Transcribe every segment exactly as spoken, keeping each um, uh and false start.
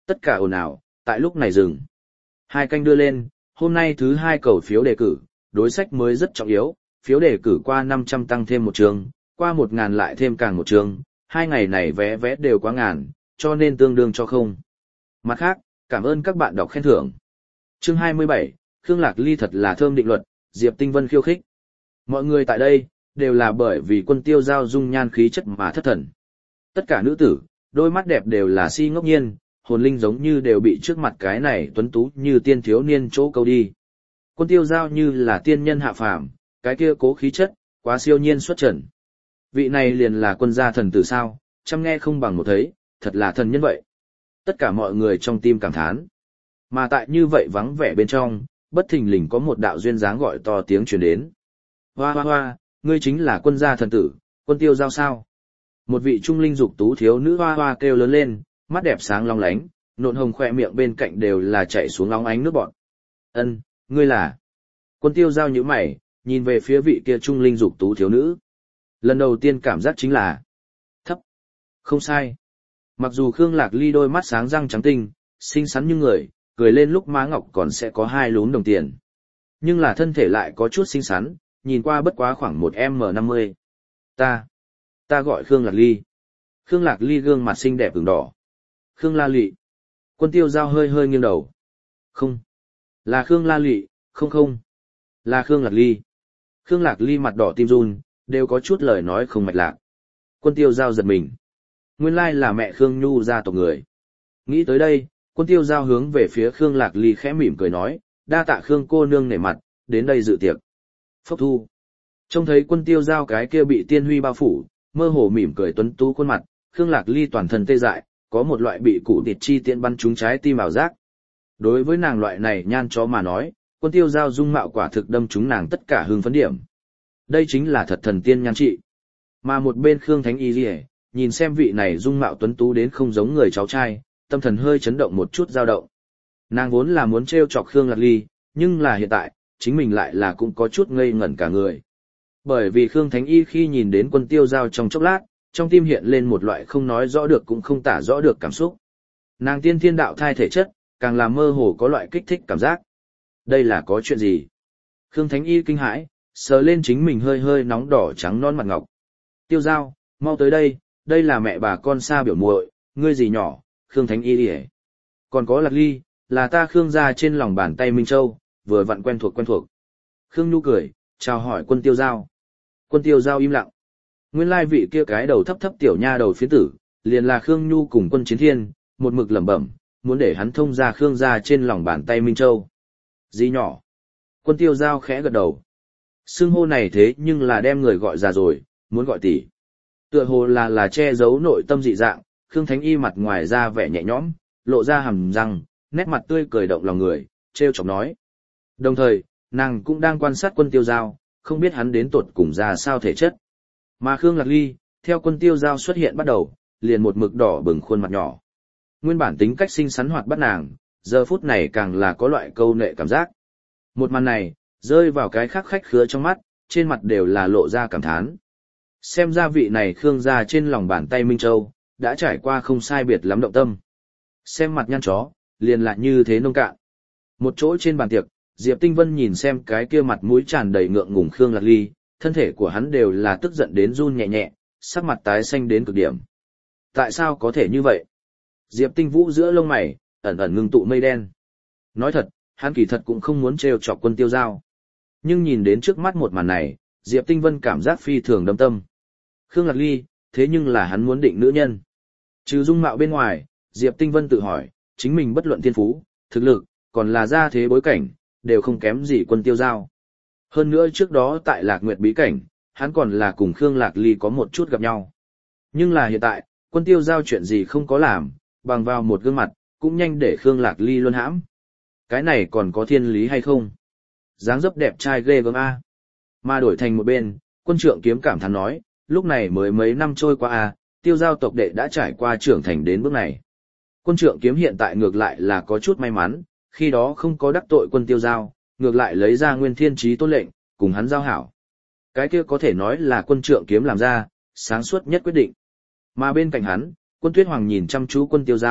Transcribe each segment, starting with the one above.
Tất cả ồn ào, tại lúc này dừng. Hai canh đưa lên, hôm nay thứ hai cầu phiếu đề cử, đối sách mới rất trọng yếu, phiếu đề cử qua năm trăm tăng thêm một trường, qua một ngàn lại thêm càng một trường, hai ngày này vé vé đều quá ngàn, cho nên tương đương cho không. Mặt khác, cảm ơn các bạn đọc khen thưởng. Chương hai mươi bảy, Khương Lạc Ly thật là thơm định luật, Diệp Tinh Vân khiêu khích. Mọi người tại đây, đều là bởi vì Quân Tiêu Giao dung nhan khí chất mà thất thần. Tất cả nữ tử, đôi mắt đẹp đều là si ngốc nhiên, hồn linh giống như đều bị trước mặt cái này tuấn tú như tiên thiếu niên chỗ câu đi. Quân Tiêu Giao như là tiên nhân hạ phàm, cái kia cố khí chất, quá siêu nhiên xuất trần. Vị này liền là quân gia thần tử sao, chăm nghe không bằng một thấy, thật là thần nhân vậy. Tất cả mọi người trong tim cảm thán. Mà tại như vậy vắng vẻ bên trong, bất thình lình có một đạo duyên dáng gọi to tiếng truyền đến. Hoa hoa hoa, ngươi chính là quân gia thần tử, Quân Tiêu Giao sao? Một vị trung linh dục tú thiếu nữ hoa hoa kêu lớn lên, mắt đẹp sáng long lánh, nộn hồng khoe miệng bên cạnh đều là chảy xuống óng ánh nước bọt. Ân, ngươi là? Quân Tiêu Giao nhíu mày, nhìn về phía vị kia trung linh dục tú thiếu nữ. Lần đầu tiên cảm giác chính là thấp. Không sai. Mặc dù Khương Lạc Ly đôi mắt sáng răng trắng tinh, xinh xắn như người, cười lên lúc má ngọc còn sẽ có hai lúm đồng tiền. Nhưng là thân thể lại có chút xinh xắn, nhìn qua bất quá khoảng một em em năm mươi. Ta, ta gọi Khương Lạc Ly. Khương Lạc Ly gương mặt xinh đẹp ửng đỏ. Khương La Lị. Quân Tiêu Giao hơi hơi nghiêng đầu. Không. Là Khương La Lị, không không. Là Khương Lạc Ly. Khương Lạc Ly mặt đỏ tim run, đều có chút lời nói không mạch lạc. Quân Tiêu Giao giật mình. Nguyên lai là mẹ Khương Nhu gia tộc người. Nghĩ tới đây, Quân Tiêu Giao hướng về phía Khương Lạc Ly khẽ mỉm cười nói, đa tạ Khương cô nương nể mặt, đến đây dự tiệc. Phốc thu. Trông thấy Quân Tiêu Giao cái kia bị tiên huy bao phủ, mơ hồ mỉm cười tuấn tú khuôn mặt, Khương Lạc Ly toàn thân tê dại, có một loại bị cụ thịt chi tiện bắn trúng trái tim ảo giác. Đối với nàng loại này nhan chó mà nói, Quân Tiêu Giao dung mạo quả thực đâm trúng nàng tất cả hương phấn điểm. Đây chính là thật thần tiên nhan trị. Mà một bên Khương Thánh Y Liễu, nhìn xem vị này dung mạo tuấn tú đến không giống người cháu trai, tâm thần hơi chấn động một chút dao động. Nàng vốn là muốn trêu chọc Khương Lạc Ly, nhưng là hiện tại, chính mình lại là cũng có chút ngây ngẩn cả người. Bởi vì Khương Thánh Y khi nhìn đến Quân Tiêu Giao trong chốc lát, trong tim hiện lên một loại không nói rõ được cũng không tả rõ được cảm xúc. Nàng tiên thiên đạo thai thể chất, càng làm mơ hồ có loại kích thích cảm giác. Đây là có chuyện gì? Khương Thánh Y kinh hãi, sờ lên chính mình hơi hơi nóng đỏ trắng non mặt ngọc. Tiêu Giao, mau tới đây, đây là mẹ bà con xa biểu muội, ngươi gì nhỏ, Khương Thánh Y đi. Còn có Lạc Ly, là ta Khương gia trên lòng bàn tay Minh Châu, vừa vặn quen thuộc quen thuộc. Khương Nhu cười, chào hỏi Quân Tiêu Giao. Quân Tiêu Giao im lặng. Nguyên lai vị kia cái đầu thấp thấp tiểu nha đầu phiến tử, liền là Khương Nhu cùng Quân Chiến Thiên, một mực lẩm bẩm, muốn để hắn thông ra Khương gia trên lòng bàn tay Minh Châu. Gì nhỏ? Quân Tiêu Giao khẽ gật đầu. Xưng hô này thế nhưng là đem người gọi già rồi, muốn gọi tỷ. Tựa hồ là là che giấu nội tâm dị dạng, Khương Thánh Y mặt ngoài ra vẻ nhẹ nhõm, lộ ra hàm răng, nét mặt tươi cười động lòng người, trêu chọc nói. Đồng thời, nàng cũng đang quan sát Quân Tiêu Giao, không biết hắn đến tột cùng ra sao thể chất. Mà Khương Lạc Ly, theo Quân Tiêu Giao xuất hiện bắt đầu, liền một mực đỏ bừng khuôn mặt nhỏ. Nguyên bản tính cách xinh xắn hoạt bắt nàng, giờ phút này càng là có loại câu nệ cảm giác. Một màn này, rơi vào cái khác khách khứa trong mắt, trên mặt đều là lộ ra cảm thán. Xem ra vị này Khương gia trên lòng bàn tay Minh Châu, đã trải qua không sai biệt lắm động tâm. Xem mặt nhăn chó, liền lại như thế nông cạn. Một chỗ trên bàn tiệc, Diệp Tinh Vân nhìn xem cái kia mặt mũi tràn đầy ngượng ngùng Khương Lạc Ly, thân thể của hắn đều là tức giận đến run nhẹ nhẹ, sắc mặt tái xanh đến cực điểm. Tại sao có thể như vậy? Diệp Tinh Vũ giữa lông mày, ẩn ẩn ngưng tụ mây đen. Nói thật, hắn kỳ thật cũng không muốn trêu chọc Quân Tiêu Giao. Nhưng nhìn đến trước mắt một màn này, Diệp Tinh Vân cảm giác phi thường đâm tâm. Khương Lạc Ly, thế nhưng là hắn muốn định nữ nhân. Trừ dung mạo bên ngoài, Diệp Tinh Vân tự hỏi, chính mình bất luận thiên phú, thực lực, còn là gia thế bối cảnh, đều không kém gì Quân Tiêu Giao. Hơn nữa trước đó tại Lạc Nguyệt bí cảnh, hắn còn là cùng Khương Lạc Ly có một chút gặp nhau. Nhưng là hiện tại, Quân Tiêu Giao chuyện gì không có làm, bằng vào một gương mặt, cũng nhanh để Khương Lạc Ly luôn hãm. Cái này còn có thiên lý hay không? Dáng dấp đẹp trai ghê gớm a. Mà đổi thành một bên, Quân Trượng Kiếm cảm thán nói, lúc này mới mấy năm trôi qua a, Tiêu Giao tộc đệ đã trải qua trưởng thành đến bước này. Quân Trượng Kiếm hiện tại ngược lại là có chút may mắn, khi đó không có đắc tội Quân Tiêu Giao, ngược lại lấy ra Nguyên Thiên Chí Tôn lệnh, cùng hắn giao hảo. Cái kia có thể nói là Quân Trượng Kiếm làm ra, sáng suốt nhất quyết định. Mà bên cạnh hắn, Quân Tuyết Hoàng nhìn chăm chú Quân Tiêu Giao,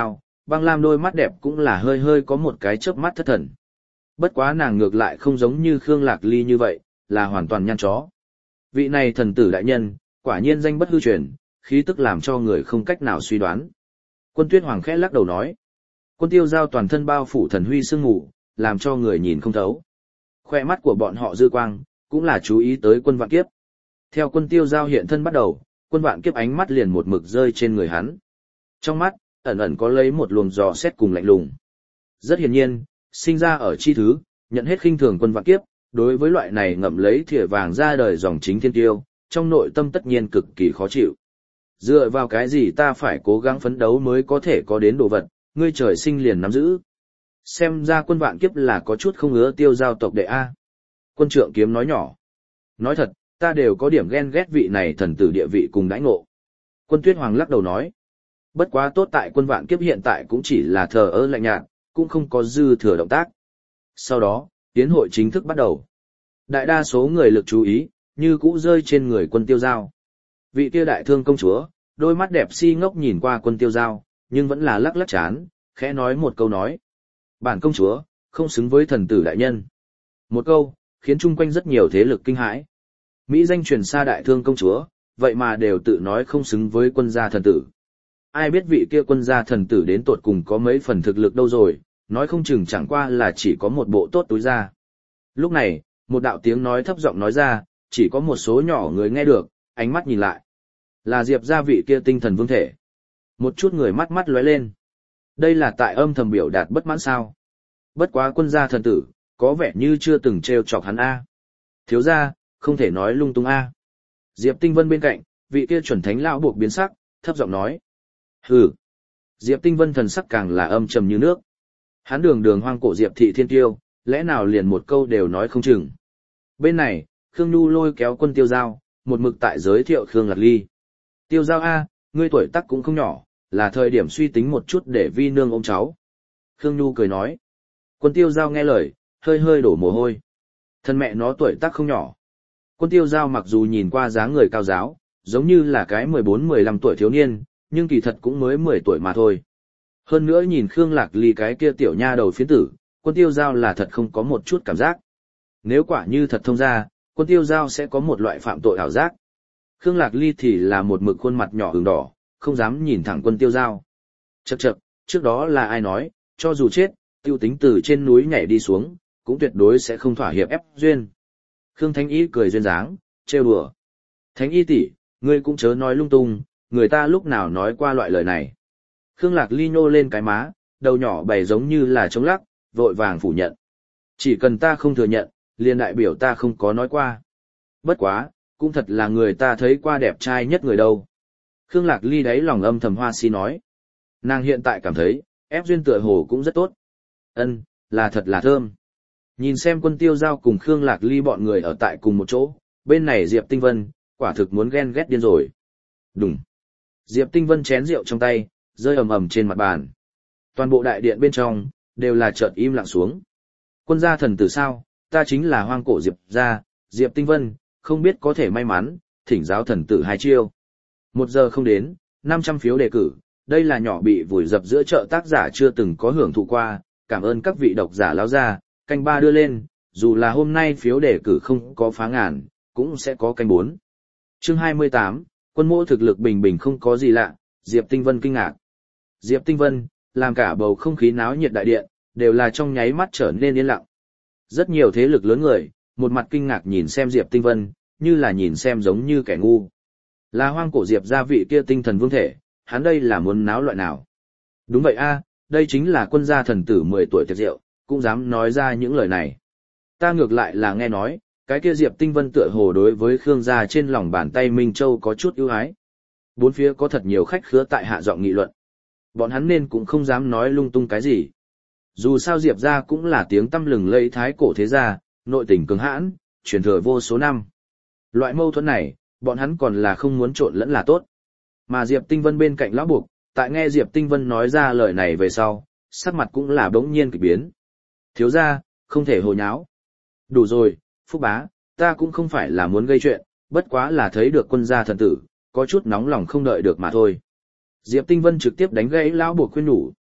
băng lam đôi mắt đẹp cũng là hơi hơi có một cái chớp mắt thất thần. Bất quá nàng ngược lại không giống như Khương Lạc Ly như vậy, là hoàn toàn nhăn chó. Vị này thần tử đại nhân, quả nhiên danh bất hư truyền, khí tức làm cho người không cách nào suy đoán. Quân Tuyết Hoàng khẽ lắc đầu nói. Quân Tiêu Giao toàn thân bao phủ thần huy sương mù, làm cho người nhìn không thấu. Khoe mắt của bọn họ dư quang, cũng là chú ý tới Quân Vạn Kiếp. Theo Quân Tiêu Giao hiện thân bắt đầu, Quân Vạn Kiếp ánh mắt liền một mực rơi trên người hắn. Trong mắt, ẩn ẩn có lấy một luồng dò xét cùng lạnh lùng. Rất hiển nhiên, sinh ra ở chi thứ, nhận hết khinh thường Quân Vạn Kiếp, đối với loại này ngậm lấy thìa vàng ra đời dòng chính thiên tiêu, trong nội tâm tất nhiên cực kỳ khó chịu. Dựa vào cái gì ta phải cố gắng phấn đấu mới có thể có đến đồ vật, ngươi trời sinh liền nắm giữ. Xem ra Quân Vạn Kiếp là có chút không ưa Tiêu Giao tộc đệ A. Quân Trượng Kiếm nói nhỏ. Nói thật, ta đều có điểm ghen ghét vị này thần tử địa vị cùng đãi ngộ. Quân Tuyết Hoàng lắc đầu nói. Bất quá tốt tại Quân Vạn Kiếp hiện tại cũng chỉ là thờ ơ lạnh nhạt, cũng không có dư thừa động tác. Sau đó, tiến hội chính thức bắt đầu. Đại đa số người lực chú ý, như cũ rơi trên người Quân Tiêu Giao. Vị kia đại thương công chúa, đôi mắt đẹp si ngốc nhìn qua Quân Tiêu Giao, nhưng vẫn là lắc lắc chán, khẽ nói một câu nói. Bản công chúa, không xứng với thần tử đại nhân. Một câu, khiến chung quanh rất nhiều thế lực kinh hãi. Mỹ danh truyền xa đại thương công chúa, vậy mà đều tự nói không xứng với quân gia thần tử. Ai biết vị kia quân gia thần tử đến tột cùng có mấy phần thực lực đâu rồi, nói không chừng chẳng qua là chỉ có một bộ tốt túi ra. Lúc này, một đạo tiếng nói thấp giọng nói ra, chỉ có một số nhỏ người nghe được, ánh mắt nhìn lại. Là Diệp gia vị kia tinh thần vương thể. Một chút người mắt mắt lóe lên. Đây là tại âm thầm biểu đạt bất mãn sao. Bất quá quân gia thần tử, có vẻ như chưa từng trêu chọc hắn A. Thiếu gia, không thể nói lung tung A. Diệp Tinh Vân bên cạnh, vị kia chuẩn thánh lão buộc biến sắc, thấp giọng nói. Hừ. Diệp Tinh Vân thần sắc càng là âm trầm như nước. Hắn đường đường hoang cổ Diệp thị thiên tiêu, lẽ nào liền một câu đều nói không chừng. Bên này, Khương Nhu lôi kéo Quân Tiêu Giao, một mực tại giới thiệu Khương Lạc Ly. Tiêu Giao A, ngươi tuổi tác cũng không nhỏ, là thời điểm suy tính một chút để vi nương ôm cháu. Khương Nhu cười nói. Quân Tiêu Giao nghe lời, hơi hơi đổ mồ hôi. Thân mẹ nó tuổi tác không nhỏ. Quân Tiêu Giao mặc dù nhìn qua dáng người cao giáo, giống như là cái mười bốn mười lăm tuổi thiếu niên, nhưng kỳ thật cũng mới mười tuổi mà thôi. Hơn nữa nhìn Khương Lạc Ly cái kia tiểu nha đầu phiến tử, Quân Tiêu Giao là thật không có một chút cảm giác. Nếu quả như thật thông ra, Quân Tiêu Giao sẽ có một loại phạm tội ảo giác. Khương Lạc Ly thì là một mực khuôn mặt nhỏ ửng đỏ, không dám nhìn thẳng Quân Tiêu Giao. Chậc chậc, trước đó là ai nói, cho dù chết, tiêu tính từ trên núi nhảy đi xuống, cũng tuyệt đối sẽ không thỏa hiệp ép duyên. Khương Thánh Y cười duyên dáng, trêu đùa. Thánh Y tỷ, ngươi cũng chớ nói lung tung, người ta lúc nào nói qua loại lời này. Khương Lạc Ly nhô lên cái má, đầu nhỏ bày giống như là trống lắc, vội vàng phủ nhận. Chỉ cần ta không thừa nhận, liền đại biểu ta không có nói qua. Bất quá, cũng thật là người ta thấy qua đẹp trai nhất người đâu. Khương Lạc Ly đáy lòng âm thầm hoa si nói. Nàng hiện tại cảm thấy, ép duyên tựa hồ cũng rất tốt. Ân, là thật là thơm. Nhìn xem Quân Tiêu Giao cùng Khương Lạc Ly bọn người ở tại cùng một chỗ, bên này Diệp Tinh Vân, quả thực muốn ghen ghét điên rồi. Đùng. Diệp Tinh Vân chén rượu trong tay, rơi ầm ầm trên mặt bàn. Toàn bộ đại điện bên trong, đều là chợt im lặng xuống. Quân gia thần tử sao, ta chính là hoang cổ Diệp gia, Diệp Tinh Vân, không biết có thể may mắn, thỉnh giáo thần tử hai chiêu. Một giờ không đến, năm trăm phiếu đề cử, đây là nhỏ bị vùi dập giữa chợ tác giả chưa từng có hưởng thụ qua, cảm ơn các vị độc giả lão gia, canh ba đưa lên, dù là hôm nay phiếu đề cử không có phá ngàn, cũng sẽ có canh bốn. Chương hai mươi tám, quân mỗ thực lực bình bình không có gì lạ, Diệp Tinh Vân kinh ngạc. Diệp Tinh Vân, làm cả bầu không khí náo nhiệt đại điện, đều là trong nháy mắt trở nên yên lặng. Rất nhiều thế lực lớn người, một mặt kinh ngạc nhìn xem Diệp Tinh Vân, như là nhìn xem giống như kẻ ngu. Là hoang cổ Diệp gia vị kia tinh thần vương thể, hắn đây là muốn náo loại nào? Đúng vậy a, đây chính là quân gia thần tử mười tuổi tiệc rượu, cũng dám nói ra những lời này. Ta ngược lại là nghe nói, cái kia Diệp Tinh Vân tựa hồ đối với Khương gia trên lòng bàn tay Minh Châu có chút ưu ái. Bốn phía có thật nhiều khách khứa tại hạ giọng nghị luận. Bọn hắn nên cũng không dám nói lung tung cái gì. Dù sao Diệp gia cũng là tiếng tăm lừng lẫy thái cổ thế gia, nội tình cường hãn, truyền thừa vô số năm. Loại mâu thuẫn này, bọn hắn còn là không muốn trộn lẫn là tốt. Mà Diệp Tinh Vân bên cạnh lão buộc, tại nghe Diệp Tinh Vân nói ra lời này về sau, sắc mặt cũng là bỗng nhiên kỳ biến. Thiếu gia, không thể hồ nháo. Đủ rồi, Phúc bá, ta cũng không phải là muốn gây chuyện, bất quá là thấy được quân gia thần tử, có chút nóng lòng không đợi được mà thôi. Diệp Tinh Vân trực tiếp đánh gãy lão buộc khuyên nhủ.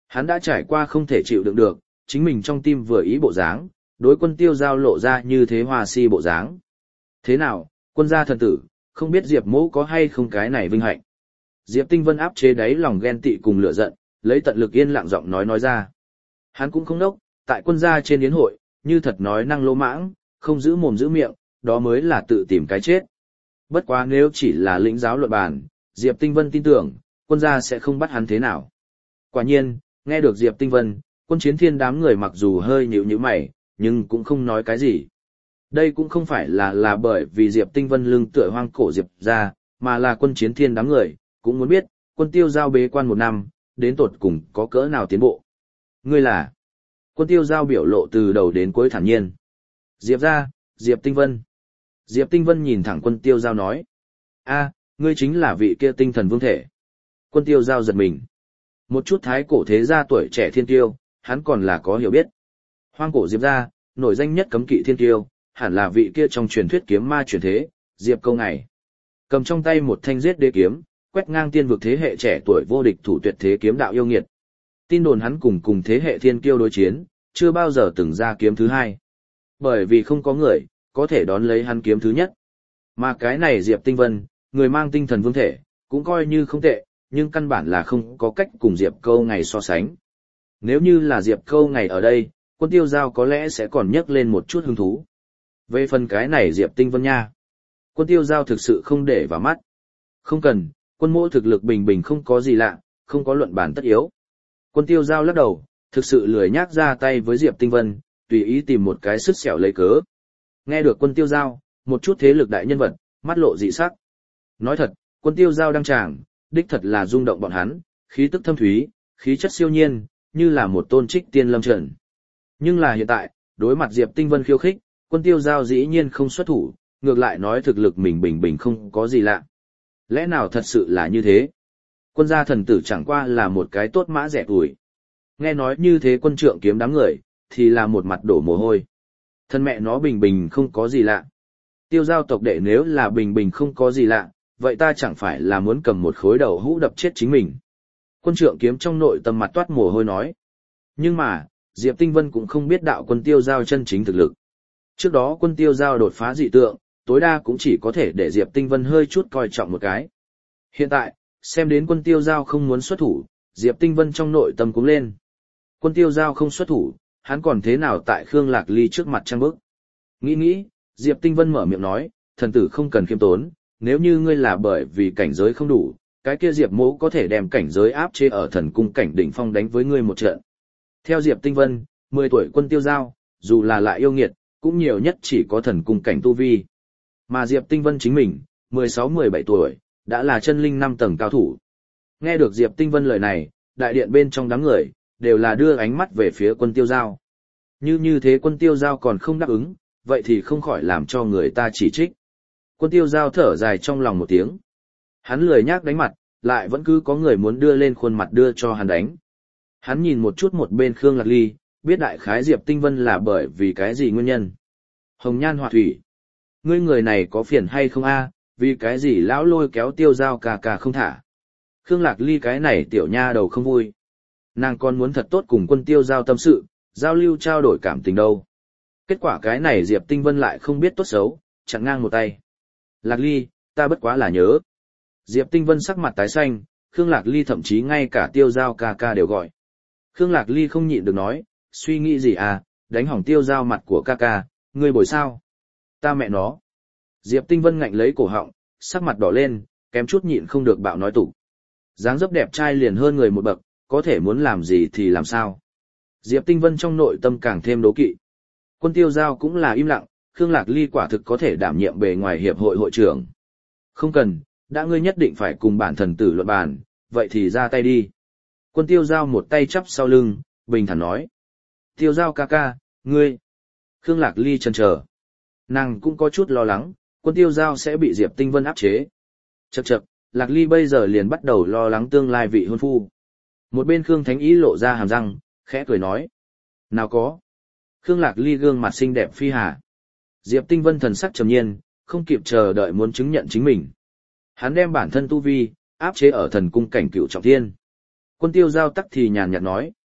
Hắn đã trải qua không thể chịu đựng được, chính mình trong tim vừa ý bộ dáng, đối Quân Tiêu Giao lộ ra như thế hoa si bộ dáng. Thế nào, quân gia thần tử, không biết Diệp mỗ có hay không cái này vinh hạnh. Diệp Tinh Vân áp chế đáy lòng ghen tị cùng lửa giận, lấy tận lực yên lặng giọng nói nói ra. Hắn cũng không đốc, tại quân gia trên yến hội, như thật nói năng lỗ mãng, không giữ mồm giữ miệng, đó mới là tự tìm cái chết. Bất quá nếu chỉ là lĩnh giáo luận bàn, Diệp Tinh Vân tin tưởng, quân gia sẽ không bắt hắn thế nào. Quả nhiên, nghe được Diệp Tinh Vân, Quân Chiến Thiên đám người mặc dù hơi nhíu nhíu mày, nhưng cũng không nói cái gì. Đây cũng không phải là là bởi vì Diệp Tinh Vân lưng tựa hoang cổ Diệp ra, mà là Quân Chiến Thiên đám người, cũng muốn biết, Quân Tiêu Giao bế quan một năm, đến tột cùng có cỡ nào tiến bộ. Ngươi là? Quân Tiêu Giao biểu lộ từ đầu đến cuối thản nhiên. Diệp ra, Diệp Tinh Vân. Diệp Tinh Vân nhìn thẳng Quân Tiêu Giao nói. A, ngươi chính là vị kia tinh thần vương thể. Quân Tiêu Giao giật mình. Một chút thái cổ thế gia tuổi trẻ thiên tiêu, hắn còn là có hiểu biết. Hoang cổ Diệp gia, nổi danh nhất cấm kỵ thiên tiêu, hẳn là vị kia trong truyền thuyết kiếm ma truyền thế, Diệp Câu Ngày. Cầm trong tay một thanh giết đế kiếm, quét ngang tiên vực thế hệ trẻ tuổi vô địch thủ tuyệt thế kiếm đạo yêu nghiệt. Tin đồn hắn cùng cùng thế hệ thiên kiêu đối chiến, chưa bao giờ từng ra kiếm thứ hai. Bởi vì không có người, có thể đón lấy hắn kiếm thứ nhất. Mà cái này Diệp Tinh Vân, người mang tinh thần vương thể, cũng coi như không tệ, nhưng căn bản là không có cách cùng Diệp Câu Ngày so sánh. Nếu như là Diệp Câu Ngày ở đây, Quân Tiêu Giao có lẽ sẽ còn nhấc lên một chút hứng thú. Về phần cái này Diệp Tinh Vân nha, Quân Tiêu Giao thực sự không để vào mắt. Không cần, quân mỗ thực lực bình bình không có gì lạ, không có luận bản tất yếu. Quân Tiêu Giao lắc đầu, thực sự lười nhác ra tay với Diệp Tinh Vân, tùy ý tìm một cái sứt xẻo lấy cớ. Nghe được Quân Tiêu Giao, một chút thế lực đại nhân vật, mắt lộ dị sắc. Nói thật, Quân Tiêu Giao đăng tràng, đích thật là rung động bọn hắn, khí tức thâm thúy, khí chất siêu nhiên, như là một tôn trích tiên lâm trần. Nhưng là hiện tại, đối mặt Diệp Tinh Vân khiêu khích, Quân Tiêu Giao dĩ nhiên không xuất thủ, ngược lại nói thực lực mình bình bình không có gì lạ. Lẽ nào thật sự là như thế? Quân gia thần tử chẳng qua là một cái tốt mã rẻ tuổi. Nghe nói như thế quân trượng kiếm đám người, thì là một mặt đổ mồ hôi. Thân mẹ nó bình bình không có gì lạ. Tiêu Giao tộc đệ nếu là bình bình không có gì lạ, vậy ta chẳng phải là muốn cầm một khối đầu hũ đập chết chính mình. Quân trượng kiếm trong nội tâm mặt toát mồ hôi nói. Nhưng mà, Diệp Tinh Vân cũng không biết đạo Quân Tiêu Giao chân chính thực lực. Trước đó Quân Tiêu Giao đột phá dị tượng, tối đa cũng chỉ có thể để Diệp Tinh Vân hơi chút coi trọng một cái. Hiện tại, xem đến Quân Tiêu Giao không muốn xuất thủ, Diệp Tinh Vân trong nội tâm cũng lên. Quân Tiêu Giao không xuất thủ, hắn còn thế nào tại Khương Lạc Ly trước mặt trang bức. Nghĩ nghĩ, Diệp Tinh Vân mở miệng nói, thần tử không cần khiêm tốn, nếu như ngươi là bởi vì cảnh giới không đủ, cái kia Diệp mỗ có thể đem cảnh giới áp chế ở thần cung cảnh đỉnh phong đánh với ngươi một trận. Theo Diệp Tinh Vân, mười tuổi Quân Tiêu Giao, dù là lại yêu nghiệt, cũng nhiều nhất chỉ có thần cung cảnh tu vi. Mà Diệp Tinh Vân chính mình, mười sáu mười bảy tuổi, đã là chân linh năm tầng cao thủ. Nghe được Diệp Tinh Vân lời này, đại điện bên trong đám người, đều là đưa ánh mắt về phía Quân Tiêu Giao. Như như thế Quân Tiêu Giao còn không đáp ứng, vậy thì không khỏi làm cho người ta chỉ trích. Quân Tiêu Giao thở dài trong lòng một tiếng. Hắn lười nhác đánh mặt, lại vẫn cứ có người muốn đưa lên khuôn mặt đưa cho hắn đánh. Hắn nhìn một chút một bên Khương Lạc Ly, biết đại khái Diệp Tinh Vân là bởi vì cái gì nguyên nhân. Hồng Nhan Họa Thủy. Ngươi người này có phiền hay không a? Vì cái gì lão lôi kéo Tiêu Giao cà cà không thả. Khương Lạc Ly cái này tiểu nha đầu không vui. Nàng còn muốn thật tốt cùng Quân Tiêu Giao tâm sự, giao lưu trao đổi cảm tình đâu. Kết quả cái này Diệp Tinh Vân lại không biết tốt xấu, chặn ngang một tay. Lạc Ly, ta bất quá là nhớ. Diệp Tinh Vân sắc mặt tái xanh, Khương Lạc Ly thậm chí ngay cả Tiêu Giao ca ca đều gọi. Khương Lạc Ly không nhịn được nói, suy nghĩ gì à, đánh hỏng Tiêu Giao mặt của ca ca, ngươi bồi sao? Ta mẹ nó. Diệp Tinh Vân ngạnh lấy cổ họng, sắc mặt đỏ lên, kém chút nhịn không được bạo nói tủ. Dáng dấp đẹp trai liền hơn người một bậc, có thể muốn làm gì thì làm sao. Diệp Tinh Vân trong nội tâm càng thêm đố kỵ. Quân Tiêu Giao cũng là im lặng, Khương Lạc Ly quả thực có thể đảm nhiệm bề ngoài hiệp hội hội trưởng. Không cần, đã ngươi nhất định phải cùng bản thần tử luận bàn, vậy thì ra tay đi. Quân Tiêu Giao một tay chắp sau lưng, bình thản nói. Tiêu Giao ca ca, ngươi. Khương Lạc Ly chần chờ. Nàng cũng có chút lo lắng, Quân Tiêu Giao sẽ bị Diệp Tinh Vân áp chế. Chậc chậc, Lạc Ly bây giờ liền bắt đầu lo lắng tương lai vị hôn phu. Một bên Khương Thánh Ý lộ ra hàm răng, khẽ cười nói. Nào có. Khương Lạc Ly gương mặt xinh đẹp phi hà. Diệp Tinh Vân thần sắc trầm nhiên, không kịp chờ đợi muốn chứng nhận chính mình. Hắn đem bản thân tu vi, áp chế ở thần cung cảnh cựu trọng thiên. Quân Tiêu Giao tắc thì nhàn nhạt nói,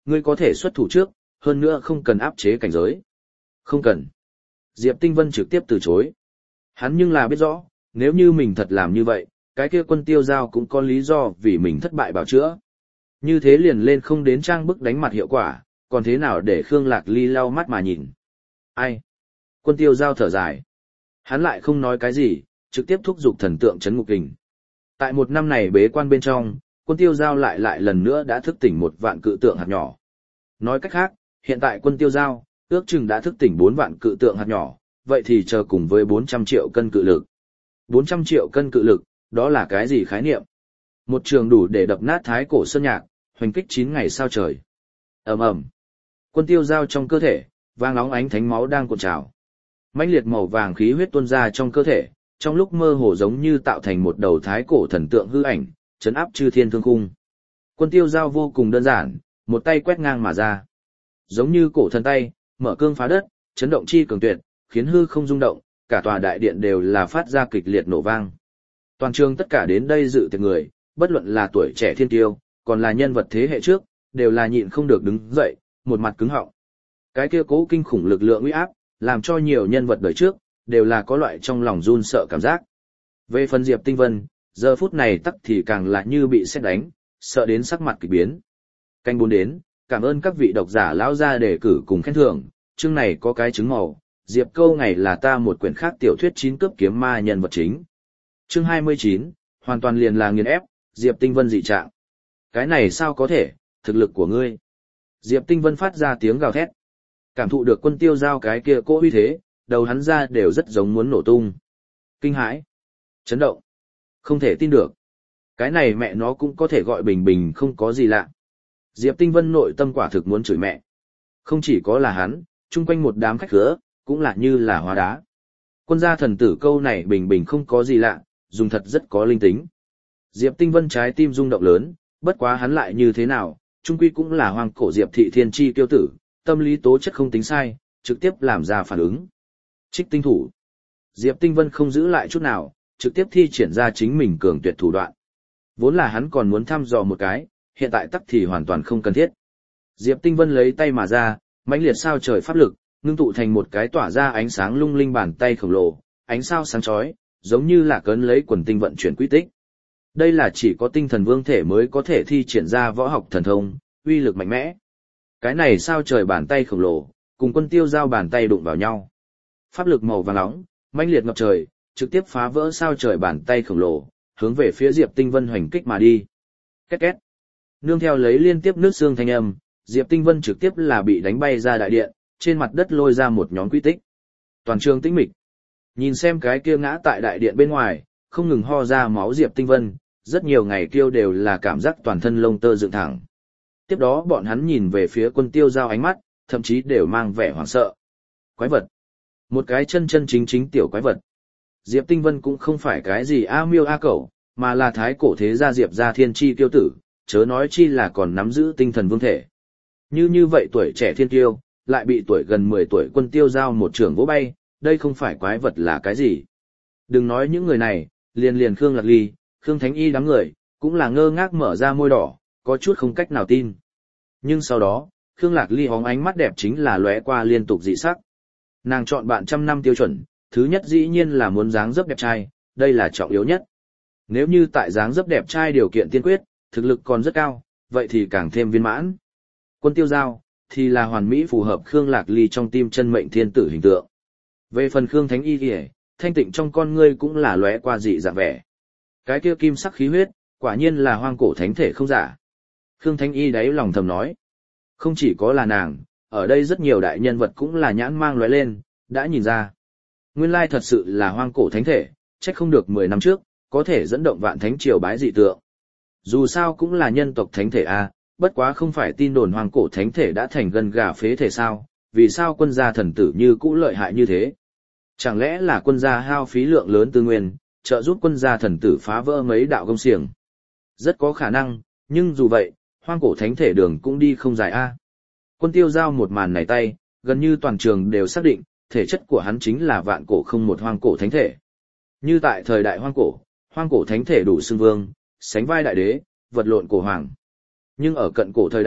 ngươi có thể xuất thủ trước, hơn nữa không cần áp chế cảnh giới. Không cần. Diệp Tinh Vân trực tiếp từ chối. Hắn nhưng là biết rõ, nếu như mình thật làm như vậy, cái kia Quân Tiêu Giao cũng có lý do vì mình thất bại bào chữa. Như thế liền lên không đến trang bức đánh mặt hiệu quả, còn thế nào để Khương Lạc Ly lau mắt mà nhìn. Ai? Quân Tiêu Giao thở dài. Hắn lại không nói cái gì, trực tiếp thúc giục thần tượng chấn ngục kình. Tại một năm này bế quan bên trong, Quân Tiêu Giao lại lại lần nữa đã thức tỉnh một vạn cự tượng hạt nhỏ. Nói cách khác, hiện tại Quân Tiêu Giao, ước chừng đã thức tỉnh bốn vạn cự tượng hạt nhỏ, vậy thì chờ cùng với bốn trăm triệu cân cự lực. bốn trăm triệu cân cự lực, đó là cái gì khái niệm? Một trường đủ để đập nát thái cổ sơn nhạc, hoành kích chín ngày sao trời. Ầm ầm. Quân Tiêu Giao trong cơ thể, vàng óng ánh thánh máu đang cuộn trào. Mãnh liệt màu vàng khí huyết tuôn ra trong cơ thể, trong lúc mơ hồ giống như tạo thành một đầu thái cổ thần tượng hư ảnh, chấn áp chư thiên thương khung. Quân Tiêu Giao vô cùng đơn giản, một tay quét ngang mà ra. Giống như cổ thần tay, mở cương phá đất, chấn động chi cường tuyệt, khiến hư không rung động, cả tòa đại điện đều là phát ra kịch liệt nổ vang. Toàn trường tất cả đến đây dự tiệc người, bất luận là tuổi trẻ thiên tiêu, còn là nhân vật thế hệ trước, đều là nhịn không được đứng dậy, một mặt cứng họng. Cái kia cố kinh khủng lực lượng uy áp, làm cho nhiều nhân vật đời trước, đều là có loại trong lòng run sợ cảm giác. Về phần Diệp Tinh Vân, giờ phút này tắc thì càng là như bị sét đánh, sợ đến sắc mặt kỳ biến. Canh bốn đến, cảm ơn các vị độc giả lão gia đề cử cùng khen thưởng, chương này có cái trứng màu, Diệp Câu ngày là ta một quyển khác tiểu thuyết chín cướp kiếm ma nhân vật chính. Chương hai mươi chín, hoàn toàn liền là nghiền ép, Diệp Tinh Vân dị trạng. Cái này sao có thể, thực lực của ngươi. Diệp Tinh Vân phát ra tiếng gào thét. Cảm thụ được Quân Tiêu Giao cái kia cỗ uy thế, đầu hắn ra đều rất giống muốn nổ tung. Kinh hãi, chấn động, không thể tin được. Cái này mẹ nó cũng có thể gọi bình bình không có gì lạ. Diệp Tinh Vân nội tâm quả thực muốn chửi mẹ. Không chỉ có là hắn, chung quanh một đám khách khứa, cũng là như là hóa đá. Quân gia thần tử câu này bình bình không có gì lạ, dùng thật rất có linh tính. Diệp Tinh Vân trái tim rung động lớn, bất quá hắn lại như thế nào, chung quy cũng là hoàng cổ Diệp thị thiên chi tiêu tử, tâm lý tố chất không tính sai, trực tiếp làm ra phản ứng. Trích tinh thủ. Diệp Tinh Vân không giữ lại chút nào, trực tiếp thi triển ra chính mình cường tuyệt thủ đoạn. Vốn là hắn còn muốn thăm dò một cái, hiện tại tắc thì hoàn toàn không cần thiết. Diệp Tinh Vân lấy tay mà ra, mãnh liệt sao trời pháp lực, ngưng tụ thành một cái tỏa ra ánh sáng lung linh bàn tay khổng lồ, ánh sao sáng chói, giống như là cấn lấy quần tinh vận chuyển quy tích. Đây là chỉ có tinh thần vương thể mới có thể thi triển ra võ học thần thông, uy lực mạnh mẽ. Cái này sao trời bàn tay khổng lồ, cùng Quân Tiêu Giao bàn tay đụng vào nhau. Pháp lực màu vàng nóng, mãnh liệt ngập trời, trực tiếp phá vỡ sao trời bàn tay khổng lồ, hướng về phía Diệp Tinh Vân hoành kích mà đi. Két két. Nương theo lấy liên tiếp nước xương thanh âm, Diệp Tinh Vân trực tiếp là bị đánh bay ra đại điện, trên mặt đất lôi ra một nhóm quy tích. Toàn trường tĩnh mịch. Nhìn xem cái kia ngã tại đại điện bên ngoài, không ngừng ho ra máu Diệp Tinh Vân, rất nhiều ngày kêu đều là cảm giác toàn thân lông tơ dựng thẳng. Tiếp đó bọn hắn nhìn về phía Quân Tiêu Giao ánh mắt, thậm chí đều mang vẻ hoảng sợ. Quái vật. Một cái chân chân chính chính tiểu quái vật. Diệp Tinh Vân cũng không phải cái gì a miêu a cẩu, mà là thái cổ thế gia Diệp gia thiên chi tiêu tử, chớ nói chi là còn nắm giữ tinh thần vương thể. Như như vậy tuổi trẻ thiên tiêu, lại bị tuổi gần mười tuổi Quân Tiêu Giao một trường vỗ bay, đây không phải quái vật là cái gì. Đừng nói những người này, liền liền Khương Lạc Ly, Khương Thánh Y đám người, cũng là ngơ ngác mở ra môi đỏ, có chút không cách nào tin. Nhưng sau đó, Khương Lạc Ly hóng ánh mắt đẹp chính là lóe qua liên tục dị sắc. Nàng chọn bạn trăm năm tiêu chuẩn, thứ nhất dĩ nhiên là muốn dáng dấp đẹp trai, đây là trọng yếu nhất. Nếu như tại dáng dấp đẹp trai điều kiện tiên quyết, thực lực còn rất cao, vậy thì càng thêm viên mãn. Quân Tiêu Giao, thì là hoàn mỹ phù hợp Khương Lạc Ly trong tim chân mệnh thiên tử hình tượng. Về phần Khương Thánh Y thì thanh tịnh trong con ngươi cũng là lóe qua dị dạng vẻ. Cái kia kim sắc khí huyết, quả nhiên là hoang cổ thánh thể không giả. Khương Thánh Y đáy lòng thầm nói. Không chỉ có là nàng, ở đây rất nhiều đại nhân vật cũng là nhãn mang lóe lên, đã nhìn ra. Nguyên lai thật sự là hoang cổ thánh thể, trách không được mười năm trước, có thể dẫn động vạn thánh triều bái dị tượng. Dù sao cũng là nhân tộc thánh thể a, bất quá không phải tin đồn hoang cổ thánh thể đã thành gân gà phế thể sao, vì sao quân gia thần tử như cũ lợi hại như thế? Chẳng lẽ là quân gia hao phí lượng lớn tư nguyên, trợ giúp quân gia thần tử phá vỡ mấy đạo công xiềng? Rất có khả năng, nhưng dù vậy, hoang cổ thánh thể đường cũng đi không dài a. Quân Tiêu Giao một màn này tay, gần như toàn trường đều xác định, thể chất của hắn chính là vạn cổ không một hoang cổ thánh thể. Như tại thời đại hoang cổ, hoang cổ thánh thể đủ xưng vương, sánh vai đại đế, vật lộn cổ hoàng. Nhưng ở cận cổ thời đại,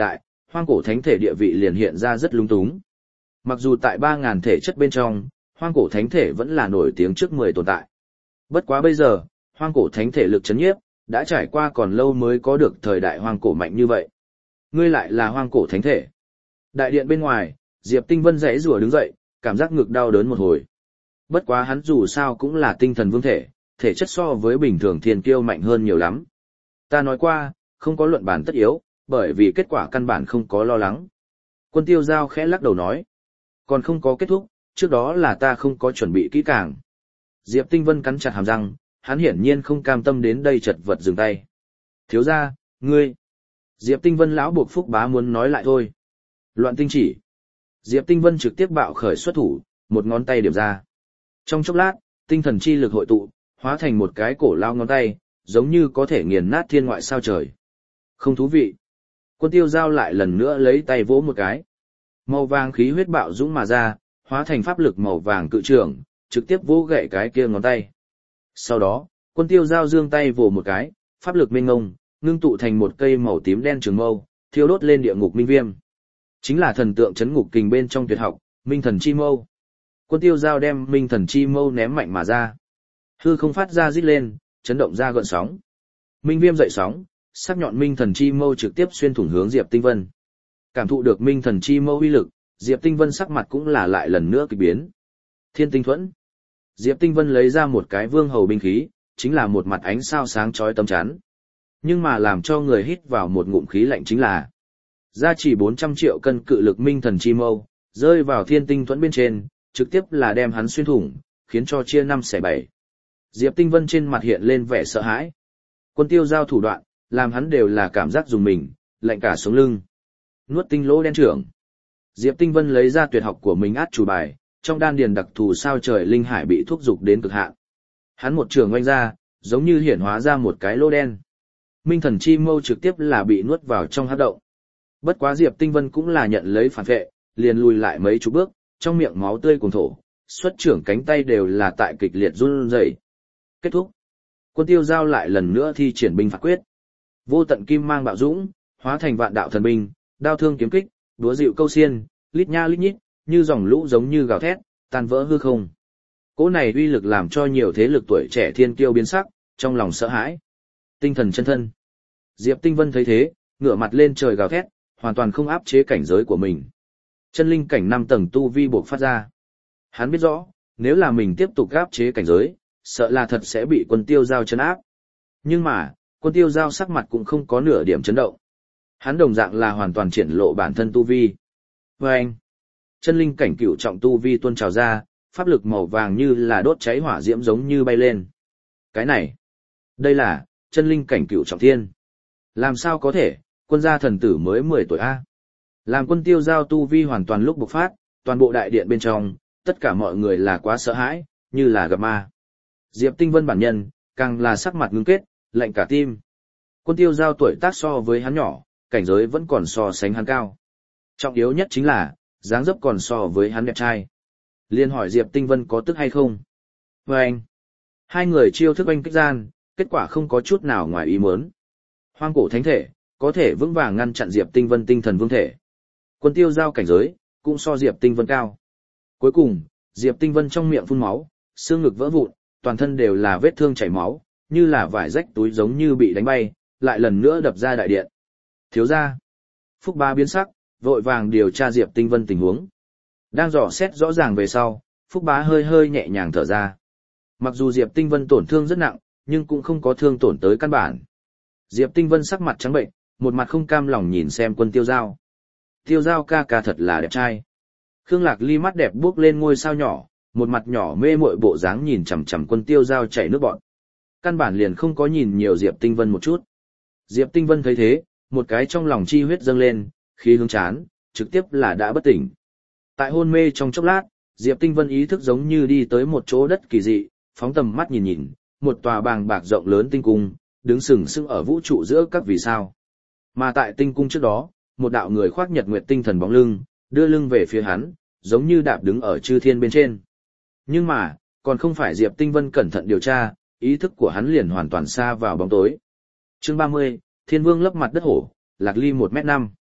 hoang cổ thánh thể địa vị liền hiện ra rất lung túng. Mặc dù tại ba ngàn thể chất bên trong, hoang cổ thánh thể vẫn là nổi tiếng trước mười tồn tại. Bất quá bây giờ, hoang cổ thánh thể lực chấn nhiếp, đã trải qua còn lâu mới có được thời đại hoang cổ mạnh như vậy. Ngươi lại là hoang cổ thánh thể. Đại điện bên ngoài, Diệp Tinh Vân rẽ rùa đứng dậy, cảm giác ngực đau đớn một hồi. Bất quá hắn dù sao cũng là tinh thần vương thể, thể chất so với bình thường thiên kiêu mạnh hơn nhiều lắm. Ta nói qua, không có luận bàn tất yếu, bởi vì kết quả căn bản không có lo lắng. Quân Tiêu Giao khẽ lắc đầu nói. Còn không có kết thúc, trước đó là ta không có chuẩn bị kỹ càng. Diệp Tinh Vân cắn chặt hàm răng, hắn hiển nhiên không cam tâm đến đây chật vật dừng tay. Thiếu gia, ngươi. Diệp Tinh Vân lão buộc Phúc Bá muốn nói lại thôi. Loạn tinh chỉ. Diệp Tinh Vân trực tiếp bạo khởi xuất thủ, một ngón tay điểm ra. Trong chốc lát, tinh thần chi lực hội tụ, hóa thành một cái cổ lao ngón tay, giống như có thể nghiền nát thiên ngoại sao trời. Không thú vị. Quân Tiêu Giao lại lần nữa lấy tay vỗ một cái. Màu vàng khí huyết bạo dũng mà ra, hóa thành pháp lực màu vàng cự trường, trực tiếp vỗ gậy cái kia ngón tay. Sau đó, Quân Tiêu Giao giương tay vồ một cái, pháp lực mênh ngông, ngưng tụ thành một cây màu tím đen trường mâu, thiêu đốt lên địa ngục minh viêm. Chính là thần tượng chấn ngục kình bên trong tuyệt học, Minh Thần Chi Mâu. Quân Tiêu Giao đem Minh Thần Chi Mâu ném mạnh mà ra. Hư không phát ra rít lên, chấn động ra gợn sóng. Minh viêm dậy sóng, sắc nhọn Minh Thần Chi Mâu trực tiếp xuyên thủng hướng Diệp Tinh Vân. Cảm thụ được Minh Thần Chi Mâu uy lực, Diệp Tinh Vân sắc mặt cũng là lại lần nữa kỳ biến. Thiên Tinh Thuẫn. Diệp Tinh Vân lấy ra một cái vương hầu binh khí, chính là một mặt ánh sao sáng chói tấm chắn. Nhưng mà làm cho người hít vào một ngụm khí lạnh chính là gia trì bốn trăm triệu cân cự lực Minh Thần Chi Mâu, rơi vào Thiên Tinh Thuẫn bên trên, trực tiếp là đem hắn xuyên thủng, khiến cho chia năm xẻ bảy. Diệp Tinh Vân trên mặt hiện lên vẻ sợ hãi. Quân Tiêu Giao thủ đoạn, làm hắn đều là cảm giác dùng mình, lạnh cả sống lưng. Nuốt tinh lỗ đen trưởng. Diệp Tinh Vân lấy ra tuyệt học của mình át chủ bài, trong đan điền đặc thù sao trời linh hải bị thúc dục đến cực hạn. Hắn một trường oanh ra, giống như hiển hóa ra một cái lỗ đen. Minh Thần Chi Mâu trực tiếp là bị nuốt vào trong hắc động. Bất quá Diệp Tinh Vân cũng là nhận lấy phản vệ, liền lùi lại mấy chục bước, trong miệng máu tươi cuồn thổ, xuất trưởng cánh tay đều là tại kịch liệt run rẩy. Kết thúc. Quân Tiêu Giao lại lần nữa thi triển binh phạt quyết. Vô tận kim mang bạo dũng, hóa thành vạn đạo thần binh, đao thương kiếm kích, đúa dịu câu xiên, lít nha lít nhít, như dòng lũ giống như gào thét, tan vỡ hư không. Cỗ này uy lực làm cho nhiều thế lực tuổi trẻ thiên kiêu biến sắc, trong lòng sợ hãi. Tinh thần chân thân. Diệp Tinh Vân thấy thế, ngửa mặt lên trời gào thét, hoàn toàn không áp chế cảnh giới của mình. Chân linh cảnh năm tầng tu vi buộc phát ra. Hắn biết rõ, nếu là mình tiếp tục áp chế cảnh giới, sợ là thật sẽ bị Quân Tiêu Giao chấn áp. Nhưng mà, Quân Tiêu Giao sắc mặt cũng không có nửa điểm chấn động. Hắn đồng dạng là hoàn toàn triển lộ bản thân tu vi. Và anh, chân linh cảnh cửu trọng tu vi tuôn trào ra, pháp lực màu vàng như là đốt cháy hỏa diễm giống như bay lên. Cái này, đây là chân linh cảnh cửu trọng thiên. Làm sao có thể, quân gia thần tử mới mười tuổi A. Làm Quân Tiêu Giao tu vi hoàn toàn lúc bộc phát, toàn bộ đại điện bên trong, tất cả mọi người là quá sợ hãi, như là gặp ma. Diệp Tinh Vân bản nhân, càng là sắc mặt ngưng kết, lạnh cả tim. Quân Tiêu Giao tuổi tác so với hắn nhỏ, cảnh giới vẫn còn so sánh hắn cao. Trọng yếu nhất chính là, dáng dấp còn so với hắn đẹp trai. Liên hỏi Diệp Tinh Vân có tức hay không. Và anh, hai người chiêu thức anh kích gian, kết quả không có chút nào ngoài ý muốn. Hoang cổ thánh thể, có thể vững vàng ngăn chặn Diệp Tinh Vân tinh thần vương thể. Quân Tiêu Giao cảnh giới, cũng so Diệp Tinh Vân cao. Cuối cùng, Diệp Tinh Vân trong miệng phun máu, xương ngực vỡ vụn, toàn thân đều là vết thương chảy máu, như là vải rách túi giống như bị đánh bay, lại lần nữa đập ra đại điện. Thiếu gia. Phúc Bá biến sắc, vội vàng điều tra Diệp Tinh Vân tình huống. Đang dò xét rõ ràng về sau, Phúc Bá hơi hơi nhẹ nhàng thở ra. Mặc dù Diệp Tinh Vân tổn thương rất nặng, nhưng cũng không có thương tổn tới căn bản. Diệp Tinh Vân sắc mặt trắng bệnh, một mặt không cam lòng nhìn xem Quân Tiêu Giao. Tiêu Giao ca ca thật là đẹp trai. Khương Lạc Ly mắt đẹp bước lên ngôi sao nhỏ, một mặt nhỏ mê muội bộ dáng nhìn chằm chằm Quân Tiêu Giao chảy nước bọt. Căn bản liền không có nhìn nhiều Diệp Tinh Vân một chút. Diệp Tinh Vân thấy thế, một cái trong lòng chi huyết dâng lên, khí hướng chán, trực tiếp là đã bất tỉnh. Tại hôn mê trong chốc lát, Diệp Tinh Vân ý thức giống như đi tới một chỗ đất kỳ dị, phóng tầm mắt nhìn nhìn, một tòa bàng bạc rộng lớn tinh cung, đứng sừng sững ở vũ trụ giữa các vì sao. Mà tại tinh cung trước đó, một đạo người khoác nhật nguyệt tinh thần bóng lưng, đưa lưng về phía hắn, giống như đạp đứng ở chư thiên bên trên. Nhưng mà, còn không phải Diệp Tinh Vân cẩn thận điều tra, ý thức của hắn liền hoàn toàn xa vào bóng tối. Chương ba mươi, Thiên Vương lấp mặt đất hổ, Lạc Ly một mét năm.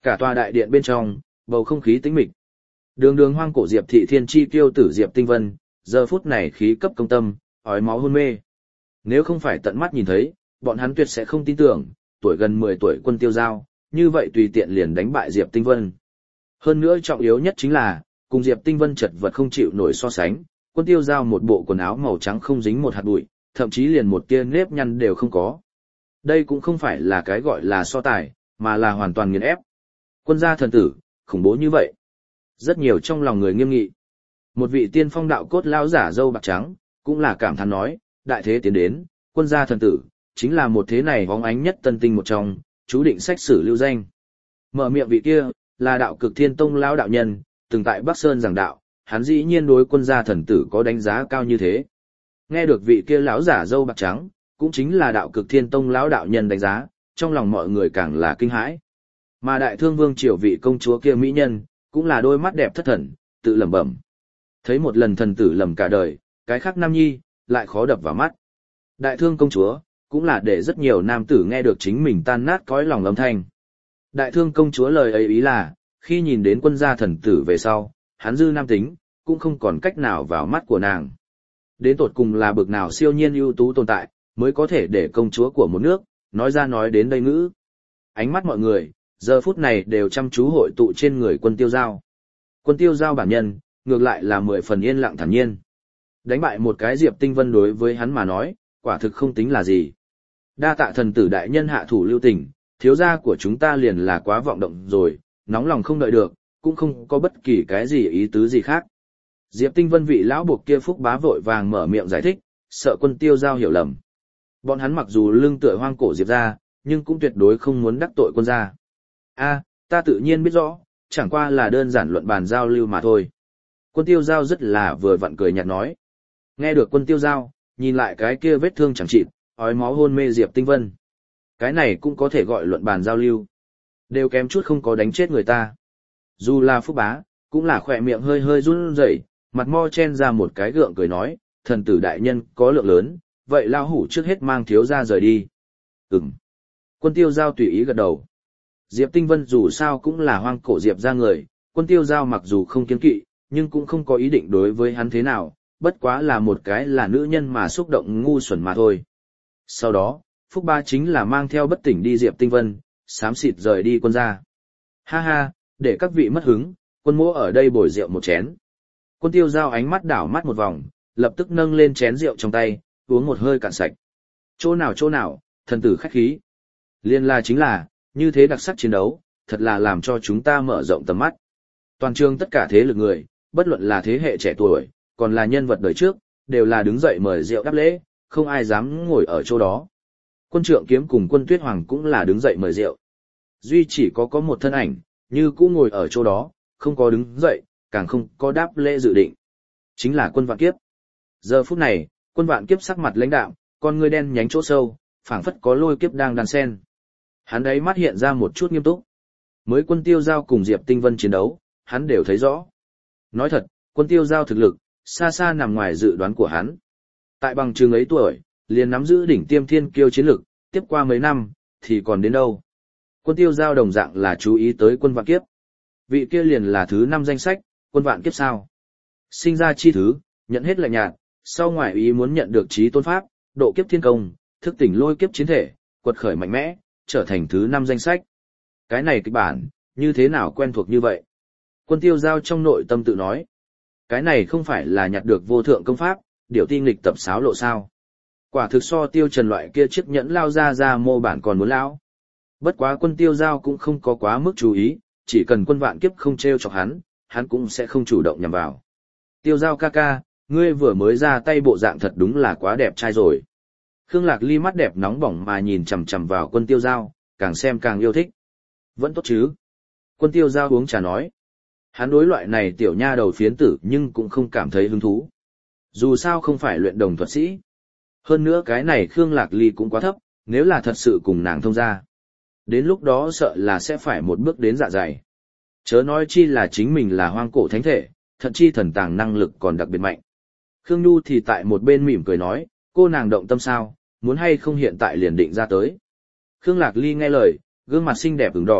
Cả tòa đại điện bên trong, bầu không khí tĩnh mịch. Đường đường hoang cổ Diệp thị thiên chi tiêu tử Diệp Tinh Vân, giờ phút này khí cấp công tâm, ói máu hôn mê. Nếu không phải tận mắt nhìn thấy, bọn hắn tuyệt sẽ không tin tưởng, tuổi gần mười tuổi Quân Tiêu Giao, như vậy tùy tiện liền đánh bại Diệp Tinh Vân. Hơn nữa trọng yếu nhất chính là, cùng Diệp Tinh Vân chật vật không chịu nổi so sánh, Quân Tiêu Giao một bộ quần áo màu trắng không dính một hạt bụi, thậm chí liền một tia nếp nhăn đều không có. Đây cũng không phải là cái gọi là so tài, mà là hoàn toàn nghiền ép. Quân gia thần tử, khủng bố như vậy. Rất nhiều trong lòng người nghiêm nghị. Một vị tiên phong đạo cốt lão giả râu bạc trắng, cũng là cảm thán nói, đại thế tiến đến, quân gia thần tử, chính là một thế này bóng ánh nhất tân tinh một trong, chú định sách sử lưu danh. Mở miệng vị kia, là đạo cực thiên tông lão đạo nhân, từng tại Bắc Sơn giảng đạo, hắn dĩ nhiên đối quân gia thần tử có đánh giá cao như thế. Nghe được vị kia lão giả râu bạc trắng, cũng chính là đạo cực thiên tông lão đạo nhân đánh giá, trong lòng mọi người càng là kinh hãi. Mà đại thương vương triều vị công chúa kia mỹ nhân, cũng là đôi mắt đẹp thất thần, tự lẩm bẩm. Thấy một lần thần tử lầm cả đời, cái khác nam nhi, lại khó đập vào mắt. Đại thương công chúa, cũng là để rất nhiều nam tử nghe được chính mình tan nát cõi lòng âm thanh. Đại thương công chúa lời ấy ý là, khi nhìn đến quân gia thần tử về sau, hắn dư nam tính, cũng không còn cách nào vào mắt của nàng. Đến tột cùng là bực nào siêu nhiên ưu tú tồn tại, mới có thể để công chúa của một nước, nói ra nói đến đây ngữ. Ánh mắt mọi người, giờ phút này đều chăm chú hội tụ trên người Quân Tiêu Giao. Quân Tiêu Giao bản nhân, ngược lại là mười phần yên lặng thản nhiên. Đánh bại một cái Diệp Tinh Vân đối với hắn mà nói, quả thực không tính là gì. Đa tạ thần tử đại nhân hạ thủ lưu tình, thiếu gia của chúng ta liền là quá vọng động rồi, nóng lòng không đợi được, cũng không có bất kỳ cái gì ý tứ gì khác. Diệp Tinh Vân vị lão buộc kia phúc bá vội vàng mở miệng giải thích, sợ Quân Tiêu Giao hiểu lầm. Bọn hắn mặc dù lưng tựa hoang cổ Diệp gia, nhưng cũng tuyệt đối không muốn đắc tội quân gia. A, ta tự nhiên biết rõ, chẳng qua là đơn giản luận bàn giao lưu mà thôi. Quân Tiêu Giao rất là vừa vặn cười nhạt nói. Nghe được Quân Tiêu Giao, nhìn lại cái kia vết thương chẳng chịt, ói máu hôn mê Diệp Tinh Vân. Cái này cũng có thể gọi luận bàn giao lưu. Đều kém chút không có đánh chết người ta. Dù là phúc bá, cũng là khỏe miệng hơi hơi run rẩy, mặt mo chen ra một cái gượng cười nói, thần tử đại nhân có lượng lớn, vậy lao hủ trước hết mang thiếu gia rời đi. Ừm. Quân Tiêu Giao tùy ý gật đầu. Diệp Tinh Vân dù sao cũng là hoang cổ Diệp ra người, Quân Tiêu Giao mặc dù không kiêng kỵ, nhưng cũng không có ý định đối với hắn thế nào, bất quá là một cái là nữ nhân mà xúc động ngu xuẩn mà thôi. Sau đó, Phúc Ba chính là mang theo bất tỉnh đi Diệp Tinh Vân, xám xịt rời đi quân gia. Ha ha, để các vị mất hứng, quân mỗ ở đây bồi rượu một chén. Quân Tiêu Giao ánh mắt đảo mắt một vòng, lập tức nâng lên chén rượu trong tay, uống một hơi cạn sạch. Chỗ nào chỗ nào, thần tử khách khí. Liên la chính là, như thế đặc sắc chiến đấu, thật là làm cho chúng ta mở rộng tầm mắt. Toàn trường tất cả thế lực người, bất luận là thế hệ trẻ tuổi, còn là nhân vật đời trước, đều là đứng dậy mời rượu đáp lễ, không ai dám ngồi ở chỗ đó. Quân Trượng Kiếm cùng Quân Tuyết Hoàng cũng là đứng dậy mời rượu. Duy chỉ có có một thân ảnh, như cũ ngồi ở chỗ đó, không có đứng dậy, càng không có đáp lễ dự định. Chính là Quân Vạn Kiếp. Giờ phút này, Quân Vạn Kiếp sắc mặt lãnh đạm, con ngươi đen nhánh chỗ sâu, phảng phất có lôi kiếp đang đan sen. Hắn đấy mắt hiện ra một chút nghiêm túc. Mới Quân Tiêu Giao cùng Diệp Tinh Vân chiến đấu, hắn đều thấy rõ. Nói thật, Quân Tiêu Giao thực lực, xa xa nằm ngoài dự đoán của hắn. Tại bằng trường ấy tuổi, liền nắm giữ đỉnh tiêm thiên kiêu chiến lực, tiếp qua mấy năm, thì còn đến đâu. Quân Tiêu Giao đồng dạng là chú ý tới Quân Vạn Kiếp. Vị kia liền là thứ năm danh sách, Quân Vạn Kiếp sao. Sinh ra chi thứ, nhận hết lạnh nhạt, sau ngoại ý muốn nhận được trí tôn pháp, độ kiếp thiên công, thức tỉnh lôi kiếp chiến thể, quật khởi mạnh mẽ, trở thành thứ năm danh sách. Cái này kịch bản, như thế nào quen thuộc như vậy? Quân Tiêu Giao trong nội tâm tự nói. Cái này không phải là nhặt được vô thượng công pháp, điều ti nghịch tập sáo lộ sao. Quả thực so Tiêu Trần loại kia chiếc nhẫn lao ra ra mô bản còn muốn lão. Bất quá Quân Tiêu Giao cũng không có quá mức chú ý, chỉ cần Quân Vạn Kiếp không treo chọc hắn, hắn cũng sẽ không chủ động nhằm vào. Tiêu Giao ca ca, ngươi vừa mới ra tay bộ dạng thật đúng là quá đẹp trai rồi. Khương Lạc Ly mắt đẹp nóng bỏng mà nhìn chằm chằm vào Quân Tiêu Giao, càng xem càng yêu thích. Vẫn tốt chứ? Quân Tiêu Giao uống trà nói. Hắn đối loại này tiểu nha đầu phiến tử nhưng cũng không cảm thấy hứng thú. Dù sao không phải luyện đồng thuật sĩ. Hơn nữa cái này Khương Lạc Ly cũng quá thấp, nếu là thật sự cùng nàng thông ra. Đến lúc đó sợ là sẽ phải một bước đến dạ dày. Chớ nói chi là chính mình là hoang cổ thánh thể, thậm chi thần tàng năng lực còn đặc biệt mạnh. Khương Nhu thì tại một bên mỉm cười nói, cô nàng động tâm sao, muốn hay không hiện tại liền định ra tới. Khương Lạc Ly nghe lời, gương mặt xinh đẹp ửng đỏ,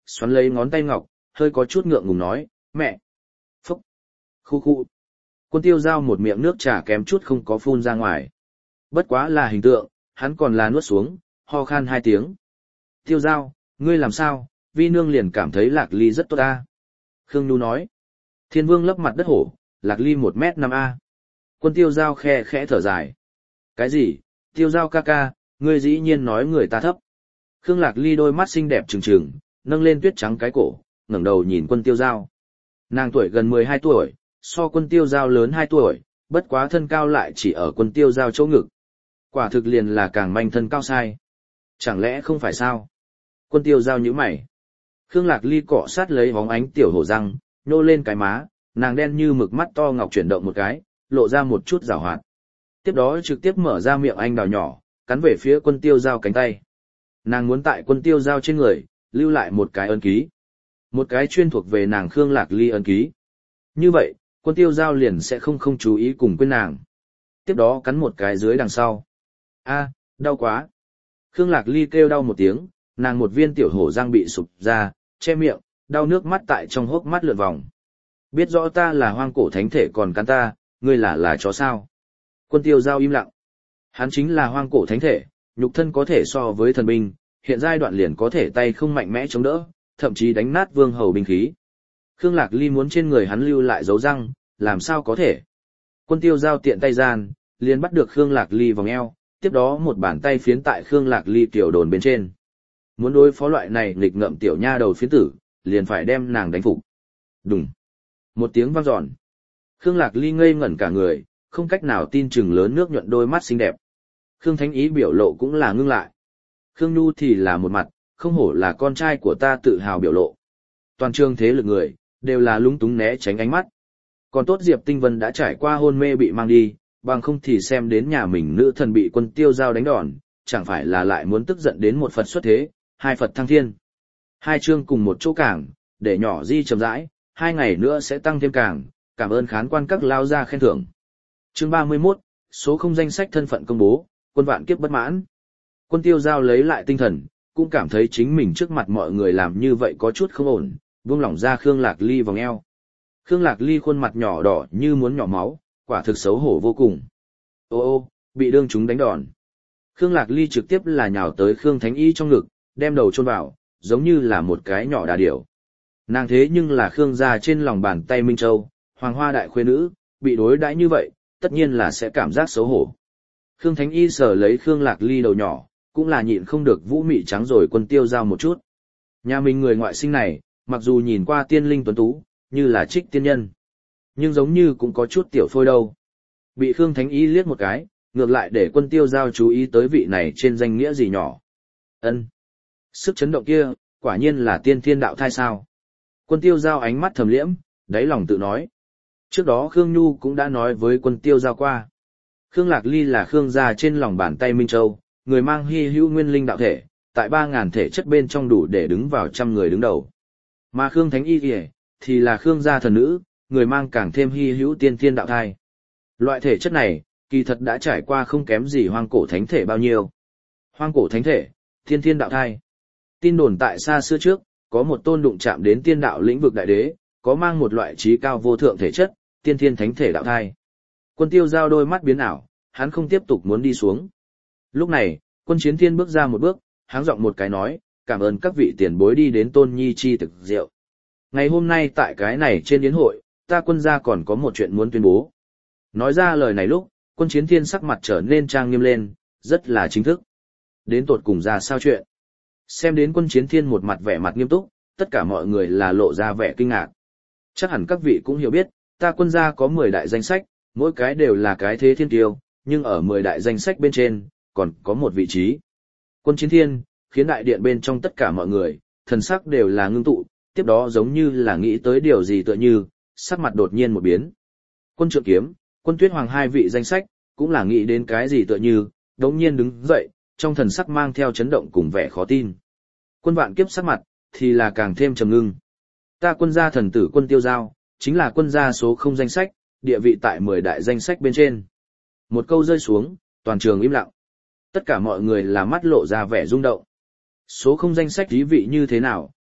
xoắn lấy ngón tay ngọc, hơi có chút ngượng ngùng nói, mẹ. Phúc. Khu khu. Quân tiêu giao một miệng nước trà kém chút không có phun ra ngoài. Bất quá là hình tượng, hắn còn là nuốt xuống, ho khan hai tiếng. Tiêu giao, ngươi làm sao, vi nương liền cảm thấy Lạc Ly rất tốt a. Khương Nhu nói. Thiên vương lấp mặt đất hổ, Lạc Ly một mét năm a. Quân tiêu giao khe khẽ thở dài. Cái gì, tiêu giao ca ca, ngươi dĩ nhiên nói người ta thấp. Khương Lạc Ly đôi mắt xinh đẹp trừng trừng, nâng lên tuyết trắng cái cổ, ngẩng đầu nhìn quân tiêu giao. Nàng tuổi gần mười hai tuổi, so quân tiêu giao lớn hai tuổi, bất quá thân cao lại chỉ ở quân tiêu giao chỗ ngực. Quả thực liền là càng manh thân cao sai. Chẳng lẽ không phải sao? Quân tiêu giao nhíu mày. Khương Lạc Ly cọ sát lấy bóng ánh tiểu hổ răng, nhô lên cái má, nàng đen như mực mắt to ngọc chuyển động một cái, lộ ra một chút giảo hoạt. Tiếp đó trực tiếp mở ra miệng anh đào nhỏ, cắn về phía quân tiêu giao cánh tay. Nàng muốn tại quân tiêu giao trên người, lưu lại một cái ấn ký. Một cái chuyên thuộc về nàng Khương Lạc Ly ấn ký. Như vậy, quân tiêu giao liền sẽ không không chú ý cùng quên nàng. Tiếp đó cắn một cái dưới đằng sau. A, đau quá. Khương Lạc Ly kêu đau một tiếng, nàng một viên tiểu hổ răng bị sụp ra, che miệng, đau nước mắt tại trong hốc mắt lượn vòng. Biết rõ ta là hoang cổ thánh thể còn cắn ta, ngươi là là chó sao? Quân tiêu giao im lặng. Hắn chính là hoang cổ thánh thể, nhục thân có thể so với thần binh, hiện giai đoạn liền có thể tay không mạnh mẽ chống đỡ, thậm chí đánh nát vương hầu binh khí. Khương Lạc Ly muốn trên người hắn lưu lại dấu răng, làm sao có thể? Quân tiêu giao tiện tay gian, liền bắt được Khương Lạc Ly vòng eo, tiếp đó một bàn tay phiến tại Khương Lạc Ly tiểu đồn bên trên. Muốn đối phó loại này nghịch ngợm tiểu nha đầu phiến tử, liền phải đem nàng đánh phục. Đùng. Một tiếng vang dọn. Khương Lạc Ly ngây ngẩn cả người, không cách nào tin chừng lớn nước nhuận đôi mắt xinh đẹp. Khương Thánh Ý biểu lộ cũng là ngưng lại. Khương Nhu thì là một mặt, không hổ là con trai của ta tự hào biểu lộ. Toàn trường thế lực người, đều là lúng túng né tránh ánh mắt. Còn tốt Diệp Tinh Vân đã trải qua hôn mê bị mang đi, bằng không thì xem đến nhà mình nữ thần bị quân tiêu giao đánh đòn, chẳng phải là lại muốn tức giận đến một Phật xuất thế, hai Phật thăng thiên. Hai chương cùng một chỗ cảng, để nhỏ di chậm rãi, hai ngày nữa sẽ tăng thêm cảng, cảm ơn khán quan các lao gia khen thưởng. Chương ba mươi mốt, số không danh sách thân phận công bố, quân vạn kiếp bất mãn. Quân tiêu giao lấy lại tinh thần, cũng cảm thấy chính mình trước mặt mọi người làm như vậy có chút không ổn, buông lỏng ra Khương Lạc Ly vòng eo. Khương Lạc Ly khuôn mặt nhỏ đỏ như muốn nhỏ máu, quả thực xấu hổ vô cùng. Ô ô, bị đương chúng đánh đòn. Khương Lạc Ly trực tiếp là nhào tới Khương Thánh Y trong ngực, đem đầu chôn vào, giống như là một cái nhỏ đà điểu. Nàng thế nhưng là Khương gia trên lòng bàn tay Minh Châu, hoàng hoa đại khuê nữ, bị đối đãi như vậy, tất nhiên là sẽ cảm giác xấu hổ. Khương Thánh Y sờ lấy Khương Lạc Ly đầu nhỏ, cũng là nhịn không được vũ mị trắng rồi quân tiêu giao một chút. Nhà mình người ngoại sinh này, mặc dù nhìn qua tiên linh tuấn tú, như là trích tiên nhân, nhưng giống như cũng có chút tiểu phôi đâu. Bị Khương Thánh Y liếc một cái, ngược lại để quân tiêu giao chú ý tới vị này trên danh nghĩa gì nhỏ. Ân, sức chấn động kia, quả nhiên là tiên thiên đạo thai sao. Quân tiêu giao ánh mắt thầm liễm, đáy lòng tự nói. Trước đó Khương Nhu cũng đã nói với quân tiêu giao qua. Khương Lạc Ly là Khương gia trên lòng bàn tay Minh Châu, người mang hy hữu nguyên linh đạo thể, tại ba ngàn thể chất bên trong đủ để đứng vào trăm người đứng đầu. Mà Khương Thánh Y kìa, thì là Khương gia thần nữ, người mang càng thêm hy hữu tiên thiên đạo thai. Loại thể chất này, kỳ thật đã trải qua không kém gì hoang cổ thánh thể bao nhiêu. Hoang cổ thánh thể, tiên thiên đạo thai. Tin đồn tại xa xưa trước, có một tôn đụng chạm đến tiên đạo lĩnh vực đại đế, có mang một loại trí cao vô thượng thể chất, tiên thiên thánh thể đạo thai. Quân tiêu giao đôi mắt biến ảo, hắn không tiếp tục muốn đi xuống. Lúc này, quân chiến thiên bước ra một bước, háng giọng một cái nói, cảm ơn các vị tiền bối đi đến tôn nhi chi thực rượu. Ngày hôm nay tại cái này trên yến hội, ta quân gia còn có một chuyện muốn tuyên bố. Nói ra lời này lúc, quân chiến thiên sắc mặt trở nên trang nghiêm lên, rất là chính thức. Đến tột cùng ra sao chuyện? Xem đến quân chiến thiên một mặt vẻ mặt nghiêm túc, tất cả mọi người là lộ ra vẻ kinh ngạc. Chắc hẳn các vị cũng hiểu biết, ta quân gia có mười đại danh sách, mỗi cái đều là cái thế thiên tiêu, nhưng ở mười đại danh sách bên trên, còn có một vị trí. Quân chiến thiên, khiến đại điện bên trong tất cả mọi người, thần sắc đều là ngưng tụ, tiếp đó giống như là nghĩ tới điều gì tựa như, sắc mặt đột nhiên một biến. Quân trượng kiếm, quân tuyết hoàng hai vị danh sách, cũng là nghĩ đến cái gì tựa như, đống nhiên đứng dậy, trong thần sắc mang theo chấn động cùng vẻ khó tin. Quân vạn kiếp sắc mặt, thì là càng thêm trầm ngưng. Ta quân gia thần tử quân tiêu giao, chính là quân gia số không danh sách, địa vị tại mười đại danh sách bên trên. Một câu rơi xuống, toàn trường im lặng. Tất cả mọi người là mắt lộ ra vẻ rung động. Số không danh sách ý vị như thế nào,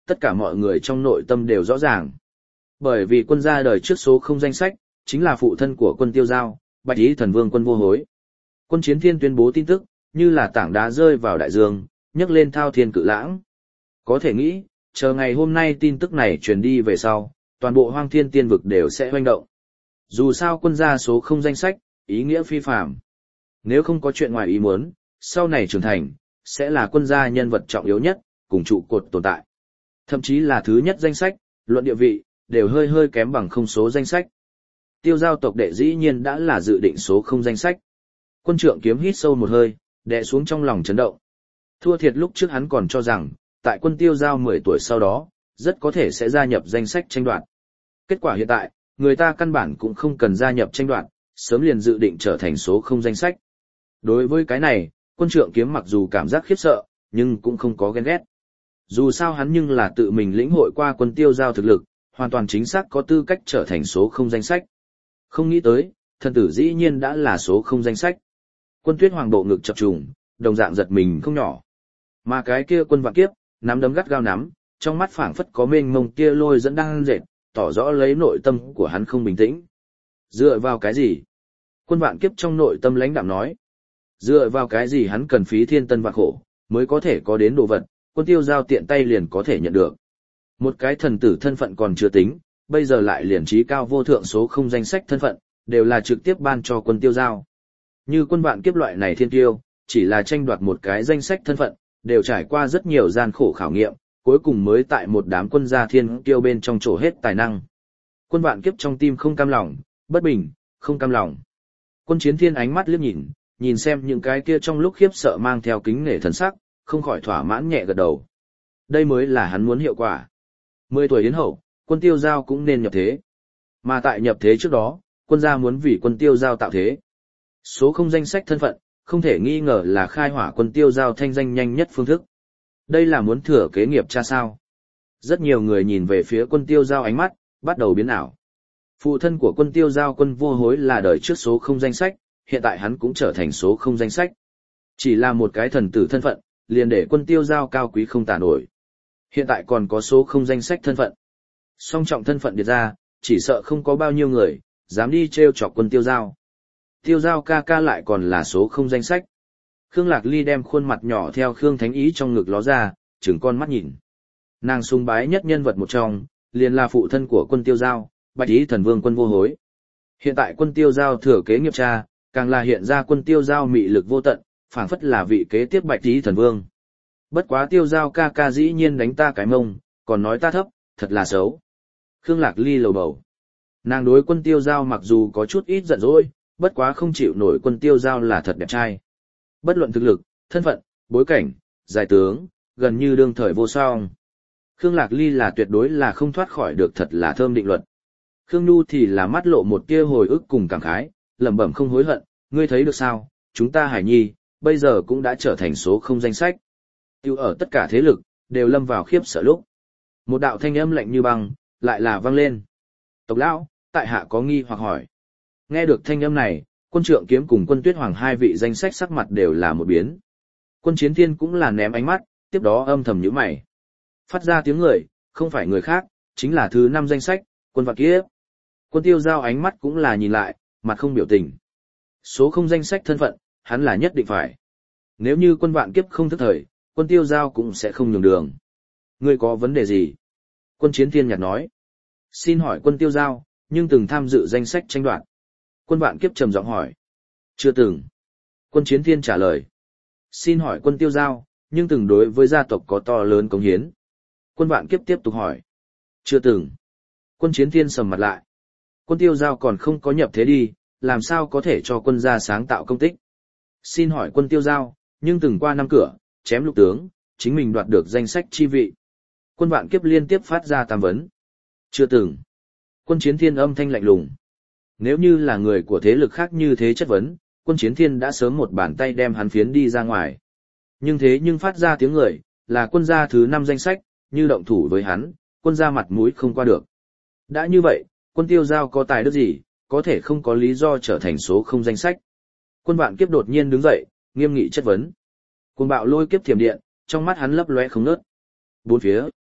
tất cả mọi người trong nội tâm đều rõ ràng. Bởi vì quân gia đời trước số không danh sách, chính là phụ thân của quân Tiêu Giao, Bạch Y Thần Vương quân Vô Hối. Quân Chiến Thiên tuyên bố tin tức, như là tảng đá rơi vào đại dương, nhấc lên thao thiên cự lãng. Có thể nghĩ, chờ ngày hôm nay tin tức này truyền đi về sau, toàn bộ Hoang Thiên Tiên vực đều sẽ hoành động. Dù sao quân gia số không danh sách, ý nghĩa phi phàm. Nếu không có chuyện ngoài ý muốn, sau này trưởng thành, sẽ là quân gia nhân vật trọng yếu nhất, cùng trụ cột tồn tại. Thậm chí là thứ nhất danh sách, luận địa vị, đều hơi hơi kém bằng không số danh sách. Tiêu Giao tộc đệ dĩ nhiên đã là dự định số không danh sách. Quân Trượng Kiếm hít sâu một hơi, đè xuống trong lòng chấn động. Thua thiệt lúc trước hắn còn cho rằng, tại quân Tiêu Giao mười tuổi sau đó, rất có thể sẽ gia nhập danh sách tranh đoạt. Kết quả hiện tại, người ta căn bản cũng không cần gia nhập tranh đoạt, sớm liền dự định trở thành số không danh sách. Đối với cái này, Quân Trượng Kiếm mặc dù cảm giác khiếp sợ, nhưng cũng không có ghen ghét. Dù sao hắn nhưng là tự mình lĩnh hội qua quân Tiêu Giao thực lực, hoàn toàn chính xác có tư cách trở thành số không danh sách. Không nghĩ tới, thần tử dĩ nhiên đã là số không danh sách. Quân Tuyết Hoàng độ ngực chập trùng, đồng dạng giật mình không nhỏ. Mà cái kia Quân Vạn Kiếp, nắm đấm gắt gao nắm, trong mắt phảng phất có mênh mông kia lôi dẫn đang dệt, tỏ rõ lấy nội tâm của hắn không bình tĩnh. Dựa vào cái gì? Quân Vạn Kiếp trong nội tâm lãnh đạm nói. Dựa vào cái gì hắn cần phí thiên tân vạn khổ, mới có thể có đến đồ vật, quân Tiêu Giao tiện tay liền có thể nhận được. Một cái thần tử thân phận còn chưa tính, bây giờ lại liền trí cao vô thượng số không danh sách thân phận, đều là trực tiếp ban cho quân Tiêu Giao. Như Quân Vạn Kiếp loại này thiên tiêu, chỉ là tranh đoạt một cái danh sách thân phận, đều trải qua rất nhiều gian khổ khảo nghiệm, cuối cùng mới tại một đám quân gia thiên tiêu bên trong trổ hết tài năng. Quân Vạn Kiếp trong tim không cam lòng, bất bình, không cam lòng. Quân Chiến Thiên ánh mắt liếc nhìn, nhìn xem những cái kia trong lúc khiếp sợ mang theo kính nể thần sắc, không khỏi thỏa mãn nhẹ gật đầu. Đây mới là hắn muốn hiệu quả. Mười tuổi đến hậu, quân Tiêu Giao cũng nên nhập thế. Mà tại nhập thế trước đó, quân gia muốn vì quân Tiêu Giao tạo thế. Số không danh sách thân phận, không thể nghi ngờ là khai hỏa quân Tiêu Giao thanh danh nhanh nhất phương thức. Đây là muốn thừa kế nghiệp cha sao. Rất nhiều người nhìn về phía quân Tiêu Giao ánh mắt, bắt đầu biến ảo. Phụ thân của quân Tiêu Giao quân Vô Hối là đời trước số không danh sách, hiện tại hắn cũng trở thành số không danh sách. Chỉ là một cái thần tử thân phận, liền để quân Tiêu Giao cao quý không tả nổi. Hiện tại còn có số không danh sách thân phận. Song trọng thân phận điệt ra, chỉ sợ không có bao nhiêu người, dám đi treo chọc quân Tiêu Giao. Tiêu Giao ca ca lại còn là số không danh sách. Khương Lạc Ly đem khuôn mặt nhỏ theo Khương Thánh Ý trong ngực ló ra, trừng con mắt nhìn. Nàng sùng bái nhất nhân vật một trong, liền là phụ thân của quân Tiêu Giao, Bạch Y Thần Vương quân Vô Hối. Hiện tại quân Tiêu Giao thừa kế nghiệp cha, càng là hiện ra quân Tiêu Giao mị lực vô tận, phảng phất là vị kế tiếp Bạch Y Thần Vương. Bất quá Tiêu Giao ca ca dĩ nhiên đánh ta cái mông, còn nói ta thấp, thật là xấu. Khương Lạc Ly lầu bầu. Nàng đối quân Tiêu Giao mặc dù có chút ít giận dỗi, bất quá không chịu nổi quân Tiêu Giao là thật đẹp trai. Bất luận thực lực, thân phận, bối cảnh, giải tướng, gần như đương thời vô song. Khương Lạc Ly là tuyệt đối là không thoát khỏi được thật là thơm định luật. Khương Nhu thì là mắt lộ một tia hồi ức cùng cảm khái, lẩm bẩm không hối hận, ngươi thấy được sao, chúng ta Hải Nhi, bây giờ cũng đã trở thành số không danh sách. Tiêu ở tất cả thế lực, đều lâm vào khiếp sợ lúc. Một đạo thanh âm lạnh như băng, lại là vang lên. Tộc lão, tại hạ có nghi hoặc hỏi. Nghe được thanh âm này, Quân Trượng Kiếm cùng Quân Tuyết Hoàng hai vị danh sách sắc mặt đều là một biến. Quân Chiến Thiên cũng là ném ánh mắt, tiếp đó âm thầm nhíu mày. Phát ra tiếng người, không phải người khác, chính là thứ năm danh sách, Quân Vạn Kiếp. Quân Tiêu Giao ánh mắt cũng là nhìn lại, mặt không biểu tình. Số không danh sách thân phận, hắn là nhất định phải. Nếu như Quân Vạn Kiếp không thức thời, Quân Tiêu Giao cũng sẽ không nhường đường. Ngươi có vấn đề gì? Quân Chiến Thiên nhạt nói. Xin hỏi Quân Tiêu Giao, nhưng từng tham dự danh sách tranh đoạt. Quân Vạn Kiếp trầm giọng hỏi. Chưa từng. Quân Chiến Thiên trả lời. Xin hỏi Quân Tiêu Giao, nhưng từng đối với gia tộc có to lớn cống hiến. Quân Vạn Kiếp tiếp tục hỏi. Chưa từng. Quân Chiến Thiên sầm mặt lại. Quân Tiêu Giao còn không có nhập thế đi, làm sao có thể cho quân gia sáng tạo công tích. Xin hỏi Quân Tiêu Giao, nhưng từng qua năm cửa, chém lục tướng, chính mình đoạt được danh sách chi vị. Quân Vạn Kiếp liên tiếp phát ra tam vấn. Chưa từng. Quân Chiến Thiên âm thanh lạnh lùng. Nếu như là người của thế lực khác như thế chất vấn, Quân Chiến Thiên đã sớm một bàn tay đem hắn phiến đi ra ngoài. Nhưng thế nhưng phát ra tiếng người, là quân gia thứ năm danh sách, như động thủ với hắn, quân gia mặt mũi không qua được. Đã như vậy, Quân Tiêu Giao có tài đức gì, có thể không có lý do trở thành số không danh sách. Quân Vạn Kiếp đột nhiên đứng dậy, nghiêm nghị chất vấn. Cuồng bạo lôi kiếp thiểm điện, trong mắt hắn lấp lóe không ngớt. Bốn phía,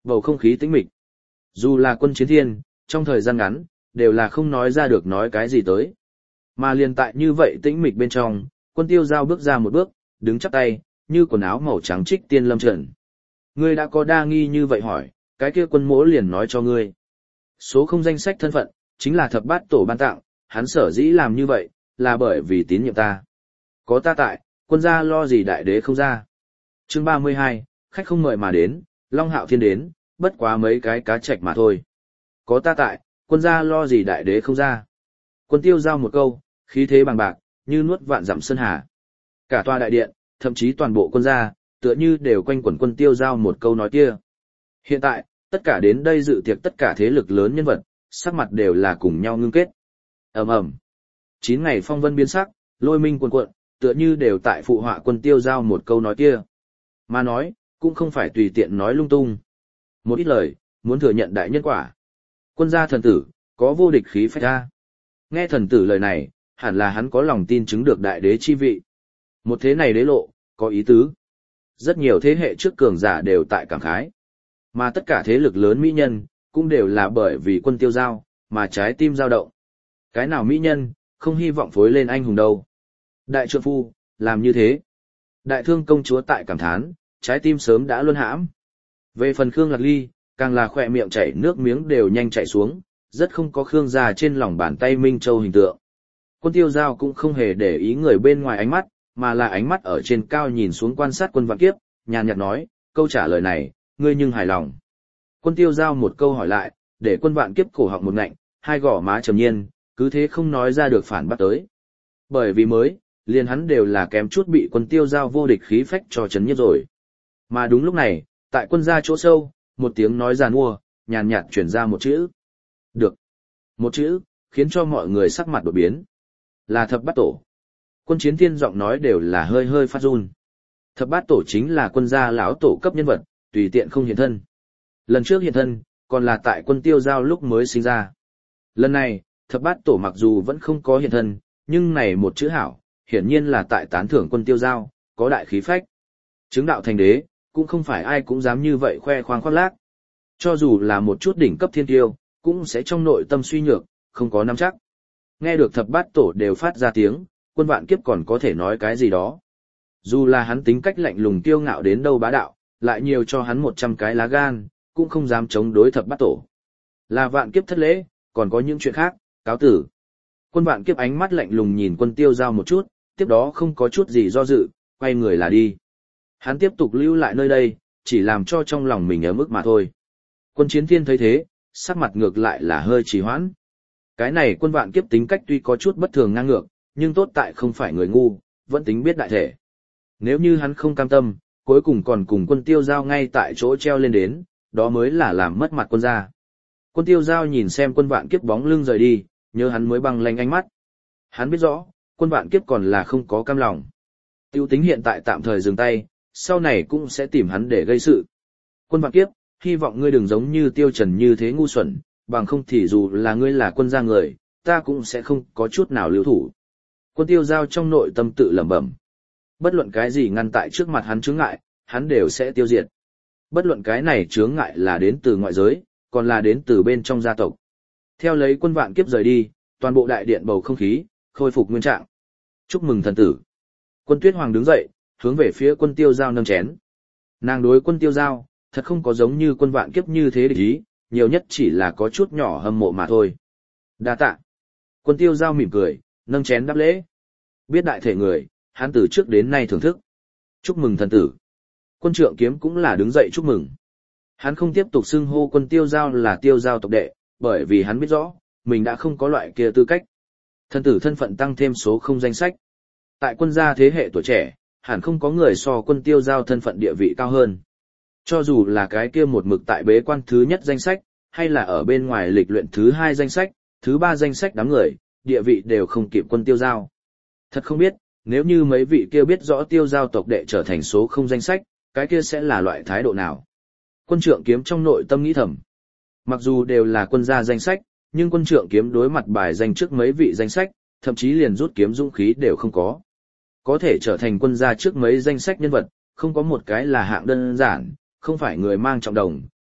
bầu không khí tĩnh mịch. Dù là quân chiến thiên, trong thời gian ngắn, đều là không nói ra được nói cái gì tới. Mà liền tại như vậy tĩnh mịch bên trong, quân tiêu giao bước ra một bước, đứng chắp tay, như quần áo màu trắng trích tiên lâm trần. Ngươi đã có đa nghi như vậy hỏi, cái kia quân mỗ liền nói cho ngươi. Số không danh sách thân phận, chính là thập bát tổ ban tặng, hắn sở dĩ làm như vậy, là bởi vì tín nhiệm ta. Có ta tại, quân gia lo gì đại đế không ra. Chương ba mươi hai, khách không mời mà đến, Long Hạo Thiên đến, bất quá mấy cái cá trạch mà thôi. Có ta tại, quân gia lo gì đại đế không ra. Quân tiêu giao một câu, khí thế bằng bạc, như nuốt vạn dặm sơn hà. Cả tòa đại điện, thậm chí toàn bộ quân gia, tựa như đều quanh quẩn quân tiêu giao một câu nói kia. Hiện tại, tất cả đến đây dự tiệc tất cả thế lực lớn nhân vật, sắc mặt đều là cùng nhau ngưng kết. Ầm ầm. Chín ngày phong vân biến sắc, lôi minh cuồn cuộn, tựa như đều tại phụ họa quân tiêu giao một câu nói kia. Mà nói, cũng không phải tùy tiện nói lung tung. Một ít lời, muốn thừa nhận đại nhân quả. Quân gia thần tử, có vô địch khí phách ra. Nghe thần tử lời này, hẳn là hắn có lòng tin chứng được đại đế chi vị. Một thế này đế lộ, có ý tứ. Rất nhiều thế hệ trước cường giả đều tại cảm khái. Mà tất cả thế lực lớn mỹ nhân, cũng đều là bởi vì quân tiêu giao, mà trái tim dao động. Cái nào mỹ nhân, không hy vọng phối lên anh hùng đâu. Đại trượng phu, làm như thế. Đại thương công chúa tại cảm thán, trái tim sớm đã luân hãm. Về phần Khương Lạc Ly, càng là khỏe miệng chảy nước miếng đều nhanh chảy xuống, rất không có Khương gia trên lòng bàn tay Minh Châu hình tượng. Quân tiêu giao cũng không hề để ý người bên ngoài ánh mắt, mà là ánh mắt ở trên cao nhìn xuống quan sát quân vạn kiếp, nhàn nhạt nói, câu trả lời này, ngươi nhưng hài lòng. Quân tiêu giao một câu hỏi lại, để quân vạn kiếp cổ họng một ngạnh, hai gò má trầm nhiên, cứ thế không nói ra được phản bắt tới. Bởi vì mới, liền hắn đều là kém chút bị quân tiêu giao vô địch khí phách cho chấn nhiếp rồi. Mà đúng lúc này, tại quân gia chỗ sâu, một tiếng nói giàn mua, nhàn nhạt chuyển ra một chữ. Được. Một chữ, khiến cho mọi người sắc mặt đổi biến. Là thập bát tổ. Quân chiến thiên giọng nói đều là hơi hơi phát run. Thập bát tổ chính là quân gia lão tổ cấp nhân vật, tùy tiện không hiện thân. Lần trước hiện thân, còn là tại quân tiêu giao lúc mới sinh ra. Lần này, thập bát tổ mặc dù vẫn không có hiện thân, nhưng này một chữ hảo, hiển nhiên là tại tán thưởng quân tiêu giao, có đại khí phách. Chứng đạo thành đế, cũng không phải ai cũng dám như vậy khoe khoang khoác lác. Cho dù là một chút đỉnh cấp thiên tiêu, cũng sẽ trong nội tâm suy nhược, không có nắm chắc. Nghe được thập bát tổ đều phát ra tiếng, quân vạn kiếp còn có thể nói cái gì đó. Dù là hắn tính cách lạnh lùng kiêu ngạo đến đâu bá đạo, lại nhiều cho hắn một trăm cái lá gan, cũng không dám chống đối thập bát tổ. Là vạn kiếp thất lễ, còn có những chuyện khác, cáo tử. Quân vạn kiếp ánh mắt lạnh lùng nhìn quân tiêu giao một chút, tiếp đó không có chút gì do dự, quay người là đi. Hắn tiếp tục lưu lại nơi đây, chỉ làm cho trong lòng mình ấm ức mà thôi. Quân chiến thiên thấy thế, sắc mặt ngược lại là hơi trì hoãn. Cái này quân vạn kiếp tính cách tuy có chút bất thường ngang ngược, nhưng tốt tại không phải người ngu, vẫn tính biết đại thể. Nếu như hắn không cam tâm, cuối cùng còn cùng quân tiêu giao ngay tại chỗ treo lên đến, đó mới là làm mất mặt quân gia. Quân tiêu giao nhìn xem quân vạn kiếp bóng lưng rời đi, nhớ hắn mới băng lanh ánh mắt. Hắn biết rõ, quân vạn kiếp còn là không có cam lòng. Tiêu tính hiện tại tạm thời dừng tay, sau này cũng sẽ tìm hắn để gây sự. Quân vạn kiếp, hy vọng ngươi đừng giống như tiêu trần như thế ngu xuẩn, bằng không thì dù là ngươi là quân gia người, ta cũng sẽ không có chút nào lưu thủ. Quân tiêu giao trong nội tâm tự lẩm bẩm. Bất luận cái gì ngăn tại trước mặt hắn chướng ngại, hắn đều sẽ tiêu diệt. Bất luận cái này chướng ngại là đến từ ngoại giới, còn là đến từ bên trong gia tộc. Theo lấy quân vạn kiếp rời đi, toàn bộ đại điện bầu không khí, khôi phục nguyên trạng. Chúc mừng thần tử. Quân tuyết hoàng đứng dậy, hướng về phía quân tiêu giao nâng chén. Nàng đối quân tiêu giao, thật không có giống như quân vạn kiếp như thế địch ý, nhiều nhất chỉ là có chút nhỏ hâm mộ mà thôi. Đa tạ. Quân tiêu giao mỉm cười, nâng chén đáp lễ. Biết đại thể người, hắn từ trước đến nay thưởng thức. Chúc mừng thần tử. Quân trượng kiếm cũng là đứng dậy chúc mừng. Hắn không tiếp tục xưng hô quân tiêu giao là tiêu giao tộc đệ, bởi vì hắn biết rõ, mình đã không có loại kia tư cách. Thần tử thân phận tăng thêm số không danh sách. Tại quân gia thế hệ tuổi trẻ, hẳn không có người so quân tiêu giao thân phận địa vị cao hơn. Cho dù là cái kia một mực tại bế quan thứ nhất danh sách, hay là ở bên ngoài lịch luyện thứ hai danh sách, thứ ba danh sách đám người, địa vị đều không kịp quân tiêu giao. Thật không biết, nếu như mấy vị kia biết rõ tiêu giao tộc đệ trở thành số không danh sách, cái kia sẽ là loại thái độ nào? Quân trượng kiếm trong nội tâm nghĩ thầm. Mặc dù đều là quân gia danh sách, nhưng quân trượng kiếm đối mặt bài danh trước mấy vị danh sách, thậm chí liền rút kiếm dũng khí đều không có. Có thể trở thành quân gia trước mấy danh sách nhân vật, không có một cái là hạng đơn giản, không phải người mang trọng đồng,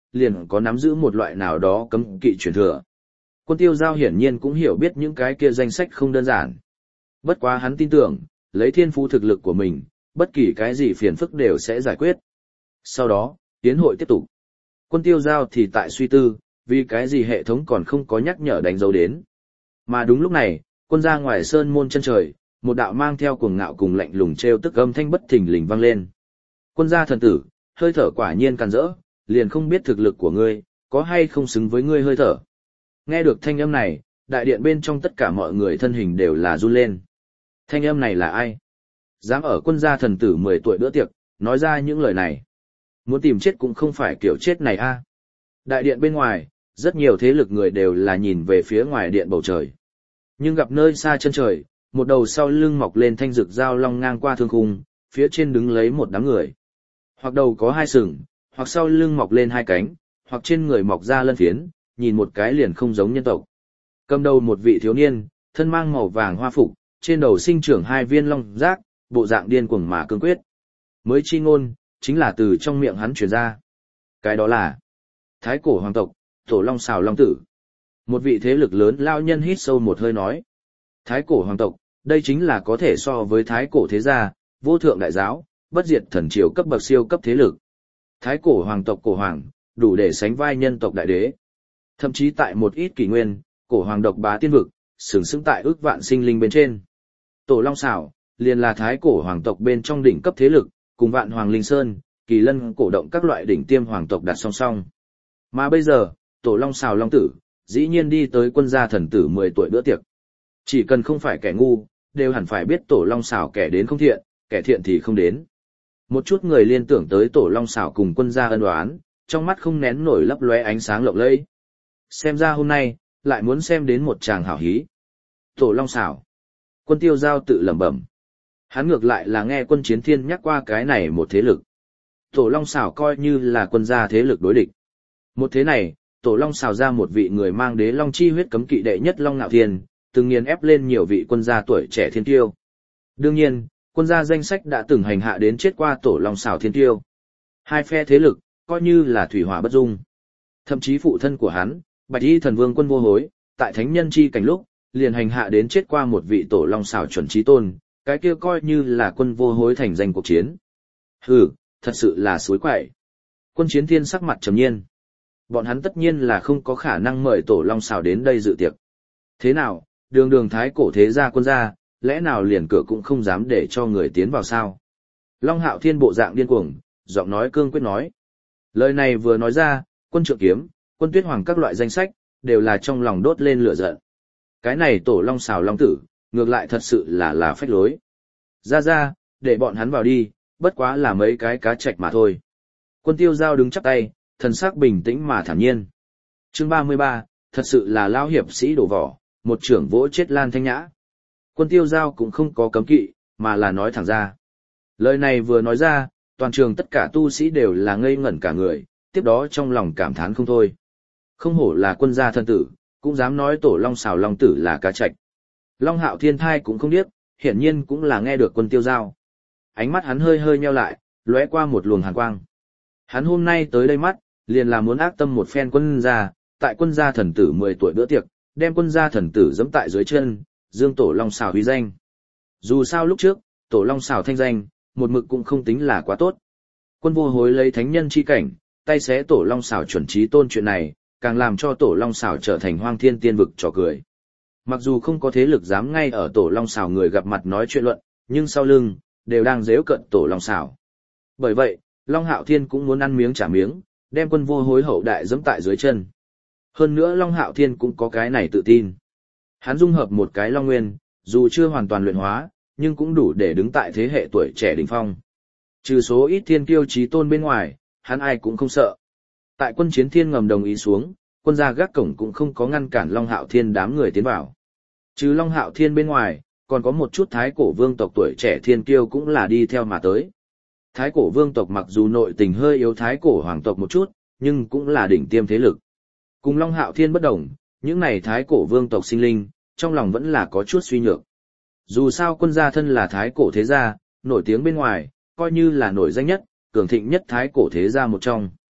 liền có nắm giữ một loại nào đó cấm kỵ truyền thừa. Quân Tiêu Giao hiển nhiên cũng hiểu biết những cái kia danh sách không đơn giản. Bất quá hắn tin tưởng, lấy thiên phú thực lực của mình, bất kỳ cái gì phiền phức đều sẽ giải quyết. Sau đó, tiến hội tiếp tục. Quân Tiêu Giao thì tại suy tư, vì cái gì hệ thống còn không có nhắc nhở đánh dấu đến. Mà đúng lúc này, quân ra ngoài sơn môn chân trời, một đạo mang theo cuồng ngạo cùng lạnh lùng trêu tức âm thanh bất thình lình vang lên. Quân gia thần tử, hơi thở quả nhiên càn rỡ, liền không biết thực lực của ngươi, có hay không xứng với ngươi hơi thở. Nghe được thanh âm này, đại điện bên trong tất cả mọi người thân hình đều là run lên. Thanh âm này là ai? Dám ở quân gia thần tử mười tuổi bữa tiệc, nói ra những lời này. Muốn tìm chết cũng không phải kiểu chết này a. Đại điện bên ngoài, rất nhiều thế lực người đều là nhìn về phía ngoài điện bầu trời. Nhưng gặp nơi xa chân trời, một đầu sau lưng mọc lên thanh rực dao long ngang qua thương khung, phía trên đứng lấy một đám người. Hoặc đầu có hai sừng, hoặc sau lưng mọc lên hai cánh, hoặc trên người mọc ra lân phiến, nhìn một cái liền không giống nhân tộc. Cầm đầu một vị thiếu niên, thân mang màu vàng hoa phục, trên đầu sinh trưởng hai viên long giác, bộ dạng điên cuồng mà cương quyết. Mới chi ngôn, chính là từ trong miệng hắn truyền ra. Cái đó là Thái cổ hoàng tộc, Tổ Long Sào Long Tử. Một vị thế lực lớn lao nhân hít sâu một hơi nói. Thái cổ hoàng tộc, đây chính là có thể so với thái cổ thế gia, vô thượng đại giáo, bất diệt thần triều cấp bậc siêu cấp thế lực. Thái cổ hoàng tộc cổ hoàng, đủ để sánh vai nhân tộc đại đế. Thậm chí tại một ít kỷ nguyên, cổ hoàng độc bá tiên vực, sừng sững tại ước vạn sinh linh bên trên. Tổ Long Sào, liền là thái cổ hoàng tộc bên trong đỉnh cấp thế lực, cùng vạn hoàng linh sơn, kỳ lân cổ động các loại đỉnh tiêm hoàng tộc đặt song song. Mà bây giờ, Tổ Long Sào Long Tử, dĩ nhiên đi tới quân gia thần tử mười tuổi bữa tiệc. Chỉ cần không phải kẻ ngu, đều hẳn phải biết Tổ Long Sào kẻ đến không thiện, kẻ thiện thì không đến. Một chút người liên tưởng tới Tổ Long Sào cùng quân gia ân oán, trong mắt không nén nổi lấp lóe ánh sáng lộng lẫy. Xem ra hôm nay, lại muốn xem đến một chàng hảo hí. Tổ Long Sào. Quân Tiêu Giao tự lẩm bẩm. Hắn ngược lại là nghe Quân Chiến Thiên nhắc qua cái này một thế lực. Tổ Long Sào coi như là quân gia thế lực đối địch. Một thế này, Tổ Long Sào ra một vị người mang đế long chi huyết cấm kỵ đệ nhất Long Nạo Thiên, từng nghiền ép lên nhiều vị quân gia tuổi trẻ thiên tiêu. Đương nhiên, quân gia danh sách đã từng hành hạ đến chết qua Tổ Long Sào thiên tiêu. Hai phe thế lực, coi như là thủy hỏa bất dung. Thậm chí phụ thân của hắn, Bạch Y Thần Vương Quân Vô Hối, tại thánh nhân chi cảnh lúc, liền hành hạ đến chết qua một vị Tổ Long Sào chuẩn chí tôn, cái kia coi như là Quân Vô Hối thành danh cuộc chiến. Hừ, thật sự là suối quậy. Quân Chiến Thiên sắc mặt trầm nhiên. Bọn hắn tất nhiên là không có khả năng mời Tổ Long Sào đến đây dự tiệc. Thế nào, đường đường thái cổ thế gia quân gia, lẽ nào liền cửa cũng không dám để cho người tiến vào sao? Long Hạo Thiên bộ dạng điên cuồng, giọng nói cương quyết nói. Lời này vừa nói ra, Quân Trượng Kiếm, Quân Tuyết Hoàng các loại danh sách, đều là trong lòng đốt lên lửa giận. Cái này Tổ Long Sào Long Tử, ngược lại thật sự là là phách lối. Ra ra, để bọn hắn vào đi, bất quá là mấy cái cá trạch mà thôi. Quân Tiêu Giao đứng chắp tay, thần sắc bình tĩnh mà thản nhiên. Chương ba mươi ba, thật sự là lao hiệp sĩ đổ vỏ, một trưởng vỗ chết Lan Thanh Nhã. Quân Tiêu Giao cũng không có cấm kỵ, mà là nói thẳng ra. Lời này vừa nói ra, toàn trường tất cả tu sĩ đều là ngây ngẩn cả người, tiếp đó trong lòng cảm thán không thôi. Không hổ là quân gia thân tử, cũng dám nói Tổ Long Sào Long Tử là cá trạch. Long Hạo Thiên thai cũng không biết, hiển nhiên cũng là nghe được Quân Tiêu Giao. Ánh mắt hắn hơi hơi nheo lại, lóe qua một luồng hàn quang. Hắn hôm nay tới đây mắt, liền là muốn ác tâm một phen quân gia, tại quân gia thần tử mười tuổi bữa tiệc, đem quân gia thần tử giẫm tại dưới chân, dương Tổ Long Sào huy danh. Dù sao lúc trước, Tổ Long Sào thanh danh, một mực cũng không tính là quá tốt. Quân Vô Hối lấy thánh nhân chi cảnh, tay xé Tổ Long Sào chuẩn chí tôn chuyện này, càng làm cho Tổ Long Sào trở thành hoang thiên tiên vực trò cười. Mặc dù không có thế lực dám ngay ở Tổ Long Sào người gặp mặt nói chuyện luận, nhưng sau lưng, đều đang giễu cận Tổ Long Sào. Bởi vậy, Long Hạo Thiên cũng muốn ăn miếng trả miếng, đem Quân Vô Hối hậu đại giẫm tại dưới chân. Hơn nữa Long Hạo Thiên cũng có cái này tự tin. Hắn dung hợp một cái Long Nguyên, dù chưa hoàn toàn luyện hóa, nhưng cũng đủ để đứng tại thế hệ tuổi trẻ đỉnh phong. Trừ số ít thiên kiêu chí tôn bên ngoài, hắn ai cũng không sợ. Tại Quân Chiến Thiên ngầm đồng ý xuống, quân gia gác cổng cũng không có ngăn cản Long Hạo Thiên đám người tiến vào. Trừ Long Hạo Thiên bên ngoài, còn có một chút thái cổ vương tộc tuổi trẻ thiên kiêu cũng là đi theo mà tới. Thái cổ vương tộc mặc dù nội tình hơi yếu thái cổ hoàng tộc một chút, nhưng cũng là đỉnh tiêm thế lực. Cùng Long Hạo Thiên bất đồng, những này thái cổ vương tộc sinh linh, trong lòng vẫn là có chút suy nhược. Dù sao quân gia thân là thái cổ thế gia, nổi tiếng bên ngoài, coi như là nổi danh nhất, cường thịnh nhất thái cổ thế gia một trong.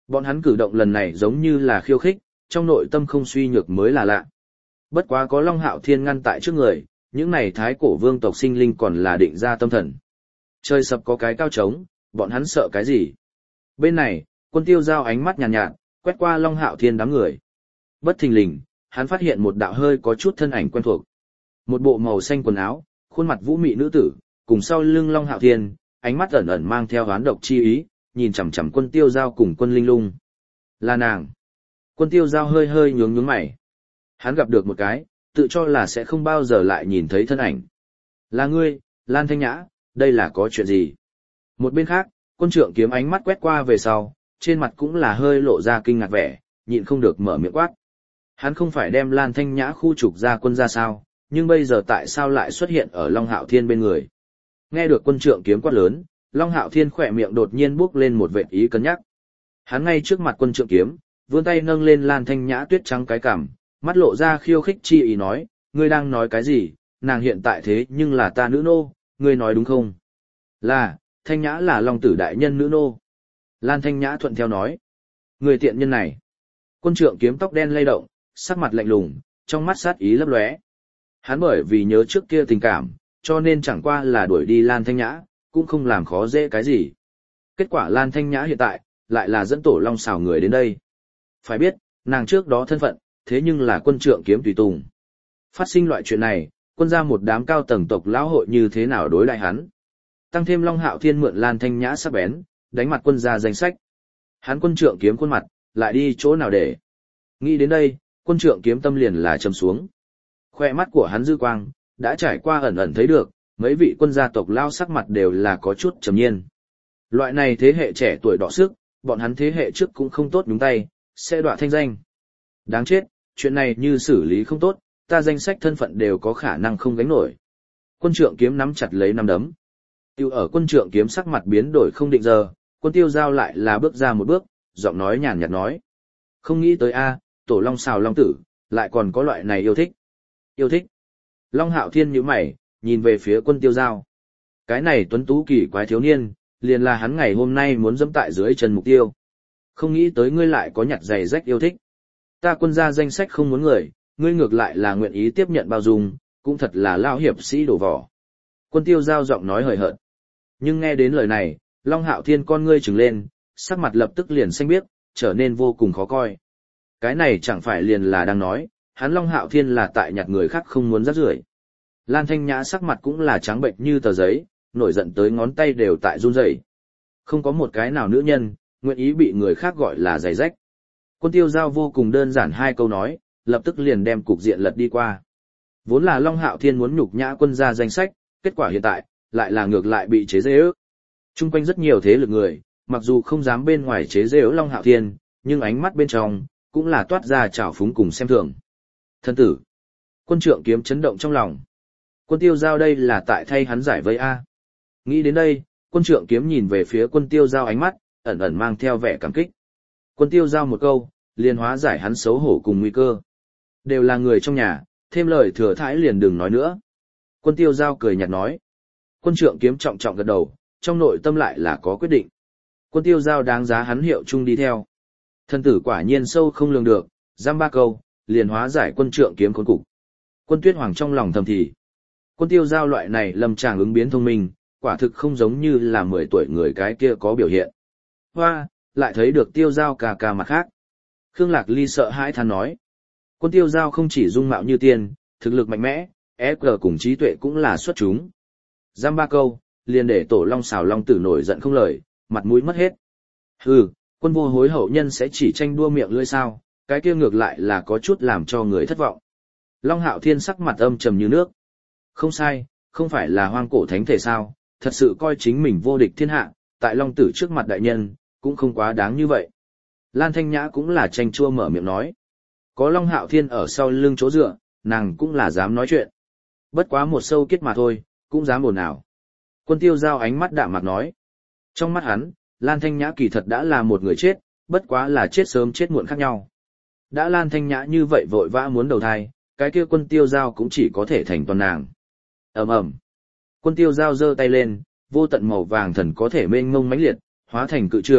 Bọn hắn cử động lần này giống như là khiêu khích, trong nội tâm không suy nhược mới là lạ. Bất quá có Long Hạo Thiên ngăn tại trước người, những này thái cổ vương tộc sinh linh còn là định ra tâm thần. Trời sập có cái cao trống, bọn hắn sợ cái gì? Bên này, Quân Tiêu Giao ánh mắt nhàn nhạt, nhạt, quét qua Long Hạo Thiên đám người. Bất thình lình, hắn phát hiện một đạo hơi có chút thân ảnh quen thuộc. Một bộ màu xanh quần áo, khuôn mặt vũ mị nữ tử, cùng sau lưng Long Hạo Thiên, ánh mắt ẩn ẩn mang theo oán độc chi ý, nhìn chằm chằm Quân Tiêu Giao cùng Quân Linh Lung. Là nàng. Quân Tiêu Giao hơi hơi nhướng nhướng mày. Hắn gặp được một cái, tự cho là sẽ không bao giờ lại nhìn thấy thân ảnh. Là ngươi, Lan Thanh Nhã, đây là có chuyện gì? Một bên khác, Quân Trượng Kiếm ánh mắt quét qua về sau, trên mặt cũng là hơi lộ ra kinh ngạc vẻ, nhịn không được mở miệng quát. Hắn không phải đem Lan Thanh Nhã khu trục ra quân ra sao, nhưng bây giờ tại sao lại xuất hiện ở Long Hạo Thiên bên người? Nghe được Quân Trượng Kiếm quát lớn, Long Hạo Thiên khỏe miệng đột nhiên bước lên một vệt ý cân nhắc. Hắn ngay trước mặt Quân Trượng Kiếm, vươn tay nâng lên Lan Thanh Nhã tuyết trắng cái cằm, mắt lộ ra khiêu khích chi ý nói, ngươi đang nói cái gì, nàng hiện tại thế nhưng là ta nữ nô, ngươi nói đúng không? Là, Thanh Nhã là Long Tử đại nhân nữ nô. Lan Thanh Nhã thuận theo nói, người tiện nhân này. Quân Trượng Kiếm tóc đen lay động, sắc mặt lạnh lùng, trong mắt sát ý lấp lóe. Hắn bởi vì nhớ trước kia tình cảm, cho nên chẳng qua là đuổi đi Lan Thanh Nhã, cũng không làm khó dễ cái gì. Kết quả Lan Thanh Nhã hiện tại, lại là dẫn Tổ Long xào người đến đây. Phải biết, nàng trước đó thân phận, thế nhưng là Quân Trượng Kiếm tùy tùng. Phát sinh loại chuyện này, quân ra một đám cao tầng tộc lão hội như thế nào đối lại hắn. Tăng thêm Long Hạo Thiên mượn Lan Thanh Nhã sắc bén, đánh mặt quân ra danh sách. Hắn Quân Trượng Kiếm khuôn mặt, lại đi chỗ nào để. Nghĩ đến đây, Quân Trượng Kiếm tâm liền là trầm xuống. Khoe mắt của hắn dư quang, đã trải qua ẩn ẩn thấy được, mấy vị quân gia tộc lao sắc mặt đều là có chút trầm nhiên. Loại này thế hệ trẻ tuổi đọ sức, bọn hắn thế hệ trước cũng không tốt nhúng tay, sẽ đọa thanh danh. Đáng chết, chuyện này như xử lý không tốt, ta danh sách thân phận đều có khả năng không gánh nổi. Quân Trượng Kiếm nắm chặt lấy nắm đấm. Tiêu ở Quân Trượng Kiếm sắc mặt biến đổi không định giờ, Quân Tiêu Giao lại là bước ra một bước, giọng nói nhàn nhạt nói. Không nghĩ tới a, Tổ Long xào Long Tử, lại còn có loại này yêu thích. Yêu thích. Long Hạo Thiên nhíu mày, nhìn về phía Quân Tiêu Giao. Cái này tuấn tú kỳ quái thiếu niên, liền là hắn ngày hôm nay muốn dẫm tại dưới chân mục tiêu. Không nghĩ tới ngươi lại có nhặt giày rách yêu thích. Ta quân gia danh sách không muốn người, ngươi ngược lại là nguyện ý tiếp nhận bao dung, cũng thật là lao hiệp sĩ đổ vỏ. Quân Tiêu Giao giọng nói hời hợt. Nhưng nghe đến lời này, Long Hạo Thiên con ngươi trừng lên, sắc mặt lập tức liền xanh biếc, trở nên vô cùng khó coi. Cái này chẳng phải liền là đang nói, hắn Long Hạo Thiên là tại nhặt người khác không muốn rắc rưởi. Lan Thanh Nhã sắc mặt cũng là trắng bệnh như tờ giấy, nổi giận tới ngón tay đều tại run rẩy. Không có một cái nào nữ nhân, nguyện ý bị người khác gọi là giày rách. Quân Tiêu Giao vô cùng đơn giản hai câu nói, lập tức liền đem cục diện lật đi qua. Vốn là Long Hạo Thiên muốn nhục nhã quân gia danh sách, kết quả hiện tại, lại là ngược lại bị chế giễu. Trung quanh rất nhiều thế lực người, mặc dù không dám bên ngoài chế giễu Long Hạo Thiên, nhưng ánh mắt bên trong, cũng là toát ra trào phúng cùng xem thường. Thân tử. Quân Trượng Kiếm chấn động trong lòng. Quân Tiêu Giao đây là tại thay hắn giải vây A. Nghĩ đến đây, Quân Trượng Kiếm nhìn về phía Quân Tiêu Giao ánh mắt, ẩn ẩn mang theo vẻ cảm kích. Quân Tiêu Giao một câu, liền hóa giải hắn xấu hổ cùng nguy cơ. Đều là người trong nhà, thêm lời thừa thãi liền đừng nói nữa. Quân Tiêu Giao cười nhạt nói. Quân Trượng Kiếm trọng trọng gật đầu, trong nội tâm lại là có quyết định. Quân Tiêu Giao đáng giá hắn hiệu chung đi theo. Thân tử quả nhiên sâu không lường được, giam ba câu, liền hóa giải Quân Trượng Kiếm khốn cục. Quân Tuyết Hoàng trong lòng thầm thì. Quân Tiêu Giao loại này lâm tràng ứng biến thông minh, quả thực không giống như là mười tuổi người cái kia có biểu hiện. Hoa, lại thấy được Tiêu Giao cà cà mặt khác. Khương Lạc Ly sợ hãi than nói. Quân Tiêu Giao không chỉ dung mạo như tiên, thực lực mạnh mẽ, ép giê cùng trí tuệ cũng là xuất chúng. Giam ba câu, liền để Tổ Long xào Long Tử nổi giận không lời, mặt mũi mất hết. Hừ, quân vô hối hậu nhân sẽ chỉ tranh đua miệng lưỡi sao, cái kia ngược lại là có chút làm cho người thất vọng. Long Hạo Thiên sắc mặt âm trầm như nước. Không sai, không phải là hoang cổ thánh thể sao, thật sự coi chính mình vô địch thiên hạ, tại Long Tử trước mặt đại nhân, cũng không quá đáng như vậy. Lan Thanh Nhã cũng là tranh chua mở miệng nói. Có Long Hạo Thiên ở sau lưng chỗ dựa, nàng cũng là dám nói chuyện. Bất quá một sâu kết mà thôi, cũng dám ồn ào. Quân Tiêu Giao ánh mắt đạm mạc nói. Trong mắt hắn, Lan Thanh Nhã kỳ thật đã là một người chết, bất quá là chết sớm chết muộn khác nhau. Đã Lan Thanh Nhã như vậy vội vã muốn đầu thai, cái kia Quân Tiêu Giao cũng chỉ có thể thành toàn nàng. Ầm ầm. Quân Tiêu Giao giơ tay lên, vô tận màu vàng thần có thể mênh mông mãnh liệt, hóa thành cự trường,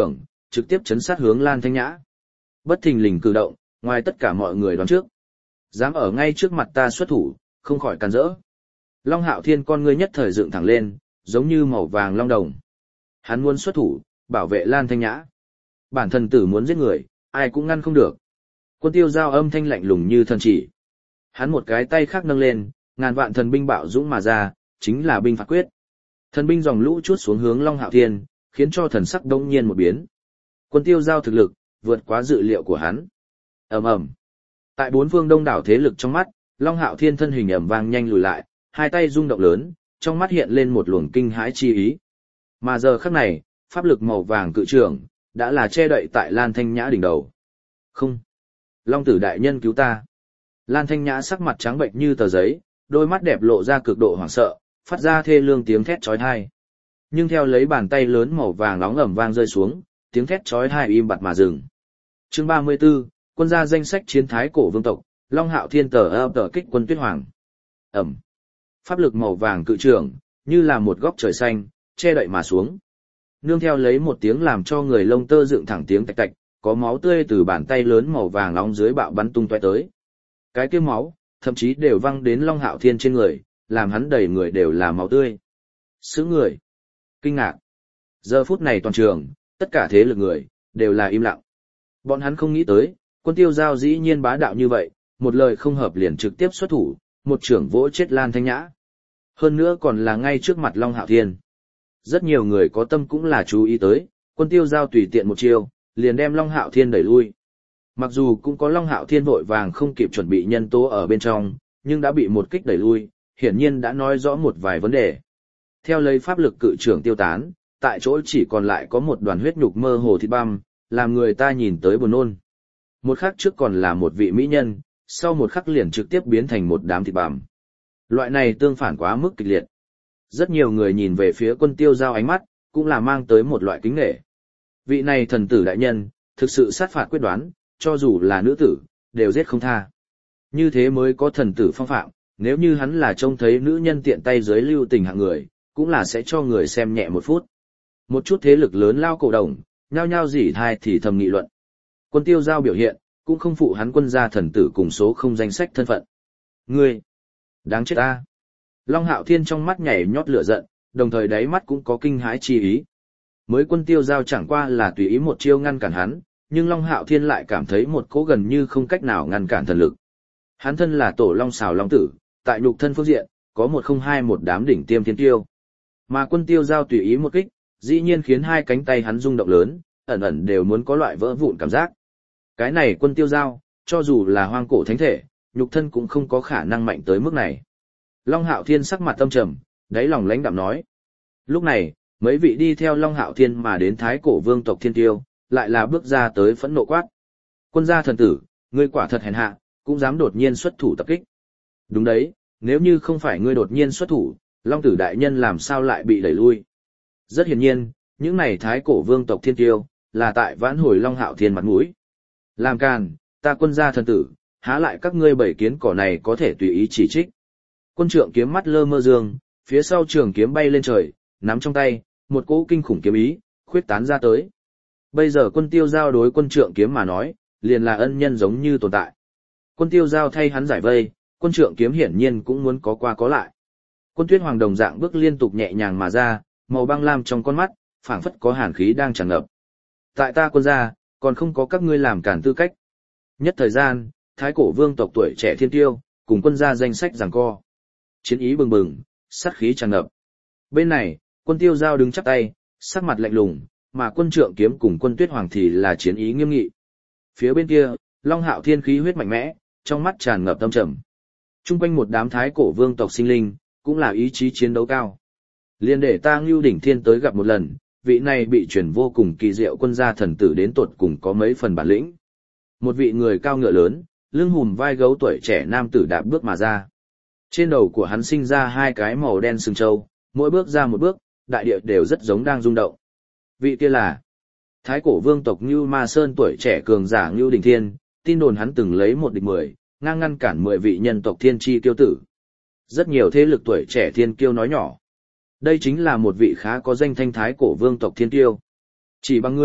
trực tiếp chấn sát hướng Lan Thanh Nhã. Bất thình lình cử động, ngoài tất cả mọi người đoán trước. Dám ở ngay trước mặt ta xuất thủ, không khỏi càn rỡ. Long Hạo Thiên con ngươi nhất thời dựng thẳng lên, giống như màu vàng long đồng. Hắn muốn xuất thủ, bảo vệ Lan Thanh Nhã. Bản thần tử muốn giết người, ai cũng ngăn không được. Quân Tiêu Giao âm thanh lạnh lùng như thần chỉ. Hắn một cái tay khác nâng lên, ngàn vạn thần binh bạo dũng mà ra, chính là binh phạt quyết. Thần binh dòng lũ chuốt xuống hướng Long Hạo Thiên, khiến cho thần sắc đông nhiên một biến. Quân Tiêu Giao thực lực vượt quá dự liệu của hắn. Ầm ầm. Tại bốn phương đông đảo thế lực trong mắt, Long Hạo Thiên thân hình ầm vang nhanh lùi lại, hai tay rung động lớn, trong mắt hiện lên một luồng kinh hãi chi ý. Mà giờ khắc này, pháp lực màu vàng cự trường đã là che đậy tại Lan Thanh Nhã đỉnh đầu. Không. Long tử đại nhân cứu ta. Lan Thanh Nhã sắc mặt trắng bệnh như tờ giấy, đôi mắt đẹp lộ ra cực độ hoảng sợ, phát ra thê lương tiếng thét chói tai. Nhưng theo lấy bàn tay lớn màu vàng nóng ầm vang rơi xuống, tiếng thét chói tai im bặt mà dừng. Chương ba mươi 34, quân gia danh sách chiến thái cổ vương tộc, Long Hạo Thiên tờ ập tờ kích quân Tuyết Hoàng. Ẩm. Pháp lực màu vàng cự trường, như là một góc trời xanh, che đậy mà xuống. Nương theo lấy một tiếng làm cho người lông tơ dựng thẳng tiếng tạch tạch, có máu tươi từ bàn tay lớn màu vàng nóng dưới bạo bắn tung tóe tới. Cái kia máu, thậm chí đều văng đến Long Hạo Thiên trên người, làm hắn đầy người đều là máu tươi. Sững người, kinh ngạc. Giờ phút này toàn trường, tất cả thế lực người, đều là im lặng. Bọn hắn không nghĩ tới, Quân Tiêu Giao dĩ nhiên bá đạo như vậy, một lời không hợp liền trực tiếp xuất thủ, một trưởng vỗ chết Lan Thanh Nhã. Hơn nữa còn là ngay trước mặt Long Hạo Thiên. Rất nhiều người có tâm cũng là chú ý tới, Quân Tiêu Giao tùy tiện một chiêu, liền đem Long Hạo Thiên đẩy lui. Mặc dù cũng có Long Hạo Thiên vội vàng không kịp chuẩn bị nhân tố ở bên trong, nhưng đã bị một kích đẩy lui, hiển nhiên đã nói rõ một vài vấn đề. Theo lấy pháp lực cự trưởng tiêu tán, tại chỗ chỉ còn lại có một đoàn huyết nhục mơ hồ thịt băm, làm người ta nhìn tới buồn nôn. Một khắc trước còn là một vị mỹ nhân, sau một khắc liền trực tiếp biến thành một đám thịt bằm. Loại này tương phản quá mức kịch liệt. Rất nhiều người nhìn về phía Quân Tiêu Giao ánh mắt, cũng là mang tới một loại kính nể. Vị này thần tử đại nhân, thực sự sát phạt quyết đoán, cho dù là nữ tử, đều giết không tha. Như thế mới có thần tử phong phạm, nếu như hắn là trông thấy nữ nhân tiện tay dưới lưu tình hạng người, cũng là sẽ cho người xem nhẹ một phút. Một chút thế lực lớn lao cổ đồng, nhao nhao dỉ thai thì thầm nghị luận. Quân Tiêu Giao biểu hiện, cũng không phụ hắn quân gia thần tử cùng số không danh sách thân phận. Ngươi, đáng chết ta. Long Hạo Thiên trong mắt nhảy nhót lửa giận, đồng thời đáy mắt cũng có kinh hãi chi ý. Mới Quân Tiêu Giao chẳng qua là tùy ý một chiêu ngăn cản hắn, nhưng Long Hạo Thiên lại cảm thấy một cỗ gần như không cách nào ngăn cản thần lực. Hắn thân là tổ Long Xào Long tử, tại nhục thân phương diện, có một không hai một đám đỉnh tiêm thiên tiêu. Mà Quân Tiêu Giao tùy ý một kích, dĩ nhiên khiến hai cánh tay hắn rung động lớn, ẩn ẩn đều muốn có loại vỡ vụn cảm giác. Cái này Quân Tiêu Giao, cho dù là hoang cổ thánh thể, nhục thân cũng không có khả năng mạnh tới mức này. Long Hạo Thiên sắc mặt tâm trầm, đáy lòng lãnh đạm nói. Lúc này, mấy vị đi theo Long Hạo Thiên mà đến thái cổ vương tộc thiên tiêu, lại là bước ra tới phẫn nộ quát. Quân gia thần tử, ngươi quả thật hèn hạ, cũng dám đột nhiên xuất thủ tập kích. Đúng đấy, nếu như không phải ngươi đột nhiên xuất thủ, Long tử đại nhân làm sao lại bị đẩy lui. Rất hiển nhiên, những này thái cổ vương tộc thiên tiêu, là tại vãn hồi Long Hạo Thiên mặt mũi. Làm càn, ta quân gia thần tử, há lại các ngươi bảy kiến cỏ này có thể tùy ý chỉ trích. Quân trượng kiếm mắt lơ mơ dương, phía sau trường kiếm bay lên trời, nắm trong tay, một cỗ kinh khủng kiếm ý, khuyết tán ra tới. Bây giờ Quân Tiêu Giao đối quân trượng kiếm mà nói, liền là ân nhân giống như tồn tại. Quân Tiêu Giao thay hắn giải vây, quân trượng kiếm hiển nhiên cũng muốn có qua có lại. Quân Tuyết Hoàng đồng dạng bước liên tục nhẹ nhàng mà ra, màu băng lam trong con mắt, phảng phất có hàn khí đang tràn ngập. Tại ta quân gia, còn không có các ngươi làm cản tư cách. Nhất thời gian, thái cổ vương tộc tuổi trẻ thiên tiêu, cùng quân gia danh sách giằng co. Chiến ý bừng bừng, sát khí tràn ngập. Bên này, Quân Tiêu Giao đứng chắp tay, sắc mặt lạnh lùng, mà quân trượng kiếm cùng quân Tuyết Hoàng thì là chiến ý nghiêm nghị. Phía bên kia, Long Hạo Thiên khí huyết mạnh mẽ, trong mắt tràn ngập tâm trầm. Trung quanh một đám thái cổ vương tộc sinh linh, cũng là ý chí chiến đấu cao. Liên để ta Ngưu Đỉnh Thiên tới gặp một lần, vị này bị truyền vô cùng kỳ diệu quân gia thần tử đến tột cùng có mấy phần bản lĩnh. Một vị người cao ngựa lớn, lưng hùm vai gấu tuổi trẻ nam tử đạp bước mà ra. Trên đầu của hắn sinh ra hai cái màu đen sừng trâu, mỗi bước ra một bước, đại địa đều rất giống đang rung động. Vị kia là thái cổ vương tộc Ngưu Ma Sơn tuổi trẻ cường giả Ngưu Đỉnh Thiên, tin đồn hắn từng lấy một địch mười, ngang ngăn cản mười vị nhân tộc thiên chi kiêu tử. Rất nhiều thế lực tuổi trẻ thiên kiêu nói nhỏ. Đây chính là một vị khá có danh thanh thái cổ vương tộc thiên kiêu. Chỉ bằng ngươi,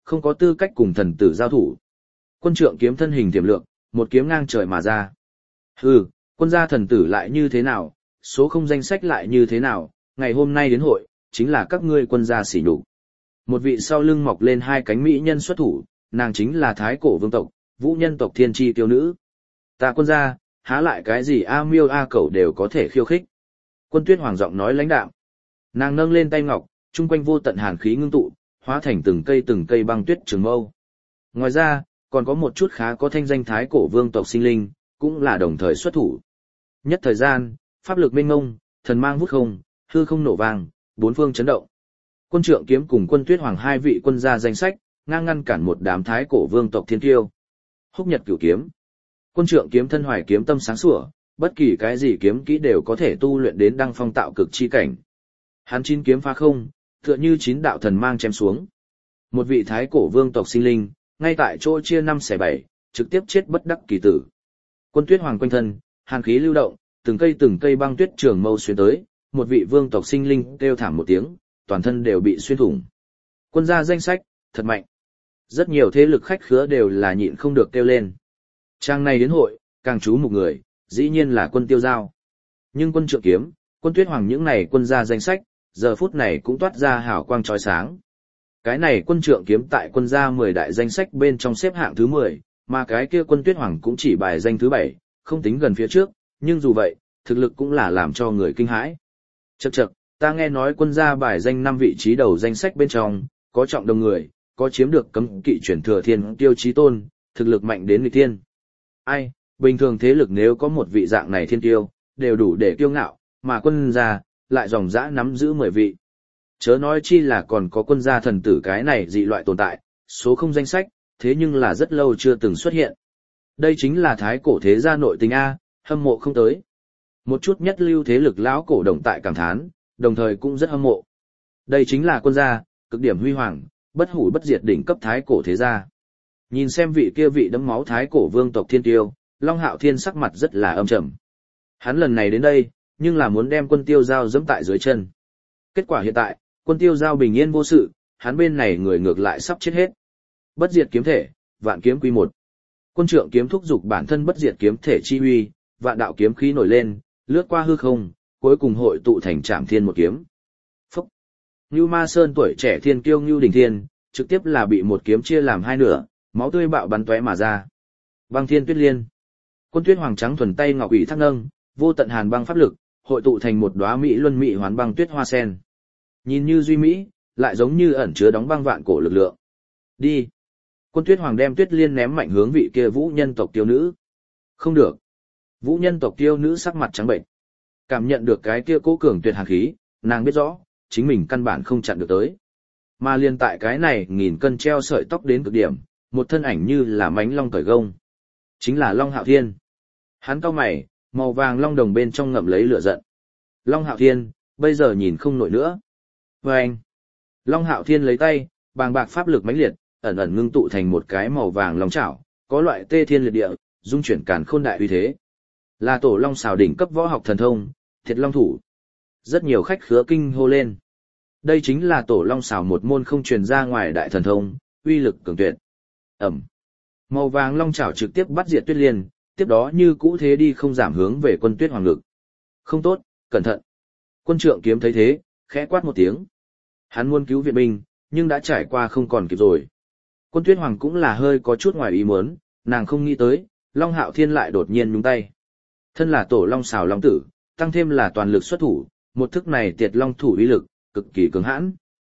không có tư cách cùng thần tử giao thủ. Quân trượng kiếm thân hình tiềm lượng, một kiếm ngang trời mà ra. Hừ, quân gia thần tử lại như thế nào, số không danh sách lại như thế nào, ngày hôm nay đến hội, chính là các ngươi quân gia sỉ nhục. Một vị sau lưng mọc lên hai cánh mỹ nhân xuất thủ, nàng chính là thái cổ vương tộc, vũ nhân tộc thiên tri tiêu nữ. Ta quân gia, há lại cái gì a miêu a cẩu đều có thể khiêu khích. Quân Tuyết Hoàng giọng nói lãnh đạm. Nàng nâng lên tay ngọc, chung quanh vô tận hàn khí ngưng tụ, hóa thành từng cây từng cây băng tuyết trường mâu. Ngoài ra, còn có một chút khá có thanh danh thái cổ vương tộc sinh linh, cũng là đồng thời xuất thủ. Nhất thời gian, pháp lực mênh mông, thần mang vút không, hư không nổ vang, bốn phương chấn động. Quân Trượng Kiếm cùng Quân Tuyết Hoàng hai vị quân gia danh sách, ngang ngăn cản một đám thái cổ vương tộc thiên kiêu. Húc Nhật Cửu Kiếm. Quân Trượng Kiếm thân hoài kiếm tâm sáng sủa, bất kỳ cái gì kiếm kỹ đều có thể tu luyện đến đăng phong tạo cực chi cảnh. Hắn chín kiếm phá không, tựa như chín đạo thần mang chém xuống. Một vị thái cổ vương tộc sinh linh, ngay tại chỗ chia năm xẻ bảy, trực tiếp chết bất đắc kỳ tử. Quân Tuyết Hoàng quanh thân, hàn khí lưu động, từng cây từng cây băng tuyết trường mâu xuyên tới, một vị vương tộc sinh linh kêu thảm một tiếng, toàn thân đều bị xuyên thủng. Quân gia danh sách, thật mạnh. Rất nhiều thế lực khách khứa đều là nhịn không được kêu lên. Trang này đến hội, càng chú một người, dĩ nhiên là Quân Tiêu Giao. Nhưng Quân Trượng Kiếm, Quân Tuyết Hoàng những này quân gia danh sách, giờ phút này cũng toát ra hào quang chói sáng. Cái này Quân Trượng Kiếm tại quân gia mười đại danh sách bên trong xếp hạng thứ mười, mà cái kia Quân Tuyết Hoàng cũng chỉ bài danh thứ bảy, không tính gần phía trước, nhưng dù vậy, thực lực cũng là làm cho người kinh hãi. Chậc chậc, ta nghe nói quân gia bài danh năm vị trí đầu danh sách bên trong, có trọng đồng người, có chiếm được cấm kỵ chuyển thừa thiên tiêu chí tôn, thực lực mạnh đến nghịch thiên. Ai, bình thường thế lực nếu có một vị dạng này thiên tiêu, đều đủ để kiêu ngạo, mà quân gia lại dòng dã nắm giữ mười vị. Chớ nói chi là còn có quân gia thần tử cái này dị loại tồn tại, số không danh sách, thế nhưng là rất lâu chưa từng xuất hiện. Đây chính là thái cổ thế gia nội tình A, hâm mộ không tới. Một chút nhất lưu thế lực lão cổ đồng tại cảm thán, đồng thời cũng rất hâm mộ. Đây chính là quân gia, cực điểm huy hoàng, bất hủ bất diệt đỉnh cấp thái cổ thế gia. Nhìn xem vị kia vị đấm máu thái cổ vương tộc thiên tiêu, Long Hạo Thiên sắc mặt rất là âm trầm. Hắn lần này đến đây, nhưng là muốn đem Quân Tiêu Giao giẫm tại dưới chân. Kết quả hiện tại, Quân Tiêu Giao bình yên vô sự, hắn bên này người ngược lại sắp chết hết. Bất diệt kiếm thể, vạn kiếm quy một. Quân Trượng Kiếm thúc giục bản thân bất diệt kiếm thể chi huy, vạn đạo kiếm khí nổi lên, lướt qua hư không, cuối cùng hội tụ thành Trảm Thiên một kiếm. Phúc! Nưu Ma Sơn tuổi trẻ thiên kiêu Nưu Đình Thiên, trực tiếp là bị một kiếm chia làm hai nửa, máu tươi bạo bắn tóe mà ra. Băng Thiên Tuyết Liên. Quân Tuyết Hoàng trắng thuần tay ngọc ủy thác nâng, vô tận hàn băng pháp lực, hội tụ thành một đóa mỹ luân mỹ hoán băng tuyết hoa sen. Nhìn như duy mỹ, lại giống như ẩn chứa đóng băng vạn cổ lực lượng. Đi. Quân Tuyết Hoàng đem Tuyết Liên ném mạnh hướng vị kia vũ nhân tộc tiêu nữ. Không được. Vũ nhân tộc tiêu nữ sắc mặt trắng bệnh. Cảm nhận được cái kia cố cường tuyệt hàn khí, nàng biết rõ, chính mình căn bản không chặn được tới. Mà liên tại cái này nghìn cân treo sợi tóc đến cực điểm, một thân ảnh như là mánh long cởi gông. Chính là Long Hạo Thiên. Hắn cau mày, màu vàng long đồng bên trong ngậm lấy lửa giận. Long Hạo Thiên, bây giờ nhìn không nổi nữa. Và anh. Long Hạo Thiên lấy tay, bàng bạc pháp lực mãnh liệt, ẩn ẩn ngưng tụ thành một cái màu vàng long chảo, có loại tê thiên liệt địa, dung chuyển càn khôn đại uy thế. Là tổ long xào đỉnh cấp võ học thần thông, Thiệt Long thủ. Rất nhiều khách khứa kinh hô lên. Đây chính là tổ long xào một môn không truyền ra ngoài đại thần thông, uy lực cường tuyệt. Ẩm. Màu vàng long chảo trực tiếp bắt diệt Tuyết Liên, tiếp đó như cũ thế đi không giảm hướng về Quân Tuyết Hoàng ngực. Không tốt, cẩn thận. Quân Trượng Kiếm thấy thế, khẽ quát một tiếng. Hắn muốn cứu viện binh, nhưng đã trải qua không còn kịp rồi. Quân Tuyết Hoàng cũng là hơi có chút ngoài ý muốn, nàng không nghĩ tới, Long Hạo Thiên lại đột nhiên nhúng tay. Thân là tổ long xào long tử, tăng thêm là toàn lực xuất thủ, một thức này Tiệt Long thủ uy lực, cực kỳ cứng hãn.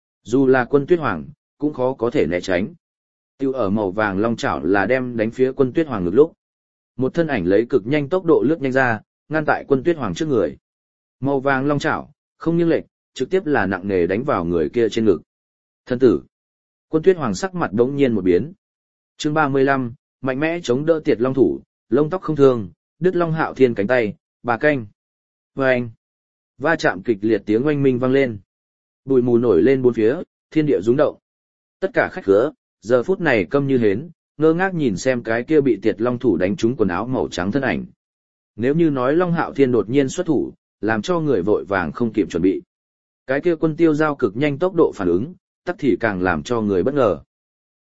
Dù là Quân Tuyết Hoàng, cũng khó có thể né tránh. Tiêu ở màu vàng long chảo là đem đánh phía Quân Tuyết Hoàng ngực lúc. Một thân ảnh lấy cực nhanh tốc độ lướt nhanh ra, ngăn tại Quân Tuyết Hoàng trước người. Màu vàng long chảo, không nghiêng lệch, trực tiếp là nặng nề đánh vào người kia trên ngực. Thân tử. Quân Tuyết Hoàng sắc mặt đống nhiên một biến. Chương ba mươi lăm, mạnh mẽ chống đỡ Tiệt Long thủ, lông tóc không thương, đứt Long Hạo Thiên cánh tay, bà canh. Vâng. Va chạm kịch liệt tiếng oanh minh vang lên. Bụi mù nổi lên bốn phía, thiên địa rung động. Tất cả khách khứa, giờ phút này câm như hến, ngơ ngác nhìn xem cái kia bị Tiệt Long thủ đánh trúng quần áo màu trắng thân ảnh. Nếu như nói Long Hạo Thiên đột nhiên xuất thủ, làm cho người vội vàng không kịp chuẩn bị. Cái kia Quân Tiêu Giao cực nhanh tốc độ phản ứng, tắc thì càng làm cho người bất ngờ.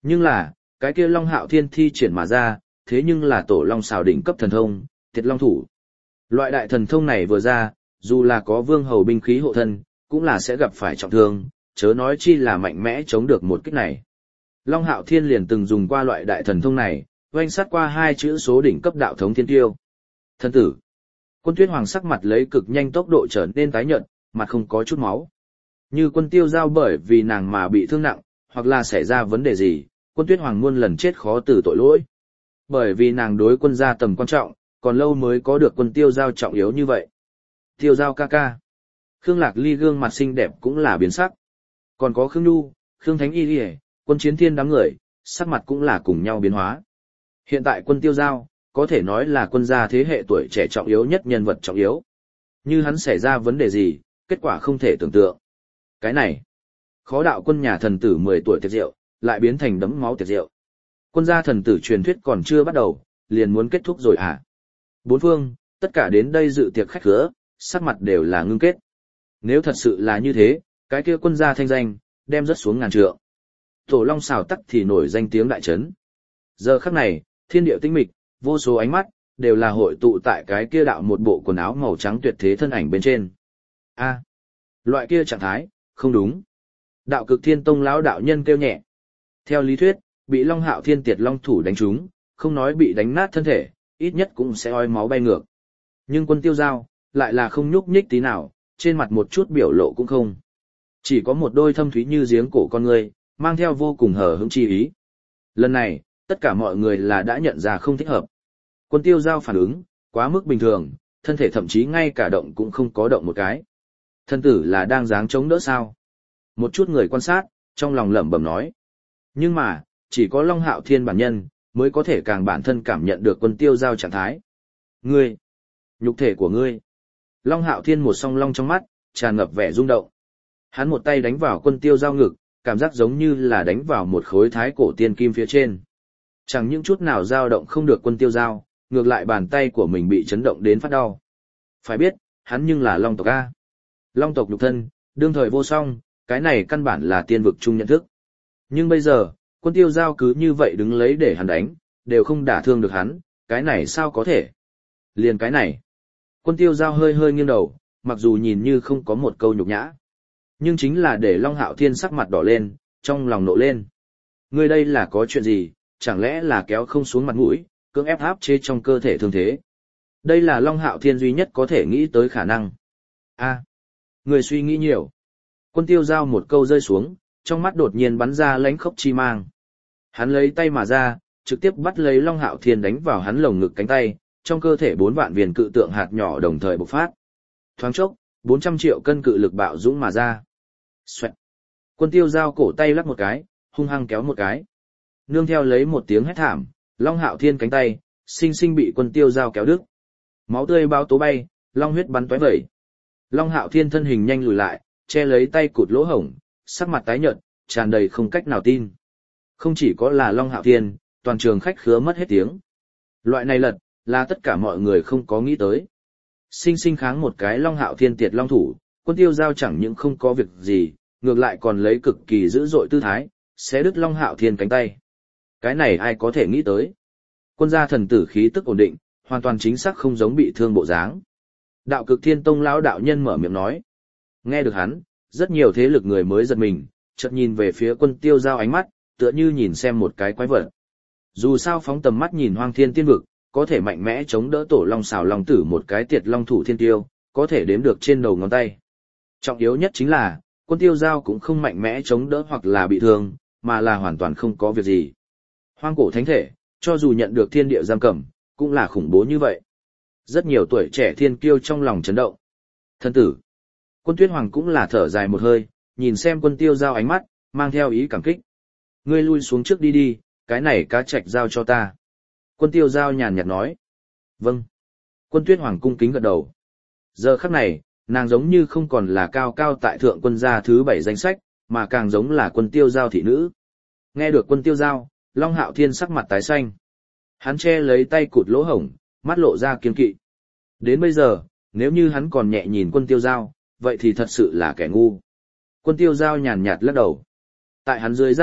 Nhưng là, cái kia Long Hạo Thiên thi triển mà ra, thế nhưng là tổ long xào đỉnh cấp thần thông, Tiệt Long Thủ. Loại đại thần thông này vừa ra, dù là có vương hầu binh khí hộ thân, cũng là sẽ gặp phải trọng thương, chớ nói chi là mạnh mẽ chống được một kích này. Long Hạo Thiên liền từng dùng qua loại đại thần thông này, oanh sát qua hai chữ số đỉnh cấp đạo thống thiên tiêu. Thân tử. Quân Tuyết Hoàng sắc mặt lấy cực nhanh tốc độ trở nên tái nhợt, mặt không có chút máu. Như Quân Tiêu Giao bởi vì nàng mà bị thương nặng, hoặc là xảy ra vấn đề gì, Quân Tuyết Hoàng muôn lần chết khó từ tội lỗi. Bởi vì nàng đối quân gia tầm quan trọng, còn lâu mới có được Quân Tiêu Giao trọng yếu như vậy. Tiêu Giao ca ca. Khương Lạc Ly gương mặt xinh đẹp cũng là biến sắc. Còn có Khương Nhu, Khương Thánh Y Điề, Quân Chiến Thiên đám người, sắc mặt cũng là cùng nhau biến hóa. Hiện tại Quân Tiêu Giao, có thể nói là quân gia thế hệ tuổi trẻ trọng yếu nhất nhân vật trọng yếu. Như hắn xảy ra vấn đề gì, kết quả không thể tưởng tượng. Cái này, khó đạo quân nhà thần tử mười tuổi tiệc rượu, lại biến thành đấm máu tiệc rượu. Quân gia thần tử truyền thuyết còn chưa bắt đầu, liền muốn kết thúc rồi à? Bốn phương, tất cả đến đây dự tiệc khách khứa, sắc mặt đều là ngưng kết. Nếu thật sự là như thế, cái kia quân gia thanh danh, đem rất xuống ngàn trượng. Tổ long xào tắc thì nổi danh tiếng đại trấn. Giờ khắc này, thiên địa tinh mịch, vô số ánh mắt, đều là hội tụ tại cái kia đạo một bộ quần áo màu trắng tuyệt thế thân ảnh bên trên. A, loại kia trạng thái, không đúng. Đạo Cực Thiên Tông lão đạo nhân kêu nhẹ. Theo lý thuyết, bị Long Hạo Thiên Tiệt Long Thủ đánh trúng, không nói bị đánh nát thân thể, ít nhất cũng sẽ oi máu bay ngược. Nhưng Quân Tiêu Giao, lại là không nhúc nhích tí nào, trên mặt một chút biểu lộ cũng không. Chỉ có một đôi thâm thúy như giếng cổ con người, mang theo vô cùng hờ hững chi ý. Lần này, tất cả mọi người là đã nhận ra không thích hợp. Quân Tiêu Giao phản ứng, quá mức bình thường, thân thể thậm chí ngay cả động cũng không có động một cái. Thân tử là đang dáng chống đỡ sao? Một chút người quan sát, trong lòng lẩm bẩm nói. Nhưng mà, chỉ có Long Hạo Thiên bản nhân, mới có thể càng bản thân cảm nhận được Quân Tiêu Giao trạng thái. Ngươi! Nhục thể của ngươi! Long Hạo Thiên một song long trong mắt, tràn ngập vẻ rung động. Hắn một tay đánh vào Quân Tiêu Giao ngực, cảm giác giống như là đánh vào một khối thái cổ tiên kim phía trên. Chẳng những chút nào dao động không được Quân Tiêu Giao, ngược lại bàn tay của mình bị chấn động đến phát đau. Phải biết, hắn nhưng là Long tộc A. Long tộc nhục thân, đương thời vô song, cái này căn bản là tiên vực chung nhận thức. Nhưng bây giờ, Quân Tiêu Giao cứ như vậy đứng lấy để hắn đánh, đều không đả thương được hắn, cái này sao có thể? Liền cái này. Quân Tiêu Giao hơi hơi nghiêng đầu, mặc dù nhìn như không có một câu nhục nhã. Nhưng chính là để Long Hạo Thiên sắc mặt đỏ lên, trong lòng nộ lên. Ngươi đây là có chuyện gì, chẳng lẽ là kéo không xuống mặt mũi, cưỡng ép áp chế trong cơ thể thương thế. Đây là Long Hạo Thiên duy nhất có thể nghĩ tới khả năng. A, người suy nghĩ nhiều. Quân Tiêu Giao một câu rơi xuống, trong mắt đột nhiên bắn ra lánh khốc chi mang. Hắn lấy tay mà ra, trực tiếp bắt lấy Long Hạo Thiên đánh vào hắn lồng ngực cánh tay, trong cơ thể bốn vạn viên cự tượng hạt nhỏ đồng thời bộc phát. Thoáng chốc, bốn trăm triệu cân cự lực bạo dũng mà ra. Xoẹt. Quân Tiêu Giao cổ tay lắc một cái, hung hăng kéo một cái. Nương theo lấy một tiếng hét thảm, Long Hạo Thiên cánh tay, sinh sinh bị Quân Tiêu Giao kéo đứt. Máu tươi bao tố bay, long huyết bắn tóe vẩy. Long Hạo Thiên thân hình nhanh lùi lại, che lấy tay cụt lỗ hổng, sắc mặt tái nhợt, tràn đầy không cách nào tin. Không chỉ có là Long Hạo Thiên, toàn trường khách khứa mất hết tiếng. Loại này lật, là tất cả mọi người không có nghĩ tới. Sinh sinh kháng một cái Long Hạo Thiên Tiệt Long Thủ, Quân Tiêu Giao chẳng những không có việc gì, ngược lại còn lấy cực kỳ dữ dội tư thái, xé đứt Long Hạo Thiên cánh tay. Cái này ai có thể nghĩ tới. Quân gia thần tử khí tức ổn định, hoàn toàn chính xác không giống bị thương bộ dáng. Đạo Cực Thiên Tông lão đạo nhân mở miệng nói. Nghe được hắn, rất nhiều thế lực người mới giật mình, chợt nhìn về phía Quân Tiêu Giao ánh mắt, tựa như nhìn xem một cái quái vật. Dù sao phóng tầm mắt nhìn Hoang Thiên Tiên Vực, có thể mạnh mẽ chống đỡ tổ long xào long tử một cái Tiệt Long Thủ thiên tiêu, có thể đếm được trên đầu ngón tay. Trọng yếu nhất chính là, Quân Tiêu Giao cũng không mạnh mẽ chống đỡ hoặc là bị thương, mà là hoàn toàn không có việc gì. Hoang cổ thánh thể, cho dù nhận được thiên địa giam cầm, cũng là khủng bố như vậy. Rất nhiều tuổi trẻ thiên kiêu trong lòng chấn động. Thân tử. Quân Tuyết Hoàng cũng là thở dài một hơi, nhìn xem Quân Tiêu Giao ánh mắt, mang theo ý cảm kích. Ngươi lui xuống trước đi đi, cái này cá trạch giao cho ta. Quân Tiêu Giao nhàn nhạt nói. Vâng. Quân Tuyết Hoàng cung kính gật đầu. Giờ khắc này, nàng giống như không còn là cao cao tại thượng quân gia thứ bảy danh sách, mà càng giống là Quân Tiêu Giao thị nữ. Nghe được Quân Tiêu Giao, Long Hạo Thiên sắc mặt tái xanh. Hắn che lấy tay cụt lỗ hổng, mắt lộ ra kiên kỵ. Đến bây giờ, nếu như hắn còn nhẹ nhìn Quân Tiêu Giao, vậy thì thật sự là kẻ ngu. Quân Tiêu Giao nhàn nhạt lắc đầu. Tại hắn dưới da thịt,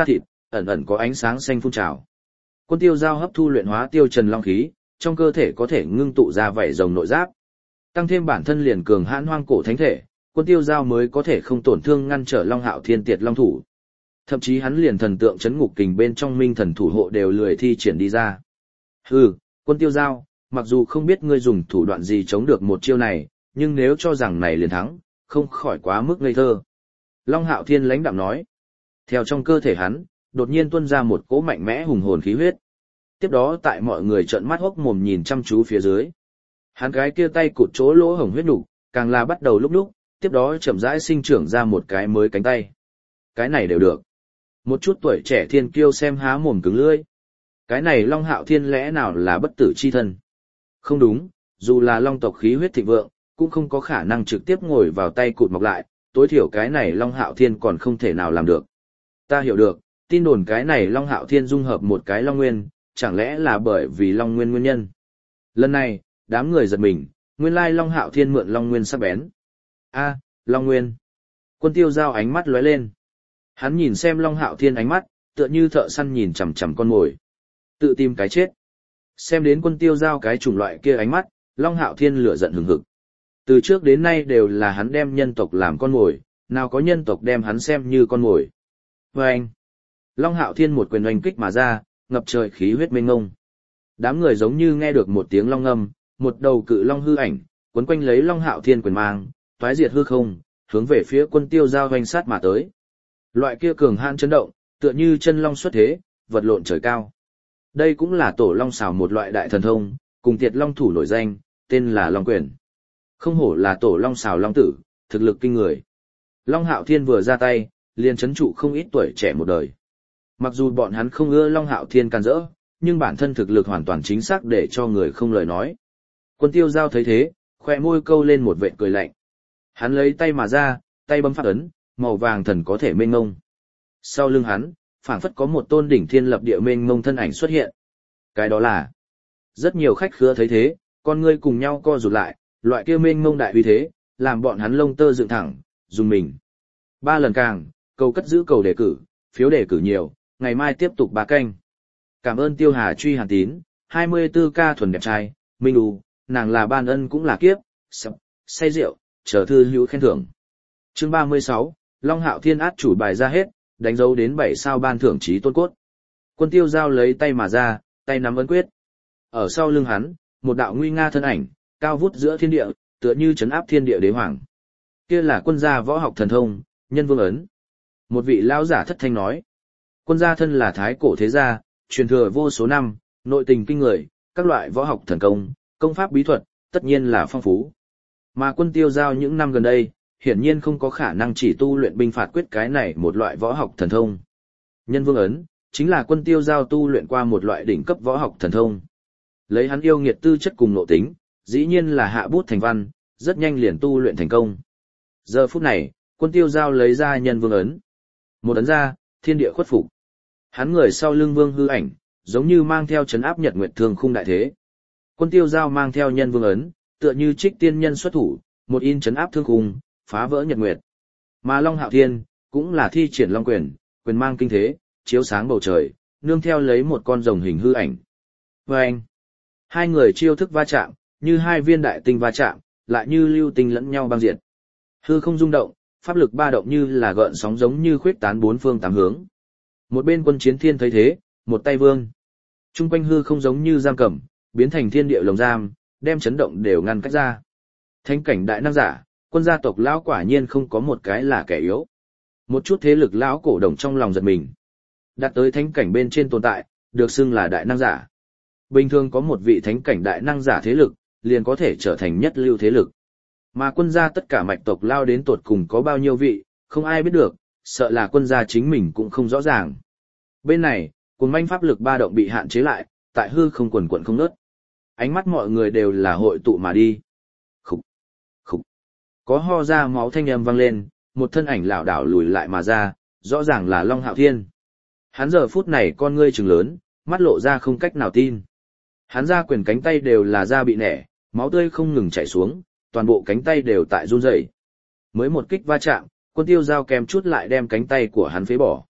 ẩn ẩn có ánh sáng xanh phun trào. Quân tiêu giao hấp thu luyện hóa tiêu trần long khí, trong cơ thể có thể ngưng tụ ra vảy rồng nội giáp. Tăng thêm bản thân liền cường hãn hoang cổ thánh thể, quân tiêu giao mới có thể không tổn thương ngăn trở Long Hạo Thiên tiệt long thủ. Thậm chí hắn liền thần tượng chấn ngục kình bên trong minh thần thủ hộ đều lười thi triển đi ra. Hừ, quân tiêu giao, mặc dù không biết ngươi dùng thủ đoạn gì chống được một chiêu này, nhưng nếu cho rằng này liền thắng, không khỏi quá mức ngây thơ. Long Hạo Thiên lãnh đạm nói. Theo trong cơ thể hắn, đột nhiên tuôn ra một cỗ mạnh mẽ hùng hồn khí huyết. Tiếp đó tại mọi người trợn mắt hốc mồm nhìn chăm chú phía dưới. Hắn cái kia tay cụt chỗ lỗ hổng huyết nục, càng là bắt đầu lúc lúc, tiếp đó chậm rãi sinh trưởng ra một cái mới cánh tay. Cái này đều được. Một chút tuổi trẻ thiên kiêu xem há mồm cứng lưỡi. Cái này Long Hạo Thiên lẽ nào là bất tử chi thân? Không đúng, dù là Long tộc khí huyết thịnh vượng, cũng không có khả năng trực tiếp ngồi vào tay cụt mọc lại, tối thiểu cái này Long Hạo Thiên còn không thể nào làm được. Ta hiểu được, tin đồn cái này Long Hạo Thiên dung hợp một cái Long Nguyên, chẳng lẽ là bởi vì Long Nguyên nguyên nhân. Lần này, đám người giật mình, nguyên lai Long Hạo Thiên mượn Long Nguyên sắc bén. A, Long Nguyên. Quân tiêu giao ánh mắt lóe lên. Hắn nhìn xem Long Hạo Thiên ánh mắt, tựa như thợ săn nhìn chằm chằm con mồi. Tự tìm cái chết. Xem đến quân tiêu giao cái chủng loại kia ánh mắt, Long Hạo Thiên lửa giận hừng hực. Từ trước đến nay đều là hắn đem nhân tộc làm con mồi, nào có nhân tộc đem hắn xem như con mồi. Và anh, Long Hạo Thiên một quyền oanh kích mà ra, ngập trời khí huyết mênh ngông. Đám người giống như nghe được một tiếng long ngâm, một đầu cự long hư ảnh, quấn quanh lấy Long Hạo Thiên quyền mang, toái diệt hư không, hướng về phía quân tiêu giao hoành sát mà tới. Loại kia cường hãn chấn động, tựa như chân long xuất thế, vật lộn trời cao. Đây cũng là tổ long xảo một loại đại thần thông, cùng tiệt long thủ nổi danh, tên là Long Quyền. Không hổ là tổ long xảo long tử, thực lực kinh người. Long Hạo Thiên vừa ra tay, liền chấn trụ không ít tuổi trẻ một đời. Mặc dù bọn hắn không ưa Long Hạo Thiên can dỡ, nhưng bản thân thực lực hoàn toàn chính xác để cho người không lời nói. Quân tiêu giao thấy thế, khoe môi câu lên một vệt cười lạnh. Hắn lấy tay mà ra, tay bấm phát ấn, màu vàng thần có thể mênh mông. Sau lưng hắn, phảng phất có một tôn đỉnh thiên lập địa mênh mông thân ảnh xuất hiện. Cái đó là... Rất nhiều khách khứa thấy thế, con ngươi cùng nhau co rụt lại, loại kia mênh mông đại uy thế, làm bọn hắn lông tơ dựng thẳng, dùng mình. Ba lần càng, cầu cất giữ cầu đề cử, phiếu đề cử nhiều, ngày mai tiếp tục ba canh. Cảm ơn Tiêu Hà truy hàn tín, hai mươi tư ca thuần đẹp trai, minh đù, nàng là ban ân cũng là kiếp, sập, say rượu, chờ thư hữu khen thưởng. Chương ba mươi sáu, Long Hạo Thiên át chủ bài ra hết, đánh dấu đến bảy sao ban thưởng trí tôn cốt. Quân tiêu giao lấy tay mà ra, tay nắm ấn quyết. Ở sau lưng hắn, một đạo nguy nga thân ảnh, cao vút giữa thiên địa, tựa như trấn áp thiên địa đế hoàng. Kia là quân gia võ học thần thông, nhân vương ấn. Một vị lão giả thất thanh nói. Quân gia thân là thái cổ thế gia, truyền thừa vô số năm, nội tình kinh người, các loại võ học thần công, công pháp bí thuật, tất nhiên là phong phú. Mà quân tiêu giao những năm gần đây, hiển nhiên không có khả năng chỉ tu luyện binh phạt quyết cái này một loại võ học thần thông. Nhân vương ấn, chính là quân tiêu giao tu luyện qua một loại đỉnh cấp võ học thần thông. Lấy hắn yêu nghiệt tư chất cùng nội tính, dĩ nhiên là hạ bút thành văn, rất nhanh liền tu luyện thành công. Giờ phút này, quân tiêu giao lấy ra nhân vương ấn. Một ấn ra, thiên địa khuất phục. Hắn người sau lưng vương hư ảnh, giống như mang theo chấn áp nhật nguyệt thương khung đại thế. Quân tiêu giao mang theo nhân vương ấn, tựa như trích tiên nhân xuất thủ, một in chấn áp thương khung, phá vỡ nhật nguyệt. Mà Long Hạo Thiên, cũng là thi triển long quyền, quyền mang kinh thế, chiếu sáng bầu trời, nương theo lấy một con rồng hình hư ảnh. Và anh, hai người chiêu thức va chạm, như hai viên đại tinh va chạm, lại như lưu tinh lẫn nhau băng diệt. Hư không rung động, pháp lực ba động như là gợn sóng giống như khuyết tán bốn phương tám hướng. Một bên quân chiến thiên thấy thế, một tay vương. Trung quanh hư không giống như giam cầm, biến thành thiên địa lồng giam, đem chấn động đều ngăn cách ra. Thánh cảnh đại năng giả, quân gia tộc lão quả nhiên không có một cái là kẻ yếu. Một chút thế lực lão cổ đồng trong lòng giật mình. Đạt tới thánh cảnh bên trên tồn tại, được xưng là đại năng giả. Bình thường có một vị thánh cảnh đại năng giả thế lực, liền có thể trở thành nhất lưu thế lực. Mà quân gia tất cả mạch tộc lao đến tột cùng có bao nhiêu vị, không ai biết được, sợ là quân gia chính mình cũng không rõ ràng. Bên này, cuồng manh pháp lực ba động bị hạn chế lại, tại hư không quần quần không ngớt. Ánh mắt mọi người đều là hội tụ mà đi. Khục, khục. Có ho ra máu thanh âm vang lên, một thân ảnh lảo đảo lùi lại mà ra, rõ ràng là Long Hạo Thiên. Hắn giờ phút này con ngươi trừng lớn, mắt lộ ra không cách nào tin. Hắn ra quyền cánh tay đều là da bị nẻ, máu tươi không ngừng chảy xuống, toàn bộ cánh tay đều tại run rẩy. Mới một kích va chạm, quân tiêu giao kèm chút lại đem cánh tay của hắn phế bỏ.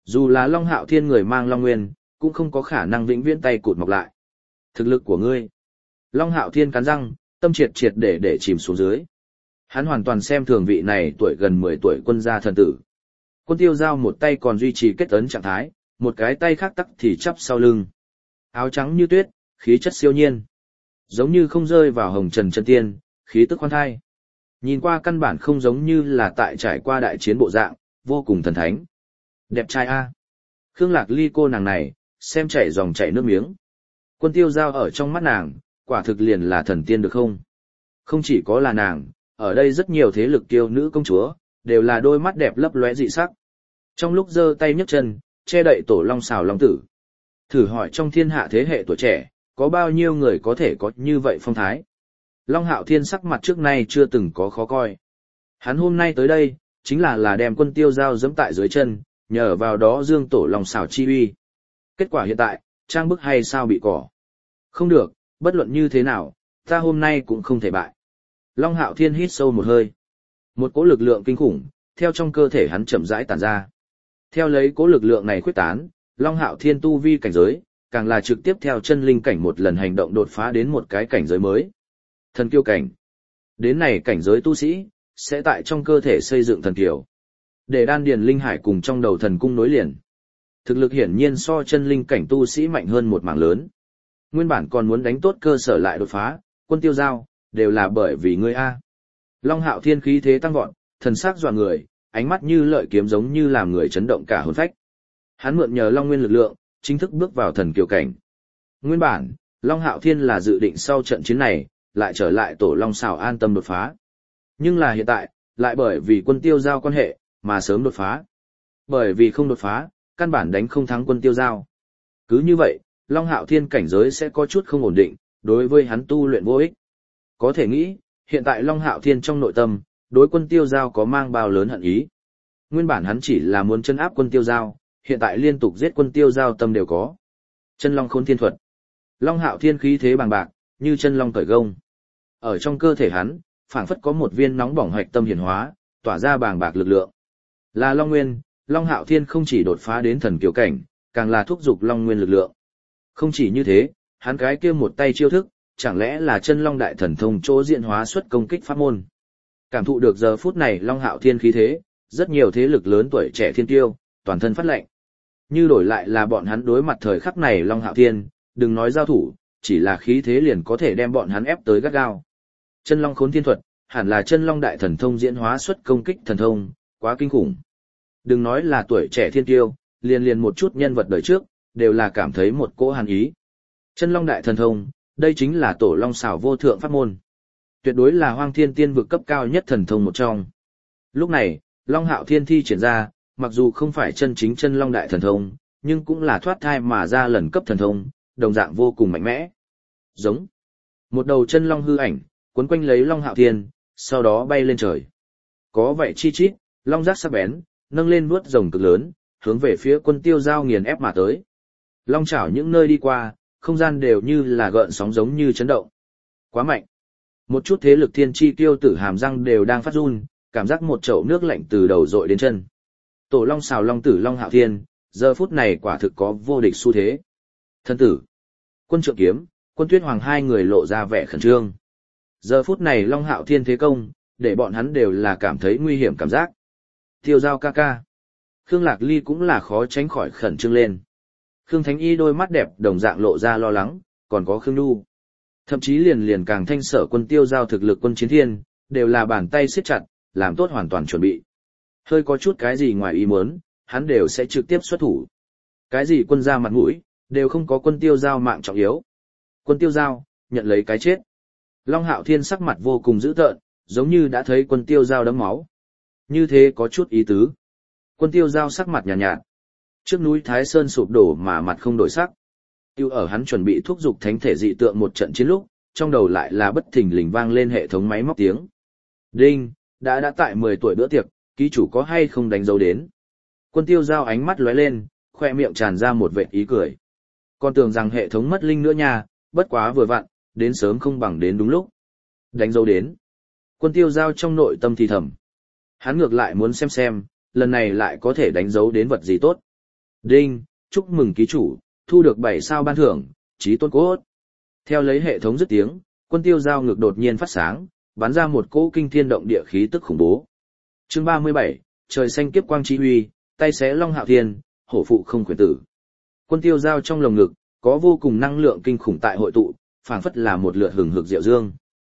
Dù là Long Hạo Thiên người mang Long Nguyên, cũng không có khả năng vĩnh viễn tay cụt mọc lại. Thực lực của ngươi. Long Hạo Thiên cắn răng, tâm triệt triệt để để chìm xuống dưới. Hắn hoàn toàn xem thường vị này tuổi gần mười tuổi quân gia thần tử. Quân Tiêu Giao một tay còn duy trì kết ấn trạng thái, một cái tay khác tắc thì chắp sau lưng. Áo trắng như tuyết, khí chất siêu nhiên. Giống như không rơi vào hồng trần chân tiên, khí tức khoan thai. Nhìn qua căn bản không giống như là tại trải qua đại chiến bộ dạng, vô cùng thần thánh. Đẹp trai a. Khương Lạc Ly cô nàng này, xem chảy dòng chảy nước miếng. Quân Tiêu Giao ở trong mắt nàng, quả thực liền là thần tiên được không? Không chỉ có là nàng, ở đây rất nhiều thế lực kiêu nữ công chúa, đều là đôi mắt đẹp lấp lóe dị sắc. Trong lúc giơ tay nhấc chân, che đậy tổ long xào long tử. Thử hỏi trong thiên hạ thế hệ tuổi trẻ, có bao nhiêu người có thể có như vậy phong thái? Long Hạo Thiên sắc mặt trước nay chưa từng có khó coi. Hắn hôm nay tới đây, chính là là đem Quân Tiêu Giao giẫm tại dưới chân, nhờ vào đó dương tổ long xào chi uy. Kết quả hiện tại, trang bức hay sao bị cỏ. Không được, bất luận như thế nào, ta hôm nay cũng không thể bại. Long Hạo Thiên hít sâu một hơi. Một cỗ lực lượng kinh khủng, theo trong cơ thể hắn chậm rãi tản ra. Theo lấy cỗ lực lượng này khuếch tán, Long Hạo Thiên tu vi cảnh giới, càng là trực tiếp theo chân linh cảnh một lần hành động đột phá đến một cái cảnh giới mới. Thần kiêu cảnh. Đến này cảnh giới tu sĩ, sẽ tại trong cơ thể xây dựng thần kiều. Để đan điền linh hải cùng trong đầu thần cung nối liền. Thực lực hiển nhiên so chân linh cảnh tu sĩ mạnh hơn một mảng lớn. Nguyên bản còn muốn đánh tốt cơ sở lại đột phá, Quân Tiêu Giao, đều là bởi vì ngươi a. Long Hạo Thiên khí thế tăng vọt, thần sắc dọa người, ánh mắt như lợi kiếm giống như làm người chấn động cả hồn phách. Hắn mượn nhờ Long Nguyên lực lượng, chính thức bước vào thần kiều cảnh. Nguyên bản, Long Hạo Thiên là dự định sau trận chiến này, lại trở lại tổ Long xào an tâm đột phá. Nhưng là hiện tại, lại bởi vì Quân Tiêu Giao quan hệ, mà sớm đột phá. Bởi vì không đột phá, căn bản đánh không thắng Quân Tiêu Giao. Cứ như vậy, Long Hạo Thiên cảnh giới sẽ có chút không ổn định, đối với hắn tu luyện vô ích. Có thể nghĩ, hiện tại Long Hạo Thiên trong nội tâm, đối Quân Tiêu Giao có mang bao lớn hận ý. Nguyên bản hắn chỉ là muốn chân áp Quân Tiêu Giao, hiện tại liên tục giết Quân Tiêu Giao tâm đều có. Chân Long Khôn Thiên Thuật. Long Hạo Thiên khí thế bằng bạc, như chân long cởi gông. Ở trong cơ thể hắn, phảng phất có một viên nóng bỏng hạch tâm hiển hóa, tỏa ra bàng bạc lực lượng. Là Long Nguyên, Long Hạo Thiên không chỉ đột phá đến thần kiều cảnh, càng là thúc giục Long Nguyên lực lượng. Không chỉ như thế, hắn cái kia một tay chiêu thức, chẳng lẽ là chân Long Đại Thần Thông chỗ diễn hóa xuất công kích pháp môn. Cảm thụ được giờ phút này Long Hạo Thiên khí thế, rất nhiều thế lực lớn tuổi trẻ thiên tiêu, toàn thân phát lệnh. Như đổi lại là bọn hắn đối mặt thời khắc này Long Hạo Thiên, đừng nói giao thủ, chỉ là khí thế liền có thể đem bọn hắn ép tới gắt gao. Chân Long Khốn Thiên Thuật, hẳn là chân Long Đại Thần Thông diễn hóa xuất công kích thần thông, quá kinh khủng. Đừng nói là tuổi trẻ thiên tiêu, liền liền một chút nhân vật đời trước, đều là cảm thấy một cỗ hàn ý. Chân Long Đại Thần Thông, đây chính là tổ long xảo vô thượng pháp môn. Tuyệt đối là Hoang Thiên Tiên vực cấp cao nhất thần thông một trong. Lúc này, Long Hạo Thiên thi triển ra, mặc dù không phải chân chính chân Long Đại Thần Thông, nhưng cũng là thoát thai mà ra lần cấp thần thông, đồng dạng vô cùng mạnh mẽ. Giống. Một đầu chân long hư ảnh, quấn quanh lấy Long Hạo Thiên, sau đó bay lên trời. Có vậy chi chít, long giác sắc bén, nâng lên vuốt rồng cực lớn, hướng về phía Quân Tiêu Giao nghiền ép mà tới. Long chảo những nơi đi qua, không gian đều như là gợn sóng giống như chấn động. Quá mạnh. Một chút thế lực thiên chi tiêu tử hàm răng đều đang phát run, cảm giác một chậu nước lạnh từ đầu dội đến chân. Tổ long xào long tử Long Hạo Thiên, giờ phút này quả thực có vô địch xu thế. Thân tử, Quân Trượng Kiếm, Quân Tuyết Hoàng hai người lộ ra vẻ khẩn trương. Giờ phút này Long Hạo Thiên thế công, để bọn hắn đều là cảm thấy nguy hiểm cảm giác. Tiêu Giao ca ca. Khương Lạc Ly cũng là khó tránh khỏi khẩn trương lên. Khương Thánh Y đôi mắt đẹp đồng dạng lộ ra lo lắng, còn có Khương Nhu. Thậm chí liền liền càng thanh sở quân Tiêu Giao thực lực quân chiến thiên, đều là bàn tay siết chặt, làm tốt hoàn toàn chuẩn bị. Hơi có chút cái gì ngoài ý muốn, hắn đều sẽ trực tiếp xuất thủ. Cái gì quân ra mặt mũi, đều không có Quân Tiêu Giao mạng trọng yếu. Quân Tiêu Giao, nhận lấy cái chết. Long Hạo Thiên sắc mặt vô cùng dữ tợn, giống như đã thấy Quân Tiêu Giao đấm máu. Như thế có chút ý tứ. Quân Tiêu Giao sắc mặt nhàn nhạt, nhạt. Trước núi Thái Sơn sụp đổ mà mặt không đổi sắc. Tiêu ở hắn chuẩn bị thúc giục thánh thể dị tượng một trận chiến lúc, trong đầu lại là bất thình lình vang lên hệ thống máy móc tiếng. Đinh, đã đã tại mười tuổi bữa tiệc, ký chủ có hay không đánh dấu đến. Quân Tiêu Giao ánh mắt lóe lên, khoe miệng tràn ra một vệt ý cười. Còn tưởng rằng hệ thống mất linh nữa nha, bất quá vừa vặn, đến sớm không bằng đến đúng lúc. Đánh dấu đến. Quân Tiêu Giao trong nội tâm thì thầm. Hắn ngược lại muốn xem xem, lần này lại có thể đánh dấu đến vật gì tốt. Đinh, chúc mừng ký chủ, thu được bảy sao ban thưởng, Chí Tôn Cốt. Theo lấy hệ thống dứt tiếng, Quân Tiêu Giao ngực đột nhiên phát sáng, bắn ra một cỗ kinh thiên động địa khí tức khủng bố. Chương ba mươi bảy, trời xanh kiếp quang chi huy, tay xé Long Hạo Thiên, hổ phụ không quyền tử. Quân Tiêu Giao trong lồng ngực có vô cùng năng lượng kinh khủng tại hội tụ, phảng phất là một lượt hừng hực diệu dương.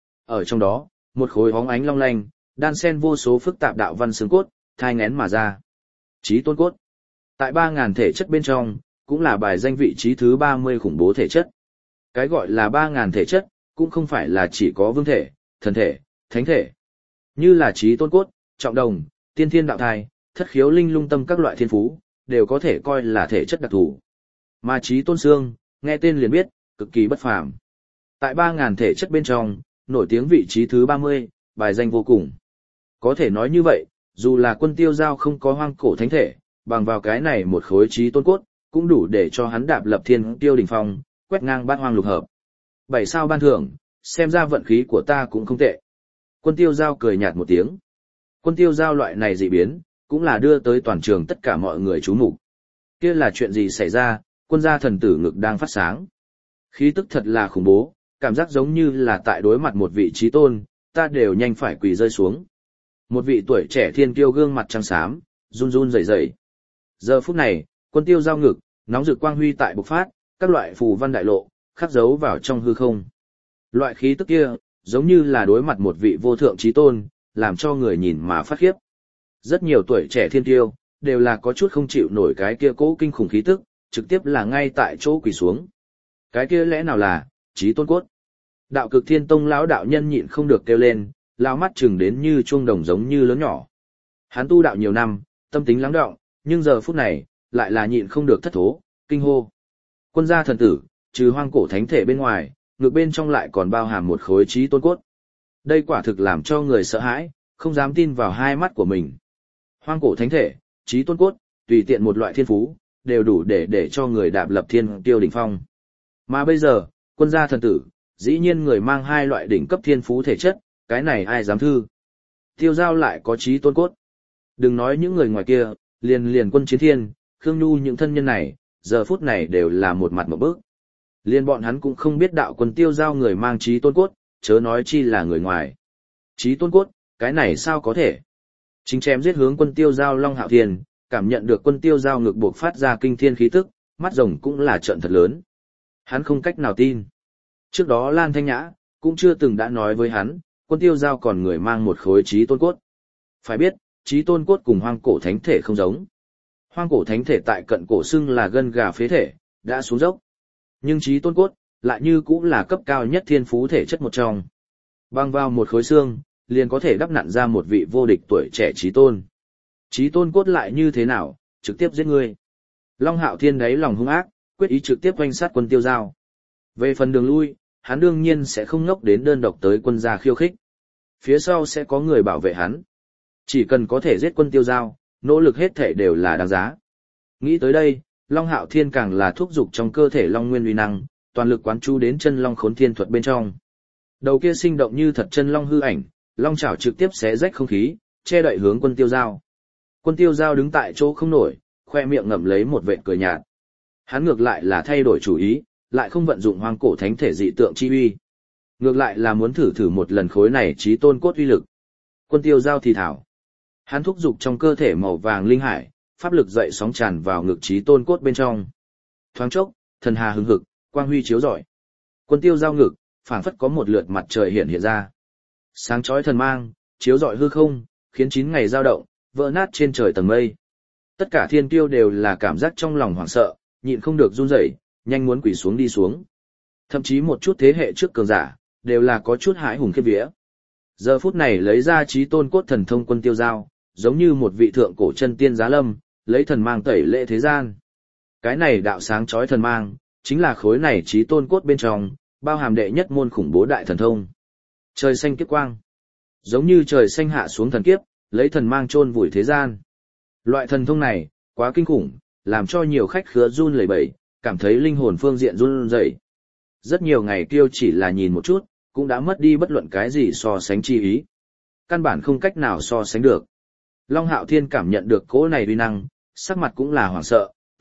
Ở trong đó, một khối hóng ánh long lanh, đan xen vô số phức tạp đạo văn xương cốt, thai nghén mà ra. Chí Tôn Cốt. Tại ba ngàn thể chất bên trong, cũng là bài danh vị trí thứ ba mươi khủng bố thể chất. Cái gọi là ba ngàn thể chất, cũng không phải là chỉ có vương thể, thần thể, thánh thể. Như là Chí Tôn Cốt, trọng đồng, tiên thiên đạo thai, thất khiếu linh lung tâm các loại thiên phú, đều có thể coi là thể chất đặc thù. Mà Chí Tôn Xương, nghe tên liền biết, cực kỳ bất phàm. Tại ba ngàn thể chất bên trong, nổi tiếng vị trí thứ ba mươi, bài danh vô cùng. Có thể nói như vậy, dù là Quân Tiêu Giao không có hoang cổ thánh thể, bằng vào cái này một khối Chí Tôn Cốt, cũng đủ để cho hắn đạp lập thiên tiêu đỉnh phong, quét ngang bát hoang lục hợp. Bảy sao ban thưởng, xem ra vận khí của ta cũng không tệ. Quân Tiêu Giao cười nhạt một tiếng. Quân Tiêu Giao loại này dị biến, cũng là đưa tới toàn trường tất cả mọi người chú mục. Kia là chuyện gì xảy ra, quân gia thần tử ngực đang phát sáng. Khí tức thật là khủng bố, cảm giác giống như là tại đối mặt một vị chí tôn, ta đều nhanh phải quỳ rơi xuống. Một vị tuổi trẻ thiên kiêu gương mặt trắng xám, run run rẩy rẩy. Giờ phút này, Quân Tiêu Giao ngực, nóng rực quang huy tại bộc phát, các loại phù văn đại lộ, khắc dấu vào trong hư không. Loại khí tức kia, giống như là đối mặt một vị vô thượng chí tôn, làm cho người nhìn mà phát khiếp. Rất nhiều tuổi trẻ thiên kiêu, đều là có chút không chịu nổi cái kia cố kinh khủng khí tức, trực tiếp là ngay tại chỗ quỳ xuống. Cái kia lẽ nào là Chí Tôn Cốt? Đạo Cực Thiên Tông lão đạo nhân nhịn không được kêu lên, lão mắt chừng đến như chuông đồng giống như lớn nhỏ. Hắn tu đạo nhiều năm, tâm tính lắng đọng, nhưng giờ phút này, lại là nhịn không được thất thố, kinh hô. Quân gia thần tử, trừ hoang cổ thánh thể bên ngoài, ngực bên trong lại còn bao hàm một khối Chí Tôn Cốt. Đây quả thực làm cho người sợ hãi, không dám tin vào hai mắt của mình. Hoang cổ thánh thể, Chí Tôn Cốt, tùy tiện một loại thiên phú, đều đủ để để cho người đạp lập thiên tiêu đỉnh phong. Mà bây giờ, quân gia thần tử, dĩ nhiên người mang hai loại đỉnh cấp thiên phú thể chất, cái này ai dám thư. Tiêu Giao lại có Chí Tôn Cốt. Đừng nói những người ngoài kia, liền liền Quân Chiến Thiên, Khương Nhu những thân nhân này, giờ phút này đều là một mặt một bước. Liên bọn hắn cũng không biết đạo quân Tiêu Giao người mang Chí Tôn Cốt, chớ nói chi là người ngoài. Chí Tôn Cốt, cái này sao có thể? Chính chém giết hướng Quân Tiêu Giao Long Hạo Thiên, cảm nhận được Quân Tiêu Giao ngực buộc phát ra kinh thiên khí tức, mắt rồng cũng là trợn thật lớn. Hắn không cách nào tin. Trước đó Lan Thanh Nhã, cũng chưa từng đã nói với hắn, Quân Tiêu Giao còn người mang một khối Chí Tôn Cốt. Phải biết, Chí Tôn Cốt cùng hoang cổ thánh thể không giống. Hoang cổ thánh thể tại cận cổ xưng là gân gà phế thể, đã xuống dốc. Nhưng Chí Tôn Cốt, lại như cũng là cấp cao nhất thiên phú thể chất một trong. Băng vào một khối xương, liền có thể đắp nặn ra một vị vô địch tuổi trẻ Chí Tôn. Chí Tôn Cốt lại như thế nào, trực tiếp giết ngươi. Long Hạo Thiên đáy lòng hung ác, quyết ý trực tiếp oanh sát Quân Tiêu Giao. Về phần đường lui, hắn đương nhiên sẽ không ngốc đến đơn độc tới quân gia khiêu khích. Phía sau sẽ có người bảo vệ hắn. Chỉ cần có thể giết Quân Tiêu Giao, nỗ lực hết thể đều là đáng giá. Nghĩ tới đây, Long Hạo Thiên càng là thúc dục trong cơ thể Long Nguyên uy năng, toàn lực quán chú đến chân Long Khốn Thiên thuật bên trong. Đầu kia sinh động như thật chân long hư ảnh, long chảo trực tiếp xé rách không khí, che đậy hướng Quân Tiêu Giao. Quân Tiêu Giao đứng tại chỗ không nổi, khoe miệng ngậm lấy một vệt cười nhạt. Hắn ngược lại là thay đổi chủ ý, lại không vận dụng hoang cổ thánh thể dị tượng chi uy. Ngược lại là muốn thử thử một lần khối này Chí Tôn Cốt uy lực. Quân Tiêu Giao thì thảo. Hắn thúc dục trong cơ thể màu vàng linh hải, pháp lực dậy sóng tràn vào ngực Chí Tôn Cốt bên trong. Thoáng chốc, thần hà hứng hực, quang huy chiếu rọi. Quân Tiêu Giao ngực, phảng phất có một lượt mặt trời hiện hiện ra. Sáng chói thần mang, chiếu rọi hư không, khiến chín ngày dao động, vỡ nát trên trời tầng mây. Tất cả thiên kiêu đều là cảm giác trong lòng hoảng sợ, nhịn không được run rẩy, nhanh muốn quỳ xuống đi xuống. Thậm chí một chút thế hệ trước cường giả, đều là có chút hãi hùng khiếp vía. Giờ phút này lấy ra Chí Tôn Cốt thần thông Quân Tiêu Giao, giống như một vị thượng cổ chân tiên giá lâm, lấy thần mang tẩy lệ thế gian. Cái này đạo sáng chói thần mang, chính là khối này Chí Tôn Cốt bên trong, bao hàm đệ nhất môn khủng bố đại thần thông. Trời xanh kiếp quang, giống như trời xanh hạ xuống thần kiếp, lấy thần mang chôn vùi thế gian. Loại thần thông này, quá kinh khủng, làm cho nhiều khách khứa run lẩy bẩy, cảm thấy linh hồn phương diện run rẩy. Rất nhiều ngày kiêu chỉ là nhìn một chút, cũng đã mất đi bất luận cái gì so sánh chi ý. Căn bản không cách nào so sánh được. Long Hạo Thiên cảm nhận được cỗ này uy năng, sắc mặt cũng là hoảng sợ,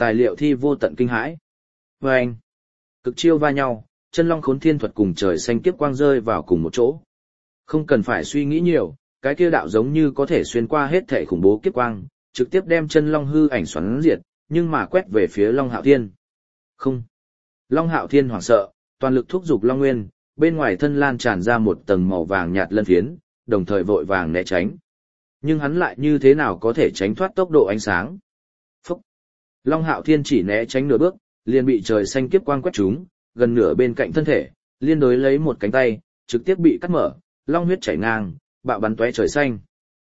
tài liệu thi vô tận kinh hãi. Và anh, cực chiêu va nhau, chân long khốn thiên thuật cùng trời xanh kiếp quang rơi vào cùng một chỗ. Không cần phải suy nghĩ nhiều, cái kia đạo giống như có thể xuyên qua hết thể khủng bố kiếp quang, trực tiếp đem chân long hư ảnh xoắn diệt, nhưng mà quét về phía Long Hạo Thiên. Không. Long Hạo Thiên hoảng sợ, toàn lực thúc giục Long Nguyên, bên ngoài thân lan tràn ra một tầng màu vàng nhạt lân phiến, đồng thời vội vàng né tránh. Nhưng hắn lại như thế nào có thể tránh thoát tốc độ ánh sáng? Phúc. Long Hạo Thiên chỉ né tránh nửa bước, liền bị trời xanh kiếp quang quét trúng, gần nửa bên cạnh thân thể, liên đối lấy một cánh tay, trực tiếp bị cắt mở, long huyết chảy ngang, bạo bắn tóe trời xanh.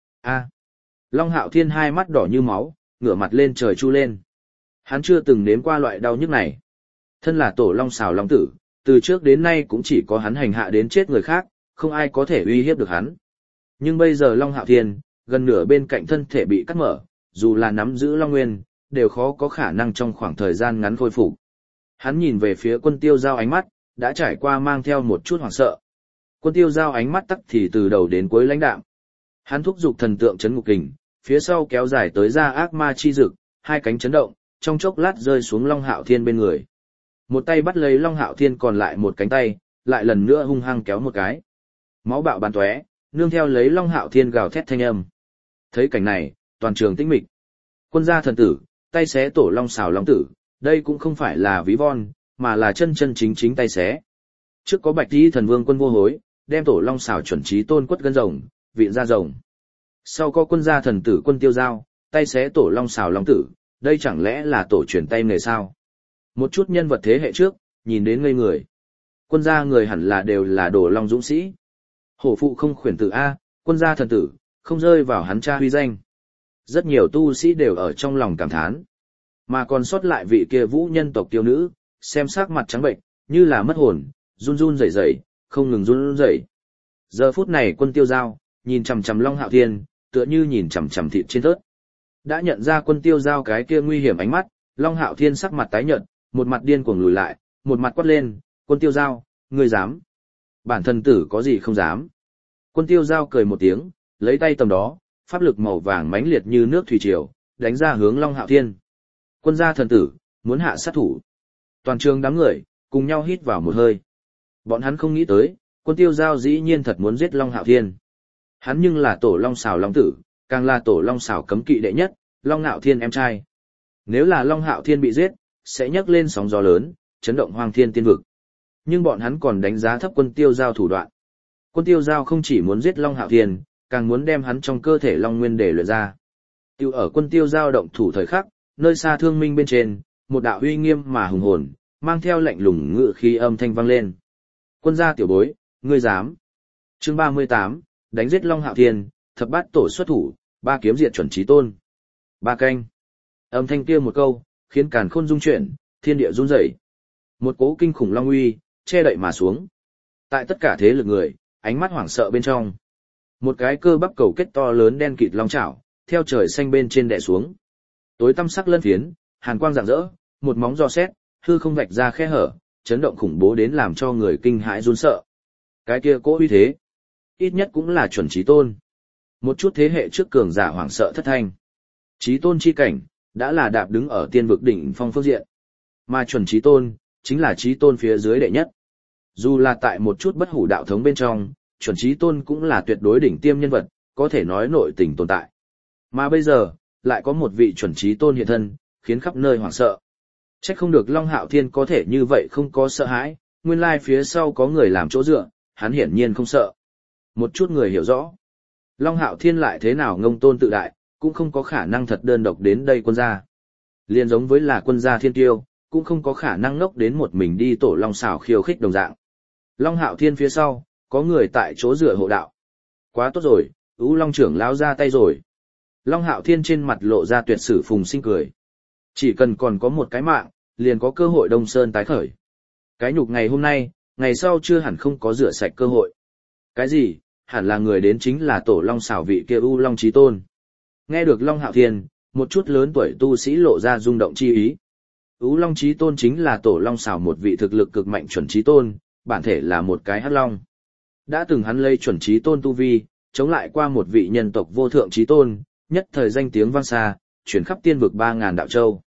A. Long Hạo Thiên hai mắt đỏ như máu, ngửa mặt lên trời chu lên. Hắn chưa từng nếm qua loại đau nhức này. Thân là tổ long xào long tử, từ trước đến nay cũng chỉ có hắn hành hạ đến chết người khác, không ai có thể uy hiếp được hắn. Nhưng bây giờ Long Hạo Thiên, gần nửa bên cạnh thân thể bị cắt mở, dù là nắm giữ Long Nguyên, đều khó có khả năng trong khoảng thời gian ngắn khôi phục. Hắn nhìn về phía Quân Tiêu Giao ánh mắt, đã trải qua mang theo một chút hoảng sợ. Quân Tiêu Giao ánh mắt tắc thì từ đầu đến cuối lãnh đạm. Hắn thúc giục thần tượng chấn ngục kình, phía sau kéo dài tới ra ác ma chi dực, hai cánh chấn động, trong chốc lát rơi xuống Long Hạo Thiên bên người. Một tay bắt lấy Long Hạo Thiên còn lại một cánh tay, lại lần nữa hung hăng kéo một cái. Máu bạo bắn tóe, nương theo lấy Long Hạo Thiên gào thét thanh âm. Thấy cảnh này, toàn trường tĩnh mịch. Quân gia thần tử, tay xé tổ long xào long tử, đây cũng không phải là ví von, mà là chân chân chính chính tay xé. Trước có Bạch Y thần vương Quân Vô Hối, đem tổ long xào chuẩn trí tôn quất gân rồng, viện ra rồng. Sau có quân gia thần tử Quân Tiêu Giao, tay xé tổ long xào long tử, đây chẳng lẽ là tổ truyền tay nghề sao? Một chút nhân vật thế hệ trước, nhìn đến ngây người. Quân gia người hẳn là đều là đồ long dũng sĩ. Hổ phụ không khuyển tử A, quân gia thần tử, không rơi vào hắn cha huy danh. Rất nhiều tu sĩ đều ở trong lòng cảm thán. Mà còn sót lại vị kia vũ nhân tộc tiêu nữ, xem sắc mặt trắng bệnh, như là mất hồn, run run rẩy rẩy, không ngừng run rẩy. Giờ phút này Quân Tiêu Giao, nhìn chằm chằm Long Hạo Thiên, tựa như nhìn chằm chằm thịt trên tớt. Đã nhận ra Quân Tiêu Giao cái kia nguy hiểm ánh mắt, Long Hạo Thiên sắc mặt tái nhợt, một mặt điên cuồng lùi lại, một mặt quát lên, Quân Tiêu Giao, ngươi dám. Bản thân tử có gì không dám. Quân Tiêu Giao cười một tiếng, lấy tay tầm đó, pháp lực màu vàng mãnh liệt như nước thủy triều, đánh ra hướng Long Hạo Thiên. Quân gia thần tử, muốn hạ sát thủ. Toàn trường đám người, cùng nhau hít vào một hơi. Bọn hắn không nghĩ tới, Quân Tiêu Giao dĩ nhiên thật muốn giết Long Hạo Thiên. Hắn nhưng là tổ long xào long tử, càng là tổ long xào cấm kỵ đệ nhất, Long Hạo Thiên em trai. Nếu là Long Hạo Thiên bị giết, sẽ nhấc lên sóng gió lớn, chấn động hoang thiên tiên vực. Nhưng bọn hắn còn đánh giá thấp Quân Tiêu Giao thủ đoạn. Quân Tiêu Giao không chỉ muốn giết Long Hạo Thiên, càng muốn đem hắn trong cơ thể Long Nguyên để luyện ra. Tiêu ở Quân Tiêu Giao động thủ thời khắc, nơi xa Thương Minh bên trên, một đạo uy nghiêm mà hùng hồn, mang theo lạnh lùng ngự khí âm thanh vang lên. Quân gia tiểu bối, ngươi dám. Chương ba mươi tám, đánh giết Long Hạo Thiên, thập bát tổ xuất thủ, ba kiếm diệt chuẩn chí tôn. Ba canh. Âm thanh kia một câu, khiến càn khôn rung chuyển, thiên địa run rẩy. Một cỗ kinh khủng long uy, che đậy mà xuống. Tại tất cả thế lực người, ánh mắt hoảng sợ bên trong. Một cái cơ bắp cầu kết to lớn đen kịt long chảo, theo trời xanh bên trên đè xuống. Tối tăm sắc lân phiến, hàn quang rạng rỡ, một móng giò xét, hư không vạch ra khe hở, chấn động khủng bố đến làm cho người kinh hãi run sợ. Cái kia cỗ uy thế, ít nhất cũng là chuẩn chí tôn. Một chút thế hệ trước cường giả hoảng sợ thất thanh. Chí tôn chi cảnh, đã là đạp đứng ở tiên vực đỉnh phong phương diện. Mà chuẩn chí tôn, chính là chí tôn phía dưới đệ nhất. Dù là tại một chút bất hủ đạo thống bên trong, chuẩn chí tôn cũng là tuyệt đối đỉnh tiêm nhân vật, có thể nói nội tình tồn tại. Mà bây giờ, lại có một vị chuẩn chí tôn hiện thân, khiến khắp nơi hoảng sợ. Trách không được Long Hạo Thiên có thể như vậy không có sợ hãi, nguyên lai phía sau có người làm chỗ dựa, hắn hiển nhiên không sợ. Một chút người hiểu rõ. Long Hạo Thiên lại thế nào ngông tôn tự đại, cũng không có khả năng thật đơn độc đến đây quân gia. Liên giống với là quân gia thiên tiêu, cũng không có khả năng ngốc đến một mình đi tổ long xảo khiêu khích đồng dạng. Long Hạo Thiên phía sau, có người tại chỗ dựa hộ đạo. Quá tốt rồi, Ú Long trưởng lão ra tay rồi. Long Hạo Thiên trên mặt lộ ra tuyệt sử phùng sinh cười. Chỉ cần còn có một cái mạng, liền có cơ hội Đông Sơn tái khởi. Cái nhục ngày hôm nay, ngày sau chưa hẳn không có rửa sạch cơ hội. Cái gì, hẳn là người đến chính là tổ long xảo vị kia U Long Chí Tôn. Nghe được Long Hạo Thiên, một chút lớn tuổi tu sĩ lộ ra rung động chi ý. U Long Chí Tôn chính là tổ long xảo một vị thực lực cực mạnh chuẩn chí tôn, bản thể là một cái hắc long. Đã từng hắn lấy chuẩn chí tôn tu vi, chống lại qua một vị nhân tộc vô thượng chí tôn, nhất thời danh tiếng vang xa, chuyển khắp tiên vực ba ngàn đạo châu.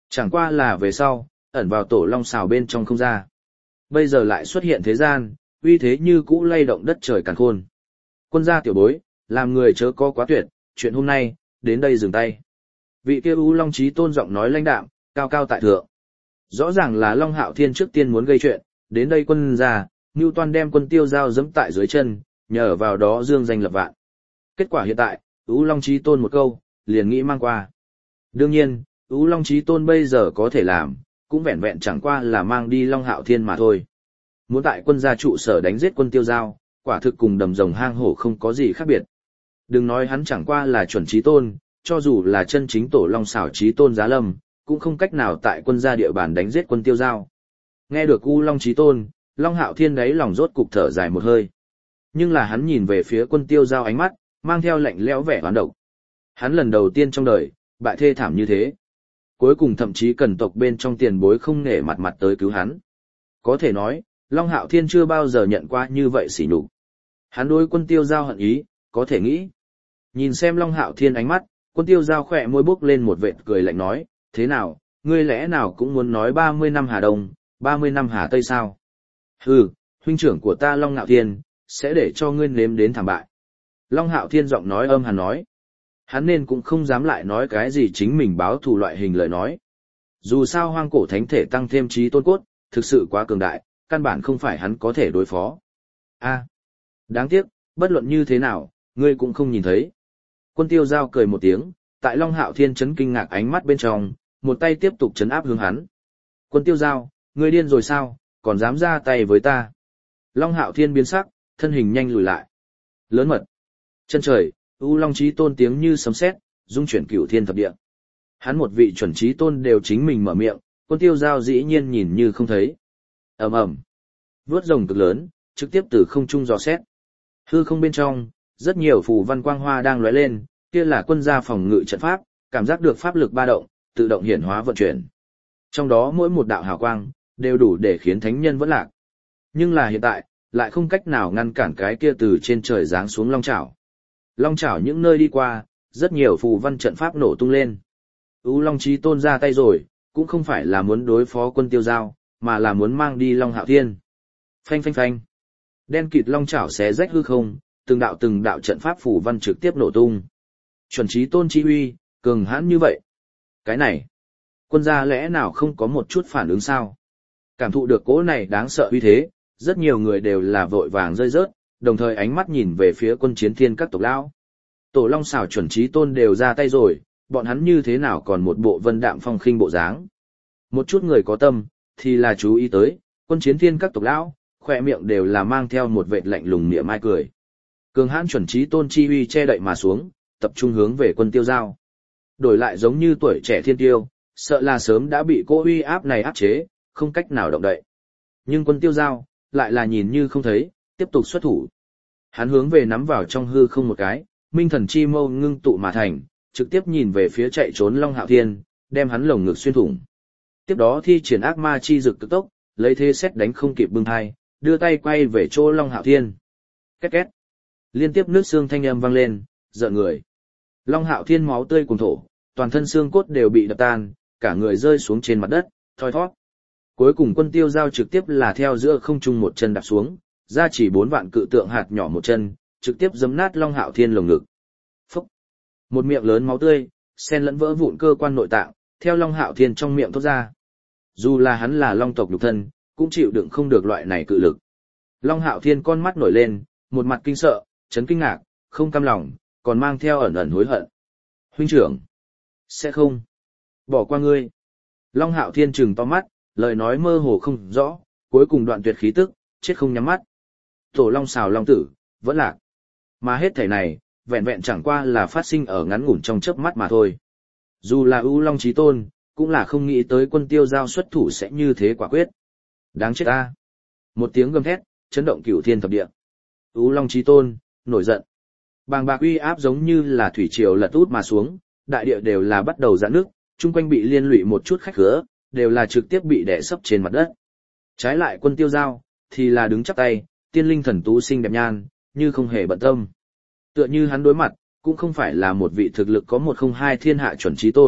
Chẳng qua là về sau, ẩn vào tổ long xào bên trong không ra. Bây giờ lại xuất hiện thế gian, uy thế như cũ lay động đất trời càn khôn. Quân gia tiểu bối, làm người chớ có quá tuyệt, chuyện hôm nay, đến đây dừng tay. Vị kia U Long Chí Tôn giọng nói lãnh đạm, cao cao tại thượng. Rõ ràng là Long Hạo Thiên trước tiên muốn gây chuyện, đến đây quân gia, Ngưu Toan đem quân tiêu giao dẫm tại dưới chân, nhờ vào đó dương danh lập vạn. Kết quả hiện tại, U Long Chí Tôn một câu, liền nghĩ mang qua. Đương nhiên, U Long Chí Tôn bây giờ có thể làm, cũng vẹn vẹn chẳng qua là mang đi Long Hạo Thiên mà thôi. Muốn tại quân gia trụ sở đánh giết quân tiêu giao, quả thực cùng đầm rồng hang hổ không có gì khác biệt. Đừng nói hắn chẳng qua là chuẩn Chí Tôn, cho dù là chân chính tổ Long xảo Chí Tôn Giá Lâm, cũng không cách nào tại quân gia địa bàn đánh giết quân tiêu giao. Nghe được U Long Chí Tôn, Long Hạo Thiên đáy lòng rốt cục thở dài một hơi. Nhưng là hắn nhìn về phía quân tiêu giao ánh mắt, mang theo lạnh lẽo vẻ hoán độc. Hắn lần đầu tiên trong đời, bại thê thảm như thế. Cuối cùng thậm chí cần tộc bên trong tiền bối không nể mặt mặt tới cứu hắn. Có thể nói, Long Hạo Thiên chưa bao giờ nhận qua như vậy sỉ nhục. Hắn đối quân tiêu giao hận ý, có thể nghĩ. Nhìn xem Long Hạo Thiên ánh mắt, quân tiêu giao khỏe môi bốc lên một vệt cười lạnh nói, thế nào, ngươi lẽ nào cũng muốn nói ba mươi năm Hà Đông, ba mươi năm Hà Tây sao? Hừ, huynh trưởng của ta Long Hạo Thiên, sẽ để cho ngươi nếm đến thảm bại. Long Hạo Thiên giọng nói âm hàn nói. Hắn nên cũng không dám lại nói cái gì chính mình báo thù loại hình lời nói. Dù sao hoang cổ thánh thể tăng thêm trí tôn cốt, thực sự quá cường đại, căn bản không phải hắn có thể đối phó. A, đáng tiếc, bất luận như thế nào, ngươi cũng không nhìn thấy. Quân tiêu giao cười một tiếng, tại Long Hạo Thiên chấn kinh ngạc ánh mắt bên trong, một tay tiếp tục chấn áp hướng hắn. Quân tiêu giao, ngươi điên rồi sao, còn dám ra tay với ta. Long Hạo Thiên biến sắc, thân hình nhanh lùi lại. Lớn mật. Chân trời, U Long Chí Tôn tiếng như sấm sét, rung chuyển cửu thiên thập địa. Hắn một vị chuẩn chí tôn đều chính mình mở miệng, quân tiêu giao dĩ nhiên nhìn như không thấy. Ầm ầm. Vướt rồng cực lớn, trực tiếp từ không trung dò xét. Hư không bên trong, rất nhiều phù văn quang hoa đang lóe lên, kia là quân gia phòng ngự trận pháp, cảm giác được pháp lực ba động, tự động hiển hóa vận chuyển. Trong đó mỗi một đạo hào quang đều đủ để khiến thánh nhân vẫn lạc. Nhưng là hiện tại, lại không cách nào ngăn cản cái kia từ trên trời giáng xuống long chảo. Long chảo những nơi đi qua, rất nhiều phù văn trận pháp nổ tung lên. U Long Chí Tôn ra tay rồi, cũng không phải là muốn đối phó quân tiêu giao, mà là muốn mang đi Long Hạo Thiên. Phanh phanh phanh. Đen kịt long chảo xé rách hư không, từng đạo từng đạo trận pháp phù văn trực tiếp nổ tung. Chuẩn Chí Tôn chi uy, cường hãn như vậy. Cái này, quân gia lẽ nào không có một chút phản ứng sao? Cảm thụ được cỗ này đáng sợ uy thế, rất nhiều người đều là vội vàng rơi rớt, đồng thời ánh mắt nhìn về phía quân chiến thiên các tộc lão. Tổ Long xảo Chuẩn Chí Tôn đều ra tay rồi, bọn hắn như thế nào còn một bộ vân đạm phong khinh bộ dáng. Một chút người có tâm, thì là chú ý tới, quân chiến thiên các tộc lão, khỏe miệng đều là mang theo một vệt lạnh lùng niệm mai cười. Cường hãn Chuẩn Chí Tôn chi uy che đậy mà xuống, tập trung hướng về quân tiêu giao. Đổi lại giống như tuổi trẻ thiên tiêu, sợ là sớm đã bị cô uy áp này áp chế, không cách nào động đậy. Nhưng quân tiêu giao, lại là nhìn như không thấy, tiếp tục xuất thủ. Hắn hướng về nắm vào trong hư không một cái, minh thần chi mâu ngưng tụ mà thành, trực tiếp nhìn về phía chạy trốn Long Hạo Thiên, đem hắn lồng ngực xuyên thủng. Tiếp đó thi triển ác ma chi dực cực tốc, lấy thế xét đánh không kịp bưng thai, đưa tay quay về chỗ Long Hạo Thiên. Két két. Liên tiếp nước xương thanh âm vang lên, giận người. Long Hạo Thiên máu tươi cùng thổ, toàn thân xương cốt đều bị đập tan, cả người rơi xuống trên mặt đất, thoi thoát. Cuối cùng quân tiêu giao trực tiếp là theo giữa không trung một chân đạp xuống, ra chỉ bốn vạn cự tượng hạt nhỏ một chân, trực tiếp giấm nát Long Hạo Thiên lồng ngực. Phúc! Một miệng lớn máu tươi, xen lẫn vỡ vụn cơ quan nội tạng, theo Long Hạo Thiên trong miệng thoát ra. Dù là hắn là Long tộc nhục thân, cũng chịu đựng không được loại này cự lực. Long Hạo Thiên con mắt nổi lên, một mặt kinh sợ, chấn kinh ngạc, không cam lòng, còn mang theo ẩn ẩn hối hận. Huynh trưởng! Sẽ không! Bỏ qua ngươi! Long Hạo Thiên trừng to mắt, lời nói mơ hồ không rõ, cuối cùng đoạn tuyệt khí tức, chết không nhắm mắt. Tổ Long xào Long tử, vẫn lạc. Mà hết thảy này, vẹn vẹn chẳng qua là phát sinh ở ngắn ngủn trong chớp mắt mà thôi. Dù là U Long Chí Tôn, cũng là không nghĩ tới quân tiêu giao xuất thủ sẽ như thế quả quyết. Đáng chết ta! Một tiếng gầm thét, chấn động cửu thiên thập địa. U Long Chí Tôn, nổi giận. Bàng bạc uy áp giống như là thủy triều lật út mà xuống, đại địa đều là bắt đầu giãn nước, chung quanh bị liên lụy một chút khách khứa, đều là trực tiếp bị đè sấp trên mặt đất. Trái lại quân tiêu giao, thì là đứng chắp tay, tiên linh thần tú xinh đẹp nhan, như không hề bận tâm. Tựa như hắn đối mặt, cũng không phải là một vị thực lực có một không hai thiên hạ chuẩn chí tôn,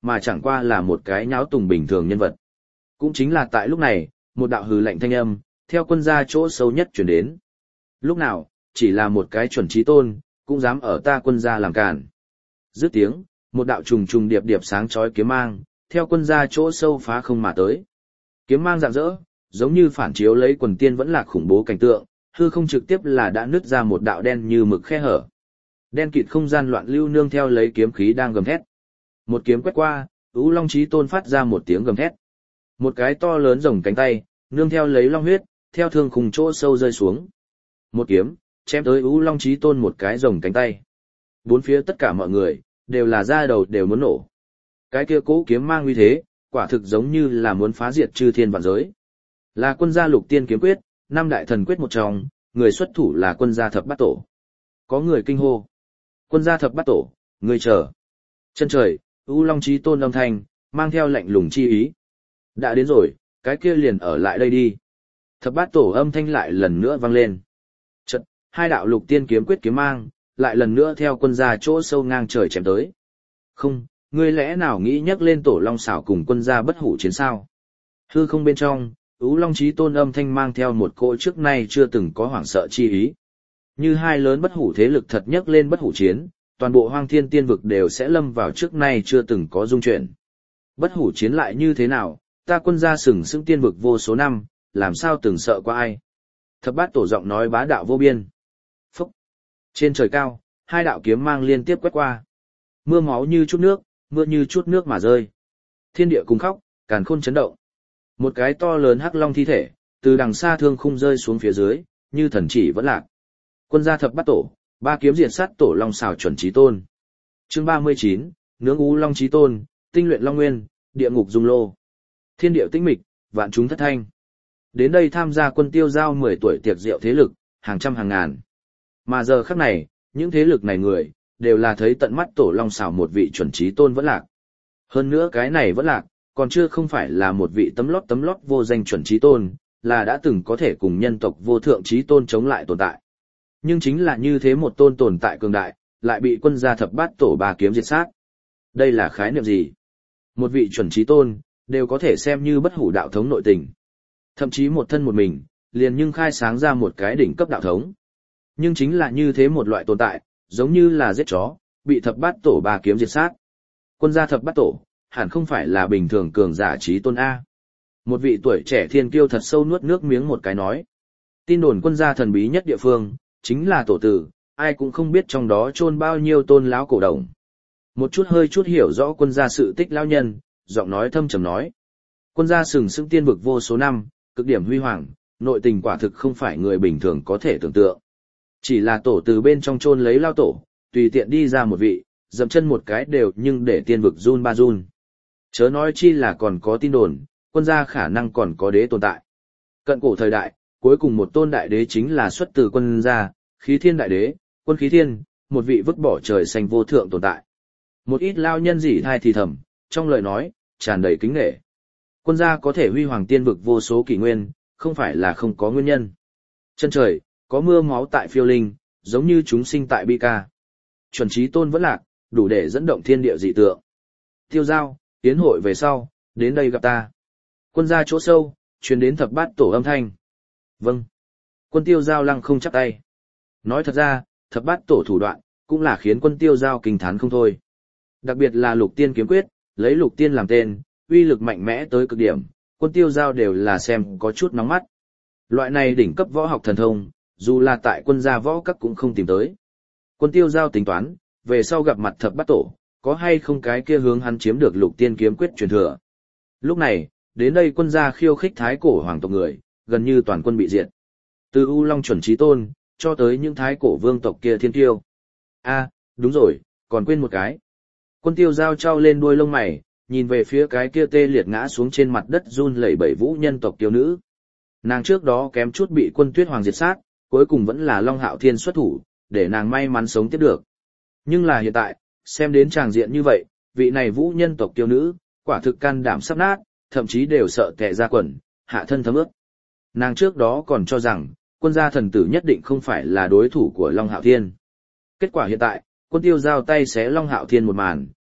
mà chẳng qua là một cái nháo tùng bình thường nhân vật. Cũng chính là tại lúc này, một đạo hừ lạnh thanh âm, theo quân gia chỗ sâu nhất chuyển đến. Lúc nào, chỉ là một cái chuẩn trí tôn, cũng dám ở ta quân gia làm cản. Dứt tiếng, một đạo trùng trùng điệp điệp sáng chói kiếm mang, theo quân gia chỗ sâu phá không mà tới. Kiếm mang rạng rỡ, giống như phản chiếu lấy quần tiên vẫn là khủng bố cảnh tượng, hư không trực tiếp là đã nứt ra một đạo đen như mực khe hở. Đen kịt không gian loạn lưu nương theo lấy kiếm khí đang gầm thét. Một kiếm quét qua, Ú Long Chí Tôn phát ra một tiếng gầm thét. Một cái to lớn rồng cánh tay, nương theo lấy long huyết, theo thương khung chỗ sâu rơi xuống. Một kiếm, chém tới Ú Long Chí Tôn một cái rồng cánh tay. Bốn phía tất cả mọi người, đều là da đầu đều muốn nổ. Cái kia cố kiếm mang uy thế, quả thực giống như là muốn phá diệt chư thiên vạn giới. Là quân gia lục tiên kiếm quyết, năm đại thần quyết một trong, người xuất thủ là quân gia thập bát tổ. Có người kinh hô. Quân gia thập bát tổ, người chờ. Chân trời, U Long Chí Tôn âm thanh, mang theo lạnh lùng chi ý. Đã đến rồi, cái kia liền ở lại đây đi. Thập bát tổ âm thanh lại lần nữa vang lên. Chợt, hai đạo lục tiên kiếm quyết kiếm mang, lại lần nữa theo quân gia chỗ sâu ngang trời chém tới. Không, ngươi lẽ nào nghĩ nhắc lên tổ long xảo cùng quân gia bất hủ chiến sao? Hư không bên trong, U Long Chí Tôn âm thanh mang theo một cỗ trước nay chưa từng có hoảng sợ chi ý. Như hai lớn bất hủ thế lực thật nhắc lên bất hủ chiến, toàn bộ hoang thiên tiên vực đều sẽ lâm vào trước nay chưa từng có dung chuyển. Bất hủ chiến lại như thế nào, ta quân gia sừng sững tiên vực vô số năm, làm sao từng sợ qua ai. Thập bát tổ giọng nói bá đạo vô biên. Phúc! Trên trời cao, hai đạo kiếm mang liên tiếp quét qua. Mưa máu như chút nước, mưa như chút nước mà rơi. Thiên địa cùng khóc, càn khôn chấn động. Một cái to lớn hắc long thi thể, từ đằng xa thương khung rơi xuống phía dưới, như thần chỉ vẫn lạc. Quân gia thập bát tổ, ba kiếm diệt sát tổ long xảo chuẩn chí tôn. Chương ba mươi chín, nướng Ú Long Chí Tôn, tinh luyện long nguyên, địa ngục dung lô. Thiên địa tĩnh mịch, vạn chúng thất thanh. Đến đây tham gia quân tiêu giao mười tuổi tiệc rượu thế lực, hàng trăm hàng ngàn. Mà giờ khắc này, những thế lực này người, đều là thấy tận mắt tổ long xảo một vị chuẩn chí tôn vẫn lạc. Hơn nữa cái này vẫn lạc, còn chưa không phải là một vị tấm lót tấm lót vô danh chuẩn chí tôn, là đã từng có thể cùng nhân tộc vô thượng chí tôn chống lại tồn tại. Nhưng chính là như thế một tôn tồn tại cường đại, lại bị quân gia thập bát tổ ba kiếm diệt sát. Đây là khái niệm gì? Một vị chuẩn chí tôn, đều có thể xem như bất hủ đạo thống nội tình. Thậm chí một thân một mình, liền nhưng khai sáng ra một cái đỉnh cấp đạo thống. Nhưng chính là như thế một loại tồn tại, giống như là giết chó, bị thập bát tổ ba kiếm diệt sát. Quân gia thập bát tổ, hẳn không phải là bình thường cường giả chí tôn A. Một vị tuổi trẻ thiên kiêu thật sâu nuốt nước miếng một cái nói. Tin đồn quân gia thần bí nhất địa phương, chính là tổ tử, ai cũng không biết trong đó chôn bao nhiêu tôn lão cổ đồng. Một chút hơi chút hiểu rõ quân gia sự tích lão nhân, giọng nói thâm trầm nói. Quân gia sừng sững tiên vực vô số năm, cực điểm huy hoàng, nội tình quả thực không phải người bình thường có thể tưởng tượng. Chỉ là tổ từ bên trong chôn lấy lao tổ, tùy tiện đi ra một vị, dậm chân một cái đều nhưng để tiên vực run ba run. Chớ nói chi là còn có tin đồn, quân gia khả năng còn có đế tồn tại. Cận cổ thời đại, cuối cùng một tôn đại đế chính là xuất từ quân gia, khí thiên đại đế, quân khí thiên, một vị vứt bỏ trời xanh vô thượng tồn tại. Một ít lao nhân dỉ thai thì thầm, trong lời nói, tràn đầy kính nể. Quân gia có thể huy hoàng tiên vực vô số kỷ nguyên, không phải là không có nguyên nhân. Chân trời, có mưa máu tại phiêu linh, giống như chúng sinh tại bi ca. Chuẩn chí tôn vẫn lạc, đủ để dẫn động thiên địa dị tượng. Tiêu giao, tiến hội về sau, đến đây gặp ta. Quân gia chỗ sâu, truyền đến thập bát tổ âm thanh. Vâng. Quân tiêu giao lăng không chắp tay. Nói thật ra, thập bát tổ thủ đoạn, cũng là khiến quân tiêu giao kinh thán không thôi. Đặc biệt là lục tiên kiếm quyết, lấy lục tiên làm tên, uy lực mạnh mẽ tới cực điểm, quân tiêu giao đều là xem có chút nóng mắt. Loại này đỉnh cấp võ học thần thông, dù là tại quân gia võ các cũng không tìm tới. Quân tiêu giao tính toán, về sau gặp mặt thập bát tổ, có hay không cái kia hướng hắn chiếm được lục tiên kiếm quyết truyền thừa. Lúc này, đến đây quân gia khiêu khích thái cổ hoàng tộc người, gần như toàn quân bị diệt. Từ U Long chuẩn chí tôn, cho tới những thái cổ vương tộc kia thiên tiêu. A, đúng rồi, còn quên một cái. Quân tiêu giao trao lên đuôi lông mày, nhìn về phía cái kia tê liệt ngã xuống trên mặt đất run lẩy bẩy vũ nhân tộc tiêu nữ. Nàng trước đó kém chút bị quân tuyết hoàng diệt sát, cuối cùng vẫn là Long Hạo Thiên xuất thủ, để nàng may mắn sống tiếp được. Nhưng là hiện tại, xem đến tràng diện như vậy, vị này vũ nhân tộc tiêu nữ, quả thực can đảm sắp nát, thậm chí đều sợ tè ra quần, hạ thân thấm ướt. Nàng trước đó còn cho rằng, quân gia thần tử nhất định không phải là đối thủ của Long Hạo Thiên. Kết quả hiện tại, quân tiêu giao tay xé Long Hạo Thiên một màn,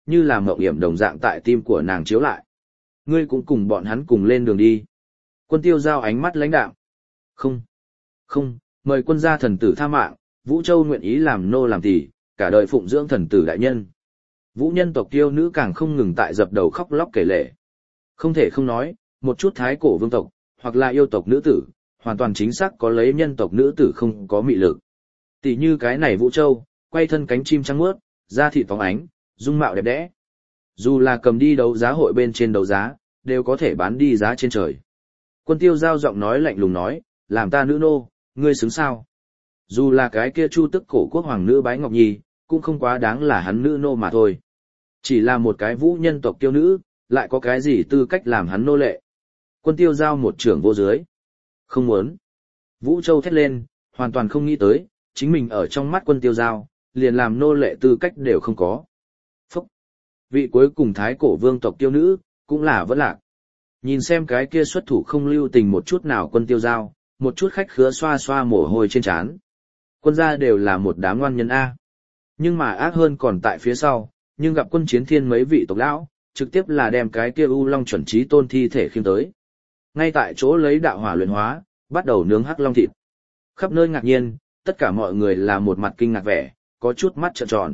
như là mộng hiểm đồng dạng tại tim của nàng chiếu lại. Ngươi cũng cùng bọn hắn cùng lên đường đi. Quân Tiêu Giao ánh mắt lãnh đạm. Không, không, mời quân gia thần tử tha mạng, Vũ Châu nguyện ý làm nô làm tỳ, cả đời phụng dưỡng thần tử đại nhân. Vũ nhân tộc tiêu nữ càng không ngừng tại dập đầu khóc lóc kể lể. Không thể không nói, một chút thái cổ vương tộc, hoặc là yêu tộc nữ tử, hoàn toàn chính xác có lấy nhân tộc nữ tử không có mị lực. Tỷ như cái này Vũ Châu, quay thân cánh chim trắng mướt, da thịt phóng ánh, dung mạo đẹp đẽ. Dù là cầm đi đấu giá hội bên trên đấu giá, đều có thể bán đi giá trên trời. Quân Tiêu Giao giọng nói lạnh lùng nói, làm ta nữ nô, ngươi xứng sao? Dù là cái kia chu tức cổ quốc hoàng nữ Bái Ngọc Nhi, cũng không quá đáng là hắn nữ nô mà thôi. Chỉ là một cái vũ nhân tộc tiêu nữ, lại có cái gì tư cách làm hắn nô lệ. Quân Tiêu Giao một trưởng vô dưới. Không muốn. Vũ Châu thét lên, hoàn toàn không nghĩ tới, chính mình ở trong mắt Quân Tiêu Giao, liền làm nô lệ tư cách đều không có. Phúc. Vị cuối cùng thái cổ vương tộc tiêu nữ, cũng là vẫn lạc. Nhìn xem cái kia xuất thủ không lưu tình một chút nào Quân Tiêu Giao, một chút khách khứa xoa xoa mồ hôi trên trán. Quân gia đều là một đám ngoan nhân A. Nhưng mà ác hơn còn tại phía sau, nhưng gặp Quân Chiến Thiên mấy vị tộc lão, trực tiếp là đem cái kia U Long chuẩn trí tôn thi thể khiêng tới. Ngay tại chỗ lấy đạo hỏa luyện hóa, bắt đầu nướng hắc long thịt. Khắp nơi ngạc nhiên, tất cả mọi người là một mặt kinh ngạc vẻ, có chút mắt trợn tròn.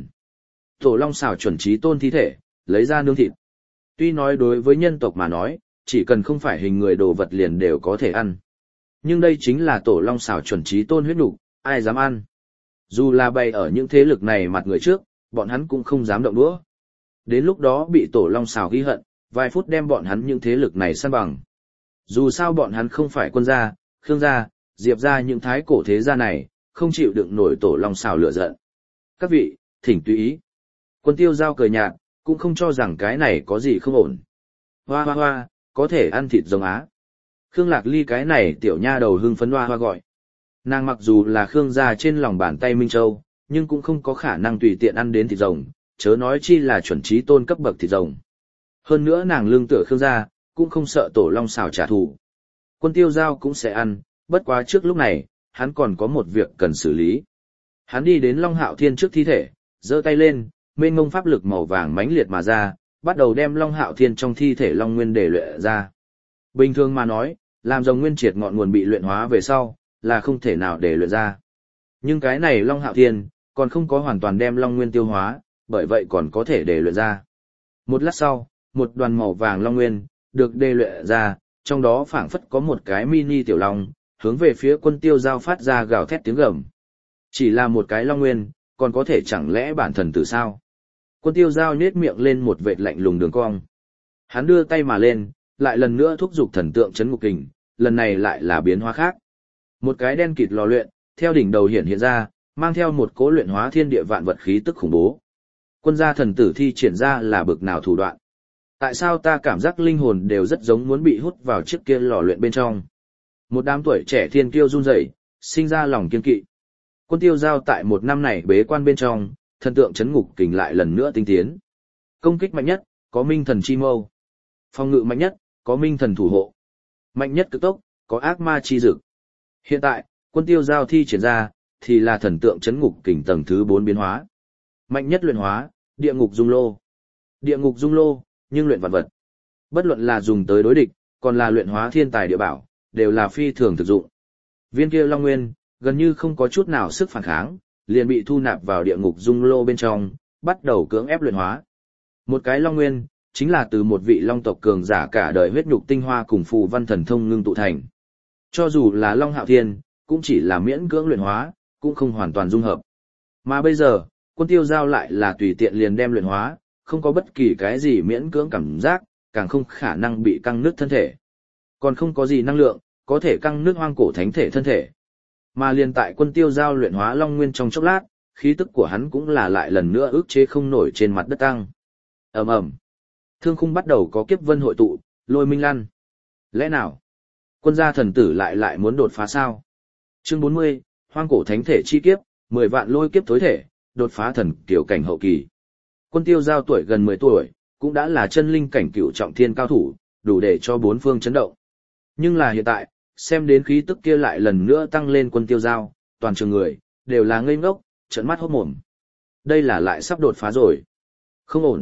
Tổ long xào chuẩn trí tôn thi thể, lấy ra nướng thịt. Tuy nói đối với nhân tộc mà nói, chỉ cần không phải hình người đồ vật liền đều có thể ăn. Nhưng đây chính là tổ long xào chuẩn trí tôn huyết nục, ai dám ăn. Dù là bày ở những thế lực này mặt người trước, bọn hắn cũng không dám động đũa. Đến lúc đó bị tổ long xào ghi hận, vài phút đem bọn hắn những thế lực này săn bằng. Dù sao bọn hắn không phải quân gia, khương gia, diệp gia những thái cổ thế gia này, không chịu đựng nổi tổ long xào lửa giận. Các vị, thỉnh tùy ý. Quân Tiêu Giao cười nhạt, cũng không cho rằng cái này có gì không ổn. Hoa hoa hoa, có thể ăn thịt rồng á. Khương Lạc Ly cái này tiểu nha đầu hưng phấn hoa hoa gọi. Nàng mặc dù là Khương gia trên lòng bàn tay Minh Châu, nhưng cũng không có khả năng tùy tiện ăn đến thịt rồng, chớ nói chi là chuẩn trí tôn cấp bậc thịt rồng. Hơn nữa nàng lương tựa Khương gia, cũng không sợ tổ long xào trả thù. Quân Tiêu Giao cũng sẽ ăn, bất quá trước lúc này, hắn còn có một việc cần xử lý. Hắn đi đến Long Hạo Thiên trước thi thể, giơ tay lên, mênh mông pháp lực màu vàng mãnh liệt mà ra, bắt đầu đem Long Hạo Thiên trong thi thể Long Nguyên để luyện ra. Bình thường mà nói, làm rồng nguyên triệt ngọn nguồn bị luyện hóa về sau, là không thể nào để luyện ra. Nhưng cái này Long Hạo Thiên, còn không có hoàn toàn đem Long Nguyên tiêu hóa, bởi vậy còn có thể để luyện ra. Một lát sau, một đoàn màu vàng Long Nguyên, được đề luyện ra, trong đó phảng phất có một cái mini tiểu long, hướng về phía Quân Tiêu Giao phát ra gào thét tiếng gầm. Chỉ là một cái Long Nguyên, còn có thể chẳng lẽ bản thần tử sao? Quân Tiêu Giao nhếch miệng lên một vệt lạnh lùng đường cong. Hắn đưa tay mà lên, lại lần nữa thúc giục thần tượng chấn ngục kình, lần này lại là biến hóa khác. Một cái đen kịt lò luyện, theo đỉnh đầu hiện hiện ra, mang theo một cỗ luyện hóa thiên địa vạn vật khí tức khủng bố. Quân gia thần tử thi triển ra là bực nào thủ đoạn? Tại sao ta cảm giác linh hồn đều rất giống muốn bị hút vào chiếc kia lò luyện bên trong? Một đám tuổi trẻ thiên kiêu run rẩy, sinh ra lòng kiên kỵ. Quân Tiêu Giao tại một năm này bế quan bên trong, thần tượng chấn ngục kình lại lần nữa tinh tiến. Công kích mạnh nhất, có minh thần chi mâu. Phòng ngự mạnh nhất, có minh thần thủ hộ. Mạnh nhất cực tốc, có ác ma chi dực. Hiện tại, Quân Tiêu Giao thi triển ra, thì là thần tượng chấn ngục kình tầng thứ bốn biến hóa. Mạnh nhất luyện hóa, địa ngục dung lô. Địa ngục dung lô, nhưng luyện vạn vật. Bất luận là dùng tới đối địch, còn là luyện hóa thiên tài địa bảo, đều là phi thường thực dụng. Viên kia Long Nguyên, gần như không có chút nào sức phản kháng, liền bị thu nạp vào địa ngục dung lô bên trong, bắt đầu cưỡng ép luyện hóa. Một cái Long Nguyên, chính là từ một vị Long tộc cường giả cả đời huyết nhục tinh hoa cùng phù văn thần thông ngưng tụ thành. Cho dù là Long Hạo Thiên, cũng chỉ là miễn cưỡng luyện hóa, cũng không hoàn toàn dung hợp. Mà bây giờ, Quân Tiêu Giao lại là tùy tiện liền đem luyện hóa, không có bất kỳ cái gì miễn cưỡng cảm giác, càng không khả năng bị căng nứt thân thể. Còn không có gì năng lượng, có thể căng nứt hoang cổ thánh thể thân thể. Mà liền tại Quân Tiêu Giao luyện hóa Long Nguyên trong chốc lát, khí tức của hắn cũng là lại lần nữa ức chế không nổi trên mặt đất tăng. Ầm ầm. Thương khung bắt đầu có kiếp vân hội tụ, lôi minh lăn. Lẽ nào? Quân gia thần tử lại lại muốn đột phá sao? Chương bốn mươi, hoang cổ thánh thể chi kiếp, mười vạn lôi kiếp tối thể, đột phá thần kiểu cảnh hậu kỳ. Quân Tiêu Giao tuổi gần mười tuổi, cũng đã là chân linh cảnh cửu trọng thiên cao thủ, đủ để cho bốn phương chấn động. Nhưng là hiện tại, xem đến khí tức kia lại lần nữa tăng lên Quân Tiêu Giao, toàn trường người, đều là ngây ngốc, trợn mắt hốt mồm. Đây là lại sắp đột phá rồi. Không ổn,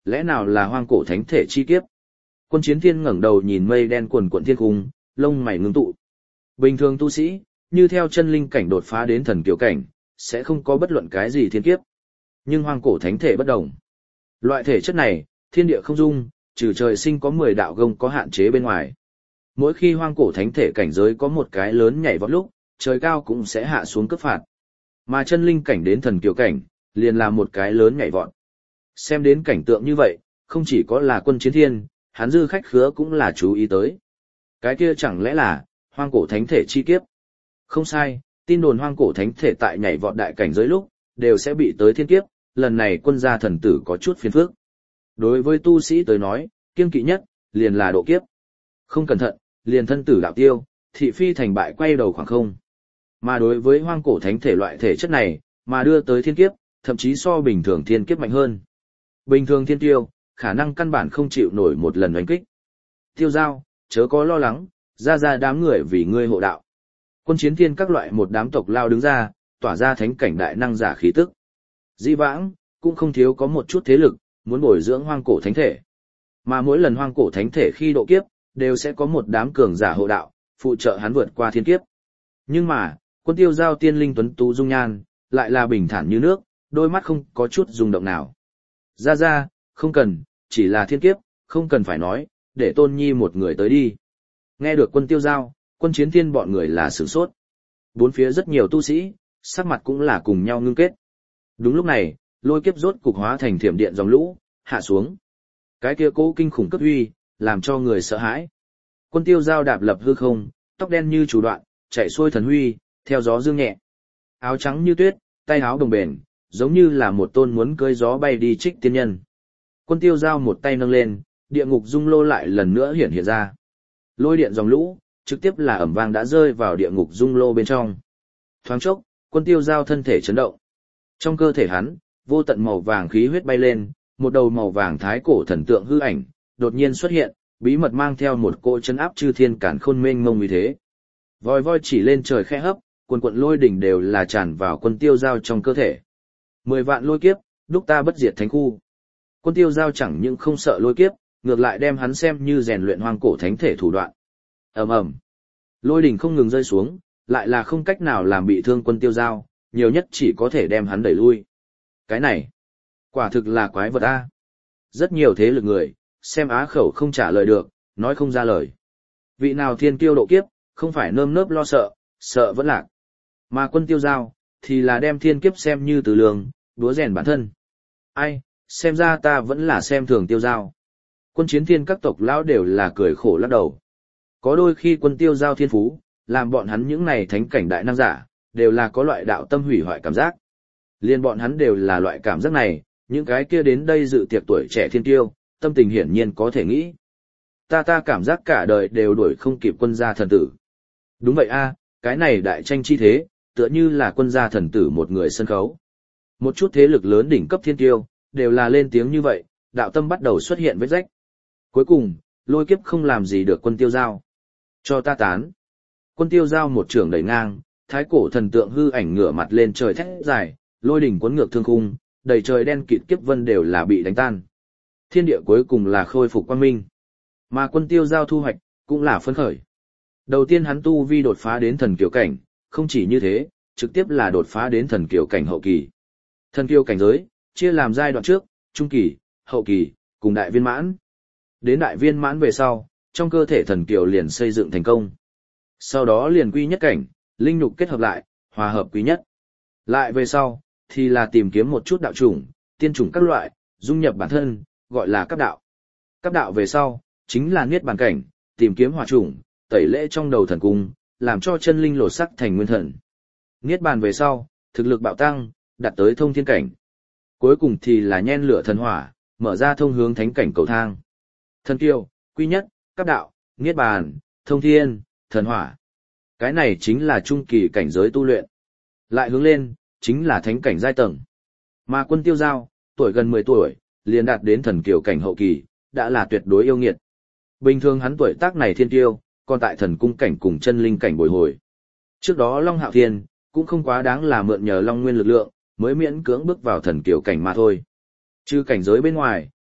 lẽ nào là hoang cổ thánh thể chi kiếp? Quân Chiến Thiên ngẩng đầu nhìn mây đen quần quần thiên cung, lông mày ngưng tụ. Bình thường tu sĩ, như theo chân linh cảnh đột phá đến thần kiều cảnh, sẽ không có bất luận cái gì thiên kiếp. Nhưng hoang cổ thánh thể bất đồng. Loại thể chất này, thiên địa không dung, trừ trời sinh có mười đạo gông có hạn chế bên ngoài. Mỗi khi hoang cổ thánh thể cảnh giới có một cái lớn nhảy vọt lúc, trời cao cũng sẽ hạ xuống cấp phạt. Mà chân linh cảnh đến thần kiều cảnh, liền là một cái lớn nhảy vọt. Xem đến cảnh tượng như vậy, không chỉ có là Quân Chiến Thiên, hắn dư khách khứa cũng là chú ý tới. Cái kia chẳng lẽ là hoang cổ thánh thể chi kiếp? Không sai, tin đồn hoang cổ thánh thể tại nhảy vọt đại cảnh giới lúc, đều sẽ bị tới thiên kiếp, lần này quân gia thần tử có chút phiền phức. Đối với tu sĩ tới nói, kiêng kỵ nhất, liền là độ kiếp. Không cẩn thận, liền thân tử đạo tiêu, thị phi thành bại quay đầu khoảng không. Mà đối với hoang cổ thánh thể loại thể chất này, mà đưa tới thiên kiếp, thậm chí so bình thường thiên kiếp mạnh hơn. Bình thường thiên tiêu, khả năng căn bản không chịu nổi một lần đánh kích. Tiêu giao, chớ có lo lắng, ra ra đám người vì ngươi hộ đạo. Quân Chiến Thiên các loại một đám tộc lao đứng ra, tỏa ra thánh cảnh đại năng giả khí tức. Dĩ vãng, cũng không thiếu có một chút thế lực, muốn bồi dưỡng hoang cổ thánh thể. Mà mỗi lần hoang cổ thánh thể khi độ kiếp, đều sẽ có một đám cường giả hộ đạo, phụ trợ hắn vượt qua thiên kiếp. Nhưng mà, quân tiêu giao tiên linh tuấn tú dung nhan, lại là bình thản như nước, đôi mắt không có chút rung động nào. Ra ra, không cần, chỉ là thiên kiếp, không cần phải nói, để Tôn Nhi một người tới đi. Nghe được quân tiêu giao, Quân Chiến Thiên bọn người là sửng sốt. Bốn phía rất nhiều tu sĩ, sắc mặt cũng là cùng nhau ngưng kết. Đúng lúc này, lôi kiếp rốt cục hóa thành thiểm điện dòng lũ, hạ xuống. Cái kia cố kinh khủng cấp huy, làm cho người sợ hãi. Quân tiêu giao đạp lập hư không, tóc đen như chủ đoạn, chạy xuôi thần huy, theo gió dương nhẹ. Áo trắng như tuyết, tay áo đồng bền, giống như là một tôn muốn cưỡi gió bay đi trích tiên nhân. Quân tiêu giao một tay nâng lên, địa ngục dung lô lại lần nữa hiện hiện ra. Lôi điện dòng lũ, trực tiếp là ẩm vang đã rơi vào địa ngục dung lô bên trong. Thoáng chốc, quân tiêu giao thân thể chấn động. Trong cơ thể hắn, vô tận màu vàng khí huyết bay lên, một đầu màu vàng thái cổ thần tượng hư ảnh, đột nhiên xuất hiện, bí mật mang theo một cỗ chấn áp chư thiên cản khôn mênh mông như thế. Voi voi chỉ lên trời khẽ hấp, quần quận lôi đỉnh đều là tràn vào quân tiêu giao trong cơ thể. Mười vạn lôi kiếp, đúc ta bất diệt thánh khu. Quân tiêu giao chẳng những không sợ lôi kiếp, ngược lại đem hắn xem như rèn luyện hoang cổ thánh thể thủ đoạn. Ầm ầm, lôi đỉnh không ngừng rơi xuống, lại là không cách nào làm bị thương quân tiêu giao, nhiều nhất chỉ có thể đem hắn đẩy lui. Cái này, quả thực là quái vật a. Rất nhiều thế lực người, xem á khẩu không trả lời được, nói không ra lời. Vị nào thiên kiêu độ kiếp, không phải nơm nớp lo sợ, sợ vẫn lạc. Mà quân tiêu giao, thì là đem thiên kiếp xem như từ lường, đúa rèn bản thân. Ai, xem ra ta vẫn là xem thường tiêu giao. Quân Chiến Thiên các tộc lão đều là cười khổ lắc đầu. Có đôi khi quân tiêu giao thiên phú, làm bọn hắn những này thánh cảnh đại năng giả, đều là có loại đạo tâm hủy hoại cảm giác. Liên bọn hắn đều là loại cảm giác này, những cái kia đến đây dự tiệc tuổi trẻ thiên tiêu, tâm tình hiển nhiên có thể nghĩ. Ta ta cảm giác cả đời đều đuổi không kịp quân gia thần tử. Đúng vậy a, cái này đại tranh chi thế, tựa như là quân gia thần tử một người sân khấu. Một chút thế lực lớn đỉnh cấp thiên tiêu, đều là lên tiếng như vậy, đạo tâm bắt đầu xuất hiện vết rách. Cuối cùng, lôi kiếp không làm gì được quân tiêu giao. Cho ta tán. Quân tiêu giao một trường đẩy ngang, thái cổ thần tượng hư ảnh ngửa mặt lên trời thét dài, lôi đỉnh cuốn ngược thương khung, đầy trời đen kịt kiếp vân đều là bị đánh tan. Thiên địa cuối cùng là khôi phục quang minh. Mà quân tiêu giao thu hoạch, cũng là phấn khởi. Đầu tiên hắn tu vi đột phá đến thần kiều cảnh, không chỉ như thế, trực tiếp là đột phá đến thần kiều cảnh hậu kỳ. Thần kiều cảnh giới, chia làm giai đoạn trước, trung kỳ, hậu kỳ, cùng đại viên mãn. Đến đại viên mãn về sau, trong cơ thể thần kiều liền xây dựng thành công. Sau đó liền quy nhất cảnh, linh nhục kết hợp lại, hòa hợp quý nhất. Lại về sau, thì là tìm kiếm một chút đạo chủng, tiên chủng các loại, dung nhập bản thân, gọi là cấp đạo. Cấp đạo về sau, chính là niết bàn cảnh, tìm kiếm hỏa chủng, tẩy lễ trong đầu thần cung, làm cho chân linh lột sắc thành nguyên thần. Niết bàn về sau, thực lực bạo tăng, đạt tới thông thiên cảnh. Cuối cùng thì là nhen lửa thần hỏa, mở ra thông hướng thánh cảnh cầu thang. Thần kiều, quy nhất, cấp đạo, niết bàn, thông thiên, thần hỏa. Cái này chính là trung kỳ cảnh giới tu luyện. Lại hướng lên, chính là thánh cảnh giai tầng. Mà quân tiêu giao, tuổi gần mười tuổi, liền đạt đến thần kiều cảnh hậu kỳ, đã là tuyệt đối yêu nghiệt. Bình thường hắn tuổi tác này thiên tiêu, còn tại thần cung cảnh cùng chân linh cảnh bồi hồi. Trước đó Long Hạo Thiên, cũng không quá đáng là mượn nhờ Long Nguyên lực lượng, mới miễn cưỡng bước vào thần kiều cảnh mà thôi. Trừ cảnh giới bên ngoài,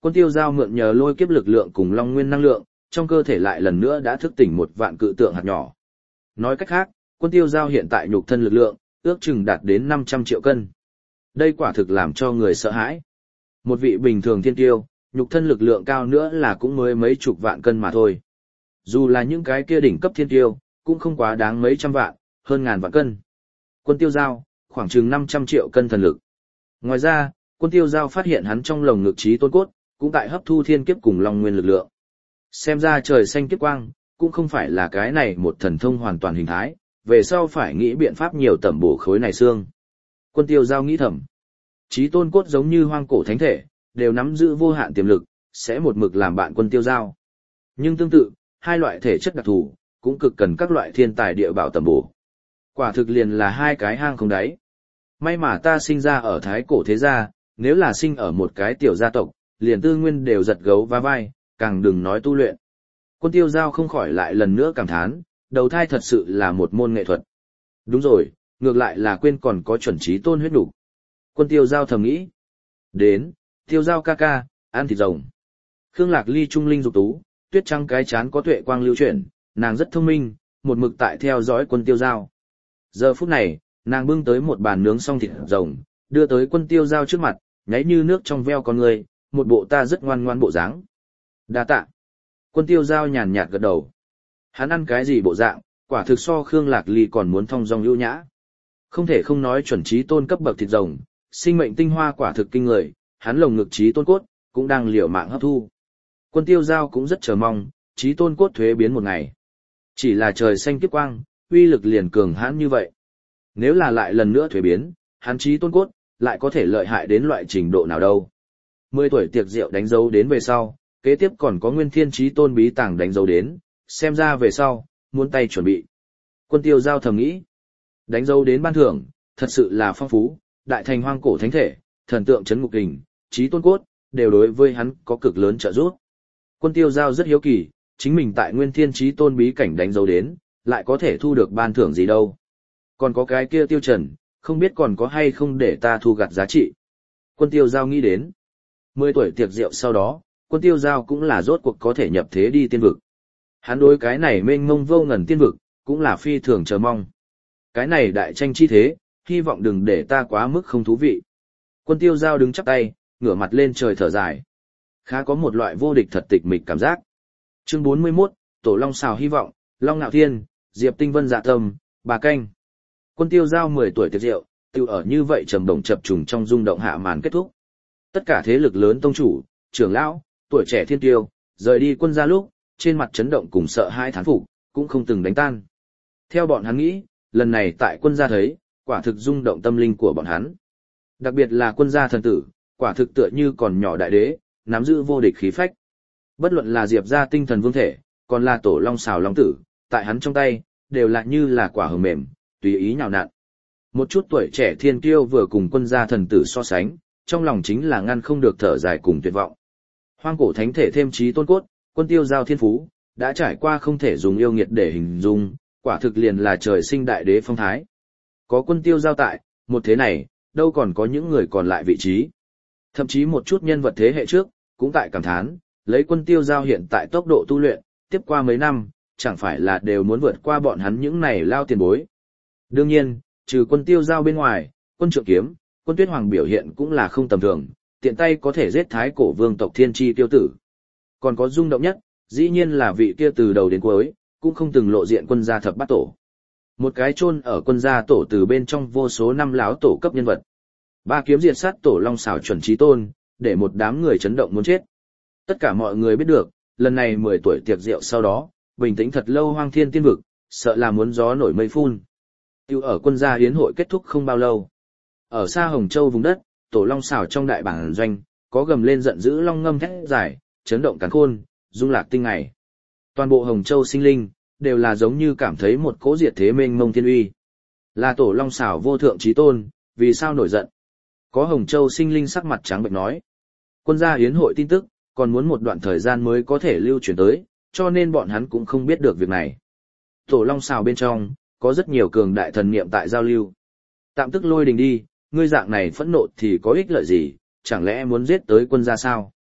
Quân tiêu giao mượn nhờ lôi kiếp lực lượng cùng long nguyên năng lượng, trong cơ thể lại lần nữa đã thức tỉnh một vạn cự tượng hạt nhỏ. Nói cách khác, quân tiêu giao hiện tại nhục thân lực lượng, ước chừng đạt đến năm trăm triệu cân. Đây quả thực làm cho người sợ hãi. Một vị bình thường thiên tiêu, nhục thân lực lượng cao nữa là cũng mới mấy chục vạn cân mà thôi. Dù là những cái kia đỉnh cấp thiên tiêu, cũng không quá đáng mấy trăm vạn, hơn ngàn vạn cân. Quân tiêu giao, khoảng chừng năm trăm triệu cân thần lực. Ngoài ra, quân tiêu giao phát hiện hắn trong lồng ngực trí tôn cốt, cũng tại hấp thu thiên kiếp cùng long nguyên lực lượng. Xem ra trời xanh kiếp quang, cũng không phải là cái này một thần thông hoàn toàn hình thái, về sau phải nghĩ biện pháp nhiều tẩm bổ khối này xương. Quân tiêu giao nghĩ thầm. Trí tôn cốt giống như hoang cổ thánh thể, đều nắm giữ vô hạn tiềm lực, sẽ một mực làm bạn quân tiêu giao. Nhưng tương tự, hai loại thể chất đặc thù, cũng cực cần các loại thiên tài địa bảo tẩm bổ. Quả thực liền là hai cái hang không đáy. May mà ta sinh ra ở thái cổ thế gia, nếu là sinh ở một cái tiểu gia tộc, liền tư nguyên đều giật gấu va vai, càng đừng nói tu luyện. Quân tiêu giao không khỏi lại lần nữa cảm thán, đầu thai thật sự là một môn nghệ thuật. Đúng rồi, ngược lại là quên còn có chuẩn trí tôn huyết đủ. Quân tiêu giao thầm nghĩ. Đến, tiêu giao ca ca, ăn thịt rồng. Khương Lạc Ly trung linh dục tú, tuyết trắng cái chán có tuệ quang lưu chuyển, nàng rất thông minh, một mực tại theo dõi quân tiêu giao. Giờ phút này, nàng bưng tới một bàn nướng xong thịt rồng, đưa tới quân tiêu giao trước mặt, nháy như nước trong veo con người, một bộ ta rất ngoan ngoan bộ dáng. Đa tạ. Quân tiêu giao nhàn nhạt gật đầu. Hắn ăn cái gì bộ dạng, quả thực so Khương Lạc Ly còn muốn thong dong ưu nhã. Không thể không nói chuẩn trí tôn cấp bậc thịt rồng, sinh mệnh tinh hoa quả thực kinh người, hắn lồng ngực trí tôn cốt, cũng đang liều mạng hấp thu. Quân tiêu giao cũng rất chờ mong, trí tôn cốt thuế biến một ngày. Chỉ là trời xanh kiếp quang, uy lực liền cường hãn như vậy. Nếu là lại lần nữa thuế biến, hắn trí tôn cốt, lại có thể lợi hại đến loại trình độ nào đâu. Mười tuổi tiệc rượu đánh dấu đến về sau, kế tiếp còn có nguyên thiên trí tôn bí tàng đánh dấu đến, xem ra về sau, muốn tay chuẩn bị. Quân tiêu giao thầm nghĩ, đánh dấu đến ban thưởng, thật sự là phong phú, đại thành hoang cổ thánh thể, thần tượng chấn ngục kình, trí tôn cốt, đều đối với hắn có cực lớn trợ giúp. Quân tiêu giao rất hiếu kỳ, chính mình tại nguyên thiên trí tôn bí cảnh đánh dấu đến, lại có thể thu được ban thưởng gì đâu. Còn có cái kia tiêu trần, không biết còn có hay không để ta thu gặt giá trị. Quân tiêu giao nghĩ đến. Mười tuổi tiệc rượu sau đó, quân tiêu giao cũng là rốt cuộc có thể nhập thế đi tiên vực. Hắn đối cái này mênh mông vô ngần tiên vực, cũng là phi thường chờ mong. Cái này đại tranh chi thế, hy vọng đừng để ta quá mức không thú vị. Quân tiêu giao đứng chắp tay, ngửa mặt lên trời thở dài. Khá có một loại vô địch thật tịch mịch cảm giác. Chương bốn mươi mốt, Tổ Long Xào hy vọng, Long Nạo Thiên, Diệp Tinh Vân dạ tâm, bà canh. Quân tiêu giao mười tuổi tiệc rượu, tiêu ở như vậy trầm động chập trùng trong rung động hạ màn kết thúc. Tất cả thế lực lớn tông chủ, trưởng lão, tuổi trẻ thiên tiêu, rời đi quân gia lúc, trên mặt chấn động cùng sợ hai thán phục, cũng không từng đánh tan. Theo bọn hắn nghĩ, lần này tại quân gia thấy, quả thực rung động tâm linh của bọn hắn. Đặc biệt là quân gia thần tử, quả thực tựa như còn nhỏ đại đế, nắm giữ vô địch khí phách. Bất luận là Diệp gia tinh thần vương thể, còn là Tổ Long Xào long tử, tại hắn trong tay, đều là như là quả hờ mềm, tùy ý nhào nặn. Một chút tuổi trẻ thiên kiêu vừa cùng quân gia thần tử so sánh, trong lòng chính là ngăn không được thở dài cùng tuyệt vọng. Hoang cổ thánh thể thêm trí tôn cốt, quân tiêu giao thiên phú, đã trải qua không thể dùng yêu nghiệt để hình dung, quả thực liền là trời sinh đại đế phong thái. Có quân tiêu giao tại, một thế này, đâu còn có những người còn lại vị trí. Thậm chí một chút nhân vật thế hệ trước, cũng tại cảm thán, lấy quân tiêu giao hiện tại tốc độ tu luyện, tiếp qua mấy năm, chẳng phải là đều muốn vượt qua bọn hắn những này lao tiền bối. Đương nhiên, trừ quân tiêu giao bên ngoài, quân trượng kiếm, quân tuyết hoàng biểu hiện cũng là không tầm thường, tiện tay có thể giết thái cổ vương tộc thiên tri tiêu tử. Còn có rung động nhất, dĩ nhiên là vị kia từ đầu đến cuối, cũng không từng lộ diện quân gia thập bát tổ. Một cái chôn ở quân gia tổ từ bên trong vô số năm láo tổ cấp nhân vật. Ba kiếm diệt sát Tổ Long Xào chuẩn trí tôn, để một đám người chấn động muốn chết. Tất cả mọi người biết được, lần này mười tuổi tiệc rượu sau đó, bình tĩnh thật lâu hoang thiên tiên vực, sợ là muốn gió nổi mây phun. Tiêu ở quân gia hiến hội kết thúc không bao lâu. Ở xa Hồng Châu vùng đất, Tổ Long Xào trong đại bản doanh, có gầm lên giận dữ long ngâm thét dài, chấn động càn khôn, rung lạc tinh ngày. Toàn bộ Hồng Châu sinh linh, đều là giống như cảm thấy một cỗ diệt thế mênh mông thiên uy. Là Tổ Long Xào vô thượng chí tôn, vì sao nổi giận? Có Hồng Châu sinh linh sắc mặt trắng bệch nói. Quân gia hiến hội tin tức, còn muốn một đoạn thời gian mới có thể lưu truyền tới, cho nên bọn hắn cũng không biết được việc này. Tổ Long Xào bên trong, có rất nhiều cường đại thần niệm tại giao lưu. Tạm tức lôi đình đi, ngươi dạng này phẫn nộ thì có ích lợi gì, chẳng lẽ muốn giết tới quân gia sao?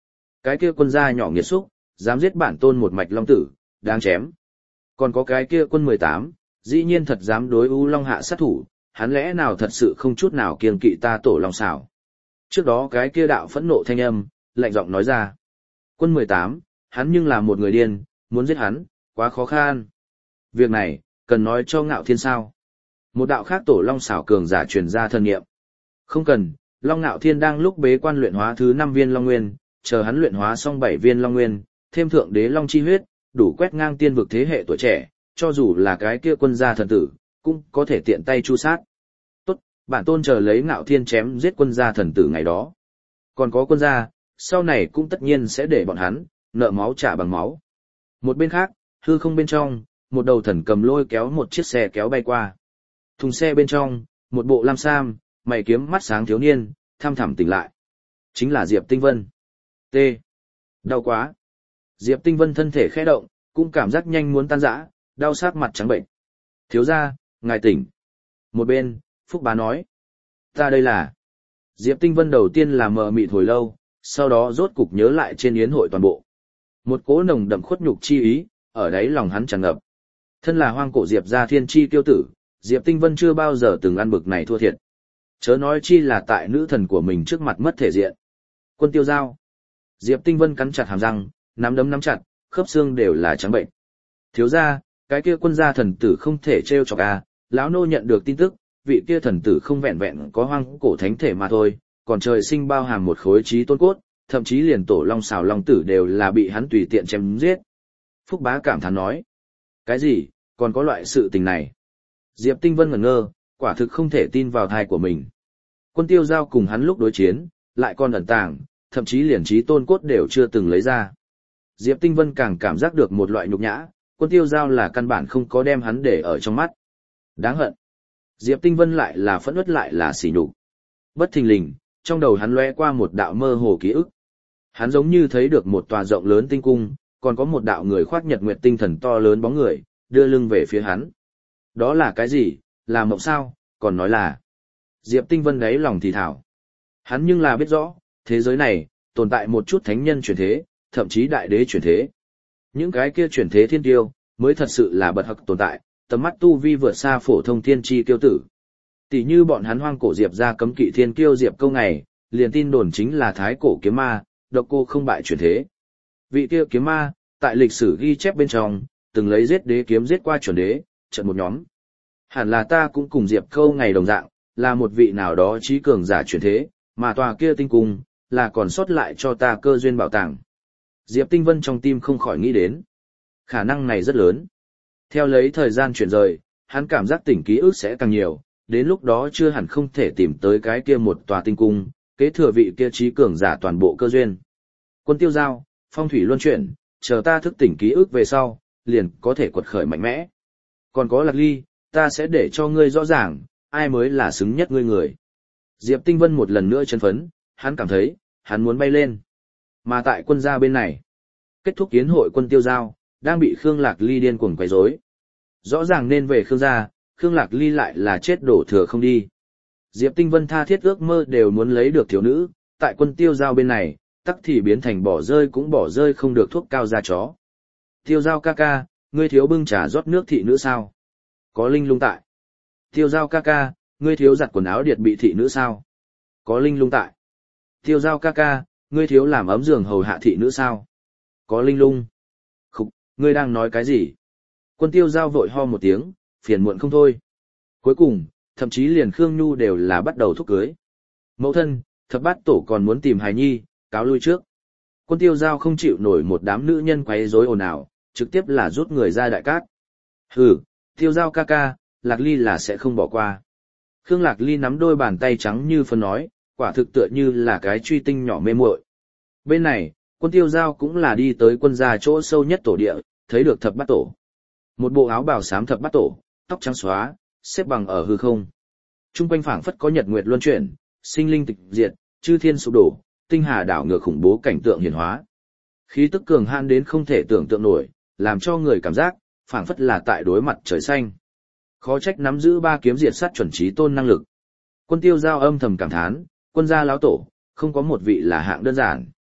Cái kia quân gia nhỏ nghiệt xúc, dám giết bản tôn một mạch long tử, đáng chém. Còn có cái kia quân mười tám, dĩ nhiên thật dám đối U Long hạ sát thủ, hắn lẽ nào thật sự không chút nào kiêng kỵ ta tổ long xảo. Trước đó cái kia đạo phẫn nộ thanh âm, lạnh giọng nói ra. Quân mười tám, hắn nhưng là một người điên, muốn giết hắn, quá khó khăn. Việc này, cần nói cho Ngạo Thiên sao. Một đạo khác tổ long xảo cường giả truyền ra thân nghiệm. Không cần, Long Ngạo Thiên đang lúc bế quan luyện hóa thứ năm viên long nguyên, chờ hắn luyện hóa xong bảy viên long nguyên, thêm thượng đế long chi huyết, đủ quét ngang tiên vực thế hệ tuổi trẻ, cho dù là cái kia quân gia thần tử, cũng có thể tiện tay chu sát. Tốt, bản tôn chờ lấy Ngạo Thiên chém giết quân gia thần tử ngày đó. Còn có quân gia, sau này cũng tất nhiên sẽ để bọn hắn, nợ máu trả bằng máu. Một bên khác, hư không bên trong, một đầu thần cầm lôi kéo một chiếc xe kéo bay qua. Thùng xe bên trong, một bộ lam sam, mày kiếm mắt sáng thiếu niên, tham thẳm tỉnh lại. Chính là Diệp Tinh Vân. T. Đau quá. Diệp Tinh Vân thân thể khẽ động, cũng cảm giác nhanh muốn tan rã, đau sát mặt trắng bệnh. Thiếu gia, ngài tỉnh. Một bên, Phúc Bá nói. Ta đây là. Diệp Tinh Vân đầu tiên là mờ mịt hồi lâu, sau đó rốt cục nhớ lại trên yến hội toàn bộ. Một cỗ nồng đậm khuất nhục chi ý, ở đáy lòng hắn tràn ngập. Thân là hoang cổ Diệp gia thiên chi tiêu tử, Diệp Tinh Vân chưa bao giờ từng ăn bực này thua thiệt. Chớ nói chi là tại nữ thần của mình trước mặt mất thể diện. Quân Tiêu Giao. Diệp Tinh Vân cắn chặt hàm răng, nắm đấm nắm chặt, khớp xương đều là trắng bệnh. Thiếu gia, cái kia quân gia thần tử không thể trêu chọc a, lão nô nhận được tin tức, vị kia thần tử không vẹn vẹn có hoang cổ thánh thể mà thôi, còn trời sinh bao hàm một khối trí tôn cốt, thậm chí liền tổ long xào long tử đều là bị hắn tùy tiện chém giết. Phúc Bá cảm thán nói. Cái gì, còn có loại sự tình này? Diệp Tinh Vân ngẩn ngơ, quả thực không thể tin vào thai của mình. Quân Tiêu Giao cùng hắn lúc đối chiến, lại còn ẩn tàng, thậm chí liền trí tôn cốt đều chưa từng lấy ra. Diệp Tinh Vân càng cảm giác được một loại nhục nhã, Quân Tiêu Giao là căn bản không có đem hắn để ở trong mắt. Đáng hận. Diệp Tinh Vân lại là phẫn uất lại là sỉ nhục. Bất thình lình, trong đầu hắn lóe qua một đạo mơ hồ ký ức. Hắn giống như thấy được một tòa rộng lớn tinh cung, còn có một đạo người khoác nhật nguyệt tinh thần to lớn bóng người, đưa lưng về phía hắn. Đó là cái gì, là mộng sao, còn nói là... Diệp Tinh Vân đáy lòng thì thảo. Hắn nhưng là biết rõ, thế giới này, tồn tại một chút thánh nhân chuyển thế, thậm chí đại đế chuyển thế. Những cái kia chuyển thế thiên tiêu, mới thật sự là bật hặc tồn tại, tầm mắt tu vi vượt xa phổ thông thiên chi kiêu tử. Tỷ như bọn hắn hoang cổ Diệp ra cấm kỵ thiên kiêu Diệp câu ngày, liền tin đồn chính là thái cổ kiếm ma, độc cô không bại chuyển thế. Vị kia kiếm ma, tại lịch sử ghi chép bên trong, từng lấy giết đế kiếm giết qua chuẩn đế, trận một nhóm. Hẳn là ta cũng cùng Diệp câu ngày đồng dạng, là một vị nào đó trí cường giả chuyển thế, mà tòa kia tinh cung, là còn sót lại cho ta cơ duyên bảo tàng. Diệp Tinh Vân trong tim không khỏi nghĩ đến. Khả năng này rất lớn. Theo lấy thời gian chuyển rời, hắn cảm giác tỉnh ký ức sẽ càng nhiều, đến lúc đó chưa hẳn không thể tìm tới cái kia một tòa tinh cung, kế thừa vị kia trí cường giả toàn bộ cơ duyên. Quân Tiêu Giao, phong thủy luân chuyển, chờ ta thức tỉnh ký ức về sau, liền có thể quật khởi mạnh mẽ. Còn có Lạc Ly, ta sẽ để cho ngươi rõ ràng, ai mới là xứng nhất ngươi người. Diệp Tinh Vân một lần nữa chấn phấn, hắn cảm thấy, hắn muốn bay lên. Mà tại quân gia bên này, kết thúc yến hội Quân Tiêu Giao, đang bị Khương Lạc Ly điên cuồng quấy rối. Rõ ràng nên về Khương gia, Khương Lạc Ly lại là chết đổ thừa không đi. Diệp Tinh Vân tha thiết ước mơ đều muốn lấy được thiếu nữ, tại Quân Tiêu Giao bên này, tắc thì biến thành bỏ rơi cũng bỏ rơi không được thuốc cao da chó. Tiêu Giao ca ca, ngươi thiếu bưng trà rót nước thị nữ sao? Có linh lung tại. Tiêu Giao ca ca, ngươi thiếu giặt quần áo điệt bị thị nữ sao? Có linh lung tại. Tiêu Giao ca ca, ngươi thiếu làm ấm giường hầu hạ thị nữ sao? Có linh lung. Khục, ngươi đang nói cái gì? Quân Tiêu Giao vội ho một tiếng, phiền muộn không thôi. Cuối cùng, thậm chí liền Khương Nhu đều là bắt đầu thúc cưới. Mẫu thân, thập bát tổ còn muốn tìm hài nhi, cáo lui trước. Quân Tiêu Giao không chịu nổi một đám nữ nhân quấy rối ồn ào, trực tiếp là rút người ra đại cát. Hừ, Tiêu Giao ca ca, Lạc Ly là sẽ không bỏ qua. Khương Lạc Ly nắm đôi bàn tay trắng như phân nói, quả thực tựa như là cái truy tinh nhỏ mê muội. Bên này, Quân Tiêu Giao cũng là đi tới quân gia chỗ sâu nhất tổ địa, thấy được thập bát tổ. Một bộ áo bào xám thập bát tổ, tóc trắng xóa, xếp bằng ở hư không. Trung quanh phảng phất có nhật nguyệt luân chuyển, sinh linh tịch diệt, chư thiên sụp đổ, tinh hà đảo ngược khủng bố cảnh tượng hiển hóa. Khí tức cường hãn đến không thể tưởng tượng nổi, làm cho người cảm giác phảng phất là tại đối mặt trời xanh. Khó trách nắm giữ ba kiếm diệt sát chuẩn chí tôn năng lực. Quân Tiêu Giao âm thầm cảm thán, quân gia lão tổ, không có một vị là hạng đơn giản.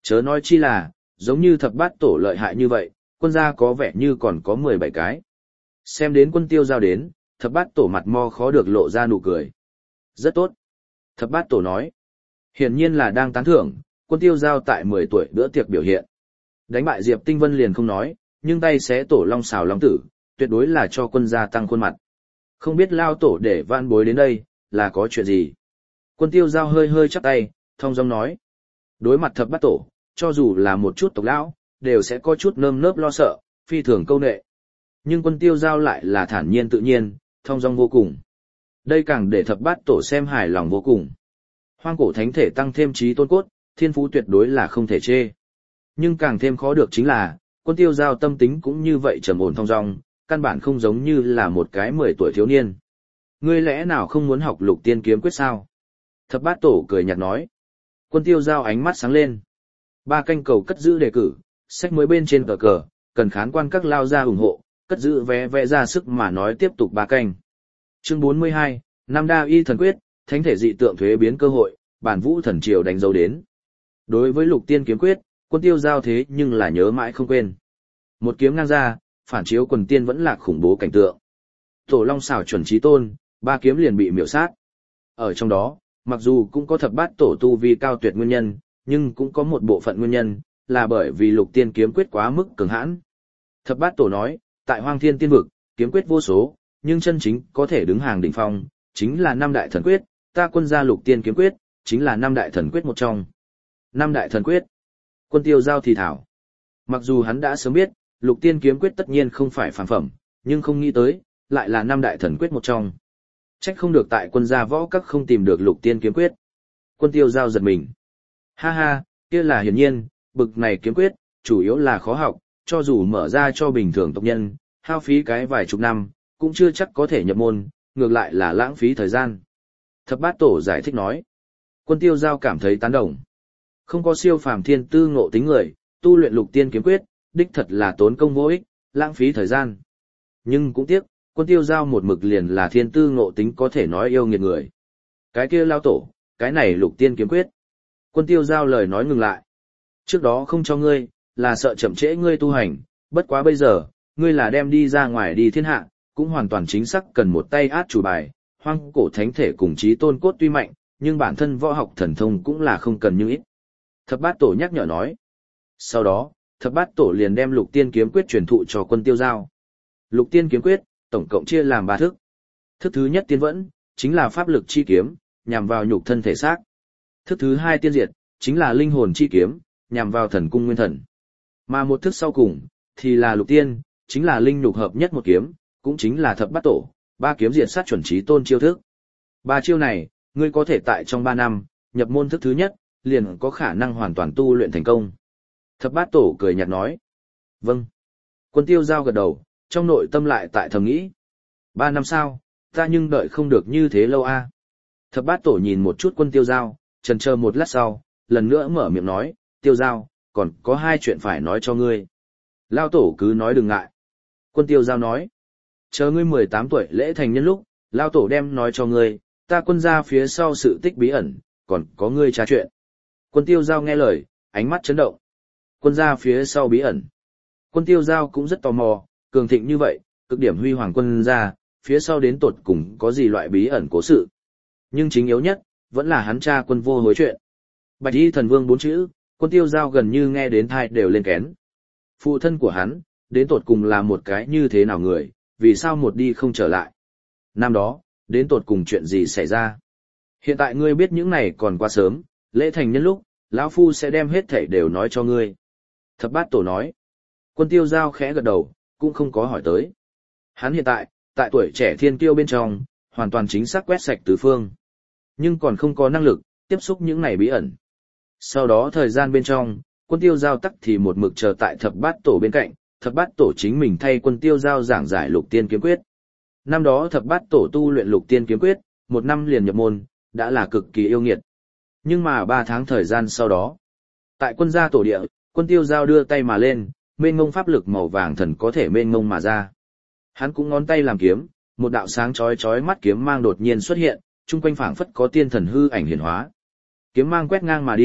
Chớ nói chi là, giống như thập bát tổ lợi hại như vậy, quân gia có vẻ như còn có mười bảy cái. Xem đến Quân Tiêu Giao đến, thập bát tổ mặt mo khó được lộ ra nụ cười. Rất tốt. Thập bát tổ nói. Hiển nhiên là đang tán thưởng, Quân Tiêu Giao tại mười tuổi bữa tiệc biểu hiện. Đánh bại Diệp Tinh Vân liền không nói, nhưng tay xé tổ long xào long tử, tuyệt đối là cho quân gia tăng khuôn mặt. Không biết lao tổ để van bối đến đây, là có chuyện gì? Quân Tiêu Giao hơi hơi chắp tay, thong dong nói. Đối mặt thập bát tổ, cho dù là một chút tộc lão, đều sẽ có chút nơm nớp lo sợ, phi thường câu nệ. Nhưng Quân Tiêu Giao lại là thản nhiên tự nhiên, thong dong vô cùng. Đây càng để thập bát tổ xem hài lòng vô cùng. Hoang cổ thánh thể tăng thêm trí tôn cốt, thiên phú tuyệt đối là không thể chê. Nhưng càng thêm khó được chính là, Quân Tiêu Giao tâm tính cũng như vậy trầm ổn thong dong, căn bản không giống như là một cái mười tuổi thiếu niên. Ngươi lẽ nào không muốn học lục tiên kiếm quyết sao? Thập bát tổ cười nhạt nói. Quân Tiêu Giao ánh mắt sáng lên. Ba canh cầu cất giữ đề cử, sách mới bên trên cờ cờ, cần khán quan các lao ra ủng hộ, cất giữ vé vẽ ra sức mà nói tiếp tục ba canh. Chương bốn mươi hai, Nam Đa Y Thần Quyết, thánh thể dị tượng thuế biến cơ hội, bản vũ thần triều đánh dấu đến. Đối với lục tiên kiếm quyết, Quân Tiêu Giao thế nhưng là nhớ mãi không quên. Một kiếm ngang ra, phản chiếu quần tiên vẫn là khủng bố cảnh tượng. Tổ long xảo chuẩn chí tôn, ba kiếm liền bị miểu sát. Ở trong đó, mặc dù cũng có thập bát tổ tu vi cao tuyệt nguyên nhân, nhưng cũng có một bộ phận nguyên nhân, là bởi vì lục tiên kiếm quyết quá mức cường hãn. Thập bát tổ nói, tại Hoang Thiên Tiên Vực, kiếm quyết vô số, nhưng chân chính có thể đứng hàng đỉnh phong, chính là năm đại thần quyết, ta quân gia lục tiên kiếm quyết, chính là năm đại thần quyết một trong. Năm đại thần quyết. Quân Tiêu Giao thì thảo. Mặc dù hắn đã sớm biết, lục tiên kiếm quyết tất nhiên không phải phàm phẩm, nhưng không nghĩ tới, lại là năm đại thần quyết một trong. Trách không được tại quân gia võ các không tìm được lục tiên kiếm quyết. Quân Tiêu Giao giật mình. Ha ha, kia là hiển nhiên, bực này kiếm quyết, chủ yếu là khó học, cho dù mở ra cho bình thường tộc nhân, hao phí cái vài chục năm, cũng chưa chắc có thể nhập môn, ngược lại là lãng phí thời gian. Thập bát tổ giải thích nói. Quân Tiêu Giao cảm thấy tán đồng. Không có siêu phàm thiên tư ngộ tính người, tu luyện lục tiên kiếm quyết, đích thật là tốn công vô ích, lãng phí thời gian. Nhưng cũng tiếc, Quân Tiêu Giao một mực liền là thiên tư ngộ tính có thể nói yêu nghiệt người. Cái kia lao tổ, cái này lục tiên kiếm quyết. Quân Tiêu Giao lời nói ngừng lại. Trước đó không cho ngươi, là sợ chậm trễ ngươi tu hành, bất quá bây giờ, ngươi là đem đi ra ngoài đi thiên hạ, cũng hoàn toàn chính xác cần một tay át chủ bài, hoang cổ thánh thể cùng chí tôn cốt tuy mạnh, nhưng bản thân võ học thần thông cũng là không cần như ít. Thập bát tổ nhắc nhở nói. Sau đó, thập bát tổ liền đem lục tiên kiếm quyết truyền thụ cho Quân Tiêu Giao. Lục tiên kiếm quyết, tổng cộng chia làm ba thức. Thức thứ nhất tiên vẫn, chính là pháp lực chi kiếm, nhằm vào nhục thân thể xác. Thức thứ hai tiên diệt, chính là linh hồn chi kiếm, nhằm vào thần cung nguyên thần. Mà một thức sau cùng, thì là lục tiên, chính là linh nhục hợp nhất một kiếm, cũng chính là thập bát tổ, ba kiếm diệt sát chuẩn chí tôn chiêu thức. Ba chiêu này, ngươi có thể tại trong ba năm, nhập môn thức thứ nhất, liền có khả năng hoàn toàn tu luyện thành công. Thập bát tổ cười nhạt nói. Vâng. Quân Tiêu Giao gật đầu, trong nội tâm lại tại thầm nghĩ. Ba năm sao, ta nhưng đợi không được như thế lâu a. Thập bát tổ nhìn một chút Quân Tiêu Giao, chần chờ một lát sau, lần nữa mở miệng nói, Tiêu Giao, còn có hai chuyện phải nói cho ngươi. Lao tổ cứ nói đừng ngại. Quân Tiêu Giao nói, chờ ngươi mười tám tuổi lễ thành nhân lúc, Lao tổ đem nói cho ngươi, ta quân gia phía sau sự tích bí ẩn, còn có ngươi tra chuyện. Quân Tiêu Giao nghe lời, ánh mắt chấn động. Quân gia phía sau bí ẩn. Quân Tiêu Giao cũng rất tò mò, cường thịnh như vậy, cực điểm huy hoàng quân gia, phía sau đến tột cùng có gì loại bí ẩn cố sự. Nhưng chính yếu nhất, vẫn là hắn cha Quân vô hối chuyện. Bạch y thần vương bốn chữ, Quân Tiêu Giao gần như nghe đến thai đều lên kén. Phụ thân của hắn, đến tột cùng là một cái như thế nào người, vì sao một đi không trở lại. Năm đó, đến tột cùng chuyện gì xảy ra. Hiện tại ngươi biết những này còn quá sớm, lễ thành nhân lúc, lão phu sẽ đem hết thảy đều nói cho ngươi. Thập bát tổ nói. Quân Tiêu Giao khẽ gật đầu, cũng không có hỏi tới. Hắn hiện tại, tại tuổi trẻ thiên kiêu bên trong, hoàn toàn chính xác quét sạch tứ phương. Nhưng còn không có năng lực, tiếp xúc những này bí ẩn. Sau đó thời gian bên trong, Quân Tiêu Giao tắc thì một mực chờ tại thập bát tổ bên cạnh, thập bát tổ chính mình thay Quân Tiêu Giao giảng giải lục tiên kiếm quyết. Năm đó thập bát tổ tu luyện lục tiên kiếm quyết, một năm liền nhập môn, đã là cực kỳ yêu nghiệt. Nhưng mà ba tháng thời gian sau đó, tại quân gia tổ địa, Quân Tiêu Giao đưa tay mà lên, mênh mông pháp lực màu vàng thần có thể mênh mông mà ra. Hắn cũng ngón tay làm kiếm, một đạo sáng chói chói mắt kiếm mang đột nhiên xuất hiện, chung quanh phảng phất có tiên thần hư ảnh hiển hóa. Kiếm mang quét ngang mà đi,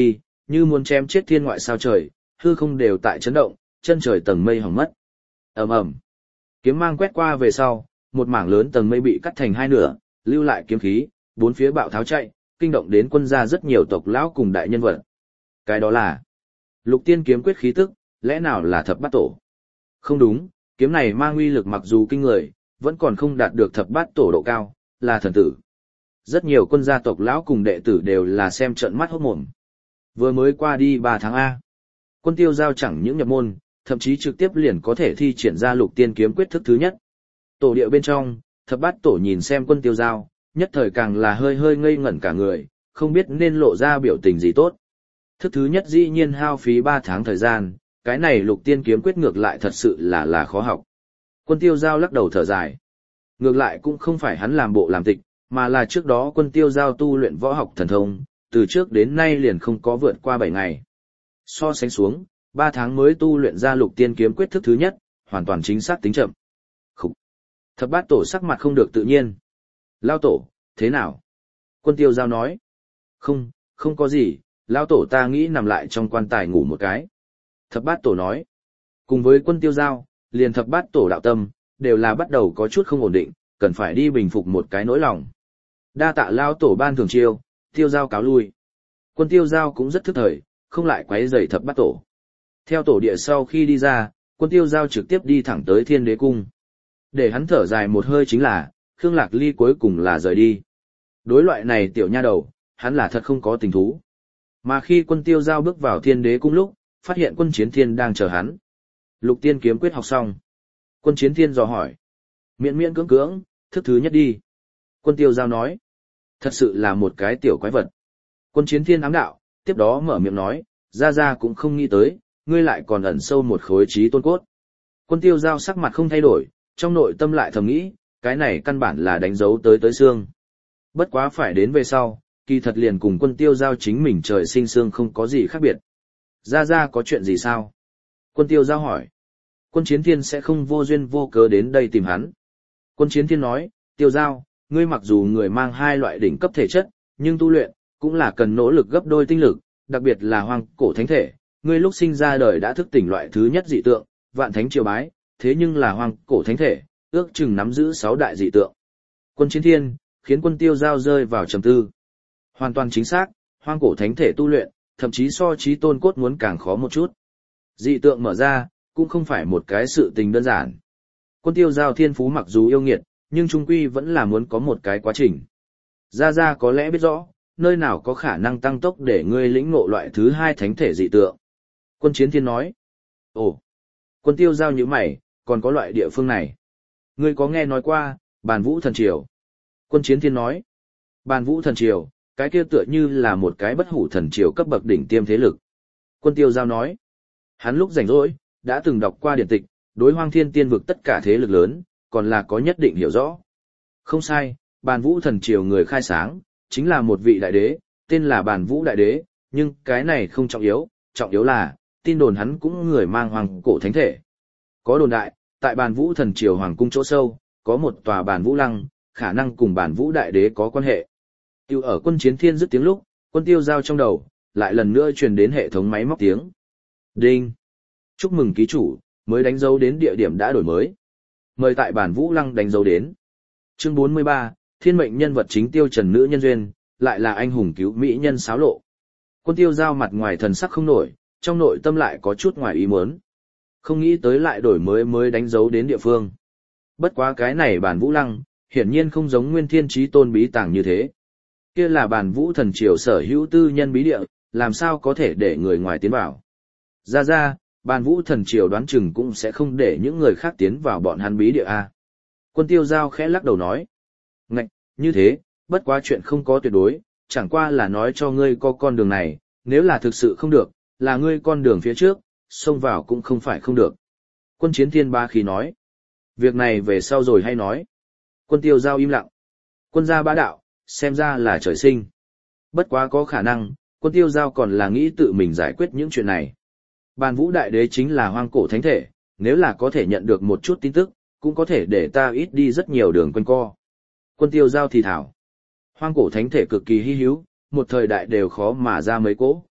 như muốn chém chết thiên ngoại sao trời, hư không đều tại chấn động, chân trời tầng mây hỏng mất. Ầm ầm. Kiếm mang quét qua về sau, một mảng lớn tầng mây bị cắt thành hai nửa, lưu lại kiếm khí, bốn phía bạo tháo chạy, kinh động đến quân gia rất nhiều tộc lão cùng đại nhân vật. Cái đó là Lục Tiên kiếm quyết khí tức, lẽ nào là thập bát tổ? Không đúng, kiếm này mang uy lực mặc dù kinh người, vẫn còn không đạt được thập bát tổ độ cao, là thần tử. Rất nhiều quân gia tộc lão cùng đệ tử đều là xem trận mắt hốt mồm. Vừa mới qua đi ba tháng A. Quân Tiêu Giao chẳng những nhập môn, thậm chí trực tiếp liền có thể thi triển ra Lục Tiên kiếm quyết thức thứ nhất. Tổ địa bên trong, thập bát tổ nhìn xem Quân Tiêu Giao, nhất thời càng là hơi hơi ngây ngẩn cả người, không biết nên lộ ra biểu tình gì tốt. Thức thứ nhất dĩ nhiên hao phí ba tháng thời gian, cái này Lục Tiên kiếm quyết ngược lại thật sự là là khó học. Quân Tiêu Giao lắc đầu thở dài. Ngược lại cũng không phải hắn làm bộ làm tịch, mà là trước đó Quân Tiêu Giao tu luyện võ học thần thông, từ trước đến nay liền không có vượt qua bảy ngày. So sánh xuống, ba tháng mới tu luyện ra Lục Tiên kiếm quyết thức thứ nhất, hoàn toàn chính xác tính chậm. Khúc. Thập bát tổ sắc mặt không được tự nhiên. Lao tổ, thế nào? Quân Tiêu Giao nói. Không, không có gì, Lao tổ ta nghĩ nằm lại trong quan tài ngủ một cái. Thập bát tổ nói. Cùng với Quân Tiêu Giao, liền thập bát tổ đạo tâm, đều là bắt đầu có chút không ổn định, cần phải đi bình phục một cái nỗi lòng. Đa tạ Lao tổ ban thường chiêu, Tiêu Giao cáo lui. Quân Tiêu Giao cũng rất thức thời, không lại quấy rầy thập bát tổ. Theo tổ địa sau khi đi ra, Quân Tiêu Giao trực tiếp đi thẳng tới Thiên Đế Cung. Để hắn thở dài một hơi chính là, Khương Lạc Ly cuối cùng là rời đi. Đối loại này tiểu nha đầu, hắn là thật không có tình thú. Mà khi Quân Tiêu Giao bước vào Thiên Đế Cung lúc, phát hiện Quân Chiến Thiên đang chờ hắn. Lục Tiên kiếm quyết học xong. Quân Chiến Thiên dò hỏi. Miễn miễn cưỡng cưỡng, thức thứ nhất đi. Quân Tiêu Giao nói. Thật sự là một cái tiểu quái vật. Quân Chiến Thiên ám đạo, tiếp đó mở miệng nói, ra ra cũng không nghĩ tới, ngươi lại còn ẩn sâu một khối trí tôn cốt. Quân Tiêu Giao sắc mặt không thay đổi, trong nội tâm lại thầm nghĩ, cái này căn bản là đánh dấu tới tới xương. Bất quá phải đến về sau, kỳ thật liền cùng Quân Tiêu Giao chính mình trời sinh xương không có gì khác biệt. Ra ra có chuyện gì sao? Quân Tiêu Giao hỏi. Quân Chiến Thiên sẽ không vô duyên vô cớ đến đây tìm hắn. Quân Chiến Thiên nói, Tiêu Giao, ngươi mặc dù người mang hai loại đỉnh cấp thể chất, nhưng tu luyện, cũng là cần nỗ lực gấp đôi tinh lực, đặc biệt là hoang cổ thánh thể. Ngươi lúc sinh ra đời đã thức tỉnh loại thứ nhất dị tượng, vạn thánh triều bái, thế nhưng là hoang cổ thánh thể, ước chừng nắm giữ sáu đại dị tượng. Quân Chiến Thiên, khiến Quân Tiêu Giao rơi vào trầm tư. Hoàn toàn chính xác, hoang cổ thánh thể tu luyện, thậm chí so trí tôn cốt muốn càng khó một chút. Dị tượng mở ra, cũng không phải một cái sự tình đơn giản. Quân Tiêu Giao thiên phú mặc dù yêu nghiệt, nhưng trung quy vẫn là muốn có một cái quá trình. Gia Gia có lẽ biết rõ, nơi nào có khả năng tăng tốc để ngươi lĩnh ngộ loại thứ hai thánh thể dị tượng. Quân Chiến Thiên nói. Ồ, Quân Tiêu Giao như mày, còn có loại địa phương này. Ngươi có nghe nói qua, Bàn Vũ Thần Triều. Quân Chiến Thiên nói. Bàn Vũ Thần Triều, cái kia tựa như là một cái bất hủ thần triều cấp bậc đỉnh tiêm thế lực. Quân Tiêu Giao nói. Hắn lúc rảnh rỗi, đã từng đọc qua điển tịch, đối Hoang Thiên Tiên vực tất cả thế lực lớn, còn là có nhất định hiểu rõ. Không sai, Bàn Vũ Thần Triều người khai sáng, chính là một vị đại đế, tên là Bàn Vũ Đại Đế, nhưng cái này không trọng yếu, trọng yếu là, tin đồn hắn cũng người mang hoàng cổ thánh thể. Có đồn đại, tại Bàn Vũ Thần Triều hoàng cung chỗ sâu, có một tòa Bàn Vũ Lăng, khả năng cùng Bàn Vũ Đại Đế có quan hệ. Tiêu ở Quân Chiến Thiên dứt tiếng lúc, Quân Tiêu Giao trong đầu, lại lần nữa truyền đến hệ thống máy móc tiếng. Đinh! Chúc mừng ký chủ, mới đánh dấu đến địa điểm đã đổi mới. Mời tại Bàn Vũ Lăng đánh dấu đến. Chương bốn mươi ba, Thiên mệnh nhân vật chính Tiêu Trần nữ nhân duyên, lại là anh hùng cứu mỹ nhân xáo lộ. Quân Tiêu Giao mặt ngoài thần sắc không nổi, trong nội tâm lại có chút ngoài ý muốn. Không nghĩ tới lại đổi mới mới đánh dấu đến địa phương. Bất quá cái này Bàn Vũ Lăng, hiển nhiên không giống Nguyên Thiên Chí Tôn bí tàng như thế. Kia là Bàn Vũ Thần Triều sở hữu tư nhân bí địa, làm sao có thể để người ngoài tiến vào. Ra ra, Bàn Vũ Thần Triều đoán chừng cũng sẽ không để những người khác tiến vào bọn hắn bí địa a. Quân Tiêu Giao khẽ lắc đầu nói. Ngạch, như thế, bất quá chuyện không có tuyệt đối, chẳng qua là nói cho ngươi có con đường này, nếu là thực sự không được, là ngươi con đường phía trước, xông vào cũng không phải không được. Quân Chiến Thiên ba khí nói. Việc này về sau rồi hay nói. Quân Tiêu Giao im lặng. Quân gia bá đạo, xem ra là trời sinh. Bất quá có khả năng, Quân Tiêu Giao còn là nghĩ tự mình giải quyết những chuyện này. Bàn Vũ Đại Đế chính là hoang cổ thánh thể, nếu là có thể nhận được một chút tin tức, cũng có thể để ta ít đi rất nhiều đường quanh co. Quân Tiêu Giao thì thảo. Hoang cổ thánh thể cực kỳ hy hữu, một thời đại đều khó mà ra mấy cỗ.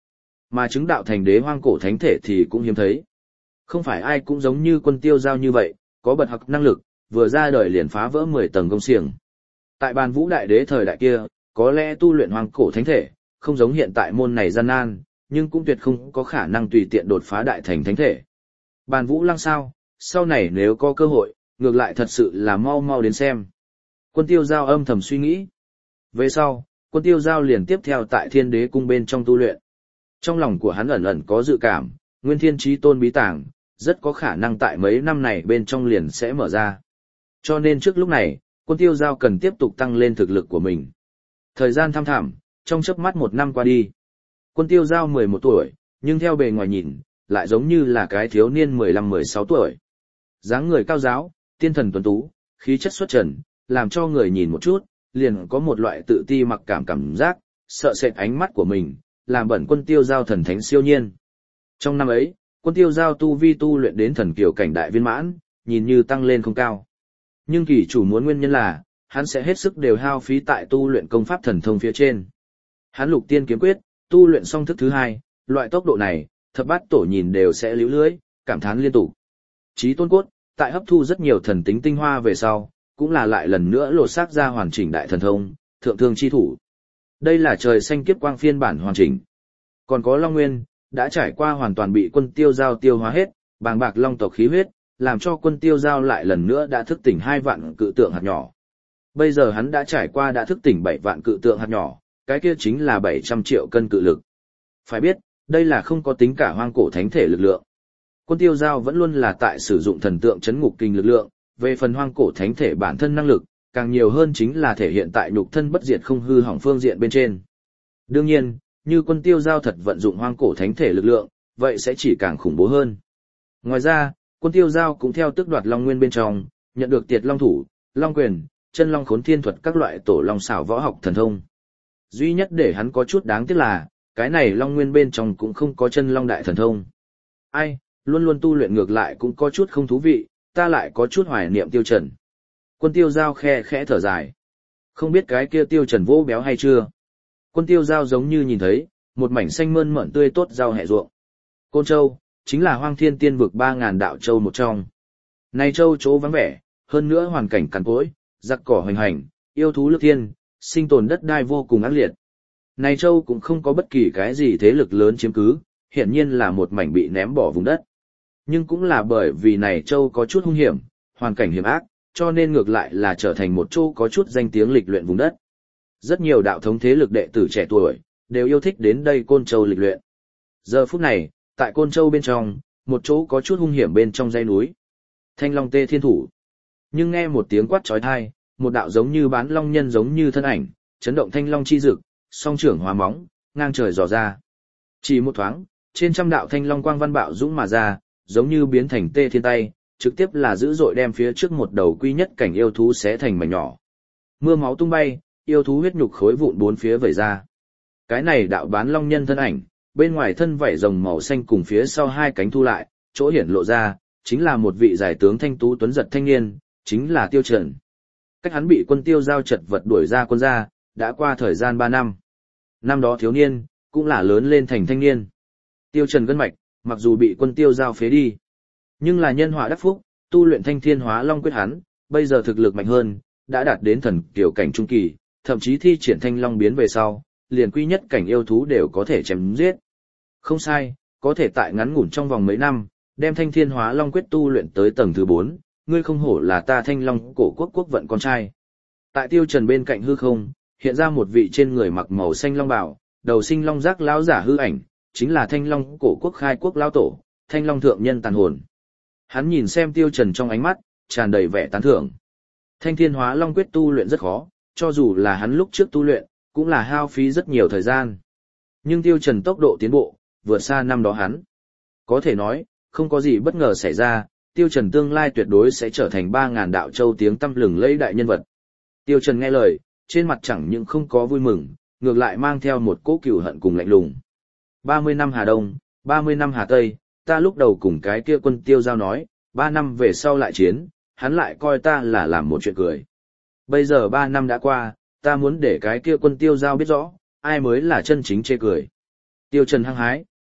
Mà chứng đạo thành đế hoang cổ thánh thể thì cũng hiếm thấy. Không phải ai cũng giống như Quân Tiêu Giao như vậy, có bật học năng lực, vừa ra đời liền phá vỡ mười tầng công xiềng. Tại Bàn Vũ đại đế thời đại kia, có lẽ tu luyện hoang cổ thánh thể, không giống hiện tại môn này gian nan, nhưng cũng tuyệt không có khả năng tùy tiện đột phá đại thành thánh thể. Bàn Vũ Lăng sao, sau này nếu có cơ hội, ngược lại thật sự là mau mau đến xem. Quân Tiêu Giao âm thầm suy nghĩ. Về sau, Quân Tiêu Giao liền tiếp theo tại Thiên Đế cung bên trong tu luyện. Trong lòng của hắn ẩn ẩn có dự cảm, Nguyên Thiên Chí Tôn bí tàng, rất có khả năng tại mấy năm này bên trong liền sẽ mở ra. Cho nên trước lúc này, Quân Tiêu Giao cần tiếp tục tăng lên thực lực của mình. Thời gian thăm thẳm, trong chớp mắt một năm qua đi. Quân Tiêu Giao mười một tuổi, nhưng theo bề ngoài nhìn, lại giống như là cái thiếu niên mười lăm mười sáu tuổi. Dáng người cao giáo, tiên thần tuấn tú, khí chất xuất trần, làm cho người nhìn một chút, liền có một loại tự ti mặc cảm cảm giác, sợ sệt ánh mắt của mình, làm bẩn Quân Tiêu Giao thần thánh siêu nhiên. Trong năm ấy, Quân Tiêu Giao tu vi tu luyện đến thần kiều cảnh đại viên mãn, nhìn như tăng lên không cao. Nhưng kỳ chủ muốn nguyên nhân là, hắn sẽ hết sức đều hao phí tại tu luyện công pháp thần thông phía trên. Hắn lục tiên kiếm quyết, tu luyện xong thức thứ hai, loại tốc độ này, thập bát tổ nhìn đều sẽ líu lưới, cảm thán liên tục. Chí Tôn cốt, tại hấp thu rất nhiều thần tính tinh hoa về sau, cũng là lại lần nữa lột xác ra hoàn chỉnh đại thần thông, thượng thương chi thủ. Đây là trời xanh kiếp quang phiên bản hoàn chỉnh. Còn có Long Nguyên, đã trải qua hoàn toàn bị Quân Tiêu Giao tiêu hóa hết, bàng bạc long tộc khí huyết, làm cho Quân Tiêu Giao lại lần nữa đã thức tỉnh hai vạn cự tượng hạt nhỏ. Bây giờ hắn đã trải qua đã thức tỉnh bảy vạn cự tượng hạt nhỏ, cái kia chính là bảy trăm triệu cân cự lực. Phải biết, đây là không có tính cả hoang cổ thánh thể lực lượng. Quân Tiêu Giao vẫn luôn là tại sử dụng thần tượng chấn ngục kinh lực lượng, về phần hoang cổ thánh thể bản thân năng lực, càng nhiều hơn chính là thể hiện tại nhục thân bất diệt không hư hỏng phương diện bên trên. Đương nhiên, như Quân Tiêu Giao thật vận dụng hoang cổ thánh thể lực lượng, vậy sẽ chỉ càng khủng bố hơn. Ngoài ra, Quân Tiêu Giao cũng theo tước đoạt Long Nguyên bên trong, nhận được Tiệt Long thủ, Long quyền, chân Long khốn thiên thuật các loại tổ long xảo võ học thần thông. Duy nhất để hắn có chút đáng tiếc là, cái này Long Nguyên bên trong cũng không có chân Long đại thần thông. Ai, luôn luôn tu luyện ngược lại cũng có chút không thú vị, ta lại có chút hoài niệm Tiêu Trần. Quân Tiêu Giao khe khẽ thở dài. Không biết cái kia Tiêu Trần vô béo hay chưa? Quân Tiêu Giao giống như nhìn thấy, một mảnh xanh mơn mởn tươi tốt rau hẹ ruộng. Côn Châu, chính là Hoang Thiên Tiên vực ba ngàn đạo châu một trong. Này châu chỗ vắng vẻ, hơn nữa hoàn cảnh cằn cỗi, giặc cỏ hoành hành, yêu thú lướt thiên, sinh tồn đất đai vô cùng ác liệt. Này châu cũng không có bất kỳ cái gì thế lực lớn chiếm cứ, hiển nhiên là một mảnh bị ném bỏ vùng đất. Nhưng cũng là bởi vì này châu có chút hung hiểm, hoàn cảnh hiểm ác, cho nên ngược lại là trở thành một chỗ có chút danh tiếng lịch luyện vùng đất. Rất nhiều đạo thống thế lực đệ tử trẻ tuổi, đều yêu thích đến đây Côn Châu lịch luyện. Giờ phút này, tại Côn Châu bên trong, một chỗ có chút hung hiểm bên trong dãy núi. Thanh Long Tê Thiên Thủ. Nhưng nghe một tiếng quát chói tai, một đạo giống như bán long nhân giống như thân ảnh, chấn động thanh long chi dực, song trưởng hóa móng, ngang trời dò ra. Chỉ một thoáng, trên trăm đạo thanh long quang văn bạo dũng mà ra, giống như biến thành Tê Thiên tay, trực tiếp là dữ dội đem phía trước một đầu quy nhất cảnh yêu thú xé thành mảnh nhỏ. Mưa máu tung bay, yêu thú huyết nhục khối vụn bốn phía vẩy ra. Cái này đạo bán long nhân thân ảnh, bên ngoài thân vảy rồng màu xanh cùng phía sau hai cánh thu lại, chỗ hiển lộ ra, chính là một vị giải tướng thanh tú tuấn giật thanh niên, chính là Tiêu Trần. Cách hắn bị Quân Tiêu Giao chật vật đuổi ra quân gia, đã qua thời gian ba năm. Năm đó thiếu niên, cũng là lớn lên thành thanh niên. Tiêu Trần gân mạch, mặc dù bị Quân Tiêu Giao phế đi, nhưng là nhân họa đắc phúc, tu luyện Thanh Thiên Hóa Long quyết hắn, bây giờ thực lực mạnh hơn, đã đạt đến thần kiều cảnh trung kỳ, thậm chí thi triển Thanh Long biến về sau, liền quy nhất cảnh yêu thú đều có thể chém giết. Không sai, có thể tại ngắn ngủn trong vòng mấy năm, đem Thanh Thiên Hóa Long quyết tu luyện tới tầng thứ bốn, ngươi không hổ là ta Thanh Long cổ quốc quốc vận con trai. Tại Tiêu Trần bên cạnh hư không, hiện ra một vị trên người mặc màu xanh long bào, đầu sinh long giác lão giả hư ảnh, chính là Thanh Long cổ quốc khai quốc lão tổ, Thanh Long thượng nhân tàn hồn. Hắn nhìn xem Tiêu Trần trong ánh mắt, tràn đầy vẻ tán thưởng. Thanh Thiên Hóa Long quyết tu luyện rất khó, cho dù là hắn lúc trước tu luyện, cũng là hao phí rất nhiều thời gian. Nhưng Tiêu Trần tốc độ tiến bộ, vượt xa năm đó hắn. Có thể nói, không có gì bất ngờ xảy ra, Tiêu Trần tương lai tuyệt đối sẽ trở thành ba ngàn đạo châu tiếng tăm lừng lẫy đại nhân vật. Tiêu Trần nghe lời, trên mặt chẳng những không có vui mừng, ngược lại mang theo một cỗ cừu hận cùng lạnh lùng. ba mươi năm Hà Đông, ba mươi năm Hà Tây, ta lúc đầu cùng cái kia Quân Tiêu Giao nói, ba năm về sau lại chiến, hắn lại coi ta là làm một chuyện cười. Bây giờ ba năm đã qua, ta muốn để cái kia Quân Tiêu Giao biết rõ, ai mới là chân chính chê cười. Tiêu Trần hăng hái,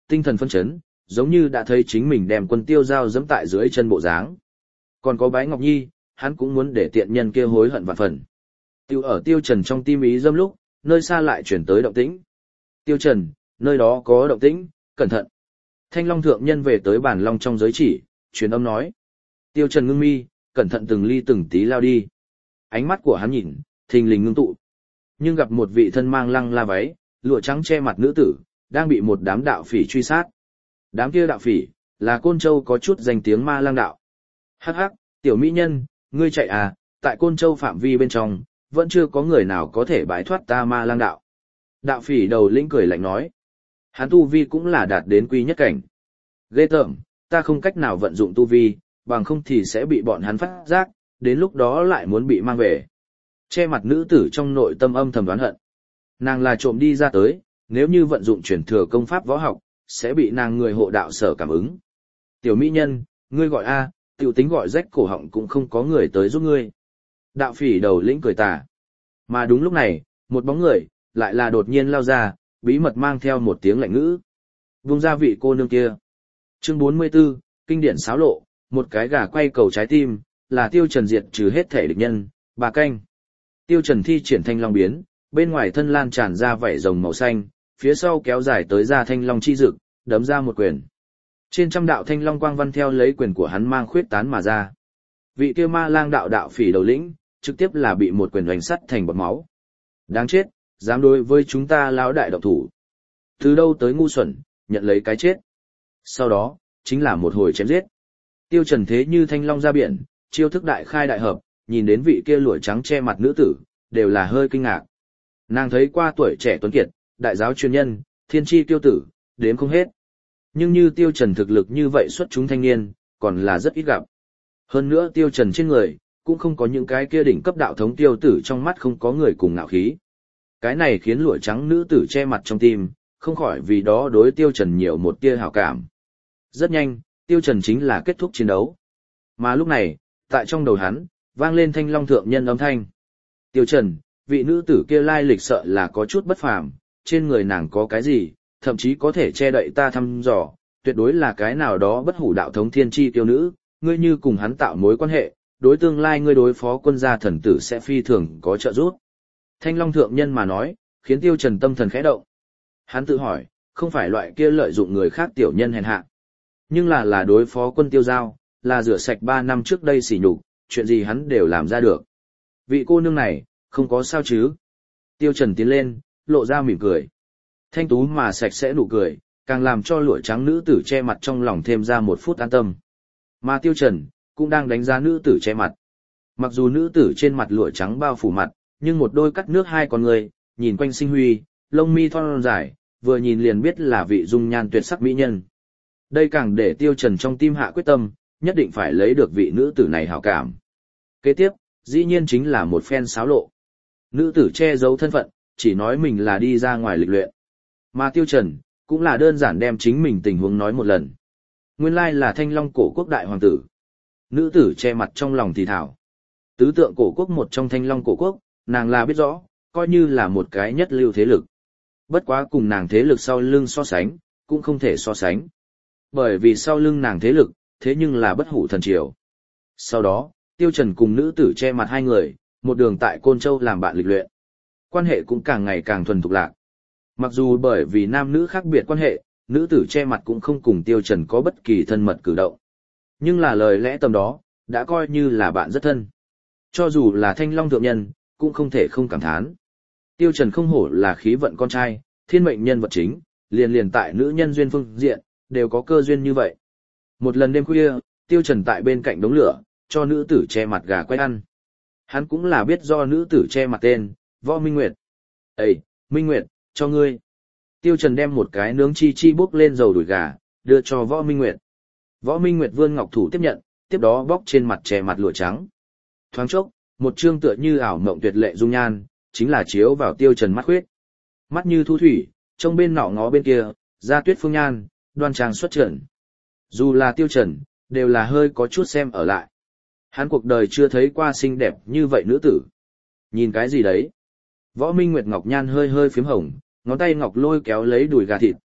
tinh thần phấn chấn, giống như đã thấy chính mình đem quân tiêu giao dẫm tại dưới chân bộ dáng. Còn có Bái Ngọc Nhi, hắn cũng muốn để tiện nhân kia hối hận vạn phần. Tiêu ở Tiêu Trần trong tim ý dâm lúc, nơi xa lại chuyển tới động tĩnh. Tiêu Trần, nơi đó có động tĩnh, cẩn thận. Thanh Long thượng nhân về tới bản long trong giới chỉ, truyền âm nói. Tiêu Trần ngưng mi, cẩn thận từng ly từng tí lao đi. Ánh mắt của hắn nhìn, thình lình ngưng tụ. Nhưng gặp một vị thân mang lăng la váy, lụa trắng che mặt nữ tử, đang bị một đám đạo phỉ truy sát. Đám kia đạo phỉ, là Côn Châu có chút danh tiếng ma lang đạo. Hắc hắc, tiểu mỹ nhân, ngươi chạy à, tại Côn Châu phạm vi bên trong, vẫn chưa có người nào có thể bái thoát ta ma lang đạo. Đạo phỉ đầu lĩnh cười lạnh nói. Hắn tu vi cũng là đạt đến quy nhất cảnh. Ghê tởm, ta không cách nào vận dụng tu vi, bằng không thì sẽ bị bọn hắn phát giác, đến lúc đó lại muốn bị mang về. Che mặt nữ tử trong nội tâm âm thầm đoán hận. Nàng là trộm đi ra tới, nếu như vận dụng chuyển thừa công pháp võ học, sẽ bị nàng người hộ đạo sở cảm ứng. Tiểu mỹ nhân, ngươi gọi A, tiểu tính gọi rách cổ họng cũng không có người tới giúp ngươi. Đạo phỉ đầu lĩnh cười tà. Mà đúng lúc này, một bóng người, lại là đột nhiên lao ra, bí mật mang theo một tiếng lạnh ngữ. Vung ra vị cô nương kia. Chương bốn mươi 44, kinh điển xáo lộ, một cái gà quay cầu trái tim, là Tiêu Trần diệt trừ hết thể địch nhân, bà canh. Tiêu Trần thi triển thanh long biến, bên ngoài thân lan tràn ra vảy rồng màu xanh, phía sau kéo dài tới ra thanh long chi dực, đấm ra một quyền. Trên trăm đạo thanh long quang văn theo lấy quyền của hắn mang khuyết tán mà ra. Vị kia ma lang đạo đạo phỉ đầu lĩnh, trực tiếp là bị một quyền đánh sắt thành bọt máu. Đáng chết, dám đối với chúng ta lão đại động thủ. Từ đâu tới ngu xuẩn, nhận lấy cái chết. Sau đó, chính là một hồi chém giết. Tiêu Trần thế như thanh long ra biển, chiêu thức đại khai đại hợp, nhìn đến vị kia lụa trắng che mặt nữ tử, đều là hơi kinh ngạc. Nàng thấy qua tuổi trẻ tuấn kiệt, đại giáo chuyên nhân, thiên chi tiêu tử, đếm không hết. Nhưng như Tiêu Trần thực lực như vậy xuất chúng thanh niên, còn là rất ít gặp. Hơn nữa Tiêu Trần trên người, cũng không có những cái kia đỉnh cấp đạo thống tiêu tử trong mắt không có người cùng ngạo khí. Cái này khiến lụa trắng nữ tử che mặt trong tim, không khỏi vì đó đối Tiêu Trần nhiều một tia hảo cảm. Rất nhanh, Tiêu Trần chính là kết thúc chiến đấu. Mà lúc này, tại trong đầu hắn, vang lên thanh long thượng nhân âm thanh. Tiêu Trần, vị nữ tử kia lai lịch sợ là có chút bất phàm, trên người nàng có cái gì, thậm chí có thể che đậy ta thăm dò, tuyệt đối là cái nào đó bất hủ đạo thống thiên chi tiêu nữ, ngươi như cùng hắn tạo mối quan hệ, đối tương lai ngươi đối phó quân gia thần tử sẽ phi thường có trợ giúp. Thanh long thượng nhân mà nói, khiến Tiêu Trần tâm thần khẽ động. Hắn tự hỏi, không phải loại kia lợi dụng người khác tiểu nhân hèn hạ, nhưng là là đối phó quân tiêu giao, là rửa sạch ba năm trước đây sỉ nhục, chuyện gì hắn đều làm ra được. Vị cô nương này, không có sao chứ? Tiêu Trần tiến lên, lộ ra mỉm cười. Thanh tú mà sạch sẽ nụ cười, càng làm cho lụa trắng nữ tử che mặt trong lòng thêm ra một phút an tâm. Mà Tiêu Trần, cũng đang đánh giá nữ tử che mặt. Mặc dù nữ tử trên mặt lụa trắng bao phủ mặt, nhưng một đôi cắt nước hai con người, nhìn quanh sinh huy, lông mi thon dài, vừa nhìn liền biết là vị dung nhan tuyệt sắc mỹ nhân. Đây càng để Tiêu Trần trong tim hạ quyết tâm, nhất định phải lấy được vị nữ tử này hảo cảm. Kế tiếp, dĩ nhiên chính là một phen xáo lộ. Nữ tử che giấu thân phận, chỉ nói mình là đi ra ngoài lịch luyện. Mà Tiêu Trần, cũng là đơn giản đem chính mình tình huống nói một lần. Nguyên lai là thanh long cổ quốc đại hoàng tử. Nữ tử che mặt trong lòng thì thảo. Tứ tượng cổ quốc một trong thanh long cổ quốc, nàng là biết rõ, coi như là một cái nhất lưu thế lực. Bất quá cùng nàng thế lực sau lưng so sánh, cũng không thể so sánh. Bởi vì sau lưng nàng thế lực, thế nhưng là bất hủ thần triều. Sau đó, Tiêu Trần cùng nữ tử che mặt hai người, một đường tại Côn Châu làm bạn lịch luyện. Quan hệ cũng càng ngày càng thuần thục lạc. Mặc dù bởi vì nam nữ khác biệt quan hệ, nữ tử che mặt cũng không cùng Tiêu Trần có bất kỳ thân mật cử động. Nhưng là lời lẽ tầm đó, đã coi như là bạn rất thân. Cho dù là thanh long thượng nhân, cũng không thể không cảm thán. Tiêu Trần không hổ là khí vận con trai, thiên mệnh nhân vật chính, liền liền tại nữ nhân duyên phương diện, đều có cơ duyên như vậy. Một lần đêm khuya, Tiêu Trần tại bên cạnh đống lửa, cho nữ tử che mặt gà quay ăn. Hắn cũng là biết do nữ tử che mặt tên, Võ Minh Nguyệt. Ê, Minh Nguyệt, cho ngươi. Tiêu Trần đem một cái nướng chi chi bốc lên dầu đùi gà, đưa cho Võ Minh Nguyệt. Võ Minh Nguyệt vươn ngọc thủ tiếp nhận, tiếp đó bóc trên mặt che mặt lụa trắng. Thoáng chốc, một trương tựa như ảo mộng tuyệt lệ dung nhan, chính là chiếu vào Tiêu Trần mắt khuyết. Mắt như thu thủy, trông bên nọ ngó bên kia, da tuyết phương nhan, đoan trang xuất trần. Dù là Tiêu Trần, đều là hơi có chút xem ở lại. Hắn cuộc đời chưa thấy qua xinh đẹp như vậy nữ tử. Nhìn cái gì đấy? Võ Minh Nguyệt ngọc nhan hơi hơi phím hồng, ngón tay ngọc lôi kéo lấy đùi gà thịt,